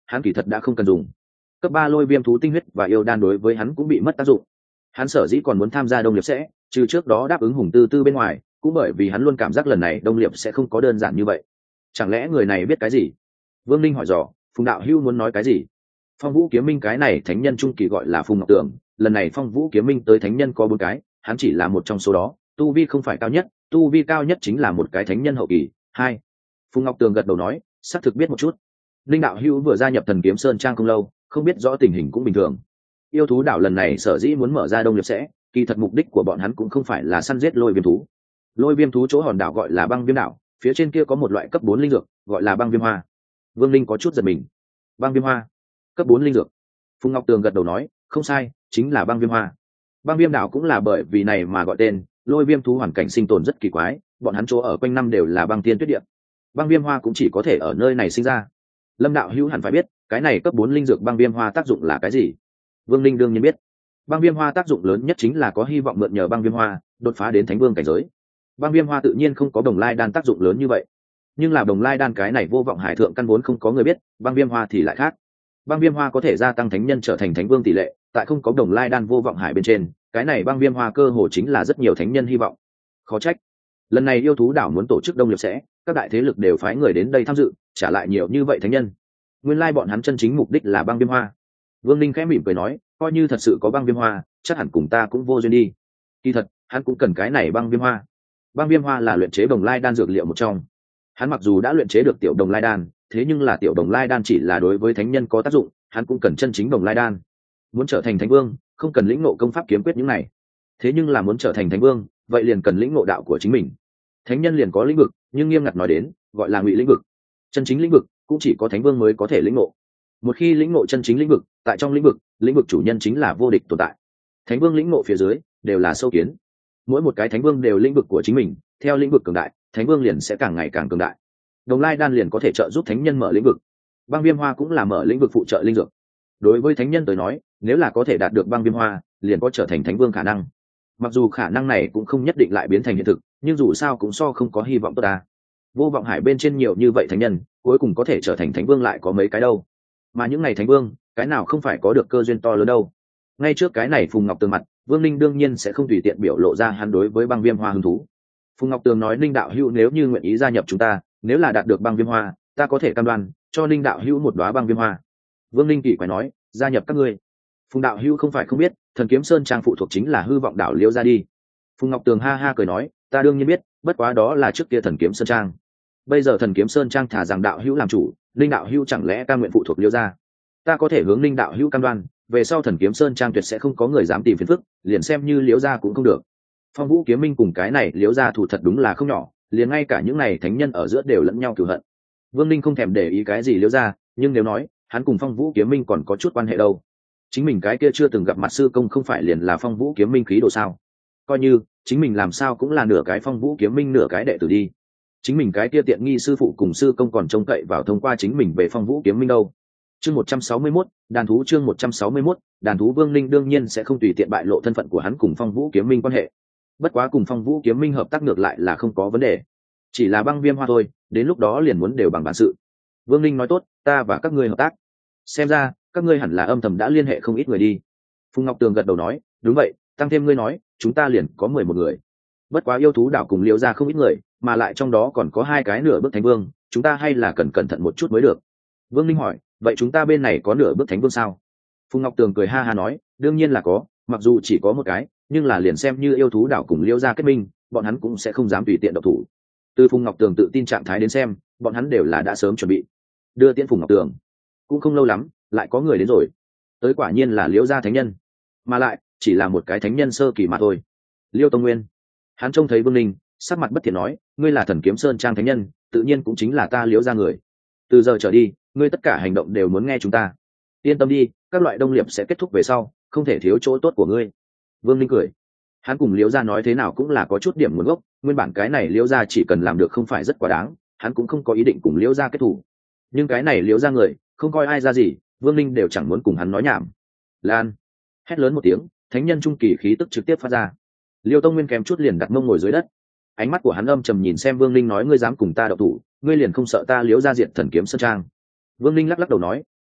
hắn kỳ thật đã không cần dùng. Cấp ba lôi viêm thú tinh huyết và yêu đan đối với hắn cũng bị mất tác dụng. Hắn sở dĩ còn muốn tham gia đông liệp sẽ, trừ trước đó đáp ứng hùng tư tư bên ngoài, cũng bởi vì hắn luôn cảm giác lần này đông liệp sẽ không có đơn giản như vậy. Chẳng lẽ người này biết cái gì? Vương Linh hỏi dò. Phùng đạo hữu muốn nói cái gì? Phong Vũ Kiếm Minh cái này thánh nhân trung kỳ gọi là Phùng Ngọc Tường, lần này Phong Vũ Kiếm Minh tới thánh nhân có bốn cái, hắn chỉ là một trong số đó, tu vi không phải cao nhất, tu vi cao nhất chính là một cái thánh nhân hậu kỳ. Hai. Phùng Ngọc Tường gật đầu nói, xác thực biết một chút. Linh đạo hữu vừa gia nhập Thần Kiếm Sơn trang không lâu, không biết rõ tình hình cũng bình thường. Yêu thú đảo lần này sở dĩ muốn mở ra đông liệp sẽ, kỳ thật mục đích của bọn hắn cũng không phải là săn giết lôi viêm thú. Lôi viêm thú chỗ hòn đảo gọi là Băng Viêm đảo, phía trên kia có một loại cấp bốn linh dược, gọi là băng viêm hoa. Vương Linh có chút giật mình. Băng viêm hoa, cấp bốn linh dược. Phùng Ngọc Tường gật đầu nói, không sai, chính là băng viêm hoa. Băng viêm đảo cũng là bởi vì này mà gọi tên, lôi viêm thú hoàn cảnh sinh tồn rất kỳ quái, bọn hắn chỗ ở quanh năm đều là băng tiên tuyết địa. Băng viêm hoa cũng chỉ có thể ở nơi này sinh ra. Lâm đạo hữu hẳn phải biết, cái này cấp bốn linh dược băng viêm hoa tác dụng là cái gì? Vương Linh đương nhiên biết. Băng viêm hoa tác dụng lớn nhất chính là có hy vọng mượn nhờ băng viêm hoa đột phá đến thánh vương cảnh giới. Băng viêm hoa tự nhiên không có đồng lai đan tác dụng lớn như vậy, nhưng là đồng lai đan cái này vô vọng hải thượng căn vốn không có người biết, băng viêm hoa thì lại khác. Băng viêm hoa có thể gia tăng thánh nhân trở thành thánh vương tỷ lệ, tại không có đồng lai đan vô vọng hải bên trên, cái này băng viêm hoa cơ hồ chính là rất nhiều thánh nhân hy vọng. Khó trách lần này yêu thú đảo muốn tổ chức đông liệp sẽ, các đại thế lực đều phái người đến đây tham dự, trả lại nhiều như vậy thánh nhân. Nguyên lai bọn hắn chân chính mục đích là băng viêm hoa. Vương Linh khẽ mỉm cười nói, coi như thật sự có băng viêm hoa, chắc hẳn cùng ta cũng vô duyên đi. Kỳ thật hắn cũng cần cái này băng viêm hoa. Băng viêm hoa là luyện chế đồng lai đan dược liệu một trong. Hắn mặc dù đã luyện chế được tiểu đồng lai đan, thế nhưng là tiểu đồng lai đan chỉ là đối với thánh nhân có tác dụng, hắn cũng cần chân chính đồng lai đan. Muốn trở thành thánh vương, không cần lĩnh ngộ công pháp kiếm quyết những này. Thế nhưng là muốn trở thành thánh vương, vậy liền cần lĩnh ngộ đạo của chính mình. Thánh nhân liền có lĩnh vực, nhưng nghiêm ngặt nói đến, gọi là ngụy lĩnh vực. Chân chính lĩnh vực cũng chỉ có thánh vương mới có thể lĩnh ngộ. Một khi lĩnh ngộ chân chính lĩnh vực, tại trong lĩnh vực, lĩnh vực chủ nhân chính là vô địch tồn tại. Thánh vương lĩnh ngộ phía dưới đều là sâu kiến. Mỗi một cái thánh vương đều lĩnh vực của chính mình, theo lĩnh vực cường đại, thánh vương liền sẽ càng ngày càng cường đại. Đồng lai đan liền có thể trợ giúp thánh nhân mở lĩnh vực. Băng viêm hoa cũng là mở lĩnh vực phụ trợ linh dược. Đối với thánh nhân tới nói, nếu là có thể đạt được băng viêm hoa, liền có trở thành thánh vương khả năng. Mặc dù khả năng này cũng không nhất định lại biến thành hiện thực, nhưng dù sao cũng so không có hy vọng tốt ta. Vô vọng hải bên trên nhiều như vậy thánh nhân, cuối cùng có thể trở thành thánh vương lại có mấy cái đâu. Mà những ngày thánh vương, cái nào không phải có được cơ duyên to lớn đâu. Ngay trước cái này Phùng Ngọc Tường mặt, Vương Linh đương nhiên sẽ không tùy tiện biểu lộ ra hắn đối với băng viêm hoa hứng thú. Phùng Ngọc Tường nói, Linh đạo hữu nếu như nguyện ý gia nhập chúng ta, nếu là đạt được băng viêm hoa, ta có thể cam đoan cho Linh đạo hữu một đóa băng viêm hoa. Vương Linh kỳ quái nói, gia nhập các ngươi. Phùng đạo hữu không phải không biết, Thần Kiếm Sơn trang phụ thuộc chính là hư vọng đảo Liễu gia đi. Phùng Ngọc Tường ha ha cười nói, ta đương nhiên biết, bất quá đó là trước kia Thần Kiếm Sơn trang. Bây giờ Thần Kiếm Sơn trang thả rằng đạo hữu làm chủ, Linh đạo hữu chẳng lẽ cam nguyện phụ thuộc Liễu gia? Ta có thể hướng Linh đạo hữu cam đoan, về sau Thần Kiếm Sơn trang tuyệt sẽ không có người dám tìm phiền phức, liền xem như Liễu gia cũng không được. Phong Vũ Kiếm Minh cùng cái này Liễu gia thủ thật đúng là không nhỏ, liền ngay cả những này thánh nhân ở giữa đều lẫn nhau cừu hận. Vương Linh không thèm để ý cái gì Liễu gia, nhưng nếu nói hắn cùng Phong Vũ Kiếm Minh còn có chút quan hệ đâu. Chính mình cái kia chưa từng gặp mặt sư công không phải liền là Phong Vũ Kiếm Minh khí đồ sao? Coi như chính mình làm sao cũng là nửa cái Phong Vũ Kiếm Minh nửa cái đệ tử đi. Chính mình cái kia tiện nghi sư phụ cùng sư công còn trông cậy vào thông qua chính mình về Phong Vũ Kiếm Minh đâu. Chương một trăm sáu mươi mốt, đàn thú chương một trăm sáu mươi mốt, đàn thú. Vương Linh đương nhiên sẽ không tùy tiện bại lộ thân phận của hắn cùng Phong Vũ Kiếm Minh quan hệ. Bất quá cùng Phong Vũ Kiếm Minh hợp tác ngược lại là không có vấn đề. Chỉ là băng viêm hoa thôi, đến lúc đó liền muốn đều bằng bản sự. Vương Linh nói tốt, ta và các ngươi hợp tác. Xem ra các ngươi hẳn là âm thầm đã liên hệ không ít người đi. Phùng Ngọc Tường gật đầu nói, đúng vậy, tăng thêm ngươi nói, chúng ta liền có mười một người. Bất quá yêu thú đảo cùng Liễu gia không ít người, mà lại trong đó còn có hai cái nửa bước thánh vương, chúng ta hay là cần cẩn thận một chút mới được. Vương Linh hỏi, vậy chúng ta bên này có nửa bước thánh vương sao? Phùng Ngọc Tường cười ha ha nói, đương nhiên là có, mặc dù chỉ có một cái, nhưng là liền xem như yêu thú đảo cùng Liễu gia kết minh, bọn hắn cũng sẽ không dám tùy tiện động thủ. Từ Phùng Ngọc Tường tự tin trạng thái đến xem, bọn hắn đều là đã sớm chuẩn bị. Đưa tiễn Phùng Ngọc Tường, cũng không lâu lắm, lại có người đến rồi. Tới quả nhiên là Liễu gia thánh nhân, mà lại chỉ là một cái thánh nhân sơ kỳ mà thôi. Liêu Tông Nguyên, hắn trông thấy Vương Linh, sắc mặt bất thiện nói, ngươi là Thần Kiếm Sơn trang thánh nhân, tự nhiên cũng chính là ta Liễu gia người. Từ giờ trở đi, ngươi tất cả hành động đều muốn nghe chúng ta. Yên tâm đi, các loại đông liệp sẽ kết thúc về sau, không thể thiếu chỗ tốt của ngươi. Vương Linh cười, hắn cùng Liễu gia nói thế nào cũng là có chút điểm nguồn gốc, nguyên bản cái này Liễu gia chỉ cần làm được không phải rất quá đáng, hắn cũng không có ý định cùng Liễu gia kết thù. Nhưng cái này Liễu gia người, không coi ai ra gì, Vương Linh đều chẳng muốn cùng hắn nói nhảm. Lan, hét lớn một tiếng, thánh nhân trung kỳ khí tức trực tiếp phát ra. Liêu Tông Nguyên kèm chút liền đặt mông ngồi dưới đất. Ánh mắt của hắn âm trầm nhìn xem Vương Linh nói, ngươi dám cùng ta đậu thủ, ngươi liền không sợ ta Liễu gia diệt Thần Kiếm Sơn trang? Vương Linh lắc lắc đầu nói,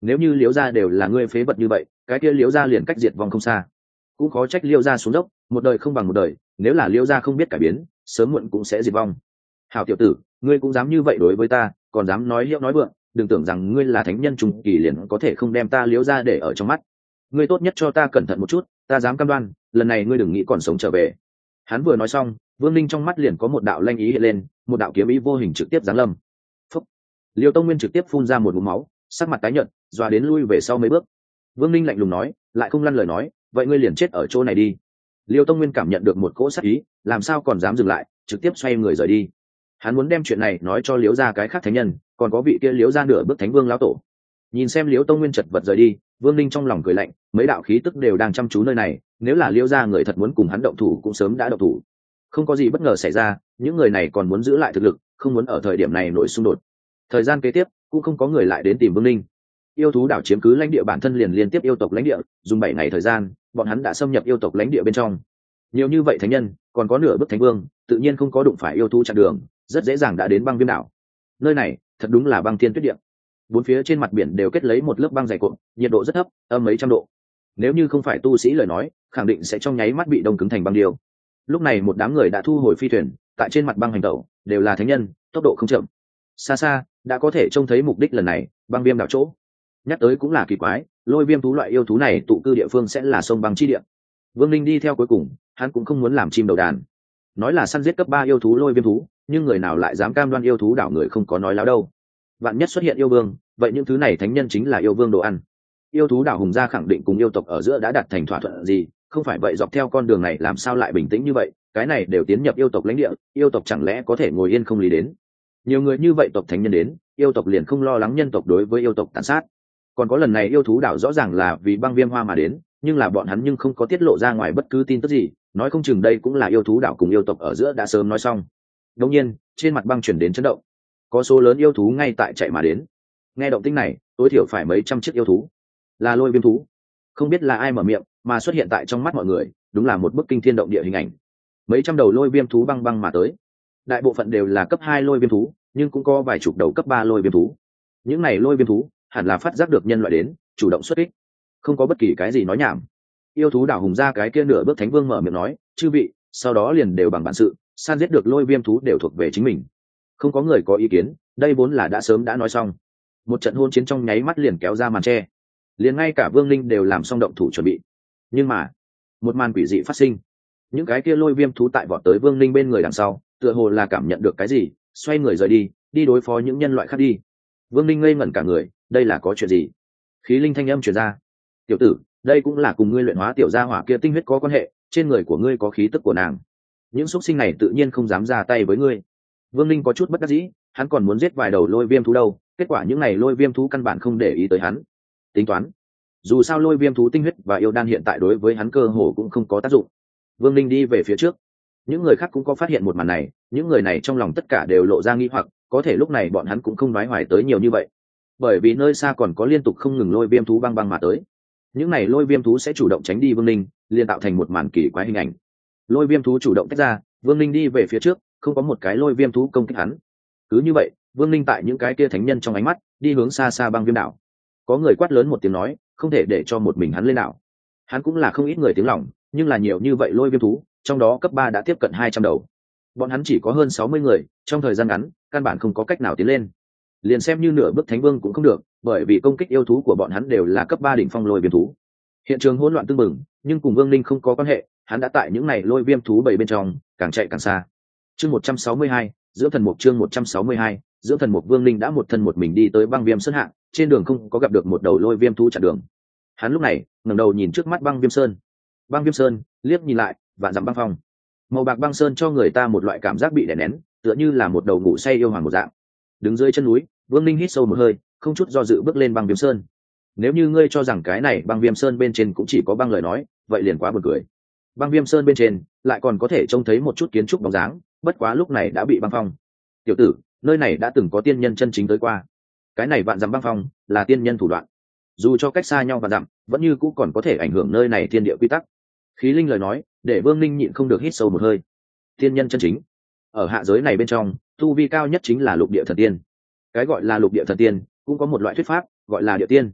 nếu như liễu gia đều là ngươi phế vật như vậy, cái kia liễu gia liền cách diệt vong không xa. Cũng khó trách liễu gia xuống dốc, một đời không bằng một đời, nếu là liễu gia không biết cải biến, sớm muộn cũng sẽ diệt vong. Hảo tiểu tử, ngươi cũng dám như vậy đối với ta, còn dám nói hiệu nói vượng, đừng tưởng rằng ngươi là thánh nhân trung kỳ liền có thể không đem ta liễu gia để ở trong mắt. Ngươi tốt nhất cho ta cẩn thận một chút, ta dám cam đoan, lần này ngươi đừng nghĩ còn sống trở về. Hắn vừa nói xong, Vương Linh trong mắt liền có một đạo lanh ý hiện lên, một đạo kiếm ý vô hình trực tiếp giáng lâm. Phúc! Liêu Tông Nguyên trực tiếp phun ra một ngụm máu, sắc mặt tái nhợt, dọa đến lui về sau mấy bước. Vương Linh lạnh lùng nói, lại không lăn lời nói, vậy ngươi liền chết ở chỗ này đi. Liêu Tông Nguyên cảm nhận được một cỗ sát ý, làm sao còn dám dừng lại, trực tiếp xoay người rời đi. Hắn muốn đem chuyện này nói cho Liễu gia cái khác thánh nhân, còn có vị kia Liễu gia nửa bước thánh vương lão tổ. Nhìn xem Liễu Tông Nguyên chật vật rời đi, Vương Linh trong lòng cười lạnh, mấy đạo khí tức đều đang chăm chú nơi này, nếu là Liễu gia người thật muốn cùng hắn động thủ cũng sớm đã động thủ. Không có gì bất ngờ xảy ra, những người này còn muốn giữ lại thực lực, không muốn ở thời điểm này nổi xung đột. Thời gian kế tiếp, cũng không có người lại đến tìm Vương Linh. Yêu thú đảo chiếm cứ lãnh địa bản thân liền liên tiếp yêu tộc lãnh địa, dùng bảy ngày thời gian, bọn hắn đã xâm nhập yêu tộc lãnh địa bên trong. Nhiều như vậy thánh nhân, còn có nửa bước thánh vương, tự nhiên không có đụng phải yêu thú chặn đường, rất dễ dàng đã đến băng viêm đảo. Nơi này thật đúng là băng thiên tuyết địa, bốn phía trên mặt biển đều kết lấy một lớp băng dày cộm, nhiệt độ rất thấp, âm mấy trăm độ. Nếu như không phải tu sĩ lời nói, khẳng định sẽ trong nháy mắt bị đông cứng thành băng điêu. Lúc này một đám người đã thu hồi phi thuyền, tại trên mặt băng hành tẩu, đều là thánh nhân, tốc độ không chậm. Xa xa đã có thể trông thấy mục đích lần này, băng viêm đảo chỗ. Nhắc tới cũng là kỳ quái, lôi viêm thú loại yêu thú này tụ cư địa phương sẽ là sông băng chi địa. Vương Linh đi theo cuối cùng, hắn cũng không muốn làm chim đầu đàn. Nói là săn giết cấp ba yêu thú lôi viêm thú, nhưng người nào lại dám cam đoan yêu thú đảo người không có nói láo đâu. Vạn nhất xuất hiện yêu vương, vậy những thứ này thánh nhân chính là yêu vương đồ ăn. Yêu thú đảo hùng gia khẳng định cùng yêu tộc ở giữa đã đạt thành thỏa thuận gì, không phải vậy dọc theo con đường này làm sao lại bình tĩnh như vậy, cái này đều tiến nhập yêu tộc lãnh địa, yêu tộc chẳng lẽ có thể ngồi yên không lý đến. Nhiều người như vậy tộc thánh nhân đến, yêu tộc liền không lo lắng nhân tộc đối với yêu tộc tàn sát. Còn có lần này yêu thú đảo rõ ràng là vì băng viêm hoa mà đến, nhưng là bọn hắn nhưng không có tiết lộ ra ngoài bất cứ tin tức gì, nói không chừng đây cũng là yêu thú đảo cùng yêu tộc ở giữa đã sớm nói xong. Đột nhiên, trên mặt băng chuyển đến chấn động, có số lớn yêu thú ngay tại chạy mà đến. Nghe động tĩnh này, tối thiểu phải mấy trăm chiếc yêu thú, là lôi viêm thú. Không biết là ai mở miệng, mà xuất hiện tại trong mắt mọi người, đúng là một bức kinh thiên động địa hình ảnh. Mấy trăm đầu lôi viêm thú băng băng mà tới, đại bộ phận đều là cấp hai lôi viêm thú, nhưng cũng có vài chục đầu cấp ba lôi viêm thú. Những này lôi viêm thú hẳn là phát giác được nhân loại đến, chủ động xuất kích, không có bất kỳ cái gì nói nhảm. Yêu thú đảo hùng ra cái kia nửa bước thánh vương mở miệng nói, chư vị, sau đó liền đều bằng bản sự, san giết được lôi viêm thú đều thuộc về chính mình. Không có người có ý kiến, đây vốn là đã sớm đã nói xong. Một trận hôn chiến trong nháy mắt liền kéo ra màn tre, liền ngay cả Vương Linh đều làm xong động thủ chuẩn bị. Nhưng mà một màn quỷ dị phát sinh, những cái kia lôi viêm thú tại vọt tới Vương Linh bên người đằng sau, tựa hồ là cảm nhận được cái gì, xoay người rời đi, đi đối phó những nhân loại khác đi. Vương Linh ngây ngẩn cả người, đây là có chuyện gì? Khí linh thanh âm truyền ra, tiểu tử, đây cũng là cùng ngươi luyện hóa tiểu gia hỏa kia tinh huyết có quan hệ, trên người của ngươi có khí tức của nàng, những xuất sinh này tự nhiên không dám ra tay với ngươi. Vương Linh có chút bất đắc dĩ, hắn còn muốn giết vài đầu lôi viêm thú đâu, kết quả những này lôi viêm thú căn bản không để ý tới hắn. Tính toán, dù sao lôi viêm thú tinh huyết và yêu đan hiện tại đối với hắn cơ hồ cũng không có tác dụng. Vương Linh đi về phía trước, những người khác cũng có phát hiện một màn này, những người này trong lòng tất cả đều lộ ra nghi hoặc, có thể lúc này bọn hắn cũng không nói hoài tới nhiều như vậy, bởi vì nơi xa còn có liên tục không ngừng lôi viêm thú băng băng mà tới. Những này lôi viêm thú sẽ chủ động tránh đi Vương Linh, liền tạo thành một màn kỳ quái hình ảnh. Lôi viêm thú chủ động tách ra, Vương Linh đi về phía trước, không có một cái lôi viêm thú công kích hắn. Cứ như vậy, Vương Linh tại những cái kia thánh nhân trong ánh mắt, đi hướng xa xa băng viêm đảo. Có người quát lớn một tiếng nói, không thể để cho một mình hắn lên đảo. Hắn cũng là không ít người tiếng lòng, nhưng là nhiều như vậy lôi viêm thú, trong đó cấp ba đã tiếp cận hai trăm đầu. Bọn hắn chỉ có hơn sáu mươi người, trong thời gian ngắn, căn bản không có cách nào tiến lên. Liền xem như nửa bước thánh vương cũng không được, bởi vì công kích yêu thú của bọn hắn đều là cấp ba đỉnh phong lôi viêm thú. Hiện trường hỗn loạn tương mừng, nhưng cùng Vương Linh không có quan hệ, hắn đã tại những này lôi viêm thú bầy bên trong, càng chạy càng xa. Chương một trăm sáu mươi hai, dưỡng thần mục chương một trăm sáu mươi hai, dưỡng thần mục. Vương Linh đã một thân một mình đi tới băng viêm sơn hạ, trên đường không có gặp được một đầu lôi viêm thú chặn đường. Hắn lúc này ngẩng đầu nhìn trước mắt băng viêm sơn. Băng viêm sơn, liếc nhìn lại, vạn dặm băng phong. Màu bạc băng sơn cho người ta một loại cảm giác bị đè nén, tựa như là một đầu ngủ say yêu hoàng một dạng. Đứng dưới chân núi, Vương Linh hít sâu một hơi, không chút do dự bước lên băng viêm sơn. Nếu như ngươi cho rằng cái này băng viêm sơn bên trên cũng chỉ có băng lời nói, vậy liền quá buồn cười. Băng viêm sơn bên trên lại còn có thể trông thấy một chút kiến trúc bóng dáng, bất quá lúc này đã bị băng phong. Tiểu tử, nơi này đã từng có tiên nhân chân chính tới qua. Cái này vạn dặm băng phong là tiên nhân thủ đoạn, dù cho cách xa nhau vạn dặm, vẫn như cũ còn có thể ảnh hưởng nơi này thiên địa quy tắc. Khí linh lời nói để Vương Linh nhịn không được hít sâu một hơi. Tiên nhân chân chính ở hạ giới này bên trong, tu vi cao nhất chính là lục địa thần tiên. Cái gọi là lục địa thần tiên cũng có một loại thuyết pháp gọi là địa tiên.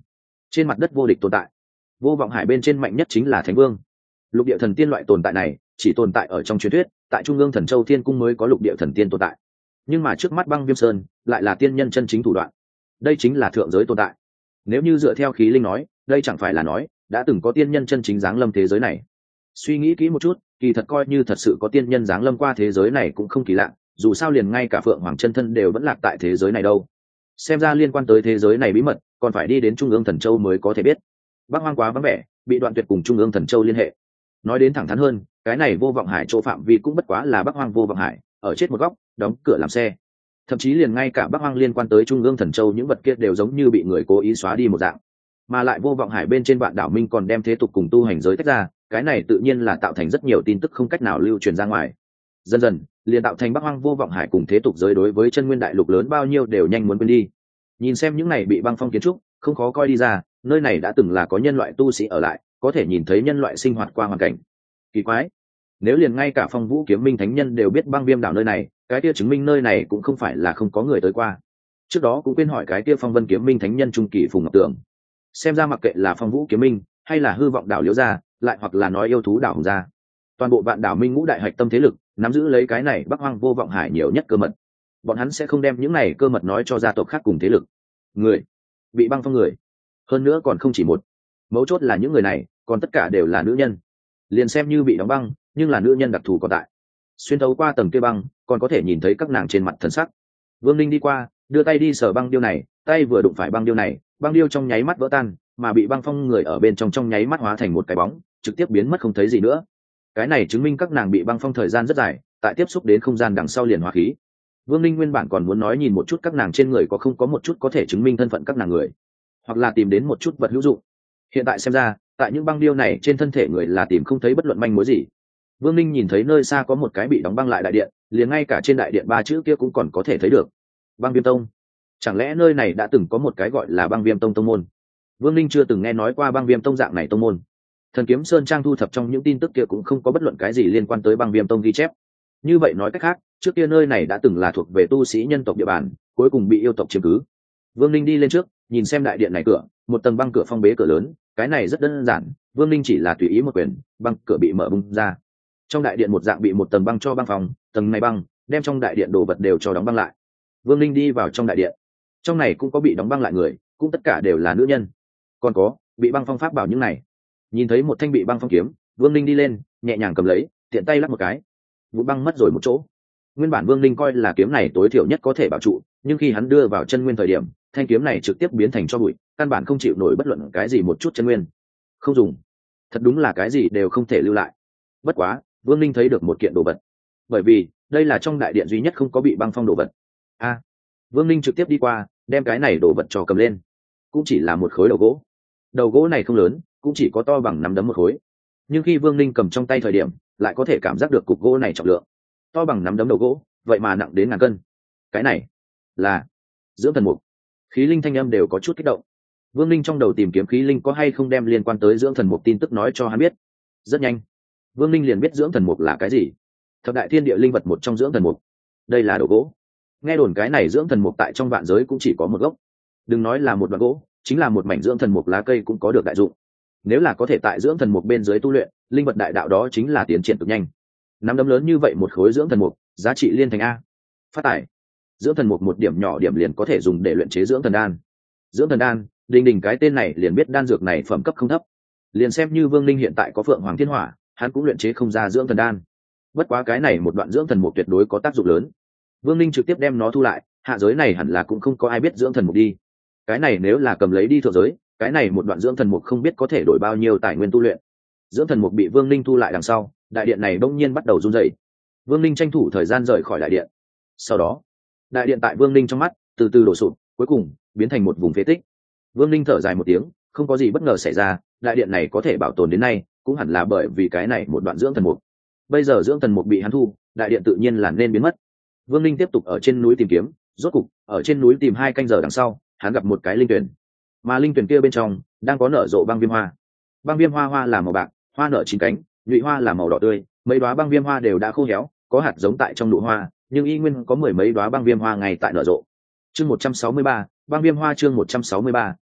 trên mặt đất vô địch tồn tại. Vô vọng hải bên trên mạnh nhất chính là thánh vương. Lục địa thần tiên loại tồn tại này chỉ tồn tại ở trong truyền thuyết, tại trung ương thần châu thiên cung mới có lục địa thần tiên tồn tại. Nhưng mà trước mắt băng viêm sơn lại là tiên nhân chân chính thủ đoạn, đây chính là thượng giới tồn tại. Nếu như dựa theo khí linh nói, đây chẳng phải là nói đã từng có tiên nhân chân chính giáng lâm thế giới này. Suy nghĩ kỹ một chút, kỳ thật coi như thật sự có tiên nhân giáng lâm qua thế giới này cũng không kỳ lạ, dù sao liền ngay cả phượng hoàng chân thân đều vẫn lạc tại thế giới này đâu. Xem ra liên quan tới thế giới này bí mật còn phải đi đến trung ương thần châu mới có thể biết. Bắc hoang quá vắng vẻ, bị đoạn tuyệt cùng trung ương thần châu liên hệ. Nói đến thẳng thắn hơn, cái này vô vọng hải chỗ phạm vi cũng bất quá là Bắc hoang vô vọng hải ở chết một góc, đóng cửa làm xe. Thậm chí liền ngay cả Bắc hoang liên quan tới trung ương thần châu những vật kia đều giống như bị người cố ý xóa đi một dạng. Mà lại vô vọng hải bên trên vạn đảo minh còn đem thế tục cùng tu hành giới tách ra, cái này tự nhiên là tạo thành rất nhiều tin tức không cách nào lưu truyền ra ngoài. Dần dần liền tạo thành Bắc hoang vô vọng hải cùng thế tục giới đối với chân nguyên đại lục lớn bao nhiêu đều nhanh muốn quên đi. Nhìn xem những này bị băng phong kiến trúc, không khó coi đi ra, nơi này đã từng là có nhân loại tu sĩ ở lại, có thể nhìn thấy nhân loại sinh hoạt qua hoàn cảnh. Kỳ quái, nếu liền ngay cả Phong Vũ Kiếm Minh thánh nhân đều biết băng viêm đảo nơi này, cái kia chứng minh nơi này cũng không phải là không có người tới qua. Trước đó cũng quên hỏi cái kia Phong Vân Kiếm Minh thánh nhân trung kỳ Phùng Ngọc Tường. Xem ra mặc kệ là Phong Vũ Kiếm Minh hay là hư vọng đảo Liễu gia, lại hoặc là nói yêu thú đảo Hồng gia, toàn bộ vạn đảo minh ngũ đại hạch tâm thế lực nắm giữ lấy cái này Bắc hoang vô vọng hải nhiều nhất cơ mật. Bọn hắn sẽ không đem những này cơ mật nói cho gia tộc khác cùng thế lực. Người bị băng phong người, hơn nữa còn không chỉ một. Mấu chốt là những người này còn tất cả đều là nữ nhân. Liền xem như bị đóng băng, nhưng là nữ nhân đặc thù còn tại. Xuyên thấu qua tầng kia băng, còn có thể nhìn thấy các nàng trên mặt thần sắc. Vương Linh đi qua, đưa tay đi sờ băng điêu này, tay vừa đụng phải băng điêu này, băng điêu trong nháy mắt vỡ tan, mà bị băng phong người ở bên trong trong nháy mắt hóa thành một cái bóng, trực tiếp biến mất không thấy gì nữa. Cái này chứng minh các nàng bị băng phong thời gian rất dài, tại tiếp xúc đến không gian đằng sau liền hóa khí. Vương Linh nguyên bản còn muốn nói nhìn một chút các nàng trên người có không có một chút có thể chứng minh thân phận các nàng người, hoặc là tìm đến một chút vật hữu dụng. Hiện tại xem ra, tại những băng điêu này trên thân thể người là tìm không thấy bất luận manh mối gì. Vương Linh nhìn thấy nơi xa có một cái bị đóng băng lại đại điện, liền ngay cả trên đại điện ba chữ kia cũng còn có thể thấy được. Băng Viêm Tông. Chẳng lẽ nơi này đã từng có một cái gọi là Băng Viêm Tông tông môn? Vương Linh chưa từng nghe nói qua Băng Viêm Tông dạng này tông môn. Thần Kiếm Sơn trang thu thập trong những tin tức kia cũng không có bất luận cái gì liên quan tới Băng Viêm Tông ghi chép. Như vậy nói cách khác, trước kia nơi này đã từng là thuộc về tu sĩ nhân tộc địa bàn, cuối cùng bị yêu tộc chiếm cứ. Vương Linh đi lên trước, nhìn xem đại điện này cửa, một tầng băng cửa phong bế cửa lớn, cái này rất đơn giản, Vương Linh chỉ là tùy ý một quyền, băng cửa bị mở bung ra. Trong đại điện một dạng bị một tầng băng cho băng phòng, tầng này băng đem trong đại điện đồ vật đều cho đóng băng lại. Vương Linh đi vào trong đại điện, trong này cũng có bị đóng băng lại người, cũng tất cả đều là nữ nhân, còn có bị băng phong pháp bảo những này. Nhìn thấy một thanh bị băng phong kiếm, Vương Linh đi lên, nhẹ nhàng cầm lấy, tiện tay lắp một cái, vụ băng mất rồi một chỗ. Nguyên bản Vương Linh coi là kiếm này tối thiểu nhất có thể bảo trụ, nhưng khi hắn đưa vào chân nguyên thời điểm, thanh kiếm này trực tiếp biến thành cho bụi, căn bản không chịu nổi bất luận cái gì một chút chân nguyên. Không dùng, thật đúng là cái gì đều không thể lưu lại. Bất quá, Vương Linh thấy được một kiện đồ vật, bởi vì đây là trong đại điện duy nhất không có bị băng phong đồ vật. A, à, Vương Linh trực tiếp đi qua, đem cái này đồ vật cho cầm lên, cũng chỉ là một khối đầu gỗ. Đầu gỗ này không lớn, cũng chỉ có to bằng nắm đấm một khối, nhưng khi Vương Linh cầm trong tay thời điểm, lại có thể cảm giác được cục gỗ này trọng lượng, to bằng nắm đấm đầu gỗ, vậy mà nặng đến ngàn cân. Cái này là dưỡng thần mục. Khí linh thanh âm đều có chút kích động. Vương Linh trong đầu tìm kiếm khí linh có hay không đem liên quan tới dưỡng thần mục tin tức nói cho hắn biết. Rất nhanh, Vương Linh liền biết dưỡng thần mục là cái gì. Thập đại thiên địa linh vật một trong dưỡng thần mục. Đây là đồ gỗ. Nghe đồn cái này dưỡng thần mục tại trong vạn giới cũng chỉ có một gốc. Đừng nói là một đoạn gỗ, chính là một mảnh dưỡng thần mục lá cây cũng có được đại dụng. Nếu là có thể tại dưỡng thần mục bên dưới tu luyện, linh vật đại đạo đó chính là tiến triển cực nhanh. Nắm đấm lớn như vậy một khối dưỡng thần mục, giá trị liên thành a. Phát tải. Dưỡng thần mục một điểm nhỏ điểm liền có thể dùng để luyện chế dưỡng thần đan. Dưỡng thần đan, đình đình cái tên này liền biết đan dược này phẩm cấp không thấp. Liền xem như Vương Linh hiện tại có Phượng Hoàng Thiên Hỏa, hắn cũng luyện chế không ra dưỡng thần đan. Bất quá cái này một đoạn dưỡng thần mục tuyệt đối có tác dụng lớn. Vương Linh trực tiếp đem nó thu lại, hạ giới này hẳn là cũng không có ai biết dưỡng thần mục đi. Cái này nếu là cầm lấy đi thượng giới, cái này một đoạn dưỡng thần mục không biết có thể đổi bao nhiêu tài nguyên tu luyện. Dưỡng thần mục bị Vương Linh thu lại đằng sau, đại điện này bỗng nhiên bắt đầu run rẩy. Vương Linh tranh thủ thời gian rời khỏi đại điện. Sau đó, đại điện tại Vương Linh trong mắt từ từ đổ sụp, cuối cùng biến thành một vùng phế tích. Vương Linh thở dài một tiếng, không có gì bất ngờ xảy ra, đại điện này có thể bảo tồn đến nay, cũng hẳn là bởi vì cái này một đoạn dưỡng thần mục. Bây giờ dưỡng thần mục bị hắn thu, đại điện tự nhiên là nên biến mất. Vương Linh tiếp tục ở trên núi tìm kiếm, rốt cục ở trên núi tìm hai canh giờ đằng sau, hắn gặp một cái linh tuyển. Mà linh tuyển kia bên trong đang có nở rộ băng viêm hoa. Băng viêm hoa hoa là màu bạc, hoa nở chín cánh, nhụy hoa là màu đỏ tươi, mấy đóa băng viêm hoa đều đã khô héo, có hạt giống tại trong nụ hoa, nhưng y nguyên có mười mấy đóa băng viêm hoa ngay tại nở rộ. Chương một trăm sáu mươi ba, băng viêm hoa chương một trăm sáu mươi ba,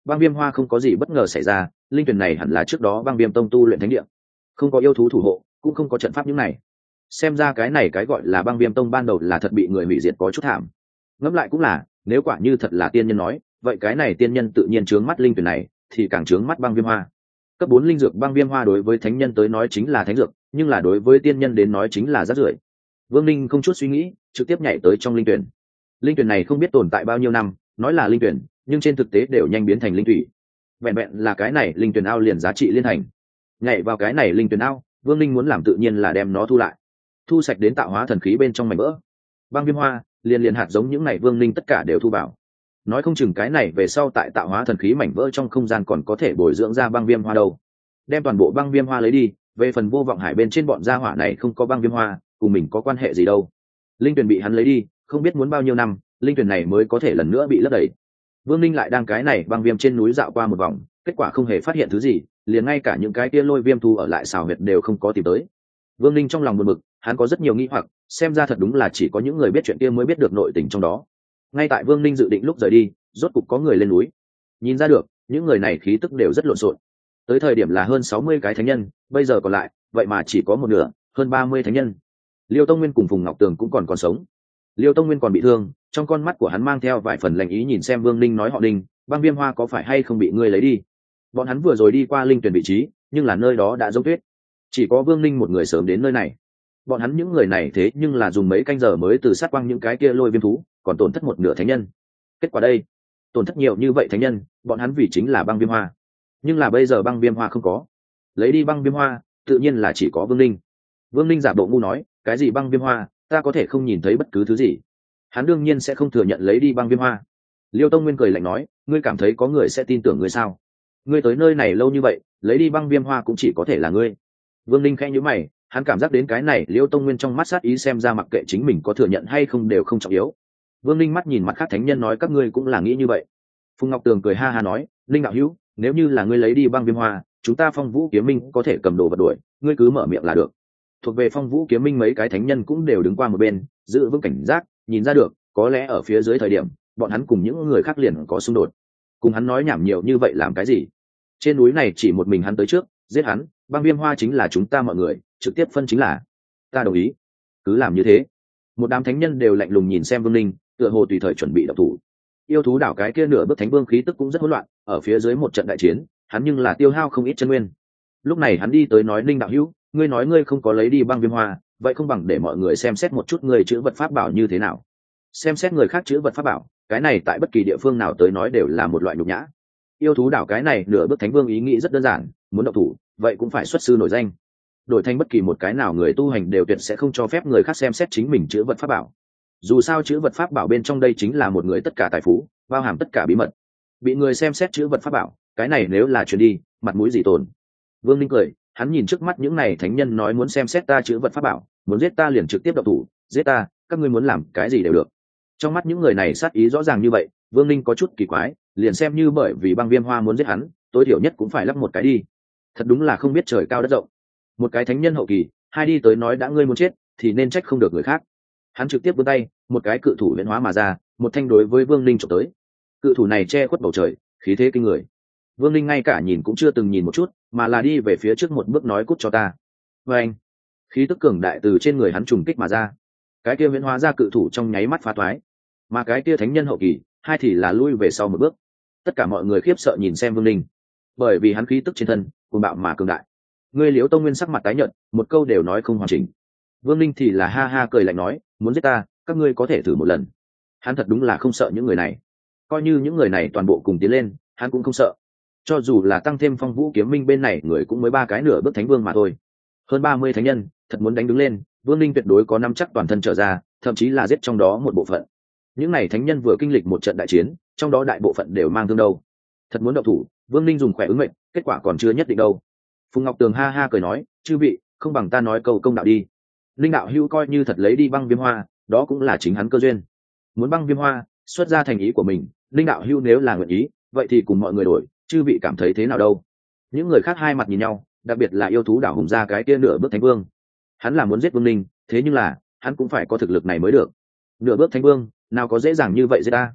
băng viêm hoa không có gì bất ngờ xảy ra, linh tuyển này hẳn là trước đó băng viêm tông tu luyện thánh địa, không có yêu thú thủ hộ, cũng không có trận pháp những này. Xem ra cái này cái gọi là băng viêm tông ban đầu là thật bị người hủy diệt có chút thảm. Ngẫm lại cũng là, nếu quả như thật là tiên nhân nói, vậy cái này tiên nhân tự nhiên trướng mắt linh tuyển này, thì càng trướng mắt băng viêm hoa. Cấp bốn linh dược băng viêm hoa đối với thánh nhân tới nói chính là thánh dược, nhưng là đối với tiên nhân đến nói chính là rác rưởi. Vương Linh không chút suy nghĩ, trực tiếp nhảy tới trong linh tuyển. Linh tuyển này không biết tồn tại bao nhiêu năm, nói là linh tuyển, nhưng trên thực tế đều nhanh biến thành linh thủy. Vẹn vẹn là cái này linh tuyển ao liền giá trị liên thành. Nhảy vào cái này linh tuyển ao, Vương Linh muốn làm tự nhiên là đem nó thu lại, thu sạch đến tạo hóa thần khí bên trong mảnh vỡ. Băng viêm hoa liền liền hạt giống những này Vương Linh tất cả đều thu vào. Nói không chừng cái này về sau tại tạo hóa thần khí mảnh vỡ trong không gian còn có thể bồi dưỡng ra băng viêm hoa đâu. Đem toàn bộ băng viêm hoa lấy đi, về phần vô vọng hải bên trên bọn gia hỏa này không có băng viêm hoa, cùng mình có quan hệ gì đâu. Linh tuyển bị hắn lấy đi, không biết muốn bao nhiêu năm, linh tuyển này mới có thể lần nữa bị lấp đầy. Vương Linh lại đang cái này băng viêm trên núi dạo qua một vòng, kết quả không hề phát hiện thứ gì, liền ngay cả những cái kia lôi viêm thu ở lại xào huyệt đều không có tìm tới. Vương Linh trong lòng buồn bực, hắn có rất nhiều nghi hoặc, xem ra thật đúng là chỉ có những người biết chuyện kia mới biết được nội tình trong đó. Ngay tại Vương Linh dự định lúc rời đi, rốt cục có người lên núi. Nhìn ra được, những người này khí tức đều rất lộn xộn. Tới thời điểm là hơn sáu mươi cái thánh nhân, bây giờ còn lại, vậy mà chỉ có một nửa, hơn ba mươi thánh nhân. Liêu Tông Nguyên cùng Phùng Ngọc Tường cũng còn còn sống. Liêu Tông Nguyên còn bị thương, trong con mắt của hắn mang theo vài phần lạnh ý nhìn xem Vương Linh nói họ Đinh, băng viêm hoa có phải hay không bị ngươi lấy đi? Bọn hắn vừa rồi đi qua linh tuyển vị trí, nhưng là nơi đó đã giống tuyết. Chỉ có Vương Linh một người sớm đến nơi này. Bọn hắn những người này thế nhưng là dùng mấy canh giờ mới từ sát quang những cái kia lôi viêm thú, còn tổn thất một nửa thánh nhân. Kết quả đây, tổn thất nhiều như vậy thánh nhân, bọn hắn vì chính là băng viêm hoa. Nhưng là bây giờ băng viêm hoa không có. Lấy đi băng viêm hoa, tự nhiên là chỉ có Vương Linh. Vương Linh giả bộ ngu nói, cái gì băng viêm hoa, ta có thể không nhìn thấy bất cứ thứ gì. Hắn đương nhiên sẽ không thừa nhận lấy đi băng viêm hoa. Liêu Tông Nguyên cười lạnh nói, ngươi cảm thấy có người sẽ tin tưởng ngươi sao? Ngươi tới nơi này lâu như vậy, lấy đi băng viêm hoa cũng chỉ có thể là ngươi. Vương Linh khẽ nhíu mày, hắn cảm giác đến cái này Liêu Tông Nguyên trong mắt sát ý xem ra mặc kệ chính mình có thừa nhận hay không đều không trọng yếu. Vương Linh mắt nhìn mặt khác thánh nhân nói các ngươi cũng là nghĩ như vậy. Phùng Ngọc Tường cười ha ha nói, Linh đạo hữu, nếu như là ngươi lấy đi băng viêm hoa, chúng ta Phong Vũ Kiếm Minh có thể cầm đồ vật đuổi, ngươi cứ mở miệng là được. Thuộc về Phong Vũ Kiếm Minh mấy cái thánh nhân cũng đều đứng qua một bên, giữ vững cảnh giác, nhìn ra được, có lẽ ở phía dưới thời điểm, bọn hắn cùng những người khác liền có xung đột. Cùng hắn nói nhảm nhiều như vậy làm cái gì? Trên núi này chỉ một mình hắn tới trước, giết hắn, băng viêm hoa chính là chúng ta mọi người, trực tiếp phân chính là. Ta đồng ý. Cứ làm như thế. Một đám thánh nhân đều lạnh lùng nhìn xem Vương Linh, tựa hồ tùy thời chuẩn bị động thủ. Yêu thú đảo cái kia nửa bước thánh vương khí tức cũng rất hỗn loạn, ở phía dưới một trận đại chiến, hắn nhưng là tiêu hao không ít chân nguyên. Lúc này hắn đi tới nói Linh đạo hữu, ngươi nói ngươi không có lấy đi băng viêm hoa, vậy không bằng để mọi người xem xét một chút ngươi chữ vật pháp bảo như thế nào. Xem xét người khác chữ vật pháp bảo, cái này tại bất kỳ địa phương nào tới nói đều là một loại nhục nhã. Yêu thú đảo cái này nửa bước thánh vương ý nghĩ rất đơn giản, muốn động thủ, vậy cũng phải xuất sư nổi danh. Đổi thành bất kỳ một cái nào người tu hành đều tuyệt sẽ không cho phép người khác xem xét chính mình chữ vật pháp bảo. Dù sao chữ vật pháp bảo bên trong đây chính là một người tất cả tài phú, bao hàm tất cả bí mật. Bị người xem xét chữ vật pháp bảo, cái này nếu là truyền đi, mặt mũi gì tồn. Vương Linh cười, hắn nhìn trước mắt những này thánh nhân nói muốn xem xét ta chữ vật pháp bảo, muốn giết ta liền trực tiếp động thủ, giết ta, các ngươi muốn làm cái gì đều được. Trong mắt những người này sát ý rõ ràng như vậy, Vương Linh có chút kỳ quái, liền xem như bởi vì băng viêm hoa muốn giết hắn, tối thiểu nhất cũng phải lắp một cái đi. Thật đúng là không biết trời cao đất rộng. Một cái thánh nhân hậu kỳ, hai đi tới nói đã ngươi muốn chết, thì nên trách không được người khác. Hắn trực tiếp vươn tay, một cái cự thủ luyện hóa mà ra, một thanh đối với Vương Linh chụp tới. Cự thủ này che khuất bầu trời, khí thế kinh người. Vương Linh ngay cả nhìn cũng chưa từng nhìn một chút, mà là đi về phía trước một bước nói cút cho ta. Và anh, khí tức cường đại từ trên người hắn trùng kích mà ra. Cái kia huyễn hóa ra cự thủ trong nháy mắt phá toái, mà cái kia thánh nhân hậu kỳ, hai thì là lui về sau một bước. Tất cả mọi người khiếp sợ nhìn xem Vương Linh, bởi vì hắn khí tức trên thân cuồng bạo mà cường đại. Ngươi Liễu Tông Nguyên sắc mặt tái nhợt, một câu đều nói không hoàn chỉnh. Vương Linh thì là ha ha cười lạnh nói, muốn giết ta, các ngươi có thể thử một lần. Hắn thật đúng là không sợ những người này, coi như những người này toàn bộ cùng tiến lên, hắn cũng không sợ. Cho dù là tăng thêm Phong Vũ Kiếm Minh bên này người cũng mới ba cái nửa bước thánh vương mà thôi, hơn ba mươi thánh nhân, thật muốn đánh đứng lên, Vương Linh tuyệt đối có năm chắc toàn thân trở ra, thậm chí là giết trong đó một bộ phận. Những này thánh nhân vừa kinh lịch một trận đại chiến, trong đó đại bộ phận đều mang thương đâu. Thật muốn động thủ, Vương Linh dùng khỏe ứng mệnh, kết quả còn chưa nhất định đâu. Phùng Ngọc Tường ha ha cười nói, chư vị, không bằng ta nói câu công đạo đi. Linh đạo hữu coi như thật lấy đi băng viêm hoa, đó cũng là chính hắn cơ duyên. Muốn băng viêm hoa, xuất ra thành ý của mình, Linh đạo hữu nếu là nguyện ý, vậy thì cùng mọi người đổi, chư vị cảm thấy thế nào đâu? Những người khác hai mặt nhìn nhau, đặc biệt là yêu thú đảo hùng ra cái kia nửa bước thánh vương. Hắn là muốn giết Vương Linh, thế nhưng là hắn cũng phải có thực lực này mới được. Nửa bước thánh vương, nào có dễ dàng như vậy giết ta?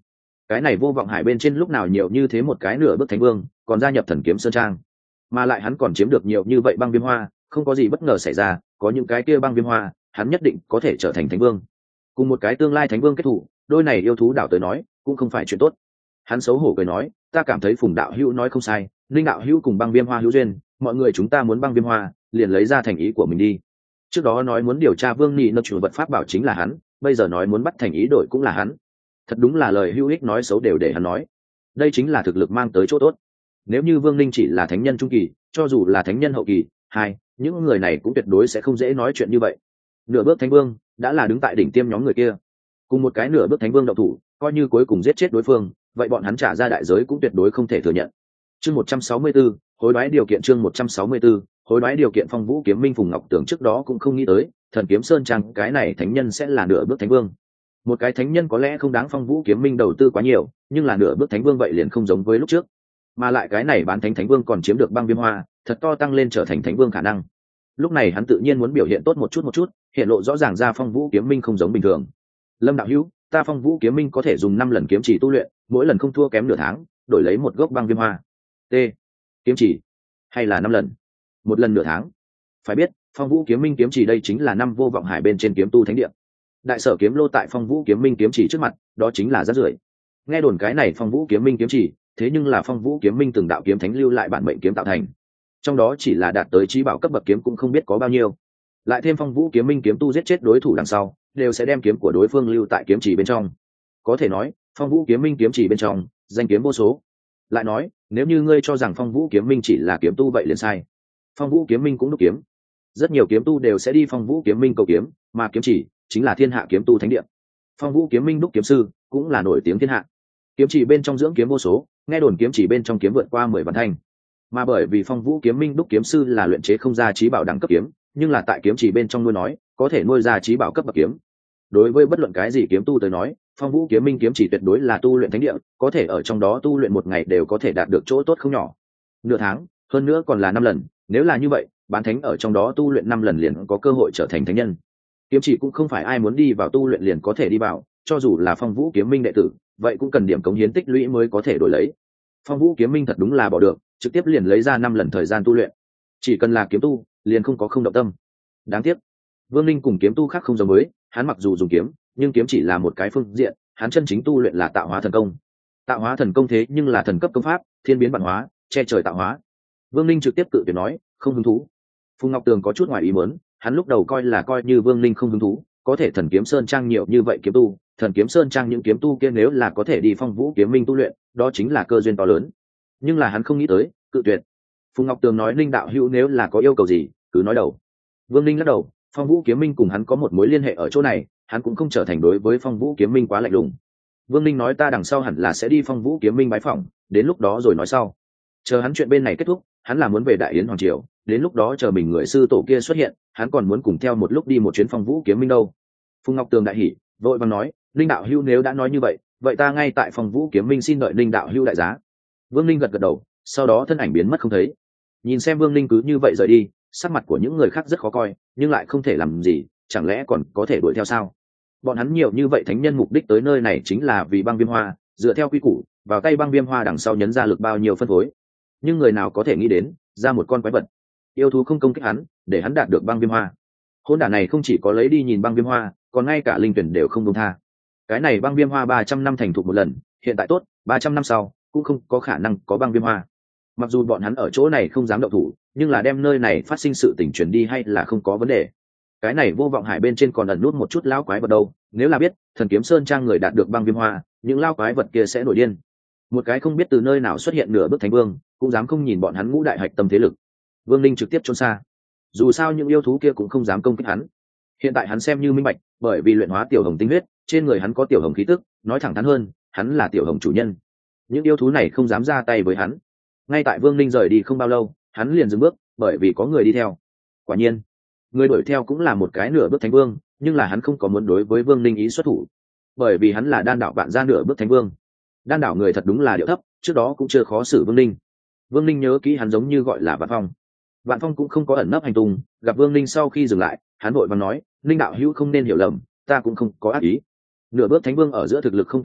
cái này vô vọng hải bên trên lúc nào nhiều như thế một cái nửa bước thánh vương còn gia nhập thần kiếm sơn trang, mà lại hắn còn chiếm được nhiều như vậy băng viêm hoa, không có gì bất ngờ xảy ra, có những cái kia băng viêm hoa hắn nhất định có thể trở thành thánh vương, cùng một cái tương lai thánh vương kết thủ, đôi này yêu thú đảo tới nói cũng không phải chuyện tốt. Hắn xấu hổ cười nói, ta cảm thấy Phùng đạo hữu nói không sai, linh đạo hữu cùng băng viêm hoa hữu duyên, mọi người chúng ta muốn băng viêm hoa liền lấy ra thành ý của mình đi. Trước đó nói muốn điều tra vương nhị nợ chủ vật pháp bảo chính là hắn, bây giờ nói muốn bắt thành ý đổi cũng là hắn, thật đúng là lời hữu ích nói xấu đều để hắn nói, đây chính là thực lực mang tới chỗ tốt. Nếu như vương linh chỉ là thánh nhân trung kỳ, cho dù là thánh nhân hậu kỳ, hai những người này cũng tuyệt đối sẽ không dễ nói chuyện như vậy. Nửa bước thánh vương đã là đứng tại đỉnh tiêm nhóm người kia, cùng một cái nửa bước thánh vương động thủ, coi như cuối cùng giết chết đối phương, vậy bọn hắn trả ra đại giới cũng tuyệt đối không thể thừa nhận. Chương một trăm sáu mươi 164, hối đoái điều kiện chương một trăm sáu mươi 164, hối đoái điều kiện Phong Vũ Kiếm Minh Phùng Ngọc Tưởng trước đó cũng không nghĩ tới, Thần Kiếm Sơn Trang cái này thánh nhân sẽ là nửa bước thánh vương. Một cái thánh nhân có lẽ không đáng Phong Vũ Kiếm Minh đầu tư quá nhiều, nhưng là nửa bước thánh vương vậy liền không giống với lúc trước. Mà lại cái này bán thánh thánh vương còn chiếm được băng viêm hoa, thật to tăng lên trở thành thánh vương khả năng. Lúc này hắn tự nhiên muốn biểu hiện tốt một chút một chút, hiện lộ rõ ràng ra Phong Vũ Kiếm Minh không giống bình thường. Lâm đạo hữu, ta Phong Vũ Kiếm Minh có thể dùng năm lần kiếm chỉ tu luyện, mỗi lần không thua kém nửa tháng, đổi lấy một gốc băng viêm hoa. T. Kiếm chỉ hay là năm lần, một lần nửa tháng. Phải biết Phong Vũ Kiếm Minh kiếm chỉ đây chính là năm vô vọng hải bên trên kiếm tu thánh địa, đại sở kiếm lô tại Phong Vũ Kiếm Minh kiếm chỉ trước mặt đó chính là rác rưởi. Nghe đồn cái này Phong Vũ Kiếm Minh kiếm chỉ, thế nhưng là Phong Vũ Kiếm Minh từng đạo kiếm thánh lưu lại bản mệnh kiếm tạo thành, trong đó chỉ là đạt tới trí bảo cấp bậc kiếm cũng không biết có bao nhiêu, lại thêm Phong Vũ Kiếm Minh kiếm tu giết chết đối thủ đằng sau đều sẽ đem kiếm của đối phương lưu tại kiếm chỉ bên trong. Có thể nói Phong Vũ Kiếm Minh kiếm chỉ bên trong danh kiếm vô số. Lại nói nếu như ngươi cho rằng Phong Vũ Kiếm Minh chỉ là kiếm tu vậy liền sai, Phong Vũ Kiếm Minh cũng đúc kiếm, rất nhiều kiếm tu đều sẽ đi Phong Vũ Kiếm Minh cầu kiếm, mà kiếm chỉ chính là thiên hạ kiếm tu thánh địa. Phong Vũ Kiếm Minh đúc kiếm sư cũng là nổi tiếng thiên hạ, kiếm chỉ bên trong dưỡng kiếm vô số, nghe đồn kiếm chỉ bên trong kiếm vượt qua mười vạn thanh. Mà bởi vì Phong Vũ Kiếm Minh đúc kiếm sư là luyện chế không ra trí bảo đẳng cấp kiếm, nhưng là tại kiếm chỉ bên trong nuôi nói có thể nuôi ra trí bảo cấp bậc kiếm. Đối với bất luận cái gì kiếm tu tới nói, Phong Vũ Kiếm Minh kiếm chỉ tuyệt đối là tu luyện thánh địa, có thể ở trong đó tu luyện một ngày đều có thể đạt được chỗ tốt không nhỏ. Nửa tháng, hơn nữa còn là năm lần, nếu là như vậy, bán thánh ở trong đó tu luyện năm lần liền có cơ hội trở thành thánh nhân. Kiếm chỉ cũng không phải ai muốn đi vào tu luyện liền có thể đi vào, cho dù là Phong Vũ Kiếm Minh đệ tử, vậy cũng cần điểm cống hiến tích lũy mới có thể đổi lấy. Phong Vũ Kiếm Minh thật đúng là bỏ được, trực tiếp liền lấy ra năm lần thời gian tu luyện. Chỉ cần là kiếm tu, liền không có không động tâm. Đáng tiếc, Vương Linh cùng kiếm tu khác không giống với, hắn mặc dù dùng kiếm, nhưng kiếm chỉ là một cái phương diện, hắn chân chính tu luyện là tạo hóa thần công. Tạo hóa thần công thế nhưng là thần cấp công pháp, thiên biến vạn hóa, che trời tạo hóa. Vương Linh trực tiếp cự tuyệt nói, không hứng thú. Phùng Ngọc Tường có chút ngoài ý muốn, hắn lúc đầu coi là coi như Vương Linh không hứng thú, có thể Thần Kiếm Sơn Trang nhiều như vậy kiếm tu, Thần Kiếm Sơn Trang những kiếm tu kia nếu là có thể đi Phong Vũ Kiếm Minh tu luyện, đó chính là cơ duyên to lớn. Nhưng là hắn không nghĩ tới, cự tuyệt. Phùng Ngọc Tường nói, Linh đạo hữu nếu là có yêu cầu gì, cứ nói đầu. Vương Linh lắc đầu, Phong Vũ Kiếm Minh cùng hắn có một mối liên hệ ở chỗ này, hắn cũng không trở thành đối với Phong Vũ Kiếm Minh quá lạnh lùng. Vương Linh nói, ta đằng sau hẳn là sẽ đi Phong Vũ Kiếm Minh bái phỏng, đến lúc đó rồi nói sau. Chờ hắn chuyện bên này kết thúc, hắn là muốn về Đại Yến hoàng triều, đến lúc đó chờ mình người sư tổ kia xuất hiện, hắn còn muốn cùng theo một lúc đi một chuyến Phong Vũ Kiếm Minh đâu. Phùng Ngọc Tường đại hỉ, vội vàng nói, Linh đạo hữu nếu đã nói như vậy, vậy ta ngay tại Phong Vũ Kiếm Minh xin đợi Linh đạo hữu đại giá. Vương Linh gật gật đầu, sau đó thân ảnh biến mất không thấy. Nhìn xem Vương Linh cứ như vậy rời đi, sắc mặt của những người khác rất khó coi, nhưng lại không thể làm gì, chẳng lẽ còn có thể đuổi theo sao? Bọn hắn nhiều như vậy thánh nhân mục đích tới nơi này chính là vì băng viêm hoa, dựa theo quy củ, vào tay băng viêm hoa đằng sau nhấn ra lực bao nhiêu phân phối. Nhưng người nào có thể nghĩ đến, ra một con quái vật, yêu thú không công kích hắn, để hắn đạt được băng viêm hoa. Hôn đản này không chỉ có lấy đi nhìn băng viêm hoa, còn ngay cả linh tuyển đều không buông tha. Cái này băng viêm hoa ba trăm năm thành thục một lần, hiện tại tốt, ba trăm năm sau cũng không có khả năng có băng viêm hoa. Mặc dù bọn hắn ở chỗ này không dám động thủ, nhưng là đem nơi này phát sinh sự tình truyền đi hay là không có vấn đề. Cái này vô vọng hải bên trên còn ẩn nút một chút lão quái vật đâu, nếu là biết Thần Kiếm Sơn Trang người đạt được băng viêm hoa, những lão quái vật kia sẽ nổi điên. Một cái không biết từ nơi nào xuất hiện nửa bước thánh vương, cũng dám không nhìn bọn hắn ngũ đại hạch tâm thế lực. Vương Linh trực tiếp trốn xa, dù sao những yêu thú kia cũng không dám công kích hắn. Hiện tại hắn xem như minh bạch, bởi vì luyện hóa tiểu hồng tinh huyết, trên người hắn có tiểu hồng khí tức, nói thẳng thắn hơn, hắn là tiểu hồng chủ nhân. Những yêu thú này không dám ra tay với hắn. Ngay tại Vương Linh rời đi không bao lâu, hắn liền dừng bước, bởi vì có người đi theo. Quả nhiên, người đuổi theo cũng là một cái nửa bước thánh vương, nhưng là hắn không có muốn đối với Vương Linh ý xuất thủ, bởi vì hắn là đan đạo vạn gia nửa bước thánh vương. Đan đảo người thật đúng là điệu thấp, trước đó cũng chưa khó xử Vương Linh. Vương Linh nhớ kỹ hắn giống như gọi là Vạn Phong. Vạn Phong cũng không có ẩn nấp hành tung, gặp Vương Linh sau khi dừng lại, hắn vội vàng nói, Linh đạo hữu không nên hiểu lầm, ta cũng không có ác ý. Nửa bước thánh vương ở giữa thực lực không kém nhiều,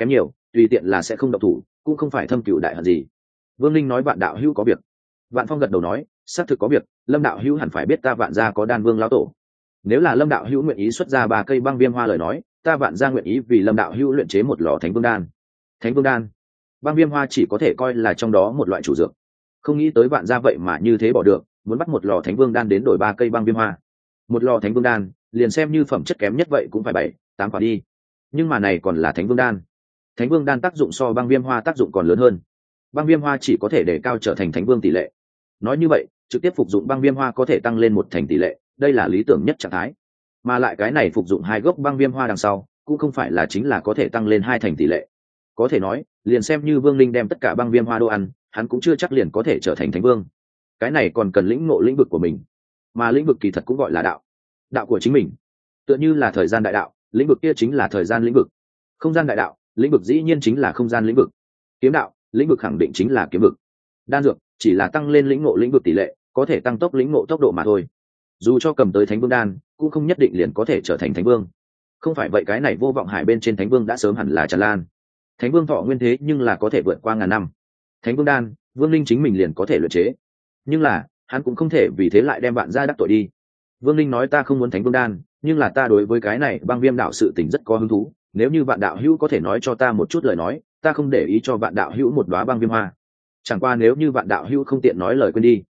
tùy tiện là sẽ không độc thủ, cũng không phải thâm cửu đại hận gì. Vương Linh nói vạn đạo hữu có việc. Vạn Phong gật đầu nói, xác thực có việc, Lâm đạo hữu hẳn phải biết ta vạn gia có đan vương lão tổ. Nếu là Lâm đạo hữu nguyện ý xuất ra ba cây băng viêm hoa lời nói, ta vạn gia nguyện ý vì Lâm đạo hữu luyện chế một lò thánh vương đan. Thánh vương đan, băng viêm hoa chỉ có thể coi là trong đó một loại chủ dược. Không nghĩ tới vạn gia vậy mà như thế bỏ được, muốn bắt một lò thánh vương đan đến đổi ba cây băng viêm hoa. Một lò thánh vương đan, liền xem như phẩm chất kém nhất vậy cũng phải bảy, tám quả đi. Nhưng mà này còn là thánh vương đan. Thánh vương đan tác dụng so băng viêm hoa tác dụng còn lớn hơn. Băng viêm hoa chỉ có thể để cao trở thành thánh vương tỷ lệ. Nói như vậy, trực tiếp phục dụng băng viêm hoa có thể tăng lên một thành tỷ lệ, đây là lý tưởng nhất trạng thái. Mà lại cái này phục dụng hai gốc băng viêm hoa đằng sau, cũng không phải là chính là có thể tăng lên hai thành tỷ lệ. Có thể nói, liền xem như Vương Linh đem tất cả băng viêm hoa đồ ăn, hắn cũng chưa chắc liền có thể trở thành thánh vương. Cái này còn cần lĩnh ngộ lĩnh vực của mình, mà lĩnh vực kỳ thật cũng gọi là đạo, đạo của chính mình. Tựa như là thời gian đại đạo, lĩnh vực kia chính là thời gian lĩnh vực. Không gian đại đạo, lĩnh vực dĩ nhiên chính là không gian lĩnh vực. Kiếm đạo, lĩnh vực khẳng định chính là kiếm vực. Đan dược chỉ là tăng lên lĩnh ngộ lĩnh vực tỷ lệ, có thể tăng tốc lĩnh ngộ tốc độ mà thôi. Dù cho cầm tới thánh vương đan, cũng không nhất định liền có thể trở thành thánh vương. Không phải vậy cái này vô vọng hải bên trên thánh vương đã sớm hẳn là tràn lan. Thánh vương thọ nguyên thế nhưng là có thể vượt qua ngàn năm. Thánh vương đan, Vương Linh chính mình liền có thể luyện chế, nhưng là hắn cũng không thể vì thế lại đem bạn ra đắc tội đi. Vương Linh nói ta không muốn thánh vương đan, nhưng là ta đối với cái này băng viêm đạo sự tình rất có hứng thú, nếu như vạn đạo hữu có thể nói cho ta một chút lời nói, ta không để ý cho vạn đạo hữu một đóa băng viêm hoa. Chẳng qua nếu như vạn đạo hữu không tiện nói lời quên đi,